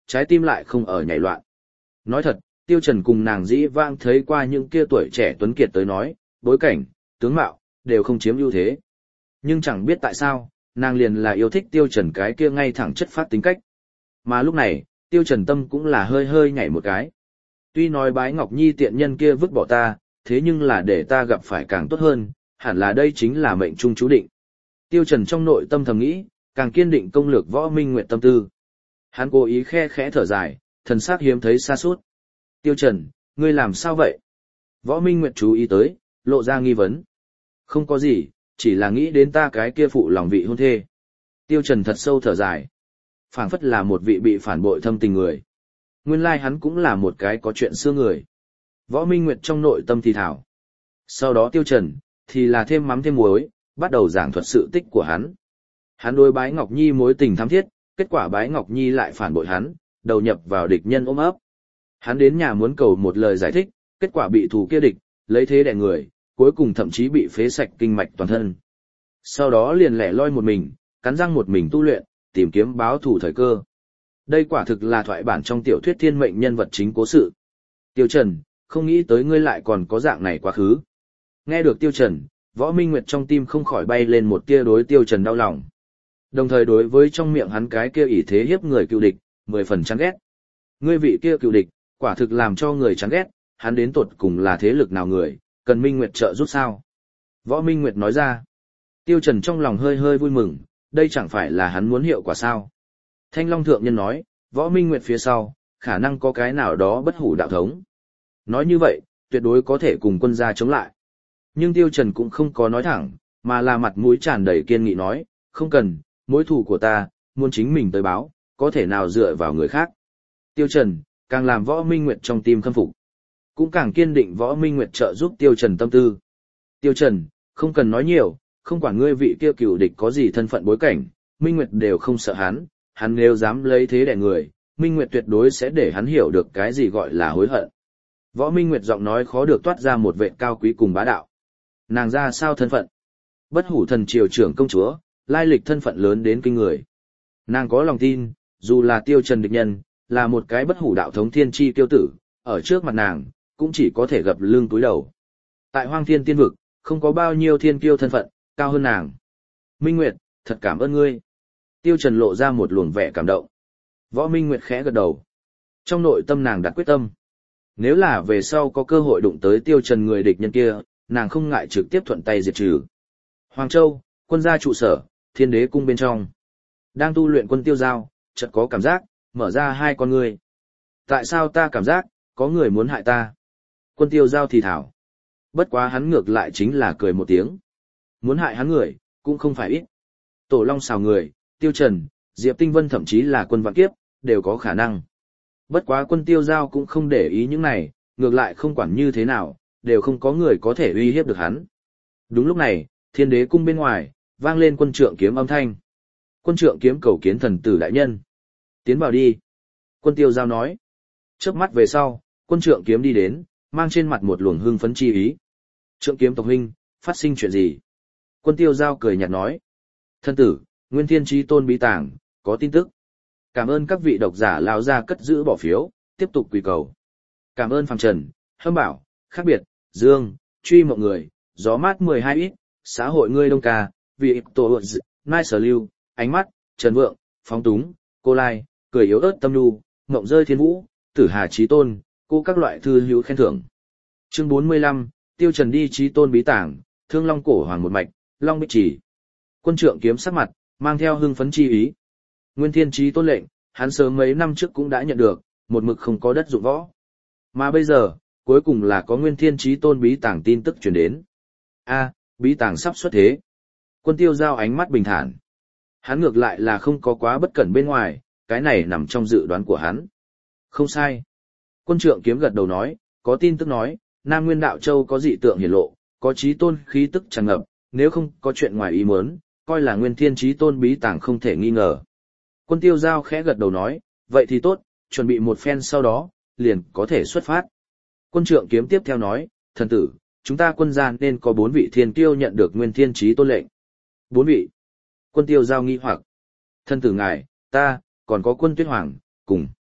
trái tim lại không ở nhảy loạn. Nói thật, Tiêu Trần cùng nàng dĩ vãng thấy qua những kia tuổi trẻ tuấn kiệt tới nói, bối cảnh, tướng mạo, đều không chiếm ưu thế. Nhưng chẳng biết tại sao, nàng liền là yêu thích Tiêu Trần cái kia ngay thẳng chất phát tính cách. Mà lúc này, Tiêu Trần tâm cũng là hơi hơi nhảy một cái. Tuy nói Bái Ngọc Nhi tiện nhân kia vứt bỏ ta, thế nhưng là để ta gặp phải càng tốt hơn, hẳn là đây chính là mệnh trung chú định. Tiêu Trần trong nội tâm thầm nghĩ, càng kiên định công lược Võ Minh Nguyệt tâm tư. Hắn cố ý khe khẽ thở dài, thần sắc hiếm thấy xa suốt. Tiêu Trần, ngươi làm sao vậy? Võ Minh Nguyệt chú ý tới, lộ ra nghi vấn. Không có gì, chỉ là nghĩ đến ta cái kia phụ lòng vị hôn thê. Tiêu Trần thật sâu thở dài. Phảng phất là một vị bị phản bội thâm tình người. Nguyên lai hắn cũng là một cái có chuyện xưa người. Võ Minh Nguyệt trong nội tâm thì thảo. Sau đó Tiêu Trần, thì là thêm mắm thêm muối, bắt đầu giảng thuật sự tích của hắn. Hắn đối Bái Ngọc Nhi mối tình thắm thiết, kết quả Bái Ngọc Nhi lại phản bội hắn, đầu nhập vào địch nhân ôm ấp. Hắn đến nhà muốn cầu một lời giải thích, kết quả bị thù kia địch, lấy thế đè người, cuối cùng thậm chí bị phế sạch kinh mạch toàn thân. Sau đó liền lẻ loi một mình, cắn răng một mình tu luyện, tìm kiếm báo thù thời cơ. Đây quả thực là thoại bản trong tiểu thuyết thiên mệnh nhân vật chính cố sự. Tiêu Trần, không nghĩ tới ngươi lại còn có dạng này quá khứ. Nghe được Tiêu Trần, Võ Minh Nguyệt trong tim không khỏi bay lên một tia đối Tiêu Trần đau lòng. Đồng thời đối với trong miệng hắn cái kia ỷ thế hiếp người cựu địch, mười phần chán ghét. Ngươi vị kia cựu địch, quả thực làm cho người chán ghét, hắn đến tột cùng là thế lực nào người, cần Minh Nguyệt trợ giúp sao? Võ Minh Nguyệt nói ra. Tiêu Trần trong lòng hơi hơi vui mừng, đây chẳng phải là hắn muốn hiệu quả sao? Thanh Long Thượng Nhân nói, Võ Minh Nguyệt phía sau, khả năng có cái nào đó bất hủ đạo thống. Nói như vậy, tuyệt đối có thể cùng quân gia chống lại. Nhưng Tiêu Trần cũng không có nói thẳng, mà là mặt mũi tràn đầy kiên nghị nói, không cần, mối thù của ta, muốn chính mình tới báo, có thể nào dựa vào người khác. Tiêu Trần, càng làm Võ Minh Nguyệt trong tim khâm phục. Cũng càng kiên định Võ Minh Nguyệt trợ giúp Tiêu Trần tâm tư. Tiêu Trần, không cần nói nhiều, không quản ngươi vị kia cựu địch có gì thân phận bối cảnh, Minh Nguyệt đều không sợ hắn, hắn nếu dám lấy thế đè người, Minh Nguyệt tuyệt đối sẽ để hắn hiểu được cái gì gọi là hối hận. Võ Minh Nguyệt giọng nói khó được toát ra một vệ cao quý cùng bá đạo. Nàng ra sao thân phận? Bất hủ thần triều trưởng công chúa, lai lịch thân phận lớn đến kinh người. Nàng có lòng tin, dù là Tiêu Trần địch nhân, là một cái bất hủ đạo thống thiên chi tiêu tử, ở trước mặt nàng, cũng chỉ có thể gập lưng túi đầu. Tại Hoang Thiên Tiên vực, không có bao nhiêu thiên kiêu thân phận, cao hơn nàng. Minh Nguyệt, thật cảm ơn ngươi. Tiêu Trần lộ ra một luồng vẻ cảm động. Võ Minh Nguyệt khẽ gật đầu. Trong nội tâm nàng đặt quyết tâm. Nếu là về sau có cơ hội đụng tới Tiêu Trần người địch nhân kia, nàng không ngại trực tiếp thuận tay diệt trừ. Hoàng Châu, quân gia trụ sở, Thiên Đế cung bên trong. Đang tu luyện Quân Tiêu Giao, chợt có cảm giác, mở ra hai con ngươi. Tại sao ta cảm giác, có người muốn hại ta? Quân Tiêu Giao thì thảo. Bất quá hắn ngược lại chính là cười một tiếng. Muốn hại hắn người, cũng không phải ít. Tổ Long xào người, Tiêu Trần, Diệp Tinh Vân thậm chí là Quân Vạn Kiếp, đều có khả năng. Bất quá Quân Tiêu Giao cũng không để ý những này, ngược lại không quản như thế nào, đều không có người có thể uy hiếp được hắn. Đúng lúc này, Thiên Đế cung bên ngoài, vang lên quân trượng kiếm âm thanh. Quân trượng kiếm cầu kiến thần tử đại nhân. Tiến vào đi. Quân Tiêu Giao nói. Chớp mắt về sau, quân trượng kiếm đi đến, mang trên mặt một luồng hưng phấn chi ý. Trượng kiếm tộc huynh, phát sinh chuyện gì? Quân Tiêu Giao cười nhạt nói. Thân tử, Nguyên Thiên Chí Tôn bí tàng, có tin tức. Cảm ơn các vị độc giả lao ra cất giữ bỏ phiếu, tiếp tục quỳ cầu. Cảm ơn Phàm Trần, Hâm Bảo, Khác Biệt, Dương, Truy Mộng Người, Gió Mát mười hai ít, Xã hội ngươi đông ca, Vì Tổ Dị, Nai Sở Lưu, Ánh Mắt, Trần Vượng, Phóng Túng, Cô Lai, Cười Yếu ớt Tâm Nhu, Ngộng Rơi Thiên Vũ, Tử Hà Chí Tôn, cô các loại thư hữu khen thưởng. Chương bốn mươi lăm, Tiêu Trần đi Chí Tôn bí tàng, Thương Long cổ hoàng một mạch, Long Bích Chỉ. Quân trượng kiếm sắc mặt, mang theo hưng phấn chi ý. Nguyên Thiên Chí Tôn lệnh, hắn sớm mấy năm trước cũng đã nhận được, một mực không có đất dụng võ. Mà bây giờ, cuối cùng là có Nguyên Thiên Chí Tôn bí tàng tin tức truyền đến. A, bí tàng sắp xuất thế. Quân Tiêu Giao ánh mắt bình thản. Hắn ngược lại là không có quá bất cẩn bên ngoài, cái này nằm trong dự đoán của hắn. Không sai. Quân trượng kiếm gật đầu nói, có tin tức nói, Nam Nguyên Đạo Châu có dị tượng hiển lộ, có Chí Tôn khí tức tràn ngập, nếu không có chuyện ngoài ý muốn, coi là Nguyên Thiên Chí Tôn bí tàng không thể nghi ngờ. Quân Tiêu Giao khẽ gật đầu nói, vậy thì tốt, chuẩn bị một phen sau đó, liền có thể xuất phát. Quân trượng kiếm tiếp theo nói, thần tử, chúng ta quân gian nên có bốn vị thiên kiêu nhận được Nguyên Thiên Chí Tôn lệnh. Bốn vị. Quân Tiêu Giao nghi hoặc. Thần tử ngài, ta, còn có Quân Tuyết Hoàng, cùng.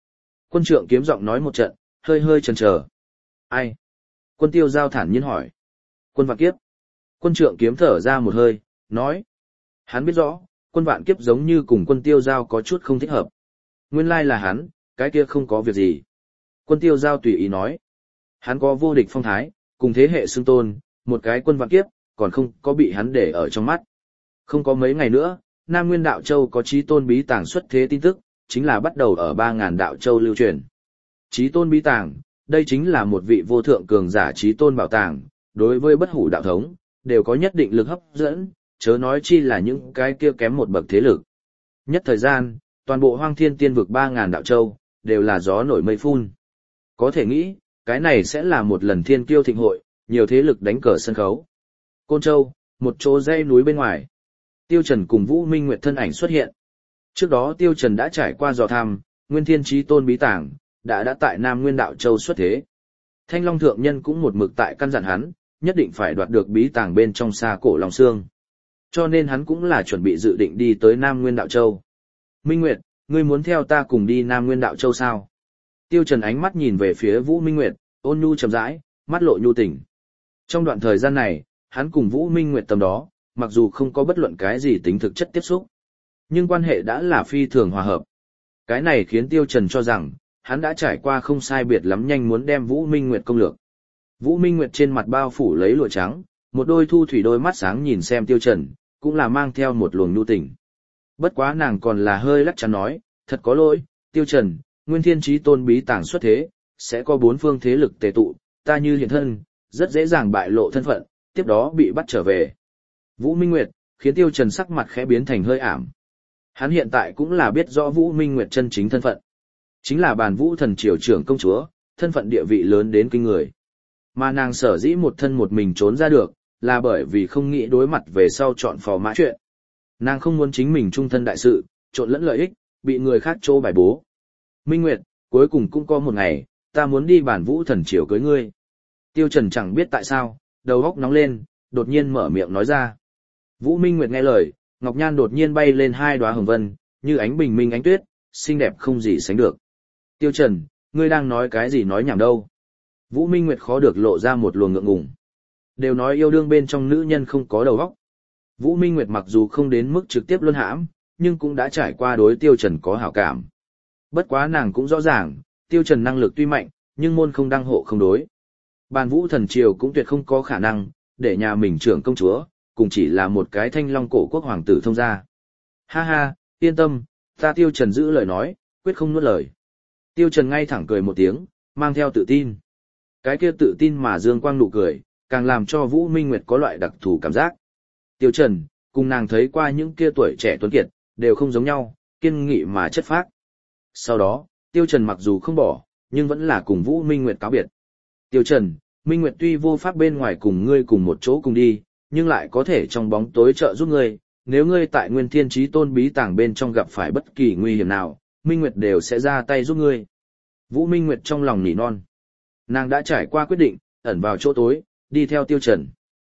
Quân trượng kiếm giọng nói một trận, hơi hơi chần chờ. Ai? Quân tiêu giao thản nhiên hỏi. Quân vạn kiếp. Quân trượng kiếm thở ra một hơi, nói. Hắn biết rõ, quân vạn kiếp giống như cùng quân tiêu giao có chút không thích hợp. Nguyên lai là hắn, cái kia không có việc gì. Quân tiêu giao tùy ý nói. Hắn có vô địch phong thái, cùng thế hệ xưng tôn, một cái quân vạn kiếp, còn không có bị hắn để ở trong mắt. Không có mấy ngày nữa, Nam Nguyên Đạo Châu có Chí Tôn Bí Tàng xuất thế tin tức, chính là bắt đầu ở ba ngàn đạo châu lưu truyền. Chí Tôn Bí Tàng, đây chính là một vị vô thượng cường giả Chí Tôn bảo tàng, đối với bất hủ đạo thống, đều có nhất định lực hấp dẫn, chớ nói chi là những cái kia kém một bậc thế lực. Nhất thời gian, toàn bộ Hoang Thiên Tiên vực ba ngàn đạo châu, đều là gió nổi mây phun. Có thể nghĩ, cái này sẽ là một lần thiên kiêu thịnh hội, nhiều thế lực đánh cờ sân khấu. Côn Châu, một chỗ dãy núi bên ngoài. Tiêu Trần cùng Vũ Minh Nguyệt thân ảnh xuất hiện. Trước đó Tiêu Trần đã trải qua dò thăm, Nguyên Thiên Chí Tôn Bí Tàng, đã đã tại Nam Nguyên Đạo Châu xuất thế. Thanh Long Thượng Nhân cũng một mực tại căn dặn hắn, nhất định phải đoạt được Bí Tàng bên trong xa cổ Long Xương. Cho nên hắn cũng là chuẩn bị dự định đi tới Nam Nguyên Đạo Châu. Minh Nguyệt, ngươi muốn theo ta cùng đi Nam Nguyên Đạo Châu sao? Tiêu Trần ánh mắt nhìn về phía Vũ Minh Nguyệt, ôn nhu trầm rãi, mắt lộ nhu tình. Trong đoạn thời gian này, hắn cùng Vũ Minh Nguyệt tầm đó, mặc dù không có bất luận cái gì tính thực chất tiếp xúc, nhưng quan hệ đã là phi thường hòa hợp. Cái này khiến Tiêu Trần cho rằng, hắn đã trải qua không sai biệt lắm nhanh muốn đem Vũ Minh Nguyệt công lược. Vũ Minh Nguyệt trên mặt bao phủ lấy lụa trắng, một đôi thu thủy đôi mắt sáng nhìn xem Tiêu Trần, cũng là mang theo một luồng nhu tình. Bất quá nàng còn là hơi lắc chắn nói, thật có lỗi, Tiêu Trần, Nguyên Thiên Chí Tôn Bí Tàng xuất thế, sẽ có bốn phương thế lực tề tụ, ta như hiện thân, rất dễ dàng bại lộ thân phận, tiếp đó bị bắt trở về. Vũ Minh Nguyệt, khiến Tiêu Trần sắc mặt khẽ biến thành hơi ảm. Hắn hiện tại cũng là biết rõ Vũ Minh Nguyệt chân chính thân phận. Chính là Bàn Vũ Thần Triều trưởng công chúa, thân phận địa vị lớn đến kinh người. Mà nàng sở dĩ một thân một mình trốn ra được, là bởi vì không nghĩ đối mặt về sau chọn phò mã chuyện. Nàng không muốn chính mình trung thân đại sự, trộn lẫn lợi ích, bị người khác trô bài bố. Minh Nguyệt, cuối cùng cũng có một ngày, ta muốn đi Bàn Vũ Thần Triều cưới ngươi. Tiêu Trần chẳng biết tại sao, đầu óc nóng lên, đột nhiên mở miệng nói ra. Vũ Minh Nguyệt nghe lời, ngọc nhan đột nhiên bay lên hai đóa hồng vân, như ánh bình minh ánh tuyết, xinh đẹp không gì sánh được. Tiêu Trần, ngươi đang nói cái gì nói nhảm đâu? Vũ Minh Nguyệt khó được lộ ra một luồng ngượng ngùng. Đều nói yêu đương bên trong nữ nhân không có đầu óc. Vũ Minh Nguyệt mặc dù không đến mức trực tiếp luân hãm, nhưng cũng đã trải qua đối Tiêu Trần có hảo cảm. Bất quá nàng cũng rõ ràng, Tiêu Trần năng lực tuy mạnh, nhưng môn không đăng hộ không đối. Bàn Vũ Thần Triều cũng tuyệt không có khả năng, để nhà mình trưởng công chúa, cùng chỉ là một cái thanh long cổ quốc hoàng tử thông gia. Ha ha, yên tâm, ta Tiêu Trần giữ lời nói, quyết không nuốt lời. Tiêu Trần ngay thẳng cười một tiếng, mang theo tự tin. Cái kia tự tin mà dương quang nụ cười, càng làm cho Vũ Minh Nguyệt có loại đặc thù cảm giác. Tiêu Trần, cùng nàng thấy qua những kia tuổi trẻ tuấn kiệt, đều không giống nhau, kiên nghị mà chất phác. Sau đó, Tiêu Trần mặc dù không bỏ, nhưng vẫn là cùng Vũ Minh Nguyệt cáo biệt. Tiêu Trần, Minh Nguyệt tuy vô pháp bên ngoài cùng ngươi cùng một chỗ cùng đi, nhưng lại có thể trong bóng tối trợ giúp ngươi, nếu ngươi tại Nguyên Thiên Chí Tôn Bí Tàng bên trong gặp phải bất kỳ nguy hiểm nào, Minh Nguyệt đều sẽ ra tay giúp ngươi. Vũ Minh Nguyệt trong lòng nỉ non. Nàng đã trải qua quyết định, ẩn vào chỗ tối, đi theo Tiêu Trần.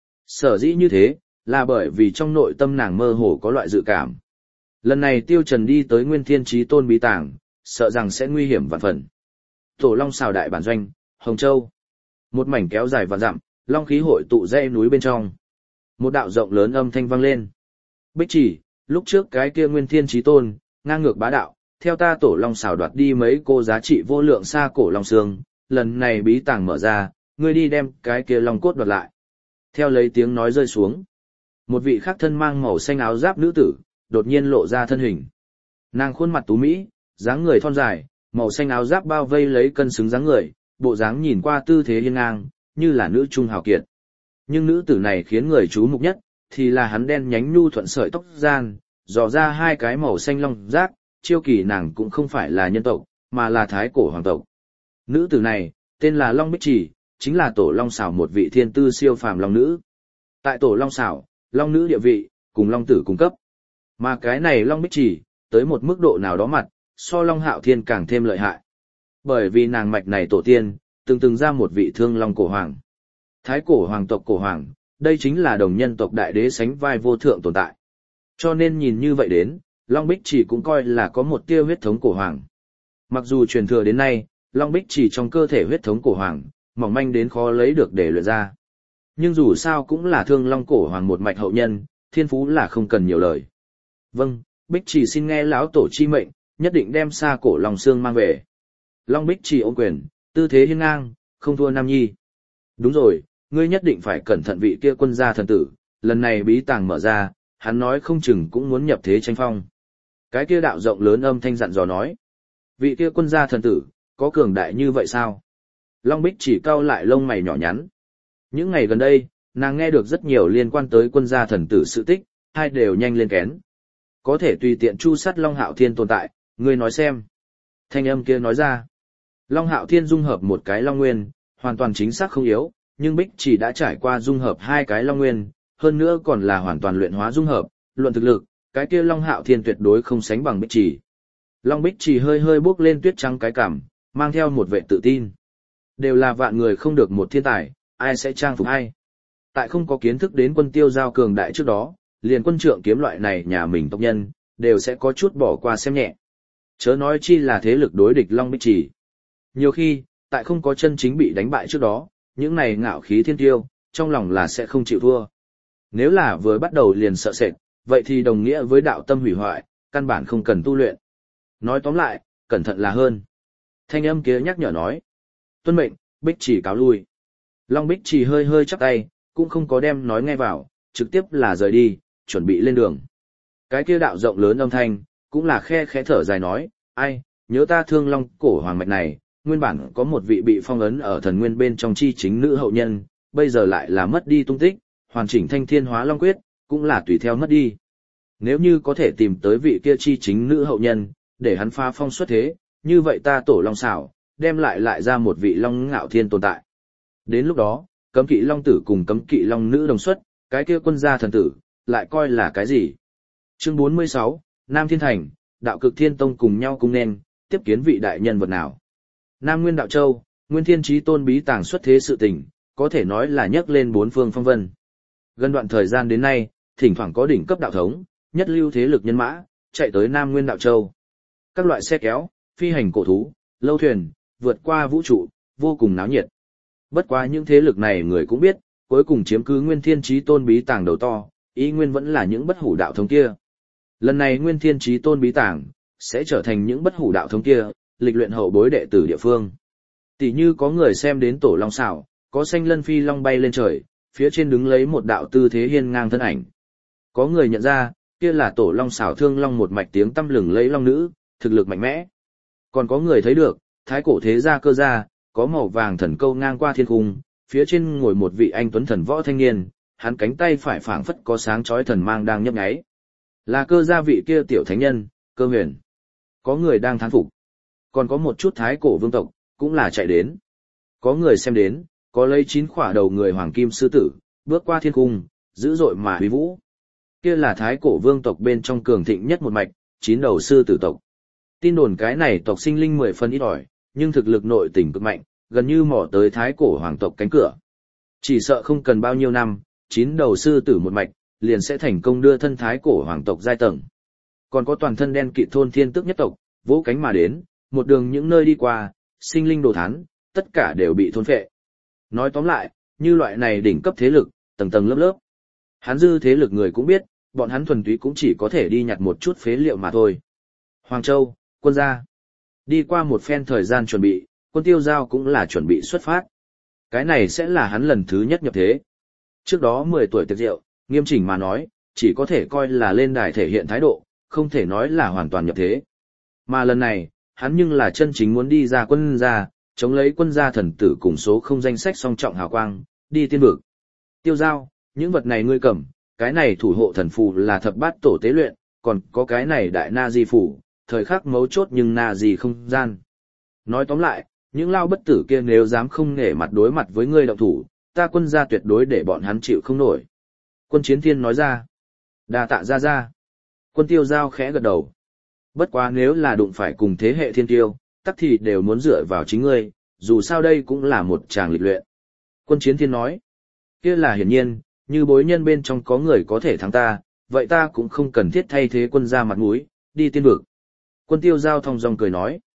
Sở dĩ như thế, là bởi vì trong nội tâm nàng mơ hồ có loại dự cảm. Lần này Tiêu Trần đi tới Nguyên Thiên Chí Tôn Bí Tàng, sợ rằng sẽ nguy hiểm vạn phần. Tổ Long Xào đại bản doanh, Hồng Châu. Một mảnh kéo dài vạn dặm, long khí hội tụ dãy núi bên trong. Một đạo rộng lớn âm thanh vang lên. Bích Chỉ, lúc trước cái kia Nguyên Thiên Chí Tôn, ngang ngược bá đạo, theo ta Tổ Long Xào đoạt đi mấy cô giá trị vô lượng xa cổ long xương, lần này bí tàng mở ra, ngươi đi đem cái kia long cốt đoạt lại. Theo lấy tiếng nói rơi xuống, một vị khác thân mang màu xanh áo giáp nữ tử, đột nhiên lộ ra thân hình. Nàng khuôn mặt tú mỹ, dáng người thon dài, màu xanh áo giáp bao vây lấy cân xứng dáng người, bộ dáng nhìn qua tư thế hiên ngang, như là nữ trung hào kiệt. Nhưng nữ tử này khiến người chú mục nhất, thì là hắn đen nhánh nhu thuận sợi tóc gian, dò ra hai cái màu xanh long giác, chiêu kỳ nàng cũng không phải là nhân tộc, mà là thái cổ hoàng tộc. Nữ tử này, tên là Long Bích Chỉ, chính là Tổ Long Xảo một vị thiên tư siêu phàm long nữ. Tại Tổ Long Xảo, long nữ địa vị, cùng long tử cung cấp. Mà cái này Long Bích Chỉ, tới một mức độ nào đó mặt, so Long Hạo Thiên càng thêm lợi hại. Bởi vì nàng mạch này tổ tiên, từng từng ra một vị thương long cổ hoàng. Thái cổ hoàng tộc cổ hoàng, đây chính là đồng nhân tộc đại đế sánh vai vô thượng tồn tại. Cho nên nhìn như vậy đến, Long Bích Chỉ cũng coi là có một tia huyết thống cổ hoàng. Mặc dù truyền thừa đến nay, Long Bích Trì trong cơ thể huyết thống cổ hoàng, mỏng manh đến khó lấy được để luyện ra. Nhưng dù sao cũng là thương long cổ hoàng một mạch hậu nhân, thiên phú là không cần nhiều lời. Vâng, Bích Trì xin nghe lão tổ chi mệnh, nhất định đem xa cổ long xương mang về. Long Bích Trì ôm quyền, tư thế hiên ngang, không thua Nam Nhi. Đúng rồi, ngươi nhất định phải cẩn thận vị kia quân gia thần tử, lần này bí tàng mở ra, hắn nói không chừng cũng muốn nhập thế tranh phong. Cái kia đạo rộng lớn âm thanh dặn dò nói. Vị kia quân gia thần tử, có cường đại như vậy sao? Long Bích chỉ cau lại lông mày nhỏ nhắn. Những ngày gần đây, nàng nghe được rất nhiều liên quan tới quân gia thần tử sự tích, hai đều nhanh lên kén. Có thể tùy tiện chu sát Long Hạo Thiên tồn tại, ngươi nói xem. Thanh âm kia nói ra. Long Hạo Thiên dung hợp một cái Long Nguyên, hoàn toàn chính xác không yếu, nhưng Bích chỉ đã trải qua dung hợp hai cái Long Nguyên, hơn nữa còn là hoàn toàn luyện hóa dung hợp, luận thực lực, cái kia Long Hạo Thiên tuyệt đối không sánh bằng Bích chỉ. Long Bích chỉ hơi hơi bước lên tuyết trắng cái cảm, mang theo một vẻ tự tin. Đều là vạn người không được một thiên tài, ai sẽ trang phục ai. Tại không có kiến thức đến quân tiêu giao cường đại trước đó, liền quân trượng kiếm loại này nhà mình tộc nhân, đều sẽ có chút bỏ qua xem nhẹ. Chớ nói chi là thế lực đối địch Long Bích chỉ. Nhiều khi, tại không có chân chính bị đánh bại trước đó, những này ngạo khí thiên tiêu, trong lòng là sẽ không chịu thua. Nếu là vừa bắt đầu liền sợ sệt, vậy thì đồng nghĩa với đạo tâm hủy hoại, căn bản không cần tu luyện. Nói tóm lại, cẩn thận là hơn. Thanh âm kia nhắc nhở nói. Tuân mệnh, Bích chỉ cáo lui. Long Bích chỉ hơi hơi chắp tay, cũng không có đem nói ngay vào, trực tiếp là rời đi, chuẩn bị lên đường. Cái kia đạo rộng lớn âm thanh, cũng là khe khẽ thở dài nói, ai, nhớ ta thương long cổ hoàng mạch này, nguyên bản có một vị bị phong ấn ở thần nguyên bên trong chi chính nữ hậu nhân, bây giờ lại là mất đi tung tích, hoàn chỉnh thanh thiên hóa long quyết, cũng là tùy theo mất đi. Nếu như có thể tìm tới vị kia chi chính nữ hậu nhân, để hắn phá phong xuất thế, như vậy ta tổ long xảo, đem lại lại ra một vị long ngạo thiên tồn tại. Đến lúc đó, cấm kỵ long tử cùng cấm kỵ long nữ đồng xuất, cái kia quân gia thần tử, lại coi là cái gì? Chương bốn mươi sáu, Nam Thiên Thành, đạo cực thiên tông cùng nhau cung nên, tiếp kiến vị đại nhân vật nào? Nam Nguyên Đạo Châu, Nguyên Thiên Chí Tôn bí tàng xuất thế sự tình, có thể nói là nhấc lên bốn phương phong vân. Gần đoạn thời gian đến nay, thỉnh thoảng có đỉnh cấp đạo thống, nhất lưu thế lực nhân mã, chạy tới Nam Nguyên Đạo Châu. Các loại xe kéo, phi hành cổ thú, lâu thuyền, vượt qua vũ trụ, vô cùng náo nhiệt. Bất quá những thế lực này người cũng biết, cuối cùng chiếm cứ Nguyên Thiên Chí Tôn bí tàng đầu to, ý nguyên vẫn là những bất hủ đạo thống kia. Lần này Nguyên Thiên Chí Tôn bí tàng sẽ trở thành những bất hủ đạo thống kia, lịch luyện hậu bối đệ tử địa phương. Tỷ như có người xem đến tổ long xảo, có xanh lân phi long bay lên trời, phía trên đứng lấy một đạo tư thế hiên ngang thân ảnh. Có người nhận ra, kia là tổ long xảo thương long một mạch tiếng tăm lừng lấy long nữ, thực lực mạnh mẽ. Còn có người thấy được, thái cổ thế gia cơ gia, có màu vàng thần câu ngang qua thiên cung, phía trên ngồi một vị anh tuấn thần võ thanh niên, hắn cánh tay phải phảng phất có sáng chói thần mang đang nhấp nháy. Là cơ gia vị kia tiểu thánh nhân, Cơ Huyền. Có người đang thán phục. Còn có một chút thái cổ vương tộc, cũng là chạy đến. Có người xem đến, có lấy chín khỏa đầu người hoàng kim sư tử, bước qua thiên cung, dữ dội mà uy vũ. Kia là thái cổ vương tộc bên trong cường thịnh nhất một mạch, chín đầu sư tử tộc. Tin đồn cái này tộc sinh linh mười phần ít ỏi, nhưng thực lực nội tình cực mạnh, gần như mò tới thái cổ hoàng tộc cánh cửa. Chỉ sợ không cần bao nhiêu năm, chín đầu sư tử một mạch, liền sẽ thành công đưa thân thái cổ hoàng tộc giai tầng. Còn có toàn thân đen kịt thôn thiên tức nhất tộc, vỗ cánh mà đến, một đường những nơi đi qua, sinh linh đồ thán, tất cả đều bị thôn phệ. Nói tóm lại, như loại này đỉnh cấp thế lực, tầng tầng lớp lớp. Hắn dư thế lực người cũng biết, bọn hắn thuần túy cũng chỉ có thể đi nhặt một chút phế liệu mà thôi. Hoàng Châu, quân gia. Đi qua một phen thời gian chuẩn bị, quân tiêu giao cũng là chuẩn bị xuất phát. Cái này sẽ là hắn lần thứ nhất nhập thế. Trước đó mười tuổi tiệc rượu, nghiêm chỉnh mà nói, chỉ có thể coi là lên đài thể hiện thái độ, không thể nói là hoàn toàn nhập thế. Mà lần này, hắn nhưng là chân chính muốn đi ra quân gia, chống lấy quân gia thần tử cùng số không danh sách song trọng hào quang, đi tiên vực. Tiêu giao, những vật này ngươi cầm, cái này thủ hộ thần phù là thập bát tổ tế luyện, còn có cái này đại na di phù, thời khắc mấu chốt nhưng na di không gian. Nói tóm lại, những lao bất tử kia nếu dám không nể mặt đối mặt với ngươi động thủ, ta quân gia tuyệt đối để bọn hắn chịu không nổi. Quân Chiến Thiên nói ra. Đa tạ ra ra. Quân tiêu giao khẽ gật đầu. Bất quá nếu là đụng phải cùng thế hệ thiên tiêu, tắc thì đều muốn dựa vào chính ngươi, dù sao đây cũng là một tràng lịch luyện. Quân Chiến Thiên nói. Kia là hiển nhiên, như bối nhân bên trong có người có thể thắng ta, vậy ta cũng không cần thiết thay thế quân gia mặt mũi, đi tiên vực. Quân tiêu giao thong dong cười nói.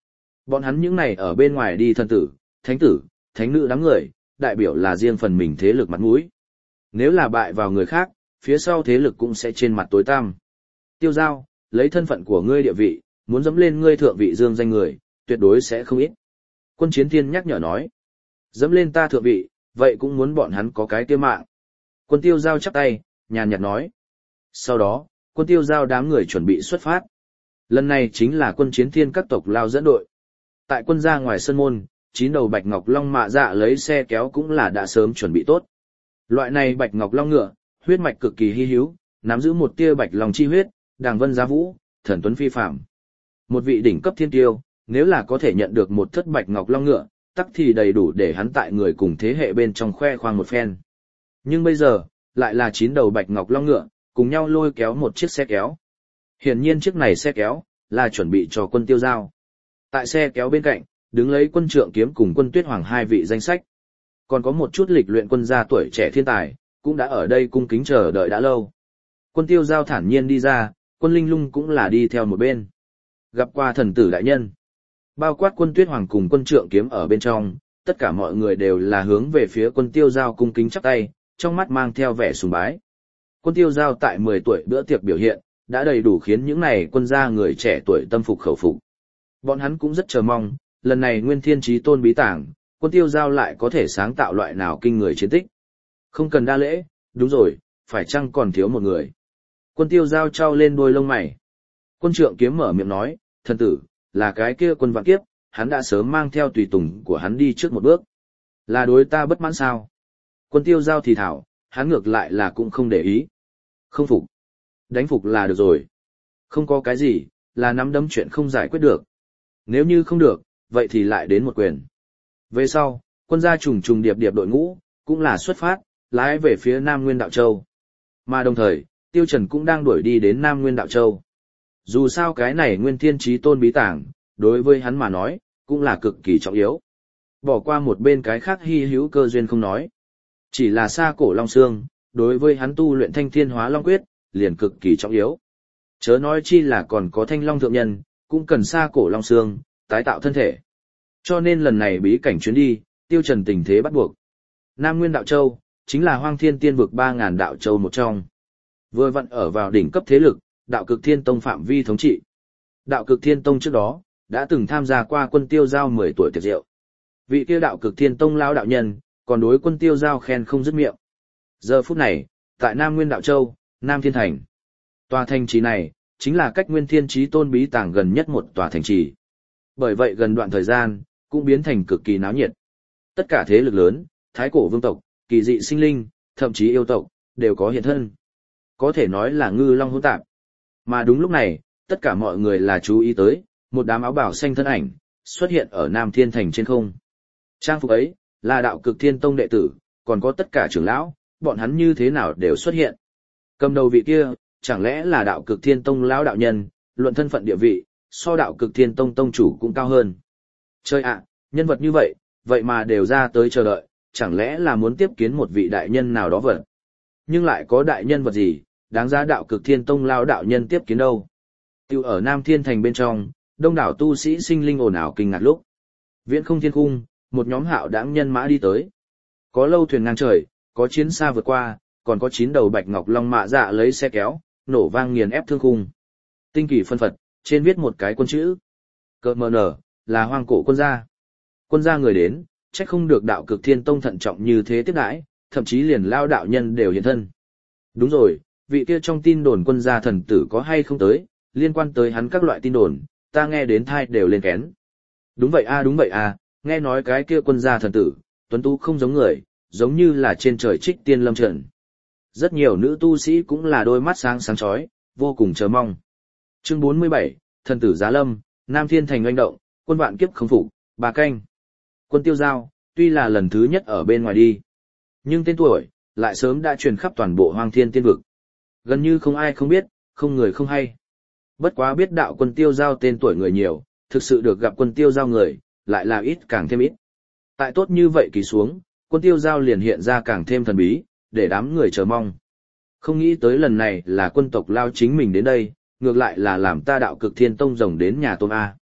Bọn hắn những này ở bên ngoài đi thần tử, thánh tử, thánh nữ đám người, đại biểu là riêng phần mình thế lực mặt mũi. Nếu là bại vào người khác, phía sau thế lực cũng sẽ trên mặt tối tăm. Tiêu Giao, lấy thân phận của ngươi địa vị, muốn dẫm lên ngươi thượng vị dương danh người, tuyệt đối sẽ không ít. Quân Chiến Thiên nhắc nhở nói, dẫm lên ta thượng vị, vậy cũng muốn bọn hắn có cái tiêu mạng. Quân Tiêu Giao chắp tay, nhàn nhạt nói. Sau đó, quân Tiêu Giao đám người chuẩn bị xuất phát. Lần này chính là Quân Chiến Thiên các tộc lao dẫn đội. Tại quân gia ngoài sân môn, chín đầu bạch ngọc long mạ dạ lấy xe kéo cũng là đã sớm chuẩn bị tốt. Loại này bạch ngọc long ngựa, huyết mạch cực kỳ hy hữu, nắm giữ một tia bạch long chi huyết, đàng vân giá vũ, thần tuấn phi phàm. Một vị đỉnh cấp thiên tiêu, nếu là có thể nhận được một thất bạch ngọc long ngựa, tắc thì đầy đủ để hắn tại người cùng thế hệ bên trong khoe khoang một phen. Nhưng bây giờ, lại là chín đầu bạch ngọc long ngựa, cùng nhau lôi kéo một chiếc xe kéo. Hiển nhiên chiếc này xe kéo, là chuẩn bị cho quân Tiêu Giao. Tại xe kéo bên cạnh, đứng lấy quân trượng kiếm cùng quân tuyết hoàng hai vị danh sách. Còn có một chút lịch luyện quân gia tuổi trẻ thiên tài, cũng đã ở đây cung kính chờ đợi đã lâu. Quân Tiêu Giao thản nhiên đi ra, quân Linh Lung cũng là đi theo một bên. Gặp qua thần tử đại nhân. Bao quát quân tuyết hoàng cùng quân trượng kiếm ở bên trong, tất cả mọi người đều là hướng về phía quân Tiêu Giao cung kính chắp tay, trong mắt mang theo vẻ sùng bái. Quân Tiêu Giao tại mười tuổi bữa tiệc biểu hiện, đã đầy đủ khiến những này quân gia người trẻ tuổi tâm phục khẩu phục. Bọn hắn cũng rất chờ mong, lần này Nguyên Thiên Chí Tôn bí tàng, quân Tiêu Giao lại có thể sáng tạo loại nào kinh người chiến tích. Không cần đa lễ, đúng rồi, phải chăng còn thiếu một người. Quân Tiêu Giao trao lên đôi lông mày. Quân trượng kiếm mở miệng nói, thần tử, là cái kia quân vạn kiếp, hắn đã sớm mang theo tùy tùng của hắn đi trước một bước. Là đối ta bất mãn sao? Quân Tiêu Giao thì thảo, hắn ngược lại là cũng không để ý. Không phục. Đánh phục là được rồi. Không có cái gì, là nắm đấm chuyện không giải quyết được. Nếu như không được, vậy thì lại đến một quyền. Về sau, quân gia trùng trùng điệp điệp đội ngũ, cũng là xuất phát, lái về phía Nam Nguyên Đạo Châu. Mà đồng thời, Tiêu Trần cũng đang đuổi đi đến Nam Nguyên Đạo Châu. Dù sao cái này Nguyên Thiên Chí Tôn bí tàng, đối với hắn mà nói, cũng là cực kỳ trọng yếu. Bỏ qua một bên cái khác hy hữu cơ duyên không nói. Chỉ là xa cổ Long Xương, đối với hắn tu luyện Thanh Thiên Hóa Long Quyết, liền cực kỳ trọng yếu. Chớ nói chi là còn có Thanh Long Thượng Nhân, cũng cần xa cổ Long Xương, tái tạo thân thể. Cho nên lần này bí cảnh chuyến đi, Tiêu Trần tình thế bắt buộc. Nam Nguyên Đạo Châu, chính là Hoang Thiên Tiên vực ba ngàn đạo châu một trong. Vừa vặn ở vào đỉnh cấp thế lực, Đạo Cực Thiên Tông phạm vi thống trị. Đạo Cực Thiên Tông trước đó, đã từng tham gia qua quân Tiêu Giao mười tuổi tiệc rượu. Vị kia Đạo Cực Thiên Tông lão đạo nhân, còn đối quân Tiêu Giao khen không dứt miệng. Giờ phút này, tại Nam Nguyên Đạo Châu, Nam Thiên Thành. Tòa thành trì này, chính là cách Nguyên Thiên Chí Tôn bí tàng gần nhất một tòa thành trì. Bởi vậy gần đoạn thời gian, cũng biến thành cực kỳ náo nhiệt. Tất cả thế lực lớn, thái cổ vương tộc, kỳ dị sinh linh, thậm chí yêu tộc, đều có hiện thân. Có thể nói là ngư long hỗn tạp. Mà đúng lúc này, tất cả mọi người là chú ý tới, một đám áo bào xanh thân ảnh, xuất hiện ở Nam Thiên Thành trên không. Trang phục ấy, là Đạo Cực Thiên Tông đệ tử, còn có tất cả trưởng lão, bọn hắn như thế nào đều xuất hiện. Cầm đầu vị kia, chẳng lẽ là Đạo Cực Thiên Tông lão đạo nhân, luận thân phận địa vị, so Đạo Cực Thiên Tông tông chủ cũng cao hơn. Chơi ạ, nhân vật như vậy, vậy mà đều ra tới chờ đợi, chẳng lẽ là muốn tiếp kiến một vị đại nhân nào đó vật. Nhưng lại có đại nhân vật gì, đáng giá Đạo Cực Thiên Tông lão đạo nhân tiếp kiến đâu. Tiêu ở Nam Thiên Thành bên trong, đông đảo tu sĩ sinh linh ồn ào kinh ngạc lúc. Viễn không thiên cung, một nhóm hạo đãng nhân mã đi tới. Có lâu thuyền ngang trời, có chiến xa vượt qua, còn có chín đầu bạch ngọc long mạ dạ lấy xe kéo, nổ vang nghiền ép thương khung. Tinh kỳ phân phật, trên viết một cái quân chữ. Cờ mờ nở, là hoang cổ quân gia. Quân gia người đến, trách không được Đạo Cực Thiên Tông thận trọng như thế tiếp đãi, thậm chí liền lao đạo nhân đều hiện thân. Đúng rồi, vị kia trong tin đồn quân gia thần tử có hay không tới, liên quan tới hắn các loại tin đồn, ta nghe đến thai đều lên kén. Đúng vậy a đúng vậy a, nghe nói cái kia quân gia thần tử, tuấn tú không giống người, giống như là trên trời trích tiên lâm trận. Rất nhiều nữ tu sĩ cũng là đôi mắt sáng sáng chói, vô cùng chờ mong. Chương bốn mươi bảy, thần tử giá lâm, Nam Thiên Thành oanh động, quân vạn kiếp không phục, bà canh. Quân Tiêu Giao, tuy là lần thứ nhất ở bên ngoài đi, nhưng tên tuổi, lại sớm đã truyền khắp toàn bộ Hoang Thiên Tiên vực. Gần như không ai không biết, không người không hay. Bất quá biết đạo quân Tiêu Giao tên tuổi người nhiều, thực sự được gặp quân Tiêu Giao người, lại là ít càng thêm ít. Tại tốt như vậy kỳ xuống, quân Tiêu Giao liền hiện ra càng thêm thần bí, để đám người chờ mong. Không nghĩ tới lần này là quân tộc lao chính mình đến đây, ngược lại là làm ta Đạo Cực Thiên Tông rồng đến nhà Tôn A.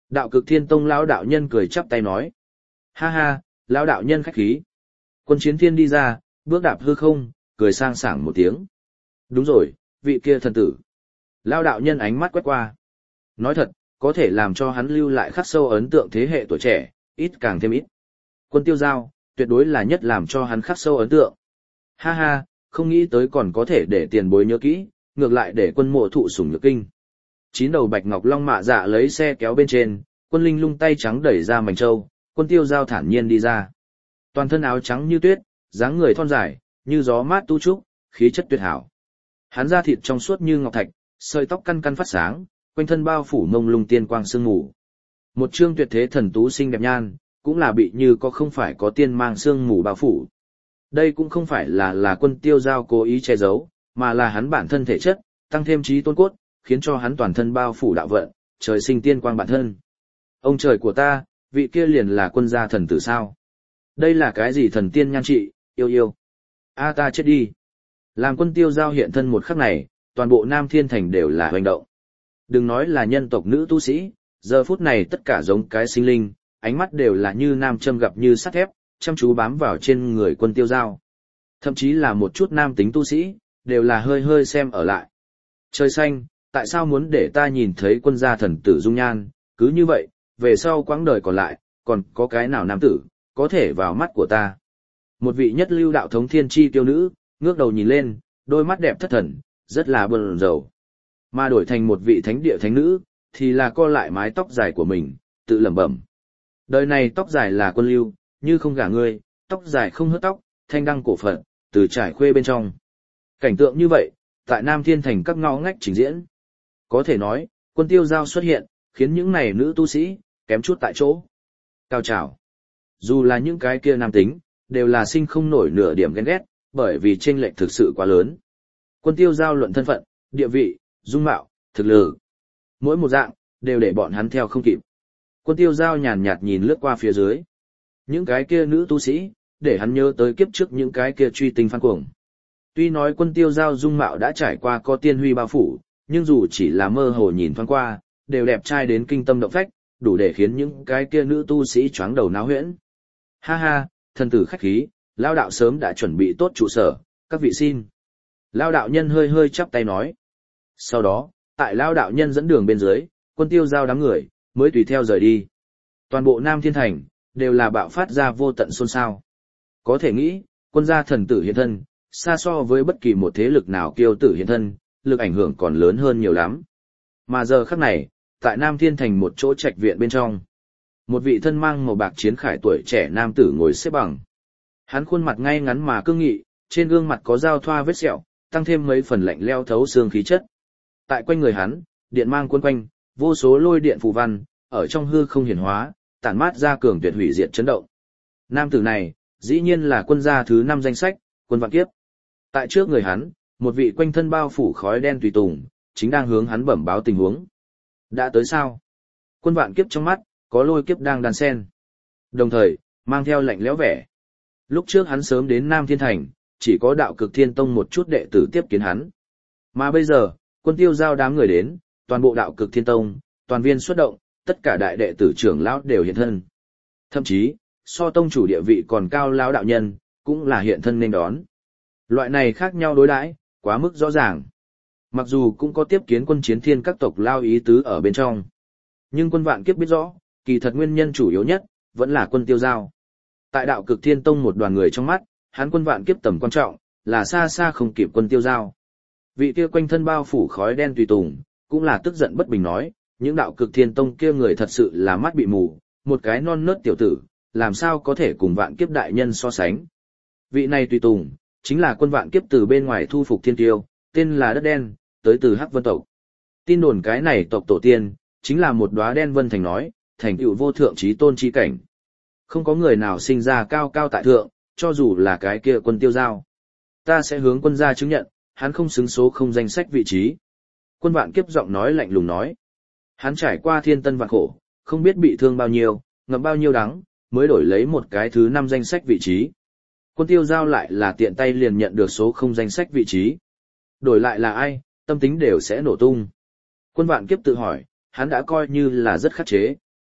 Đạo Cực Thiên Tông lão đạo nhân cười chắp tay nói. Ha ha, lão đạo nhân khách khí. Quân Chiến Thiên đi ra, bước đạp hư không, cười sang sảng một tiếng. Đúng rồi, vị kia thần tử. Lão đạo nhân ánh mắt quét qua. Nói thật, có thể làm cho hắn lưu lại khắc sâu ấn tượng thế hệ tuổi trẻ, ít càng thêm ít. Quân Tiêu Giao, tuyệt đối là nhất làm cho hắn khắc sâu ấn tượng. Ha ha, không nghĩ tới còn có thể để tiền bối nhớ kỹ, ngược lại để quân mộ thụ sủng nhược kinh. Chín đầu bạch ngọc long mạ dạ lấy xe kéo bên trên, quân linh lung tay trắng đẩy ra mảnh trâu, quân Tiêu Giao thản nhiên đi ra. Toàn thân áo trắng như tuyết, dáng người thon dài, như gió mát tu trúc, khí chất tuyệt hảo. Hắn da thịt trong suốt như ngọc thạch, sợi tóc căn căn phát sáng, quanh thân bao phủ mông lung tiên quang sương mù. Một trương tuyệt thế thần tú xinh đẹp nhan, cũng là bị như có không phải có tiên mang sương mù bao phủ. Đây cũng không phải là là quân Tiêu Giao cố ý che giấu, mà là hắn bản thân thể chất, tăng thêm trí tôn cốt, khiến cho hắn toàn thân bao phủ đạo vận, trời sinh tiên quang bản thân. Ông trời của ta, vị kia liền là quân gia thần tử sao? Đây là cái gì thần tiên nhan trị, yêu yêu. A ta chết đi. Làm quân Tiêu Giao hiện thân một khắc này, toàn bộ Nam Thiên Thành đều là hoành động. Đừng nói là nhân tộc nữ tu sĩ, giờ phút này tất cả giống cái sinh linh, ánh mắt đều là như nam châm gặp như sắt thép, chăm chú bám vào trên người quân Tiêu Giao. Thậm chí là một chút nam tính tu sĩ, đều là hơi hơi xem ở lại. Trời xanh, tại sao muốn để ta nhìn thấy quân gia thần tử dung nhan, cứ như vậy, về sau quãng đời còn lại, còn có cái nào nam tử, có thể vào mắt của ta. Một vị nhất lưu đạo thống thiên chi tiêu nữ, ngước đầu nhìn lên, đôi mắt đẹp thất thần, rất là buồn rầu. Mà đổi thành một vị thánh địa thánh nữ, thì là co lại mái tóc dài của mình, tự lẩm bẩm. Đời này tóc dài là quân lưu, như không gả ngươi, tóc dài không hớt tóc, thanh đăng cổ phận, từ trải khuê bên trong. Cảnh tượng như vậy, tại Nam Thiên Thành các ngõ ngách trình diễn. Có thể nói, quân Tiêu Giao xuất hiện, khiến những này nữ tu sĩ, kém chút tại chỗ. Cao trào. Dù là những cái kia nam tính, đều là sinh không nổi nửa điểm ghen ghét, bởi vì chênh lệch thực sự quá lớn. Quân Tiêu Giao luận thân phận, địa vị, dung mạo, thực lực. Mỗi một dạng, đều để bọn hắn theo không kịp. Quân Tiêu Giao nhàn nhạt nhìn lướt qua phía dưới. Những cái kia nữ tu sĩ, để hắn nhớ tới kiếp trước những cái kia truy tinh phan cuồng. Tuy nói quân Tiêu Giao dung mạo đã trải qua có tiên huy bao phủ, nhưng dù chỉ là mơ hồ nhìn thoáng qua, đều đẹp trai đến kinh tâm động phách, đủ để khiến những cái kia nữ tu sĩ choáng đầu náo huyễn. Ha ha, thần tử khách khí, lao đạo sớm đã chuẩn bị tốt trụ sở, các vị xin. Lao đạo nhân hơi hơi chắp tay nói. Sau đó, tại lao đạo nhân dẫn đường bên dưới, quân Tiêu Giao đám người, mới tùy theo rời đi. Toàn bộ Nam Thiên Thành, đều là bạo phát ra vô tận xôn xao. Có thể nghĩ, quân gia thần tử hiện thân, xa so với bất kỳ một thế lực nào kiêu tử hiện thân, lực ảnh hưởng còn lớn hơn nhiều lắm. Mà giờ khắc này, tại Nam Thiên Thành một chỗ trạch viện bên trong, một vị thân mang màu bạc chiến khải tuổi trẻ nam tử ngồi xếp bằng. Hắn khuôn mặt ngay ngắn mà cương nghị, trên gương mặt có giao thoa vết sẹo, tăng thêm mấy phần lạnh leo thấu xương khí chất. Tại quanh người hắn, điện mang cuốn quanh, vô số lôi điện phù văn, ở trong hư không hiển hóa, tản mát ra cường tuyệt hủy diệt chấn động. Nam tử này, dĩ nhiên là quân gia thứ năm danh sách, quân Vạn Kiếp. Tại trước người hắn, một vị quanh thân bao phủ khói đen tùy tùng, chính đang hướng hắn bẩm báo tình huống. Đã tới sao? Quân Vạn Kiếp trong mắt, có lôi kiếp đang đan sen. Đồng thời, mang theo lạnh lẽo vẻ. Lúc trước hắn sớm đến Nam Thiên Thành, chỉ có đạo Cực Thiên Tông một chút đệ tử tiếp kiến hắn. Mà bây giờ, quân Tiêu Giao đám người đến, toàn bộ đạo Cực Thiên Tông, toàn viên xuất động, tất cả đại đệ tử trưởng lão đều hiện thân. Thậm chí, so tông chủ địa vị còn cao lão đạo nhân, cũng là hiện thân nên đón. Loại này khác nhau đối đãi, quá mức rõ ràng. Mặc dù cũng có tiếp kiến quân chiến thiên các tộc lao ý tứ ở bên trong. Nhưng quân Vạn Kiếp biết rõ, kỳ thật nguyên nhân chủ yếu nhất, vẫn là quân Tiêu Giao. Tại đạo Cực Thiên Tông một đoàn người trong mắt, hắn quân Vạn Kiếp tầm quan trọng, là xa xa không kịp quân Tiêu Giao. Vị kia quanh thân bao phủ khói đen tùy tùng, cũng là tức giận bất bình nói, những đạo Cực Thiên Tông kia người thật sự là mắt bị mù, một cái non nớt tiểu tử, làm sao có thể cùng Vạn Kiếp đại nhân so sánh. Vị này tùy tùng, chính là quân Vạn Kiếp từ bên ngoài thu phục thiên tiêu, tên là Đất Đen, tới từ Hắc Vân tộc. Tin đồn cái này tộc tổ tiên, chính là một đóa đen vân thành nói, thành tựu vô thượng trí tôn chi cảnh. Không có người nào sinh ra cao cao tại thượng, cho dù là cái kia quân Tiêu Giao. Ta sẽ hướng quân gia chứng nhận, hắn không xứng số không danh sách vị trí. Quân Vạn Kiếp giọng nói lạnh lùng nói. Hắn trải qua thiên tân vạn khổ, không biết bị thương bao nhiêu, ngậm bao nhiêu đắng, mới đổi lấy một cái thứ năm danh sách vị trí. Quân Tiêu Giao lại là tiện tay liền nhận được số không danh sách vị trí. Đổi lại là ai, tâm tính đều sẽ nổ tung. Quân Vạn Kiếp tự hỏi, hắn đã coi như là rất khắc chế,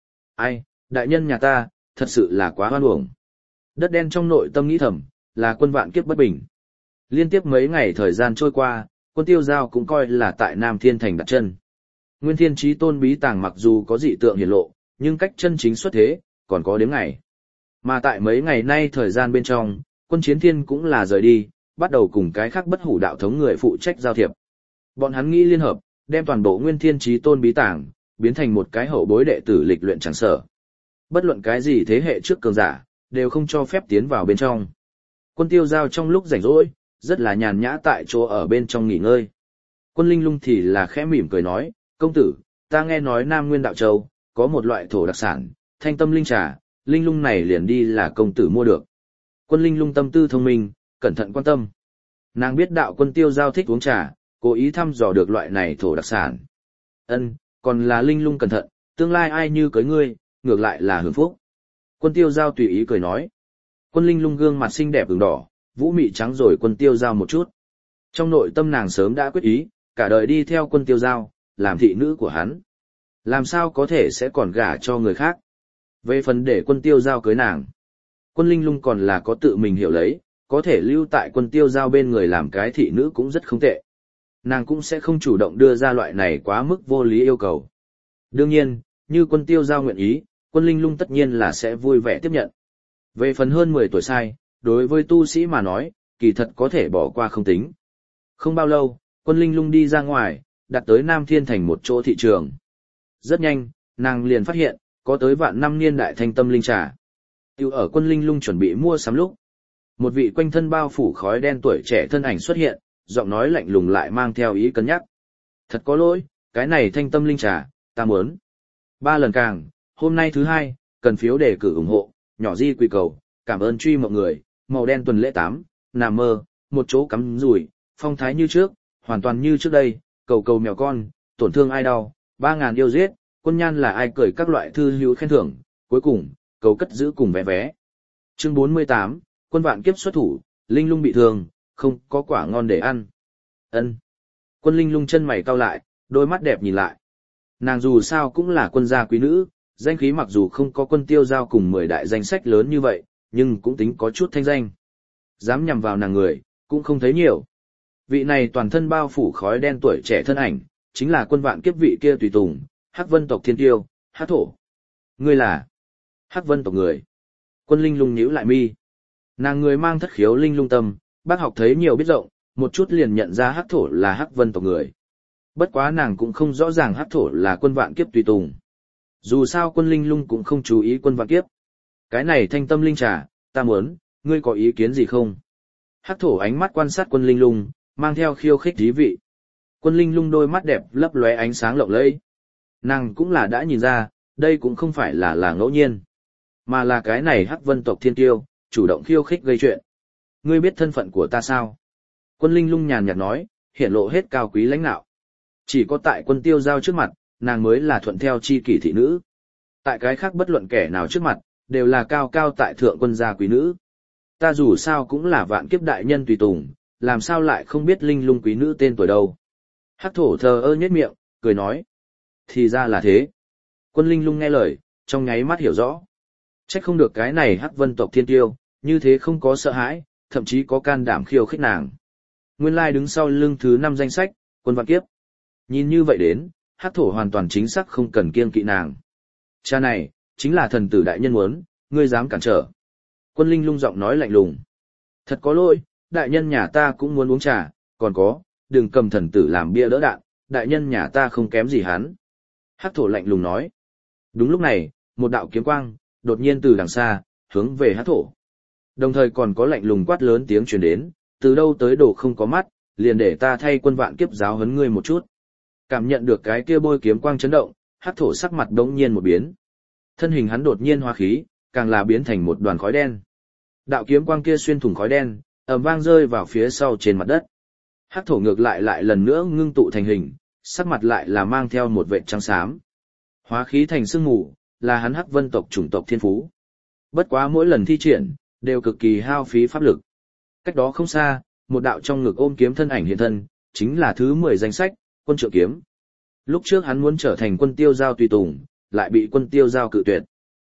Ai, đại nhân nhà ta, thật sự là quá hoan uổng. Đất đen trong nội tâm nghĩ thầm, là quân vạn kiếp bất bình. Liên tiếp mấy ngày thời gian trôi qua, quân tiêu giao cũng coi là tại Nam Thiên Thành đặt chân. Nguyên Thiên Chí Tôn bí tàng mặc dù có dị tượng hiển lộ, nhưng cách chân chính xuất thế, còn có đếm ngày. Mà tại mấy ngày nay thời gian bên trong, quân chiến thiên cũng là rời đi, bắt đầu cùng cái khác bất hủ đạo thống người phụ trách giao thiệp. Bọn hắn nghĩ liên hợp, đem toàn bộ Nguyên Thiên Chí Tôn bí tàng, biến thành một cái hậu bối đệ tử lịch luyện chẳng sở. Bất luận cái gì thế hệ trước cường giả, đều không cho phép tiến vào bên trong. Quân tiêu giao trong lúc rảnh rỗi, rất là nhàn nhã tại chỗ ở bên trong nghỉ ngơi. Quân Linh Lung thì là khẽ mỉm cười nói, công tử, ta nghe nói Nam Nguyên Đạo Châu, có một loại thổ đặc sản, thanh tâm linh trà, Linh Lung này liền đi là công tử mua được. Quân Linh Lung tâm tư thông minh, cẩn thận quan tâm. Nàng biết đạo quân tiêu giao thích uống trà, cố ý thăm dò được loại này thổ đặc sản. Ân, còn là Linh Lung cẩn thận, tương lai ai như cưới ngươi, ngược lại là hưởng phúc. Quân tiêu giao tùy ý cười nói. Quân Linh Lung gương mặt xinh đẹp ửng đỏ, vũ mị trắng rồi quân tiêu giao một chút. Trong nội tâm nàng sớm đã quyết ý, cả đời đi theo quân tiêu giao, làm thị nữ của hắn. Làm sao có thể sẽ còn gả cho người khác. Về phần để quân tiêu giao cưới nàng, quân Linh Lung còn là có tự mình hiểu lấy, có thể lưu tại quân tiêu giao bên người làm cái thị nữ cũng rất không tệ. Nàng cũng sẽ không chủ động đưa ra loại này quá mức vô lý yêu cầu. Đương nhiên, như quân tiêu giao nguyện ý, quân Linh Lung tất nhiên là sẽ vui vẻ tiếp nhận. Về phần hơn mười tuổi sai, đối với tu sĩ mà nói, kỳ thật có thể bỏ qua không tính. Không bao lâu, quân Linh Lung đi ra ngoài, đặt tới Nam Thiên Thành một chỗ thị trường. Rất nhanh, nàng liền phát hiện, có tới vạn năm niên đại thanh tâm linh trà. Tiêu ở quân Linh Lung chuẩn bị mua sắm lúc. Một vị quanh thân bao phủ khói đen tuổi trẻ thân ảnh xuất hiện, giọng nói lạnh lùng lại mang theo ý cân nhắc. Thật có lỗi, cái này thanh tâm linh trà, ta muốn. Ba lần càng, hôm nay thứ hai, cần phiếu đề cử ủng hộ, nhỏ di quỳ cầu, cảm ơn truy mọi người, màu đen tuần lễ tám, nằm mơ, một chỗ cắm rủi, phong thái như trước, hoàn toàn như trước đây, cầu cầu mèo con, tổn thương ai đau, ba ngàn yêu giết, quân nhan là ai cười các loại thư hữu khen thưởng, cuối cùng, cầu cất giữ cùng vé vé. Chương bốn mươi tám, quân vạn kiếp xuất thủ, Linh Lung bị thương, không có quả ngon để ăn. Ân. Quân Linh Lung chân mày cau lại, đôi mắt đẹp nhìn lại. Nàng dù sao cũng là quân gia quý nữ, danh khí mặc dù không có quân tiêu giao cùng mười đại danh sách lớn như vậy, nhưng cũng tính có chút thanh danh. Dám nhằm vào nàng người, cũng không thấy nhiều. Vị này toàn thân bao phủ khói đen tuổi trẻ thân ảnh, chính là quân vạn kiếp vị kia tùy tùng, Hắc Vân tộc thiên tiêu, Hắc Thổ. Ngươi là Hắc Vân tộc người. Quân Linh Lung nhíu lại mi. Nàng người mang thất khiếu linh lung tâm, bác học thấy nhiều biết rộng, một chút liền nhận ra Hắc Thổ là Hắc Vân tộc người. Bất quá nàng cũng không rõ ràng Hắc Thổ là quân vạn kiếp tùy tùng. Dù sao quân Linh Lung cũng không chú ý quân vạn kiếp. Cái này thanh tâm linh trà, ta muốn, ngươi có ý kiến gì không? Hắc Thổ ánh mắt quan sát quân Linh Lung, mang theo khiêu khích thí vị. Quân Linh Lung đôi mắt đẹp lấp lóe ánh sáng lộng lẫy. Nàng cũng là đã nhìn ra, đây cũng không phải là là ngẫu nhiên, mà là cái này Hắc Vân tộc thiên tiêu, chủ động khiêu khích gây chuyện. Ngươi biết thân phận của ta sao? Quân Linh Lung nhàn nhạt nói, hiển lộ hết cao quý lãnh nạo. Chỉ có tại quân tiêu giao trước mặt, nàng mới là thuận theo chi kỷ thị nữ. Tại cái khác bất luận kẻ nào trước mặt, đều là cao cao tại thượng quân gia quý nữ. Ta dù sao cũng là vạn kiếp đại nhân tùy tùng, làm sao lại không biết Linh Lung quý nữ tên tuổi đâu. Hắc Thổ thờ ơ nhếch miệng, cười nói. Thì ra là thế. Quân Linh Lung nghe lời, trong nháy mắt hiểu rõ. Trách không được cái này Hắc Vân tộc thiên tiêu, như thế không có sợ hãi, thậm chí có can đảm khiêu khích nàng. Nguyên lai đứng sau lưng thứ năm danh sách, quân vạn kiếp. Nhìn như vậy đến, Hắc Thổ hoàn toàn chính xác không cần kiêng kỵ nàng. Cha này, chính là thần tử đại nhân muốn, ngươi dám cản trở. Quân Linh Lung giọng nói lạnh lùng. Thật có lỗi, đại nhân nhà ta cũng muốn uống trà, còn có, đừng cầm thần tử làm bia đỡ đạn, đại nhân nhà ta không kém gì hắn. Hắc Thổ lạnh lùng nói. Đúng lúc này, một đạo kiếm quang, đột nhiên từ đằng xa, hướng về Hắc Thổ. Đồng thời còn có lạnh lùng quát lớn tiếng truyền đến, từ đâu tới đồ không có mắt, liền để ta thay quân vạn kiếp giáo huấn ngươi một chút. Cảm nhận được cái kia bôi kiếm quang chấn động, Hắc Thổ sắc mặt đống nhiên một biến. Thân hình hắn đột nhiên hóa khí, càng là biến thành một đoàn khói đen. Đạo kiếm quang kia xuyên thủng khói đen, ầm vang rơi vào phía sau trên mặt đất. Hắc Thổ ngược lại lại lần nữa ngưng tụ thành hình, sắc mặt lại là mang theo một vệt trắng xám. Hóa khí thành sương mù, là hắn Hắc Vân tộc chủng tộc thiên phú. Bất quá mỗi lần thi triển, đều cực kỳ hao phí pháp lực. Cách đó không xa, một đạo trong ngực ôm kiếm thân ảnh hiện thân, chính là thứ mười danh sách, quân Trượng Kiếm. Lúc trước hắn muốn trở thành quân tiêu giao tùy tùng, lại bị quân tiêu giao cự tuyệt.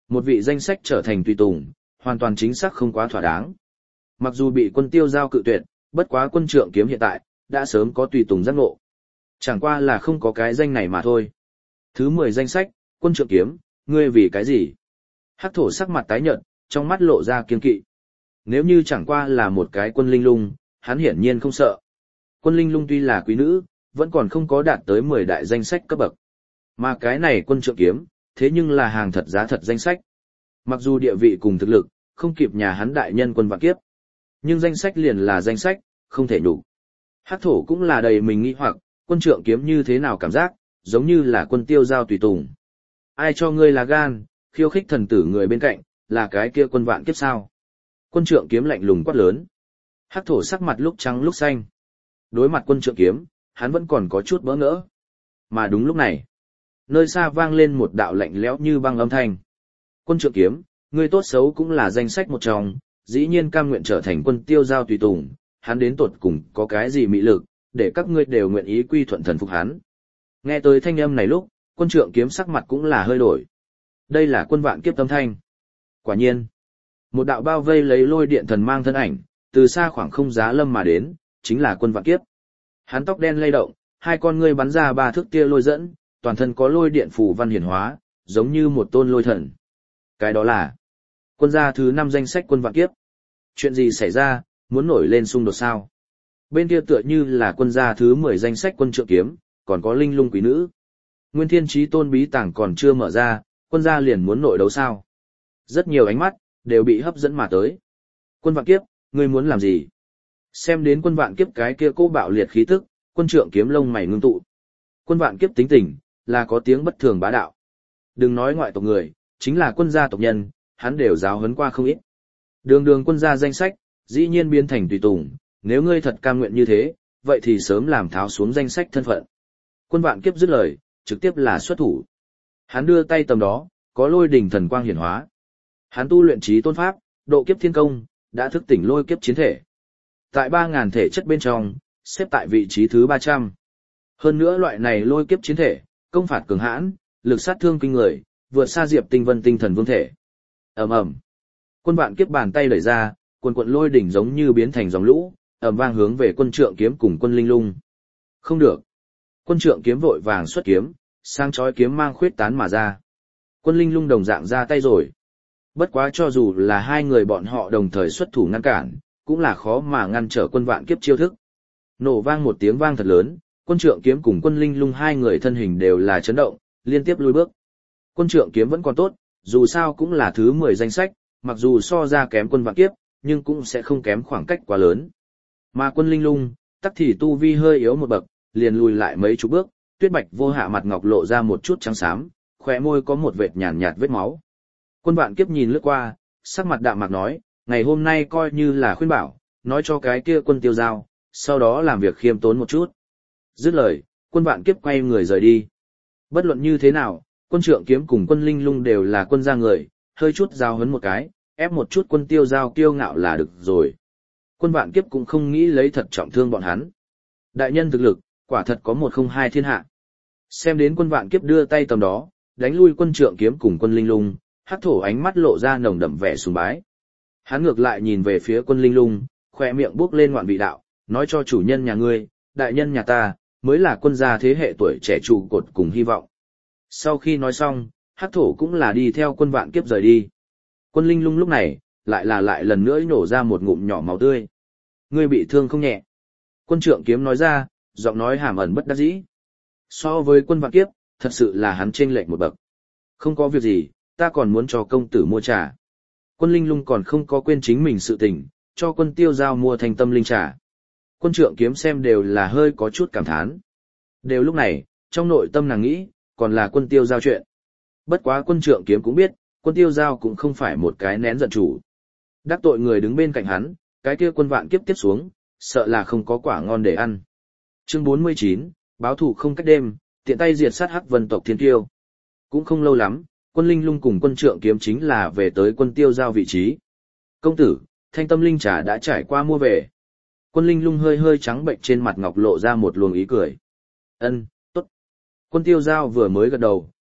Một vị danh sách trở thành tùy tùng, hoàn toàn chính xác không quá thỏa đáng. Mặc dù bị quân tiêu giao cự tuyệt, bất quá quân trượng kiếm hiện tại, đã sớm có tùy tùng giác ngộ. Chẳng qua là không có cái danh này mà thôi. Thứ mười danh sách, quân trượng kiếm, ngươi vì cái gì? Hắc thổ sắc mặt tái nhợt, trong mắt lộ ra kiên kỵ. Nếu như chẳng qua là một cái quân linh lung, hắn hiển nhiên không sợ. Quân linh lung tuy là quý nữ, vẫn còn không có đạt tới mười đại danh sách cấp bậc. Mà cái này quân trượng kiếm, thế nhưng là hàng thật giá thật danh sách. Mặc dù địa vị cùng thực lực, không kịp nhà hắn đại nhân quân vạn kiếp. Nhưng danh sách liền là danh sách, không thể nhục. Hắc thổ cũng là đầy mình nghi hoặc, quân trượng kiếm như thế nào cảm giác, giống như là quân tiêu giao tùy tùng. Ai cho ngươi là gan, khiêu khích thần tử người bên cạnh, là cái kia quân vạn kiếp sao? Quân trượng kiếm lạnh lùng quát lớn. Hắc thổ sắc mặt lúc trắng lúc xanh. Đối mặt quân trượng kiếm, hắn vẫn còn có chút bỡ ngỡ. Mà đúng lúc này, nơi xa vang lên một đạo lạnh lẽo như băng âm thanh. Quân trượng kiếm, ngươi tốt xấu cũng là danh sách một trong, dĩ nhiên cam nguyện trở thành quân tiêu giao tùy tùng, hắn đến tột cùng có cái gì mị lực, để các ngươi đều nguyện ý quy thuận thần phục hắn. Nghe tới thanh âm này lúc, quân trượng kiếm sắc mặt cũng là hơi đổi. Đây là quân vạn kiếp âm thanh. Quả nhiên, một đạo bao vây lấy lôi điện thần mang thân ảnh, từ xa khoảng không giá lâm mà đến, chính là quân vạn kiếp. Hắn tóc đen lay động, hai con ngươi bắn ra ba thước tia lôi dẫn, toàn thân có lôi điện phù văn hiển hóa, giống như một tôn lôi thần. Cái đó là quân gia thứ năm danh sách quân vạn kiếp. Chuyện gì xảy ra, muốn nổi lên xung đột sao? Bên kia tựa như là quân gia thứ mười danh sách quân trượng kiếm, còn có linh lung quý nữ. Nguyên Thiên Chí Tôn bí tàng còn chưa mở ra, quân gia liền muốn nội đấu sao? Rất nhiều ánh mắt đều bị hấp dẫn mà tới. Quân vạn kiếp, ngươi muốn làm gì? Xem đến quân vạn kiếp cái kia cô bạo liệt khí tức, quân trượng kiếm lông mày ngưng tụ. Quân vạn kiếp tính tình là có tiếng bất thường bá đạo. Đừng nói ngoại tộc người, chính là quân gia tộc nhân, hắn đều giáo huấn qua không ít. Đường đường quân gia danh sách, dĩ nhiên biến thành tùy tùng, nếu ngươi thật cam nguyện như thế, vậy thì sớm làm tháo xuống danh sách thân phận. Quân vạn kiếp dứt lời, trực tiếp là xuất thủ. Hắn đưa tay tầm đó, có lôi đỉnh thần quang hiển hóa. Hắn tu luyện trí tôn pháp, độ kiếp thiên công, đã thức tỉnh lôi kiếp chiến thể. Tại ba ngàn thể chất bên trong, xếp tại vị trí thứ ba trăm. Hơn nữa loại này lôi kiếp chiến thể, công phạt cường hãn, lực sát thương kinh người, vượt xa Diệp Tinh Vân tinh thần vương thể. Ầm ầm. Quân vạn kiếp bàn tay đẩy ra, quần quận lôi đỉnh giống như biến thành dòng lũ, ầm vang hướng về quân trượng kiếm cùng quân linh lung. Không được. Quân trượng kiếm vội vàng xuất kiếm, sang chói kiếm mang khuyết tán mà ra. Quân linh lung đồng dạng ra tay rồi. Bất quá cho dù là hai người bọn họ đồng thời xuất thủ ngăn cản, cũng là khó mà ngăn trở quân vạn kiếp chiêu thức. Nổ vang một tiếng vang thật lớn, quân trượng kiếm cùng quân linh lung hai người thân hình đều là chấn động, liên tiếp lùi bước. Quân trượng kiếm vẫn còn tốt, dù sao cũng là thứ mười danh sách, mặc dù so ra kém quân vạn kiếp, nhưng cũng sẽ không kém khoảng cách quá lớn. Mà quân linh lung, tắc thì tu vi hơi yếu một bậc, liền lùi lại mấy chục bước, tuyết bạch vô hạ mặt ngọc lộ ra một chút trắng xám, khóe môi có một vệt nhàn nhạt vết máu. Quân vạn kiếp nhìn lướt qua, sắc mặt đạm mạc nói, ngày hôm nay coi như là khuyên bảo, nói cho cái kia quân tiêu giao, sau đó làm việc khiêm tốn một chút. Dứt lời, quân vạn kiếp quay người rời đi. Bất luận như thế nào, quân trượng kiếm cùng quân linh lung đều là quân gia người, hơi chút giao hấn một cái, ép một chút quân tiêu giao kiêu ngạo là được rồi. Quân vạn kiếp cũng không nghĩ lấy thật trọng thương bọn hắn. Đại nhân thực lực, quả thật có một không hai thiên hạ. Xem đến quân vạn kiếp đưa tay tầm đó, đánh lui quân trượng kiếm cùng quân linh lung, hắc thổ ánh mắt lộ ra nồng đậm vẻ sùng bái. Hắn ngược lại nhìn về phía quân linh lung, khoe miệng bước lên ngoạn vị đạo, nói cho chủ nhân nhà ngươi, đại nhân nhà ta, mới là quân gia thế hệ tuổi trẻ trụ cột cùng hy vọng. Sau khi nói xong, hắc thổ cũng là đi theo quân vạn kiếp rời đi. Quân linh lung lúc này, lại là lại lần nữa nổ ra một ngụm nhỏ máu tươi. Ngươi bị thương không nhẹ. Quân trượng kiếm nói ra, giọng nói hàm ẩn bất đắc dĩ. So với quân vạn kiếp, thật sự là hắn chênh lệch một bậc. Không có việc gì, ta còn muốn cho công tử mua trà. Quân linh lung còn không có quên chính mình sự tình, cho quân tiêu giao mua thành tâm linh trà. Quân trượng kiếm xem đều là hơi có chút cảm thán. Đều lúc này, trong nội tâm nàng nghĩ, còn là quân tiêu giao chuyện. Bất quá quân trượng kiếm cũng biết, quân tiêu giao cũng không phải một cái nén giận chủ. Đắc tội người đứng bên cạnh hắn, cái kia quân vạn kiếp tiếp xuống, sợ là không có quả ngon để ăn. Chương bốn mươi chín, báo thù không cách đêm, tiện tay diệt sát hắc vân tộc thiên kiêu. Cũng không lâu lắm, quân linh lung cùng quân trượng kiếm chính là về tới quân tiêu giao vị trí. Công tử, thanh tâm linh trà đã trải qua mua về. Quân linh lung hơi hơi trắng bệnh trên mặt ngọc lộ ra một luồng ý cười. Ân, tốt. Quân tiêu giao vừa mới gật đầu,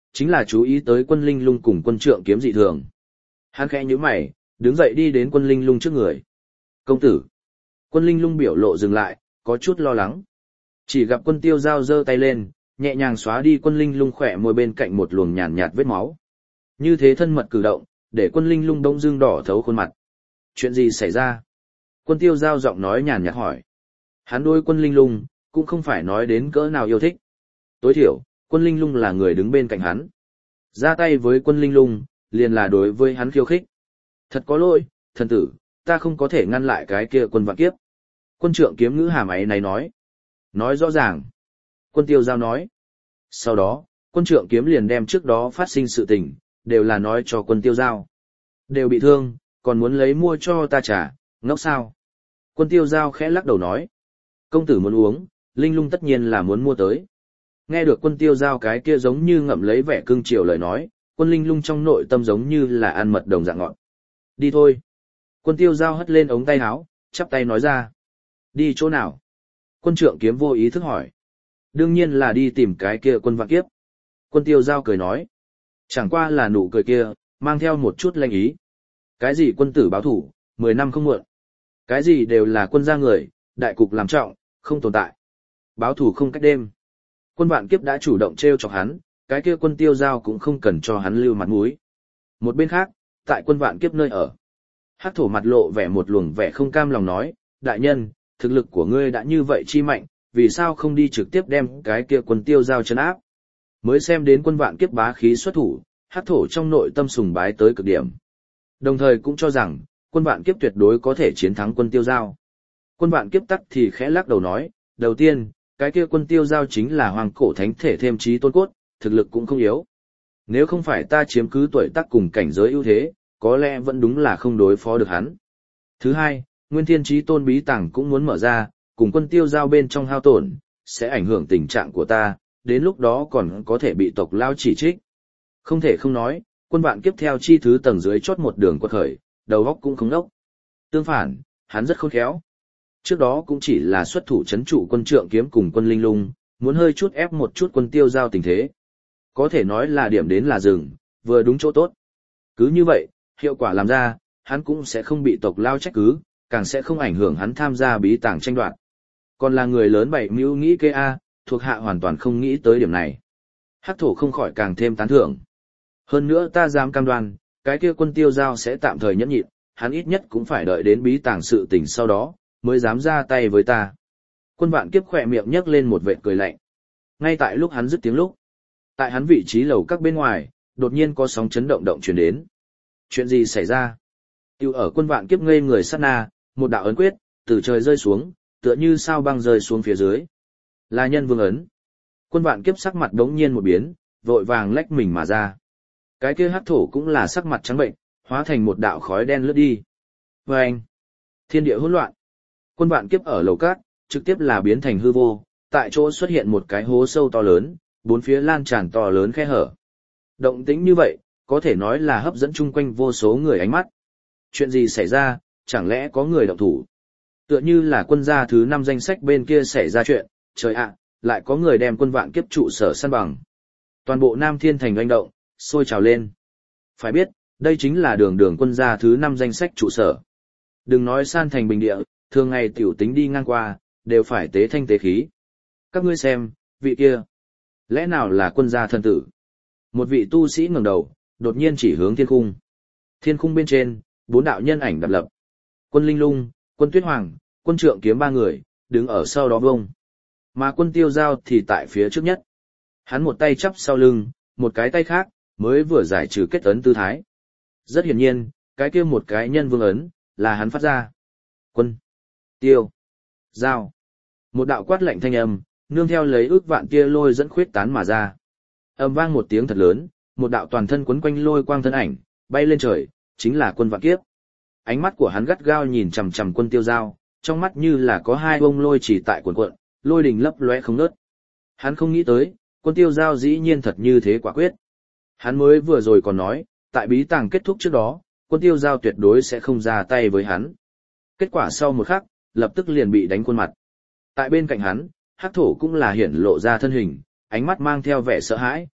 chính là chú ý tới quân linh lung cùng quân trượng kiếm dị thường. Hắn khẽ nhíu mày, đứng dậy đi đến quân linh lung trước người. Công tử. Quân linh lung biểu lộ dừng lại, có chút lo lắng. Chỉ gặp quân tiêu giao giơ tay lên, nhẹ nhàng xóa đi quân linh lung khỏe môi bên cạnh một luồng nhàn nhạt vết máu. Như thế thân mật cử động, để quân linh lung bỗng dưng đỏ thấu khuôn mặt. Chuyện gì xảy ra? Quân tiêu giao giọng nói nhàn nhạt hỏi. Hắn đối quân linh lung, cũng không phải nói đến cỡ nào yêu thích. Tối thiểu, quân linh lung là người đứng bên cạnh hắn. Ra tay với quân linh lung, liền là đối với hắn khiêu khích. Thật có lỗi, thần tử, ta không có thể ngăn lại cái kia quân vạn kiếp. Quân trượng kiếm ngữ hàm ấy này nói. Nói rõ ràng. Quân tiêu giao nói. Sau đó, quân trượng kiếm liền đem trước đó phát sinh sự tình, đều là nói cho quân tiêu giao. Đều bị thương, còn muốn lấy mua cho ta trả, ngốc sao. Quân tiêu giao khẽ lắc đầu nói. Công tử muốn uống, linh lung tất nhiên là muốn mua tới. Nghe được quân tiêu giao cái kia giống như ngậm lấy vẻ cưng chiều lời nói, quân linh lung trong nội tâm giống như là ăn mật đồng dạng ngọt. Đi thôi. Quân tiêu giao hất lên ống tay áo, chắp tay nói ra. Đi chỗ nào? Quân trượng kiếm vô ý thức hỏi. Đương nhiên là đi tìm cái kia quân vạn kiếp. Quân tiêu giao cười nói. Chẳng qua là nụ cười kia, mang theo một chút lanh ý. Cái gì quân tử báo thủ, mười năm không muộn. Cái gì đều là quân gia người, đại cục làm trọng, không tồn tại. Báo thủ không cách đêm. Quân vạn kiếp đã chủ động treo chọc hắn, cái kia quân tiêu giao cũng không cần cho hắn lưu mặt mũi. Một bên khác, tại quân vạn kiếp nơi ở. Hắc thổ mặt lộ vẻ một luồng vẻ không cam lòng nói, đại nhân, thực lực của ngươi đã như vậy chi mạnh, vì sao không đi trực tiếp đem cái kia quân tiêu giao trấn áp. Mới xem đến quân vạn kiếp bá khí xuất thủ, hắc thổ trong nội tâm sùng bái tới cực điểm. Đồng thời cũng cho rằng, quân vạn kiếp tuyệt đối có thể chiến thắng quân tiêu giao. Quân vạn kiếp tắc thì khẽ lắc đầu nói, đầu tiên, cái kia quân tiêu giao chính là hoàng cổ thánh thể thêm trí tôn cốt, thực lực cũng không yếu. Nếu không phải ta chiếm cứ tuổi tác cùng cảnh giới ưu thế, có lẽ vẫn đúng là không đối phó được hắn. Thứ hai, nguyên thiên trí tôn bí tàng cũng muốn mở ra, cùng quân tiêu giao bên trong hao tổn, sẽ ảnh hưởng tình trạng của ta, đến lúc đó còn có thể bị tộc lao chỉ trích. Không thể không nói, quân vạn kiếp theo chi thứ tầng dưới chót một đường quật khởi, đầu óc cũng không đốc. Tương phản, hắn rất khôn khéo. Trước đó cũng chỉ là xuất thủ chấn trụ quân trượng kiếm cùng quân linh lung, muốn hơi chút ép một chút quân tiêu giao tình thế. Có thể nói là điểm đến là dừng, vừa đúng chỗ tốt. Cứ như vậy, hiệu quả làm ra, hắn cũng sẽ không bị tộc lao trách cứ, càng sẽ không ảnh hưởng hắn tham gia bí tàng tranh đoạt. Còn là người lớn bảy mưu nghĩ kê A, thuộc hạ hoàn toàn không nghĩ tới điểm này. Hắc thổ không khỏi càng thêm tán thưởng. Hơn nữa ta dám cam đoan, cái kia quân tiêu giao sẽ tạm thời nhẫn nhịn, hắn ít nhất cũng phải đợi đến bí tàng sự tình sau đó, mới dám ra tay với ta. Quân vạn kiếp khỏe miệng nhấc lên một vệt cười lạnh. Ngay tại lúc hắn dứt tiếng lúc, tại hắn vị trí lầu các bên ngoài, đột nhiên có sóng chấn động động truyền đến. Chuyện gì xảy ra? Tiêu ở quân vạn kiếp ngây người sát na, một đạo ấn quyết, từ trời rơi xuống, tựa như sao băng rơi xuống phía dưới. Là nhân vương ấn. Quân vạn kiếp sắc mặt đống nhiên một biến, vội vàng lách mình mà ra. Cái kia hắc thổ cũng là sắc mặt trắng bệnh, hóa thành một đạo khói đen lướt đi. Vâng! Thiên địa hỗn loạn. Quân vạn kiếp ở lầu cát, trực tiếp là biến thành hư vô, tại chỗ xuất hiện một cái hố sâu to lớn, bốn phía lan tràn to lớn khe hở. Động tĩnh như vậy, có thể nói là hấp dẫn chung quanh vô số người ánh mắt. Chuyện gì xảy ra, chẳng lẽ có người động thủ? Tựa như là quân gia thứ năm danh sách bên kia xảy ra chuyện, trời ạ, lại có người đem quân vạn kiếp trụ sở săn bằng. Toàn bộ Nam Thiên Thành oanh động, sôi trào lên. Phải biết, đây chính là đường đường quân gia thứ năm danh sách trụ sở. Đừng nói san thành bình địa, thường ngày tiểu tính đi ngang qua, đều phải tế thanh tế khí. Các ngươi xem, vị kia, lẽ nào là quân gia thần tử? Một vị tu sĩ ngẩng đầu, đột nhiên chỉ hướng thiên khung. Thiên khung bên trên, bốn đạo nhân ảnh đập lập. Quân Linh Lung, quân Tuyết Hoàng, quân Trượng Kiếm ba người, đứng ở sau đó vông. Mà quân Tiêu Giao thì tại phía trước nhất. Hắn một tay chắp sau lưng, một cái tay khác, mới vừa giải trừ kết ấn tư thái. Rất hiển nhiên, cái kia một cái nhân vương ấn, là hắn phát ra. Quân, Tiêu, Giao. Một đạo quát lạnh thanh âm, nương theo lấy ước vạn tia lôi dẫn khuyết tán mà ra. Âm vang một tiếng thật lớn, một đạo toàn thân quấn quanh lôi quang thân ảnh, bay lên trời, chính là quân vạn kiếp. Ánh mắt của hắn gắt gao nhìn chằm chằm quân Tiêu Giao, trong mắt như là có hai bông lôi chỉ tại cuộn cuộn, lôi đình lấp lóe không ngớt. Hắn không nghĩ tới, quân Tiêu Giao dĩ nhiên thật như thế quả quyết. Hắn mới vừa rồi còn nói, tại bí tàng kết thúc trước đó, quân Tiêu Giao tuyệt đối sẽ không ra tay với hắn. Kết quả sau một khắc, lập tức liền bị đánh khuôn mặt. Tại bên cạnh hắn, hắc thổ cũng là hiển lộ ra thân hình, ánh mắt mang theo vẻ sợ hãi,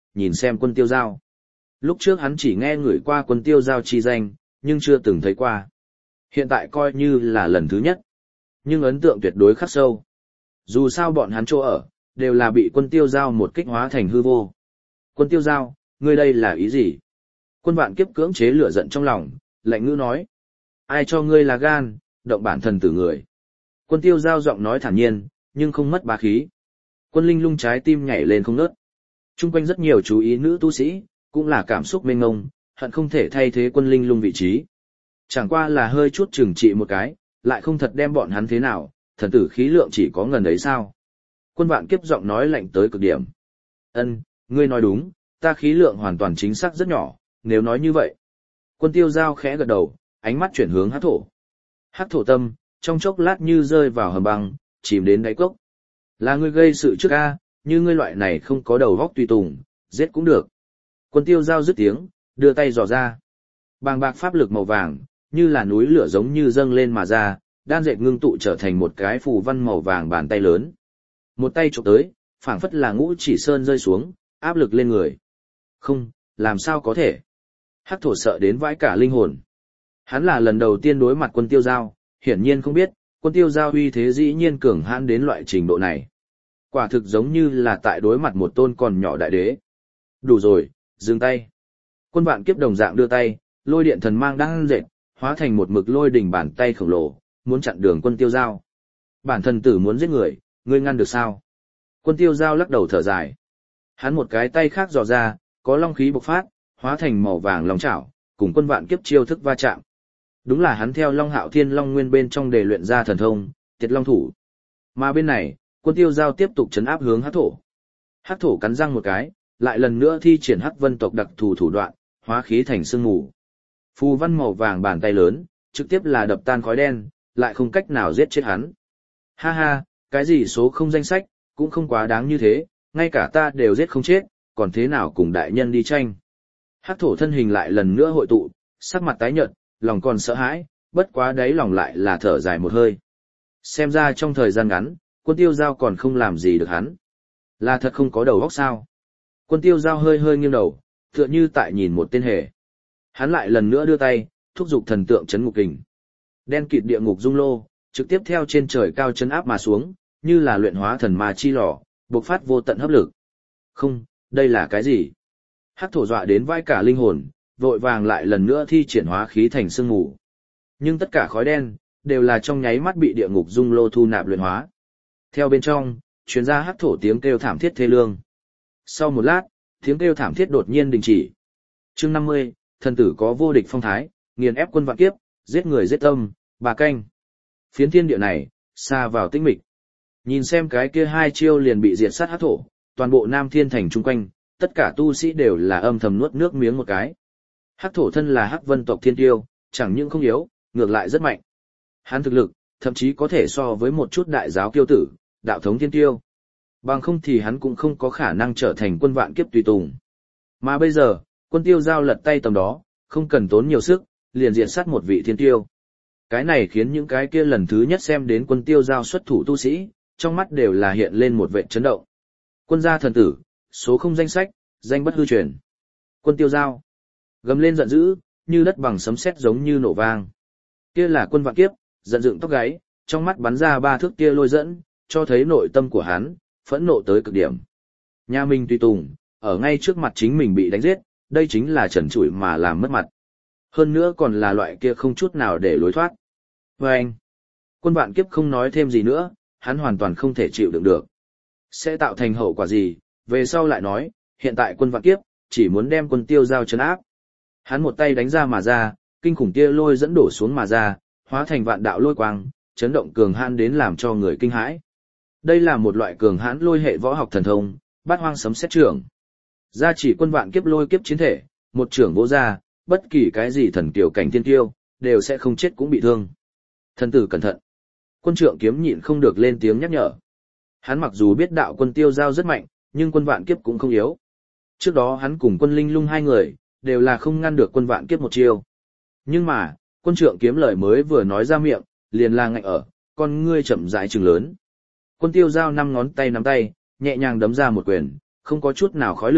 nhìn xem Quân Tiêu Giao. Lúc trước hắn chỉ nghe người qua Quân Tiêu Giao chi danh, nhưng chưa từng thấy qua. Hiện tại coi như là lần thứ nhất. Nhưng ấn tượng tuyệt đối khắc sâu. Dù sao bọn hắn chỗ ở, đều là bị Quân Tiêu Giao một kích hóa thành hư vô. Quân Tiêu Giao, ngươi đây là ý gì? Quân Vạn Kiếp cưỡng chế lửa giận trong lòng, lạnh ngữ nói. Ai cho ngươi là gan, động bản thần tử người. Quân Tiêu Giao giọng nói thản nhiên, nhưng không mất bá khí. Quân Linh Lung trái tim nhảy lên không ngớt. Trung quanh rất nhiều chú ý nữ tu sĩ, cũng là cảm xúc mênh ngông, hận không thể thay thế Quân Linh Lung vị trí. Chẳng qua là hơi chút trừng trị một cái, lại không thật đem bọn hắn thế nào, thần tử khí lượng chỉ có ngần ấy sao. Quân Vạn Kiếp giọng nói lạnh tới cực điểm. Ân, ngươi nói đúng, ta khí lượng hoàn toàn chính xác rất nhỏ, nếu nói như vậy. Quân Tiêu Giao khẽ gật đầu, ánh mắt chuyển hướng hắc thổ. Hắc thổ tâm, trong chốc lát như rơi vào hầm băng, chìm đến đáy cốc. Là ngươi gây sự trước a, như ngươi loại này không có đầu góc tùy tùng, giết cũng được. Quân Tiêu Giao dứt tiếng, đưa tay dò ra. Bàng bạc pháp lực màu vàng, như là núi lửa giống như dâng lên mà ra, đan dệt ngưng tụ trở thành một cái phù văn màu vàng bàn tay lớn. Một tay chụp tới, phảng phất là ngũ chỉ sơn rơi xuống, áp lực lên người. Không, làm sao có thể? Hắc thổ sợ đến vãi cả linh hồn. Hắn là lần đầu tiên đối mặt Quân Tiêu Giao, hiển nhiên không biết, Quân Tiêu Giao uy thế dĩ nhiên cường hãn đến loại trình độ này. Quả thực giống như là tại đối mặt một tôn còn nhỏ đại đế. Đủ rồi, dừng tay. Quân Vạn Kiếp đồng dạng đưa tay, lôi điện thần mang đang dệt, hóa thành một mực lôi đỉnh bàn tay khổng lồ, muốn chặn đường Quân Tiêu Giao. Bản thần tử muốn giết người, ngươi ngăn được sao? Quân Tiêu Giao lắc đầu thở dài. Hắn một cái tay khác dò ra, có long khí bộc phát, hóa thành màu vàng long chảo, cùng Quân Vạn Kiếp chiêu thức va chạm. Đúng là hắn theo Long Hạo Thiên Long Nguyên bên trong để luyện ra thần thông, Tiệt Long Thủ. Mà bên này, Quân Tiêu Giao tiếp tục trấn áp hướng Hắc thổ. Hắc thổ cắn răng một cái, lại lần nữa thi triển Hắc Vân tộc đặc thù thủ đoạn, hóa khí thành sương mù. Phù văn màu vàng bàn tay lớn, trực tiếp là đập tan khói đen, lại không cách nào giết chết hắn. Ha ha, cái gì số không danh sách, cũng không quá đáng như thế, ngay cả ta đều giết không chết, còn thế nào cùng đại nhân đi tranh. Hắc thổ thân hình lại lần nữa hội tụ, sắc mặt tái nhợt, lòng còn sợ hãi, bất quá đấy lòng lại là thở dài một hơi. Xem ra trong thời gian ngắn, Quân Tiêu Giao còn không làm gì được hắn. Là thật không có đầu óc sao? Quân Tiêu Giao hơi hơi nghiêng đầu, tựa như tại nhìn một tên hề. Hắn lại lần nữa đưa tay, thúc giục thần tượng chấn ngục kình. Đen kịt địa ngục dung lô, trực tiếp theo trên trời cao chấn áp mà xuống, như là luyện hóa thần ma chi lò, bộc phát vô tận hấp lực. Không, đây là cái gì? Hắc thổ dọa đến vai cả linh hồn, vội vàng lại lần nữa thi triển hóa khí thành sương mù. Nhưng tất cả khói đen, đều là trong nháy mắt bị địa ngục dung lô thu nạp luyện hóa. Theo bên trong, truyền ra hắc thổ tiếng kêu thảm thiết thê lương. Sau một lát, tiếng kêu thảm thiết đột nhiên đình chỉ. Chương năm mươi, thần tử có vô địch phong thái, nghiền ép Quân Vạn Kiếp, giết người giết tâm, bà canh. Phiến thiên địa này, xa vào tĩnh mịch. Nhìn xem cái kia hai chiêu liền bị diệt sát hắc thổ, toàn bộ Nam Thiên thành chung quanh, tất cả tu sĩ đều là âm thầm nuốt nước miếng một cái. Hắc thổ thân là Hắc Vân tộc thiên tiêu, chẳng những không yếu, ngược lại rất mạnh. Hắn thực lực, thậm chí có thể so với một chút đại giáo kiêu tử, đạo thống thiên tiêu. Bằng không thì hắn cũng không có khả năng trở thành Quân Vạn Kiếp tùy tùng. Mà bây giờ, Quân Tiêu Giao lật tay tầm đó, không cần tốn nhiều sức, liền diệt sát một vị thiên tiêu. Cái này khiến những cái kia lần thứ nhất xem đến Quân Tiêu Giao xuất thủ tu sĩ, trong mắt đều là hiện lên một vẻ chấn động. Quân gia thần tử, số không danh sách, danh bất hư truyền. Quân Tiêu Giao gầm lên giận dữ, như đất bằng sấm sét giống như nổ vang. Kia là Quân Vạn Kiếp, giận dựng tóc gáy, trong mắt bắn ra ba thước kia lôi dẫn, cho thấy nội tâm của hắn phẫn nộ tới cực điểm. Nhà mình tùy tùng, ở ngay trước mặt chính mình bị đánh giết, đây chính là trần trụi mà làm mất mặt. Hơn nữa còn là loại kia không chút nào để lối thoát. Và anh, Quân Vạn Kiếp không nói thêm gì nữa, hắn hoàn toàn không thể chịu đựng được. Sẽ tạo thành hậu quả gì, về sau lại nói, hiện tại Quân Vạn Kiếp, chỉ muốn đem Quân Tiêu Giao trấn áp. Hắn một tay đánh ra mà ra, kinh khủng kia lôi dẫn đổ xuống mà ra, hóa thành vạn đạo lôi quang, chấn động cường hãn đến làm cho người kinh hãi. Đây là một loại cường hãn lôi hệ võ học thần thông, bát hoang sấm sét trưởng. Gia chỉ Quân Vạn Kiếp lôi kiếp chiến thể, một trưởng vỗ ra, bất kỳ cái gì thần kiều cảnh thiên tiêu, đều sẽ không chết cũng bị thương. Thần tử cẩn thận. Quân Trượng Kiếm nhịn không được lên tiếng nhắc nhở. Hắn mặc dù biết đạo Quân Tiêu Giao rất mạnh, nhưng Quân Vạn Kiếp cũng không yếu. Trước đó hắn cùng Quân Linh Lung hai người, đều là không ngăn được Quân Vạn Kiếp một chiêu. Nhưng mà, Quân Trượng Kiếm lời mới vừa nói ra miệng, liền là ngạnh ở, con ngươi chậm rãi trừng lớn. Quân Tiêu Giao năm ngón tay nắm tay, nhẹ nhàng đấm ra một quyền, không có chút nào khói lửa,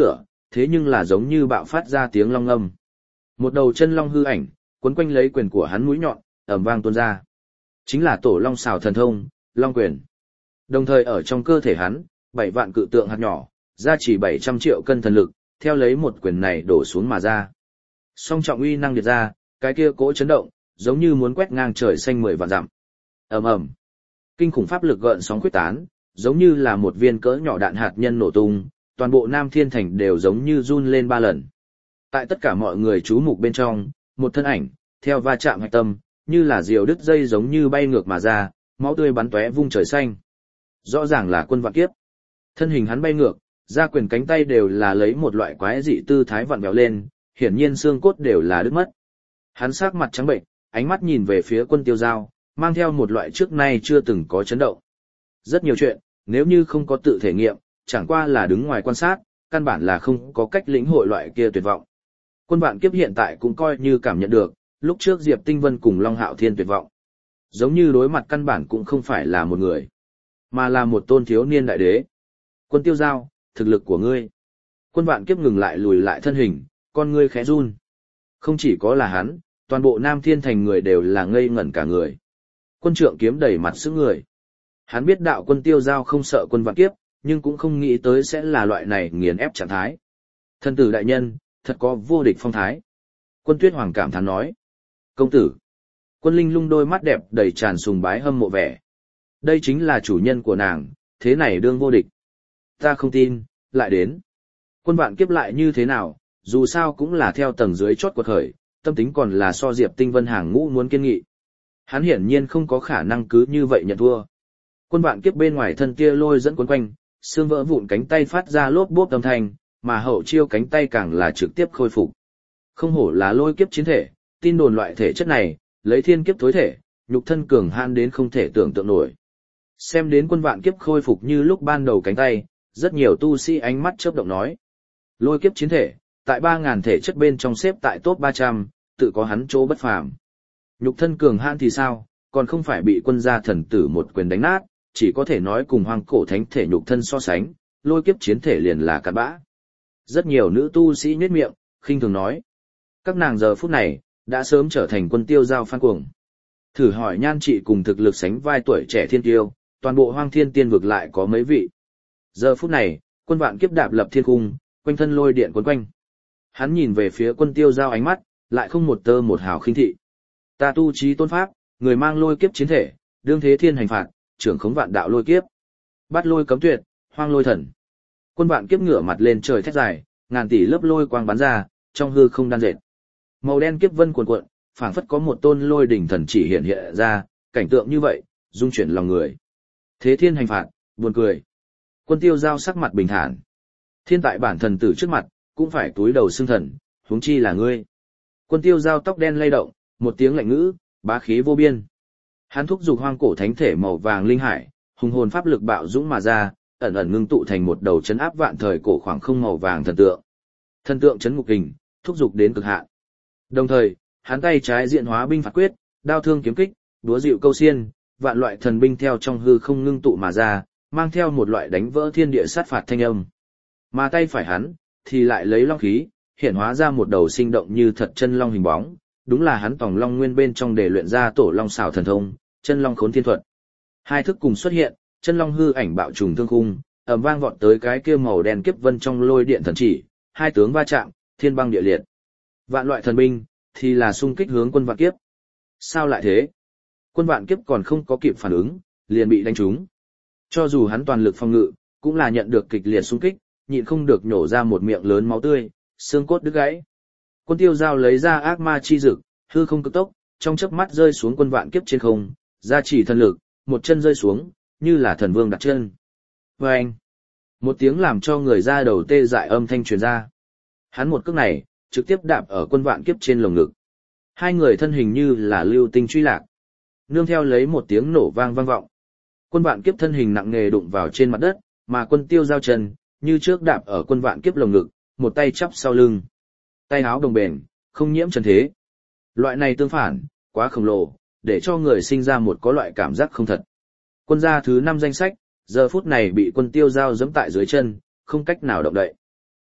thế nhưng là giống như bạo phát ra tiếng long âm. Một đầu chân long hư ảnh, quấn quanh lấy quyền của hắn mũi nhọn, ầm vang tuôn ra. Chính là tổ long xào thần thông, long quyền. Đồng thời ở trong cơ thể hắn, bảy vạn cự tượng hạt nhỏ, ra chỉ bảy trăm triệu cân thần lực, theo lấy một quyền này đổ xuống mà ra. Song trọng uy năng điệt ra, cái kia cỗ chấn động, giống như muốn quét ngang trời xanh mười vạn dặm. Ầm ầm. Kinh khủng pháp lực gợn sóng quyết tán, giống như là một viên cỡ nhỏ đạn hạt nhân nổ tung, toàn bộ Nam Thiên Thành đều giống như run lên ba lần. Tại tất cả mọi người chú mục bên trong, một thân ảnh, theo va chạm hạch tâm, như là diều đứt dây giống như bay ngược mà ra, máu tươi bắn tóe vung trời xanh. Rõ ràng là Quân Vạn Kiếp. Thân hình hắn bay ngược, ra quyền cánh tay đều là lấy một loại quái dị tư thái vặn vẹo lên, hiển nhiên xương cốt đều là đứt mất. Hắn sắc mặt trắng bệnh, ánh mắt nhìn về phía Quân Tiêu Giao, mang theo một loại trước nay chưa từng có chấn động. Rất nhiều chuyện, nếu như không có tự thể nghiệm, chẳng qua là đứng ngoài quan sát, căn bản là không có cách lĩnh hội loại kia tuyệt vọng. Quân Vạn Kiếp hiện tại cũng coi như cảm nhận được, lúc trước Diệp Tinh Vân cùng Long Hạo Thiên tuyệt vọng. Giống như đối mặt căn bản cũng không phải là một người, mà là một tôn thiếu niên đại đế. Quân Tiêu Giao, thực lực của ngươi. Quân Vạn Kiếp ngừng lại lùi lại thân hình, con ngươi khẽ run. Không chỉ có là hắn, toàn bộ Nam Thiên Thành người đều là ngây ngẩn cả người. Quân Trượng Kiếm đầy mặt sững người. Hắn biết đạo Quân Tiêu Giao không sợ Quân Vạn Kiếp, nhưng cũng không nghĩ tới sẽ là loại này nghiền ép trạng thái. Thân tử đại nhân, thật có vô địch phong thái. Quân Tuyết Hoàng cảm thán nói. Công tử. Quân Linh Lung đôi mắt đẹp đầy tràn sùng bái hâm mộ vẻ. Đây chính là chủ nhân của nàng, thế này đương vô địch. Ta không tin, lại đến. Quân Vạn Kiếp lại như thế nào, dù sao cũng là theo tầng dưới chót quật khởi, tâm tính còn là so Diệp Tinh Vân hàng ngũ muốn kiên nghị. Hắn hiển nhiên không có khả năng cứ như vậy nhận thua. Quân Vạn Kiếp bên ngoài thân kia lôi dẫn quấn quanh, xương vỡ vụn cánh tay phát ra lốp bốp âm thanh, mà hậu chiêu cánh tay càng là trực tiếp khôi phục. Không hổ là lôi kiếp chiến thể, tin đồn loại thể chất này, lấy thiên kiếp thối thể, nhục thân cường han đến không thể tưởng tượng nổi. Xem đến Quân Vạn Kiếp khôi phục như lúc ban đầu cánh tay, rất nhiều tu sĩ ánh mắt chớp động nói. Lôi kiếp chiến thể, tại ba ngàn thể chất bên trong xếp tại top ba trăm, tự có hắn chỗ bất phàm. Nhục thân cường han thì sao, còn không phải bị quân gia thần tử một quyền đánh nát, chỉ có thể nói cùng hoang cổ thánh thể nhục thân so sánh, lôi kiếp chiến thể liền là cặn bã. Rất nhiều nữ tu sĩ nhếch miệng, khinh thường nói. Các nàng giờ phút này, đã sớm trở thành Quân Tiêu Giao fan cuồng. Thử hỏi nhan trị cùng thực lực sánh vai tuổi trẻ thiên tiêu, toàn bộ hoang thiên tiên vực lại có mấy vị. Giờ phút này, Quân Vạn Kiếp đạp lập thiên cung, quanh thân lôi điện quấn quanh. Hắn nhìn về phía Quân Tiêu Giao ánh mắt, lại không một tơ một hào khinh thị. Ta tu trí tôn pháp, người mang lôi kiếp chiến thể, đương thế thiên hành phạt, trưởng khống vạn đạo lôi kiếp. Bắt lôi cấm tuyệt, hoang lôi thần. Quân Vạn Kiếp ngửa mặt lên trời thét dài, ngàn tỷ lớp lôi quang bắn ra, trong hư không đan dệt. Màu đen kiếp vân cuồn cuộn, phảng phất có một tôn lôi đỉnh thần chỉ hiện hiện ra, cảnh tượng như vậy, dung chuyển lòng người. Thế thiên hành phạt, buồn cười. Quân Tiêu Giao sắc mặt bình thản. Thiên tại bản thần tử trước mặt, cũng phải túi đầu xưng thần, huống chi là ngươi. Quân Tiêu Giao tóc đen lay động, một tiếng lạnh ngữ, bá khí vô biên. Hắn thúc giục hoang cổ thánh thể màu vàng linh hải, hùng hồn pháp lực bạo dũng mà ra, ẩn ẩn ngưng tụ thành một đầu chấn áp vạn thời cổ khoảng không màu vàng thần tượng. Thần tượng chấn ngục hình, thúc giục đến cực hạn. Đồng thời, hắn tay trái diện hóa binh phạt quyết, đao thương kiếm kích, đúa dịu câu xiên, vạn loại thần binh theo trong hư không ngưng tụ mà ra, mang theo một loại đánh vỡ thiên địa sát phạt thanh âm. Mà tay phải hắn, thì lại lấy long khí, hiện hóa ra một đầu sinh động như thật chân long hình bóng, đúng là hắn tòng long nguyên bên trong để luyện ra tổ long xảo thần thông, chân long khốn thiên thuật. Hai thức cùng xuất hiện, chân long hư ảnh bạo trùng thương khung, ầm vang vọt tới cái kia màu đen kiếp vân trong lôi điện thần chỉ, hai tướng va chạm, thiên băng địa liệt. Vạn loại thần binh, thì là xung kích hướng Quân Vạn Kiếp. Sao lại thế? Quân Vạn Kiếp còn không có kịp phản ứng, liền bị đánh trúng. Cho dù hắn toàn lực phòng ngự, cũng là nhận được kịch liệt xung kích, nhịn không được nhổ ra một miệng lớn máu tươi, xương cốt đứt gãy. Quân Tiêu Giao lấy ra ác ma chi dực, hư không cực tốc, trong chớp mắt rơi xuống Quân Vạn Kiếp trên không, gia trì thần lực, một chân rơi xuống, như là thần vương đặt chân. Vâng! Một tiếng làm cho người ra đầu tê dại âm thanh truyền ra. Hắn một cước này, trực tiếp đạp ở Quân Vạn Kiếp trên lồng ngực. Hai người thân hình như là lưu tinh truy lạc. Nương theo lấy một tiếng nổ vang vang vọng. Quân Vạn Kiếp thân hình nặng nề đụng vào trên mặt đất, mà Quân Tiêu Giao chân, như trước đạp ở Quân Vạn Kiếp lồng ngực, một tay chắp sau lưng. Tay áo đồng bền, không nhiễm trần thế. Loại này tương phản, quá khổng lồ, để cho người sinh ra một có loại cảm giác không thật. Quân gia thứ năm danh sách, giờ phút này bị Quân Tiêu Giao giẫm tại dưới chân, không cách nào động đậy.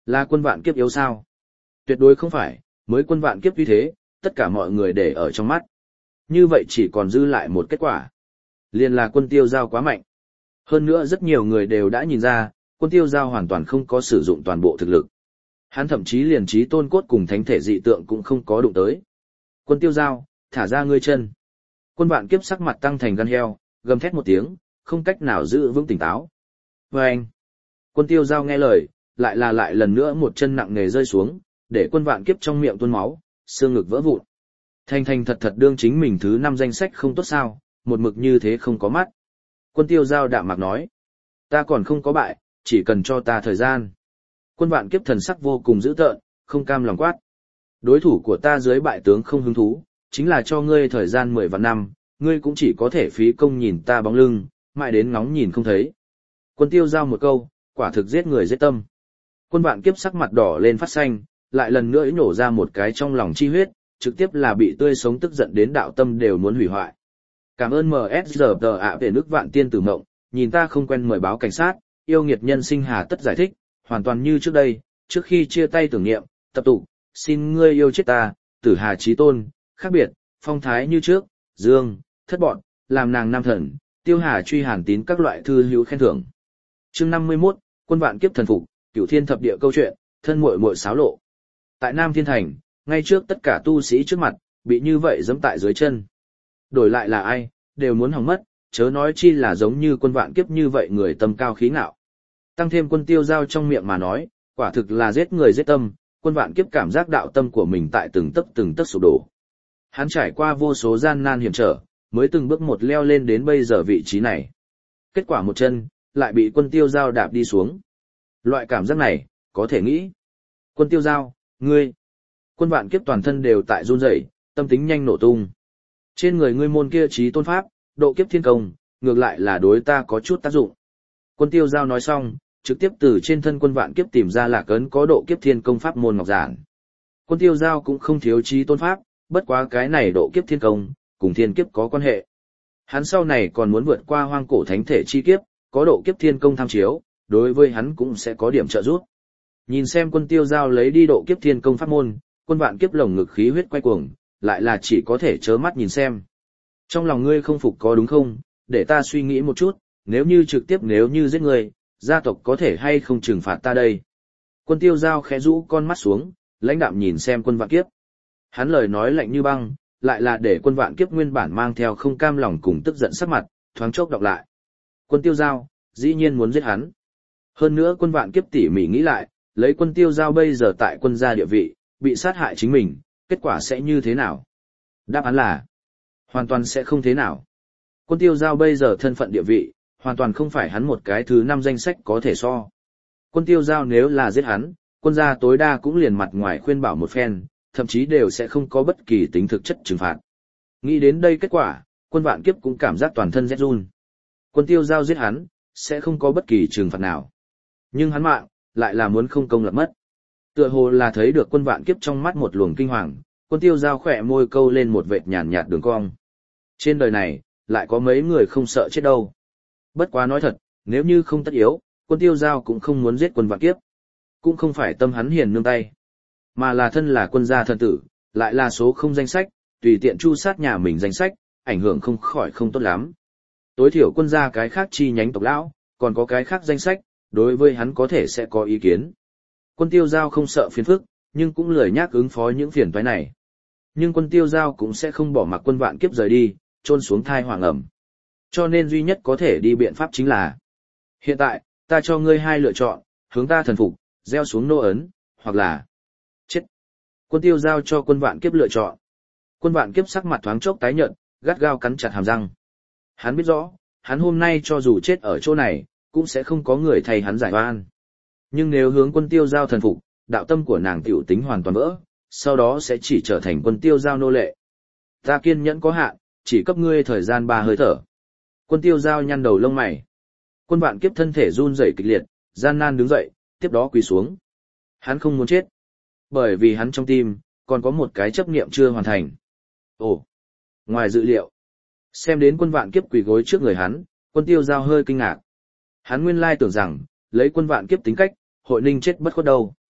Là quân vạn kiếp yếu sao? Tuyệt đối không phải, mới quân vạn kiếp như thế, tất cả mọi người để ở trong mắt. Như vậy chỉ còn dư lại một kết quả. Liền là quân tiêu giao quá mạnh. Hơn nữa rất nhiều người đều đã nhìn ra, quân tiêu giao hoàn toàn không có sử dụng toàn bộ thực lực. Hắn thậm chí liền trí tôn cốt cùng thánh thể dị tượng cũng không có đụng tới. Quân tiêu giao, thả ra ngươi chân. Quân vạn kiếp sắc mặt tăng thành gan heo, gầm thét một tiếng, không cách nào giữ vững tỉnh táo. Và anh, quân tiêu giao nghe lời, lại là lại lần nữa một chân nặng nề rơi xuống, để quân vạn kiếp trong miệng tuôn máu, xương ngực vỡ vụn. Thanh thanh thật thật đương chính mình thứ năm danh sách không tốt sao, một mực như thế không có mắt. Quân tiêu giao đạm mạc nói, ta còn không có bại, chỉ cần cho ta thời gian. Quân vạn kiếp thần sắc vô cùng dữ tợn, không cam lòng quát. Đối thủ của ta dưới bại tướng không hứng thú, chính là cho ngươi thời gian mười vạn năm, ngươi cũng chỉ có thể phí công nhìn ta bóng lưng, mãi đến ngóng nhìn không thấy. Quân tiêu giao một câu, quả thực giết người giết tâm. Quân vạn kiếp sắc mặt đỏ lên phát xanh, lại lần nữa nổ ra một cái trong lòng chi huyết, trực tiếp là bị tươi sống tức giận đến đạo tâm đều muốn hủy hoại. Cảm ơn em ét giê tờ ạ về nước vạn tiên tử mộng, nhìn ta không quen mời báo cảnh sát, yêu nghiệt nhân sinh hà tất giải thích, hoàn toàn như trước đây, trước khi chia tay tưởng niệm, tập tụ, xin ngươi yêu chết ta, tử hà chí tôn, khác biệt, phong thái như trước, dương, thất bọn, làm nàng nam thần, tiêu hà truy hàn tín các loại thư hữu khen thưởng. Chương năm mươi mốt, quân vạn kiếp thần phục, cửu thiên thập địa câu chuyện, thân muội muội xáo lộ. Tại Nam Thiên Thành, ngay trước tất cả tu sĩ trước mặt, bị như vậy giẫm tại dưới chân. Đổi lại là ai, đều muốn hỏng mất, chớ nói chi là giống như quân vạn kiếp như vậy người tâm cao khí ngạo. Tăng thêm quân tiêu giao trong miệng mà nói, quả thực là giết người giết tâm, quân vạn kiếp cảm giác đạo tâm của mình tại từng tấc từng tấc sụp đổ. Hắn trải qua vô số gian nan hiểm trở, mới từng bước một leo lên đến bây giờ vị trí này. Kết quả một chân, lại bị quân tiêu giao đạp đi xuống. Loại cảm giác này, có thể nghĩ. Quân tiêu giao, ngươi. Quân vạn kiếp toàn thân đều tại run rẩy, tâm tính nhanh nổ tung. Trên người ngươi môn kia trí tôn pháp, độ kiếp thiên công, ngược lại là đối ta có chút tác dụng. Quân tiêu giao nói xong, trực tiếp từ trên thân quân vạn kiếp tìm ra lạc ấn có độ kiếp thiên công pháp môn ngọc giản. Quân tiêu giao cũng không thiếu trí tôn pháp, bất quá cái này độ kiếp thiên công, cùng thiên kiếp có quan hệ. Hắn sau này còn muốn vượt qua hoang cổ thánh thể chi kiếp, có độ kiếp thiên công tham chiếu, đối với hắn cũng sẽ có điểm trợ giúp. Nhìn xem quân tiêu giao lấy đi độ kiếp thiên công pháp môn, quân vạn kiếp lồng ngực khí huyết quay cuồng, lại là chỉ có thể trớ mắt nhìn xem. Trong lòng ngươi không phục có đúng không, để ta suy nghĩ một chút, nếu như trực tiếp nếu như giết ngươi, gia tộc có thể hay không trừng phạt ta đây. Quân tiêu giao khẽ rũ con mắt xuống, lãnh đạm nhìn xem quân vạn kiếp. Hắn lời nói lạnh như băng, lại là để quân vạn kiếp nguyên bản mang theo không cam lòng cùng tức giận sắc mặt, thoáng chốc đọc lại. Quân tiêu giao, dĩ nhiên muốn giết hắn. Hơn nữa quân vạn kiếp tỉ mỉ nghĩ lại, lấy quân tiêu giao bây giờ tại quân gia địa vị, bị sát hại chính mình, kết quả sẽ như thế nào? Đáp án là, hoàn toàn sẽ không thế nào. Quân tiêu giao bây giờ thân phận địa vị, hoàn toàn không phải hắn một cái thứ năm danh sách có thể so. Quân tiêu giao nếu là giết hắn, quân gia tối đa cũng liền mặt ngoài khuyên bảo một phen, thậm chí đều sẽ không có bất kỳ tính thực chất trừng phạt. Nghĩ đến đây kết quả, quân vạn kiếp cũng cảm giác toàn thân rét run. Quân tiêu giao giết hắn, sẽ không có bất kỳ trừng phạt nào. Nhưng hắn mạng, lại là muốn không công lập mất. Tựa hồ là thấy được quân vạn kiếp trong mắt một luồng kinh hoàng, quân tiêu giao khỏe môi câu lên một vệt nhàn nhạt đường cong. Trên đời này, lại có mấy người không sợ chết đâu. Bất quá nói thật, nếu như không tất yếu, quân tiêu giao cũng không muốn giết quân vạn kiếp. Cũng không phải tâm hắn hiền nương tay, mà là thân là quân gia thần tử, lại là số không danh sách, tùy tiện chu sát nhà mình danh sách, ảnh hưởng không khỏi không tốt lắm. Tối thiểu quân gia cái khác chi nhánh tộc lão, còn có cái khác danh sách, đối với hắn có thể sẽ có ý kiến. Quân tiêu giao không sợ phiền phức, nhưng cũng lười nhác ứng phó những phiền toái này. Nhưng quân tiêu giao cũng sẽ không bỏ mặc quân vạn kiếp rời đi, trôn xuống thai hoàng ẩm. Cho nên duy nhất có thể đi biện pháp chính là: hiện tại, ta cho ngươi hai lựa chọn, hướng ta thần phục, gieo xuống nô ấn, hoặc là chết. Quân tiêu giao cho quân vạn kiếp lựa chọn. Quân vạn kiếp sắc mặt thoáng chốc tái nhợt, gắt gao cắn chặt hàm răng. Hắn biết rõ, hắn hôm nay cho dù chết ở chỗ này, cũng sẽ không có người thay hắn giải oan. Nhưng nếu hướng quân tiêu giao thần phục, đạo tâm của nàng tiểu tính hoàn toàn vỡ, sau đó sẽ chỉ trở thành quân tiêu giao nô lệ. Ta kiên nhẫn có hạn, chỉ cấp ngươi thời gian ba hơi thở. Quân tiêu giao nhăn đầu lông mày. Quân vạn kiếp thân thể run rẩy kịch liệt, gian nan đứng dậy, tiếp đó quỳ xuống. Hắn không muốn chết, bởi vì hắn trong tim còn có một cái chấp niệm chưa hoàn thành. Ồ, ngoài dự liệu. Xem đến quân vạn kiếp quỳ gối trước người hắn, quân tiêu giao hơi kinh ngạc. Hắn nguyên lai tưởng rằng, lấy quân vạn kiếp tính cách, hội ninh chết bất khuất đâu.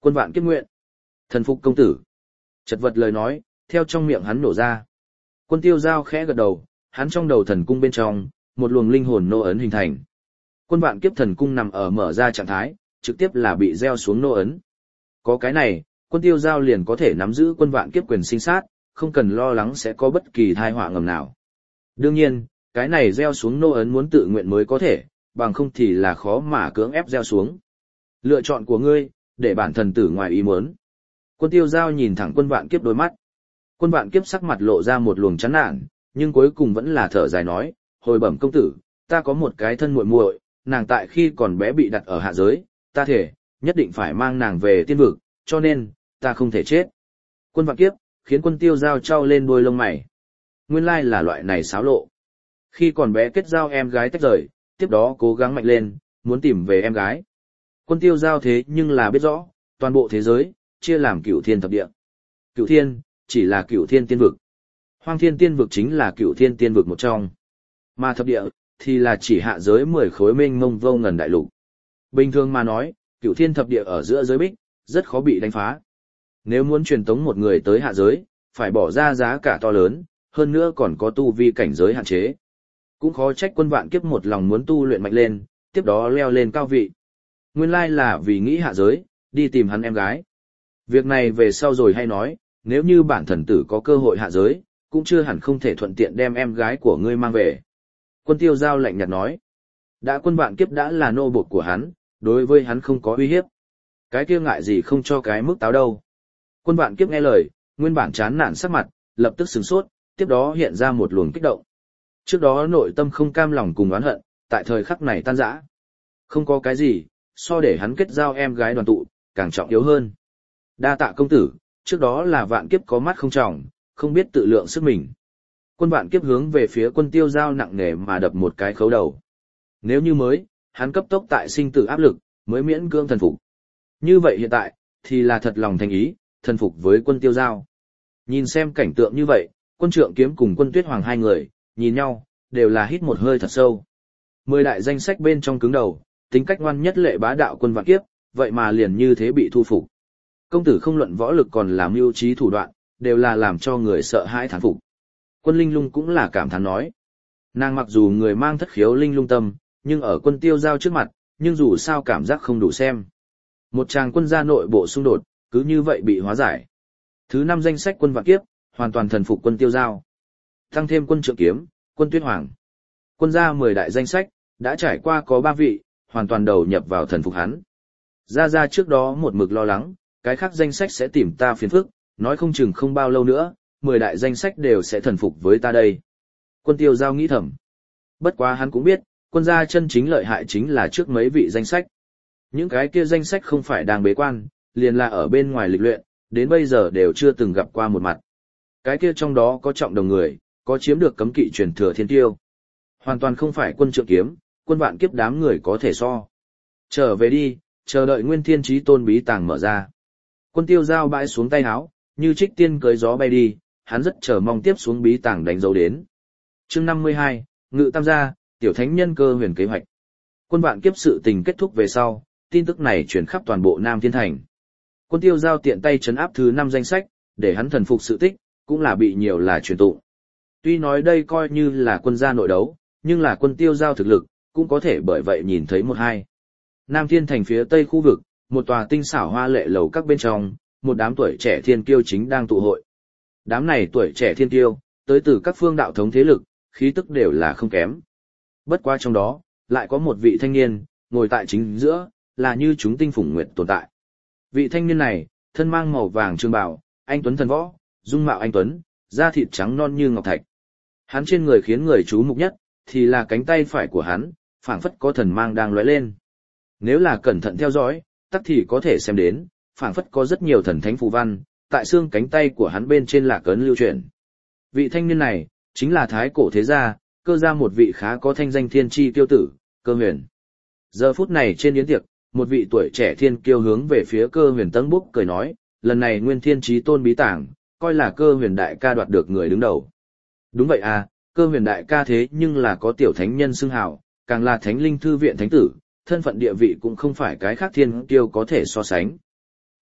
Quân vạn kiếp nguyện. Thần phục công tử. Chật vật lời nói, theo trong miệng hắn nổ ra. Quân tiêu giao khẽ gật đầu, hắn trong đầu thần cung bên trong, một luồng linh hồn nô ấn hình thành. Quân vạn kiếp thần cung nằm ở mở ra trạng thái, trực tiếp là bị gieo xuống nô ấn. Có cái này, quân tiêu giao liền có thể nắm giữ quân vạn kiếp quyền sinh sát, không cần lo lắng sẽ có bất kỳ tai họa ngầm nào. Đương nhiên, cái này gieo xuống nô ấn muốn tự nguyện mới có thể, bằng không thì là khó mà cưỡng ép gieo xuống. Lựa chọn của ngươi, để bản thần tử ngoài ý muốn. Quân tiêu giao nhìn thẳng quân vạn kiếp đôi mắt. Quân vạn kiếp sắc mặt lộ ra một luồng chán nản, nhưng cuối cùng vẫn là thở dài nói, hồi bẩm công tử, ta có một cái thân muội muội, nàng tại khi còn bé bị đặt ở hạ giới, ta thể, nhất định phải mang nàng về tiên vực, cho nên, ta không thể chết. Quân vạn kiếp, khiến quân tiêu giao trao lên đôi lông mày. Nguyên lai là loại này xáo lộ. Khi còn bé kết giao em gái tách rời, tiếp đó cố gắng mạnh lên, muốn tìm về em gái. Quân tiêu giao thế nhưng là biết rõ, toàn bộ thế giới, chia làm cửu thiên thập địa. Cửu thiên, chỉ là cửu thiên tiên vực. Hoang thiên tiên vực chính là cửu thiên tiên vực một trong. Mà thập địa, thì là chỉ hạ giới mười khối mênh mông vô ngần đại lục. Bình thường mà nói, cửu thiên thập địa ở giữa giới bích, rất khó bị đánh phá. Nếu muốn truyền tống một người tới hạ giới, phải bỏ ra giá cả to lớn, hơn nữa còn có tu vi cảnh giới hạn chế. Cũng khó trách quân vạn kiếp một lòng muốn tu luyện mạnh lên, tiếp đó leo lên cao vị. Nguyên lai là vì nghĩ hạ giới, đi tìm hắn em gái. Việc này về sau rồi hay nói, nếu như bản thần tử có cơ hội hạ giới, cũng chưa hẳn không thể thuận tiện đem em gái của ngươi mang về. Quân tiêu giao lạnh nhạt nói. Đã quân vạn kiếp đã là nô bộc của hắn, đối với hắn không có uy hiếp. Cái kia ngại gì không cho cái mức táo đâu. Quân vạn kiếp nghe lời, nguyên bản chán nản sắc mặt, lập tức sửng sốt, tiếp đó hiện ra một luồng kích động. Trước đó nội tâm không cam lòng cùng oán hận, tại thời khắc này tan rã. Không có cái gì, so để hắn kết giao em gái đoàn tụ, càng trọng yếu hơn. Đa tạ công tử, trước đó là vạn kiếp có mắt không trọng, không biết tự lượng sức mình. Quân vạn kiếp hướng về phía quân tiêu giao nặng nề mà đập một cái khấu đầu. Nếu như mới, hắn cấp tốc tại sinh tử áp lực, mới miễn cưỡng thần phục. Như vậy hiện tại, thì là thật lòng thành ý, thần phục với quân tiêu giao. Nhìn xem cảnh tượng như vậy, quân trượng kiếm cùng quân tuyết hoàng hai người, nhìn nhau, đều là hít một hơi thật sâu. Mười đại danh sách bên trong cứng đầu, tính cách ngoan nhất lệ bá đạo quân vạn kiếp, vậy mà liền như thế bị thu phục. Công tử không luận võ lực còn làm mưu trí thủ đoạn, đều là làm cho người sợ hãi thán phục. Quân linh lung cũng là cảm thán nói. Nàng mặc dù người mang thất khiếu linh lung tâm, nhưng ở quân tiêu giao trước mặt, nhưng dù sao cảm giác không đủ xem. Một tràng quân gia nội bộ xung đột, cứ như vậy bị hóa giải. Thứ năm danh sách quân vạn kiếp, hoàn toàn thần phục quân tiêu giao. Tăng thêm quân trượng kiếm, quân tuyết hoàng. Quân gia mười đại danh sách, đã trải qua có ba vị, hoàn toàn đầu nhập vào thần phục hắn. Gia Gia trước đó một mực lo lắng, cái khác danh sách sẽ tìm ta phiền phức, nói không chừng không bao lâu nữa, mười đại danh sách đều sẽ thần phục với ta đây. Quân tiêu giao nghĩ thầm. Bất quá hắn cũng biết, quân gia chân chính lợi hại chính là trước mấy vị danh sách. Những cái kia danh sách không phải đang bế quan, liền là ở bên ngoài lịch luyện, đến bây giờ đều chưa từng gặp qua một mặt. Cái kia trong đó có trọng đồng người, có chiếm được cấm kỵ truyền thừa thiên tiêu. Hoàn toàn không phải quân trượng kiếm, quân vạn kiếp đám người có thể so. Trở về đi, chờ đợi nguyên thiên chí tôn bí tàng mở ra. Quân tiêu giao bãi xuống tay áo, như trích tiên cưới gió bay đi, hắn rất chờ mong tiếp xuống bí tàng đánh dấu đến. Chương năm mươi hai, Ngự Tam gia, tiểu thánh nhân cơ huyền kế hoạch. Quân vạn kiếp sự tình kết thúc về sau, tin tức này truyền khắp toàn bộ Nam Thiên Thành. Quân tiêu giao tiện tay trấn áp thứ năm danh sách, để hắn thần phục sự tích, cũng là bị nhiều là truyền tụng. Tuy nói đây coi như là quân gia nội đấu, nhưng là quân tiêu giao thực lực, cũng có thể bởi vậy nhìn thấy một hai. Nam Thiên Thành phía tây khu vực, một tòa tinh xảo hoa lệ lầu các bên trong, một đám tuổi trẻ thiên kiêu chính đang tụ hội. Đám này tuổi trẻ thiên kiêu, tới từ các phương đạo thống thế lực, khí tức đều là không kém. Bất quá trong đó, lại có một vị thanh niên, ngồi tại chính giữa, là như chúng tinh phủng nguyệt tồn tại. Vị thanh niên này, thân mang màu vàng trường bào, anh tuấn thần võ, dung mạo anh tuấn, da thịt trắng non như ngọc thạch. Hắn trên người khiến người chú mục nhất, thì là cánh tay phải của hắn, phảng phất có thần mang đang lóe lên. Nếu là cẩn thận theo dõi, tắc thì có thể xem đến, phảng phất có rất nhiều thần thánh phù văn, tại xương cánh tay của hắn bên trên là cấn lưu chuyển. Vị thanh niên này, chính là thái cổ thế gia, cơ gia một vị khá có thanh danh thiên chi tiêu tử, Cơ Huyền. Giờ phút này trên yến tiệc, một vị tuổi trẻ thiên kiêu hướng về phía Cơ Huyền tâng bốc cười nói, lần này nguyên thiên chí tôn bí tàng, coi là Cơ Huyền đại ca đoạt được người đứng đầu. Đúng vậy à, Cơ Huyền đại ca thế nhưng là có tiểu thánh nhân xưng hào, càng là thánh linh thư viện thánh tử, thân phận địa vị cũng không phải cái khác thiên kiêu có thể so sánh.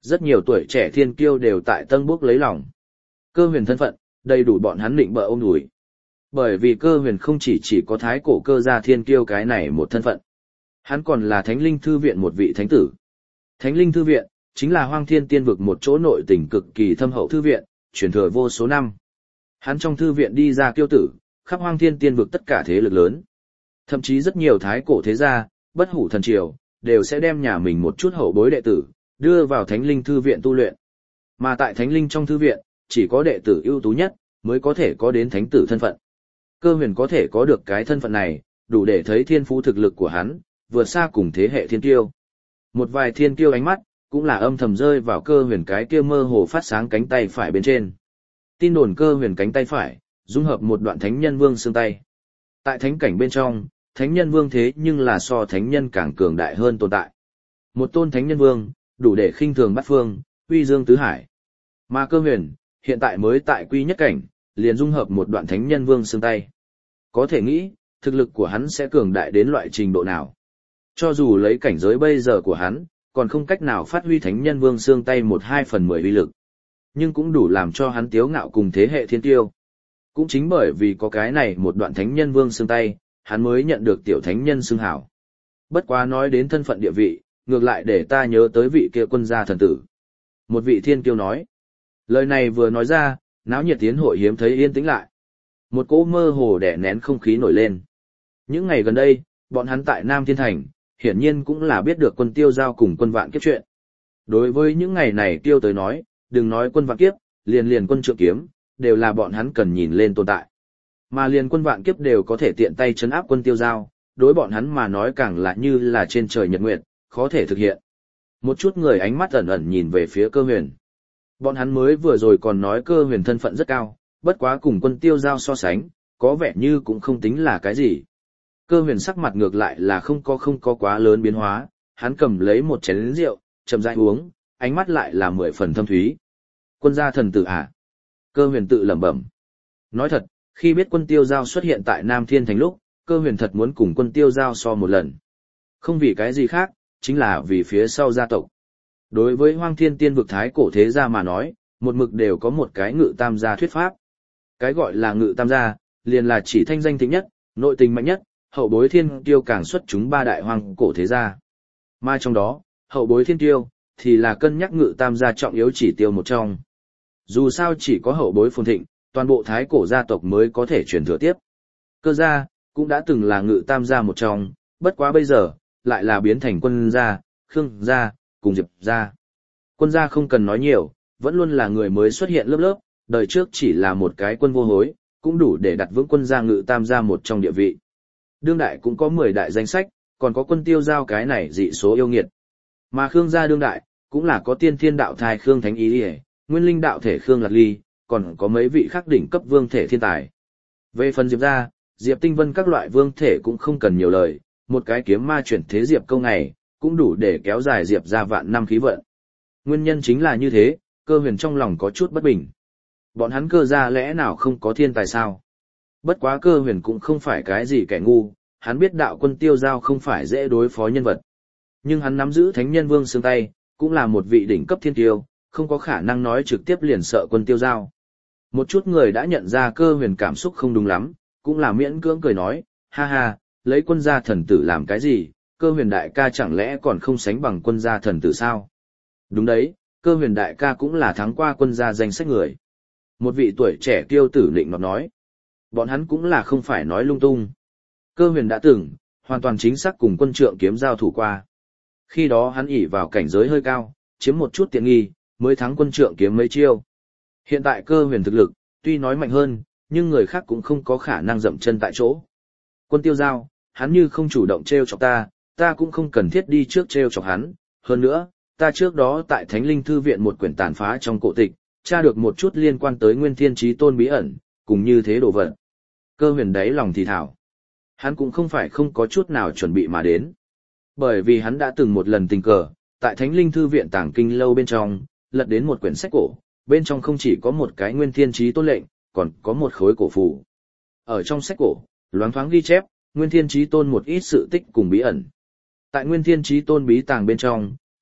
Rất nhiều tuổi trẻ thiên kiêu đều tại tân bước lấy lòng. Cơ huyền thân phận, đầy đủ bọn hắn định bợ ôm đùi. Bởi vì cơ huyền không chỉ chỉ có thái cổ cơ gia thiên kiêu cái này một thân phận. Hắn còn là Thánh Linh Thư Viện một vị thánh tử. Thánh Linh Thư Viện, chính là Hoang Thiên Tiên Vực một chỗ nội tình cực kỳ thâm hậu thư viện, truyền thừa vô số năm. Hắn trong thư viện đi ra kiêu tử, khắp Hoang Thiên Tiên Vực tất cả thế lực lớn. Thậm chí rất nhiều thái cổ thế gia, bất hủ thần triều, đều sẽ đem nhà mình một chút hậu bối đệ tử, đưa vào Thánh Linh Thư Viện tu luyện. Mà tại Thánh Linh trong thư viện, chỉ có đệ tử ưu tú nhất, mới có thể có đến thánh tử thân phận. Cơ huyền có thể có được cái thân phận này, đủ để thấy thiên phú thực lực của hắn, vượt xa cùng thế hệ thiên kiêu. Một vài thiên kiêu ánh mắt, cũng là âm thầm rơi vào cơ huyền cái kia mơ hồ phát sáng cánh tay phải bên trên. Tin đồn cơ huyền cánh tay phải, dung hợp một đoạn thánh nhân vương xương tay. Tại thánh cảnh bên trong, thánh nhân vương thế nhưng là so thánh nhân càng cường đại hơn tồn tại. Một tôn thánh nhân vương, đủ để khinh thường bát phương, uy dương tứ hải. Mà cơ huyền, hiện tại mới tại quy nhất cảnh, liền dung hợp một đoạn thánh nhân vương xương tay. Có thể nghĩ, thực lực của hắn sẽ cường đại đến loại trình độ nào. Cho dù lấy cảnh giới bây giờ của hắn, còn không cách nào phát huy thánh nhân vương xương tay một hai phần mười uy lực. Nhưng cũng đủ làm cho hắn tiếu ngạo cùng thế hệ thiên tiêu. Cũng chính bởi vì có cái này một đoạn thánh nhân vương xương tay, hắn mới nhận được tiểu thánh nhân xưng hảo. Bất quá nói đến thân phận địa vị, ngược lại để ta nhớ tới vị kia quân gia thần tử. Một vị thiên kiêu nói. Lời này vừa nói ra, náo nhiệt tiến hội hiếm thấy yên tĩnh lại. Một cỗ mơ hồ đè nén không khí nổi lên. Những ngày gần đây, bọn hắn tại Nam Thiên Thành, hiển nhiên cũng là biết được quân tiêu giao cùng quân vạn kiếp chuyện. Đối với những ngày này tiêu tới nói, đừng nói quân vạn kiếp, liền liền quân trượng kiếm, đều là bọn hắn cần nhìn lên tồn tại. Mà liền quân vạn kiếp đều có thể tiện tay chấn áp quân tiêu giao, đối bọn hắn mà nói càng là như là trên trời nhật nguyệt, khó thể thực hiện. Một chút người ánh mắt ẩn ẩn nhìn về phía cơ huyền. Bọn hắn mới vừa rồi còn nói cơ huyền thân phận rất cao, bất quá cùng quân tiêu giao so sánh, có vẻ như cũng không tính là cái gì. Cơ huyền sắc mặt ngược lại là không có không có quá lớn biến hóa, hắn cầm lấy một chén rượu, chậm rãi uống, ánh mắt lại là mười phần thâm thúy. Quân gia thần tử à? Cơ huyền tự lẩm bẩm. Nói thật, khi biết quân tiêu giao xuất hiện tại Nam Thiên Thành lúc, cơ huyền thật muốn cùng quân tiêu giao so một lần. Không vì cái gì khác, chính là vì phía sau gia tộc. Đối với Hoang Thiên Tiên Vực thái cổ thế gia mà nói, một mực đều có một cái ngự tam gia thuyết pháp. Cái gọi là ngự tam gia, liền là chỉ thanh danh thịnh nhất, nội tình mạnh nhất, hậu bối thiên tiêu càng xuất chúng ba đại hoang cổ thế gia. Mà trong đó, hậu bối thiên tiêu, thì là cân nhắc ngự tam gia trọng yếu chỉ tiêu một trong. Dù sao chỉ có hậu bối phồn thịnh, toàn bộ thái cổ gia tộc mới có thể truyền thừa tiếp. Cơ gia, cũng đã từng là ngự tam gia một trong, bất quá bây giờ, lại là biến thành quân gia, khương gia, cùng diệp gia. Quân gia không cần nói nhiều, vẫn luôn là người mới xuất hiện lớp lớp, đời trước chỉ là một cái quân vô hối, cũng đủ để đặt vững quân gia ngự tam gia một trong địa vị. Đương đại cũng có mười đại danh sách, còn có quân tiêu giao cái này dị số yêu nghiệt. Mà Khương gia đương đại, cũng là có tiên thiên đạo thai Khương Thánh Ý Điề, nguyên linh đạo thể Khương Lạc Ly, còn có mấy vị khác đỉnh cấp vương thể thiên tài. Về phần Diệp gia, Diệp Tinh Vân các loại vương thể cũng không cần nhiều lời, một cái kiếm ma chuyển thế Diệp câu này, cũng đủ để kéo dài Diệp gia vạn năm khí vận. Nguyên nhân chính là như thế, cơ huyền trong lòng có chút bất bình. Bọn hắn cơ gia lẽ nào không có thiên tài sao? Bất quá cơ huyền cũng không phải cái gì kẻ ngu, hắn biết đạo quân tiêu giao không phải dễ đối phó nhân vật. Nhưng hắn nắm giữ thánh nhân vương xương tay, cũng là một vị đỉnh cấp thiên tiêu, không có khả năng nói trực tiếp liền sợ quân tiêu giao. Một chút người đã nhận ra cơ huyền cảm xúc không đúng lắm, cũng là miễn cưỡng cười nói, ha ha, lấy quân gia thần tử làm cái gì, cơ huyền đại ca chẳng lẽ còn không sánh bằng quân gia thần tử sao? Đúng đấy, cơ huyền đại ca cũng là thắng qua quân gia danh sách người. Một vị tuổi trẻ kiêu tử định nọt nói. Bọn hắn cũng là không phải nói lung tung. Cơ huyền đã từng, hoàn toàn chính xác cùng quân trượng kiếm giao thủ qua. Khi đó hắn ỷ vào cảnh giới hơi cao, chiếm một chút tiện nghi, mới thắng quân trượng kiếm mấy chiêu. Hiện tại cơ huyền thực lực, tuy nói mạnh hơn, nhưng người khác cũng không có khả năng dậm chân tại chỗ. Quân tiêu giao, hắn như không chủ động treo chọc ta, ta cũng không cần thiết đi trước treo chọc hắn. Hơn nữa, ta trước đó tại Thánh Linh Thư Viện một quyển tàn phá trong cổ tịch, tra được một chút liên quan tới Nguyên Thiên Chí Tôn bí ẩn, cùng như thế đồ vật. Cơ huyền đáy lòng thì thảo. Hắn cũng không phải không có chút nào chuẩn bị mà đến. Bởi vì hắn đã từng một lần tình cờ, tại Thánh Linh Thư Viện tàng kinh lâu bên trong, lật đến một quyển sách cổ, bên trong không chỉ có một cái Nguyên Thiên Chí Tôn lệnh, còn có một khối cổ phù. Ở trong sách cổ, loáng thoáng ghi chép, Nguyên Thiên Chí Tôn một ít sự tích cùng bí ẩn. Tại Nguyên Thiên Chí Tôn bí tàng bên trong,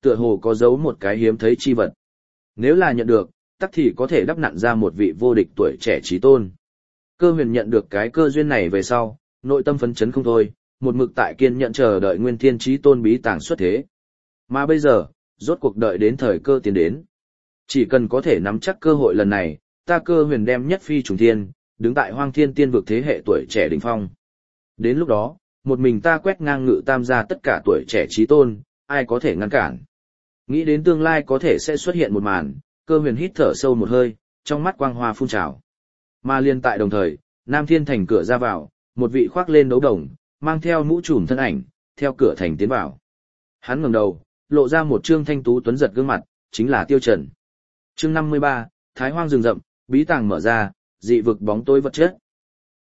Tựa hồ có giấu một cái hiếm thấy chi vật. Nếu là nhận được, tắc thì có thể đắp nặn ra một vị vô địch tuổi trẻ trí tôn. Cơ huyền nhận được cái cơ duyên này về sau, nội tâm phấn chấn không thôi, một mực tại kiên nhận chờ đợi nguyên thiên trí tôn bí tàng xuất thế. Mà bây giờ, rốt cuộc đợi đến thời cơ tiến đến. Chỉ cần có thể nắm chắc cơ hội lần này, ta cơ huyền đem nhất phi trùng thiên, đứng tại hoang thiên tiên vực thế hệ tuổi trẻ đỉnh phong. Đến lúc đó, một mình ta quét ngang ngự tam gia tất cả tuổi trẻ trí tôn, ai có thể ngăn cản. Nghĩ đến tương lai có thể sẽ xuất hiện một màn, cơ huyền hít thở sâu một hơi, trong mắt quang hoa phun trào. Mà liên tại đồng thời, Nam Thiên Thành cửa ra vào, một vị khoác lên đấu đồng, mang theo mũ trùm thân ảnh, theo cửa thành tiến vào. Hắn ngẩng đầu, lộ ra một trương thanh tú tuấn giật gương mặt, chính là Tiêu Trần. Chương năm mươi ba, Thái Hoang rừng rậm, bí tàng mở ra, dị vực bóng tối vật chất,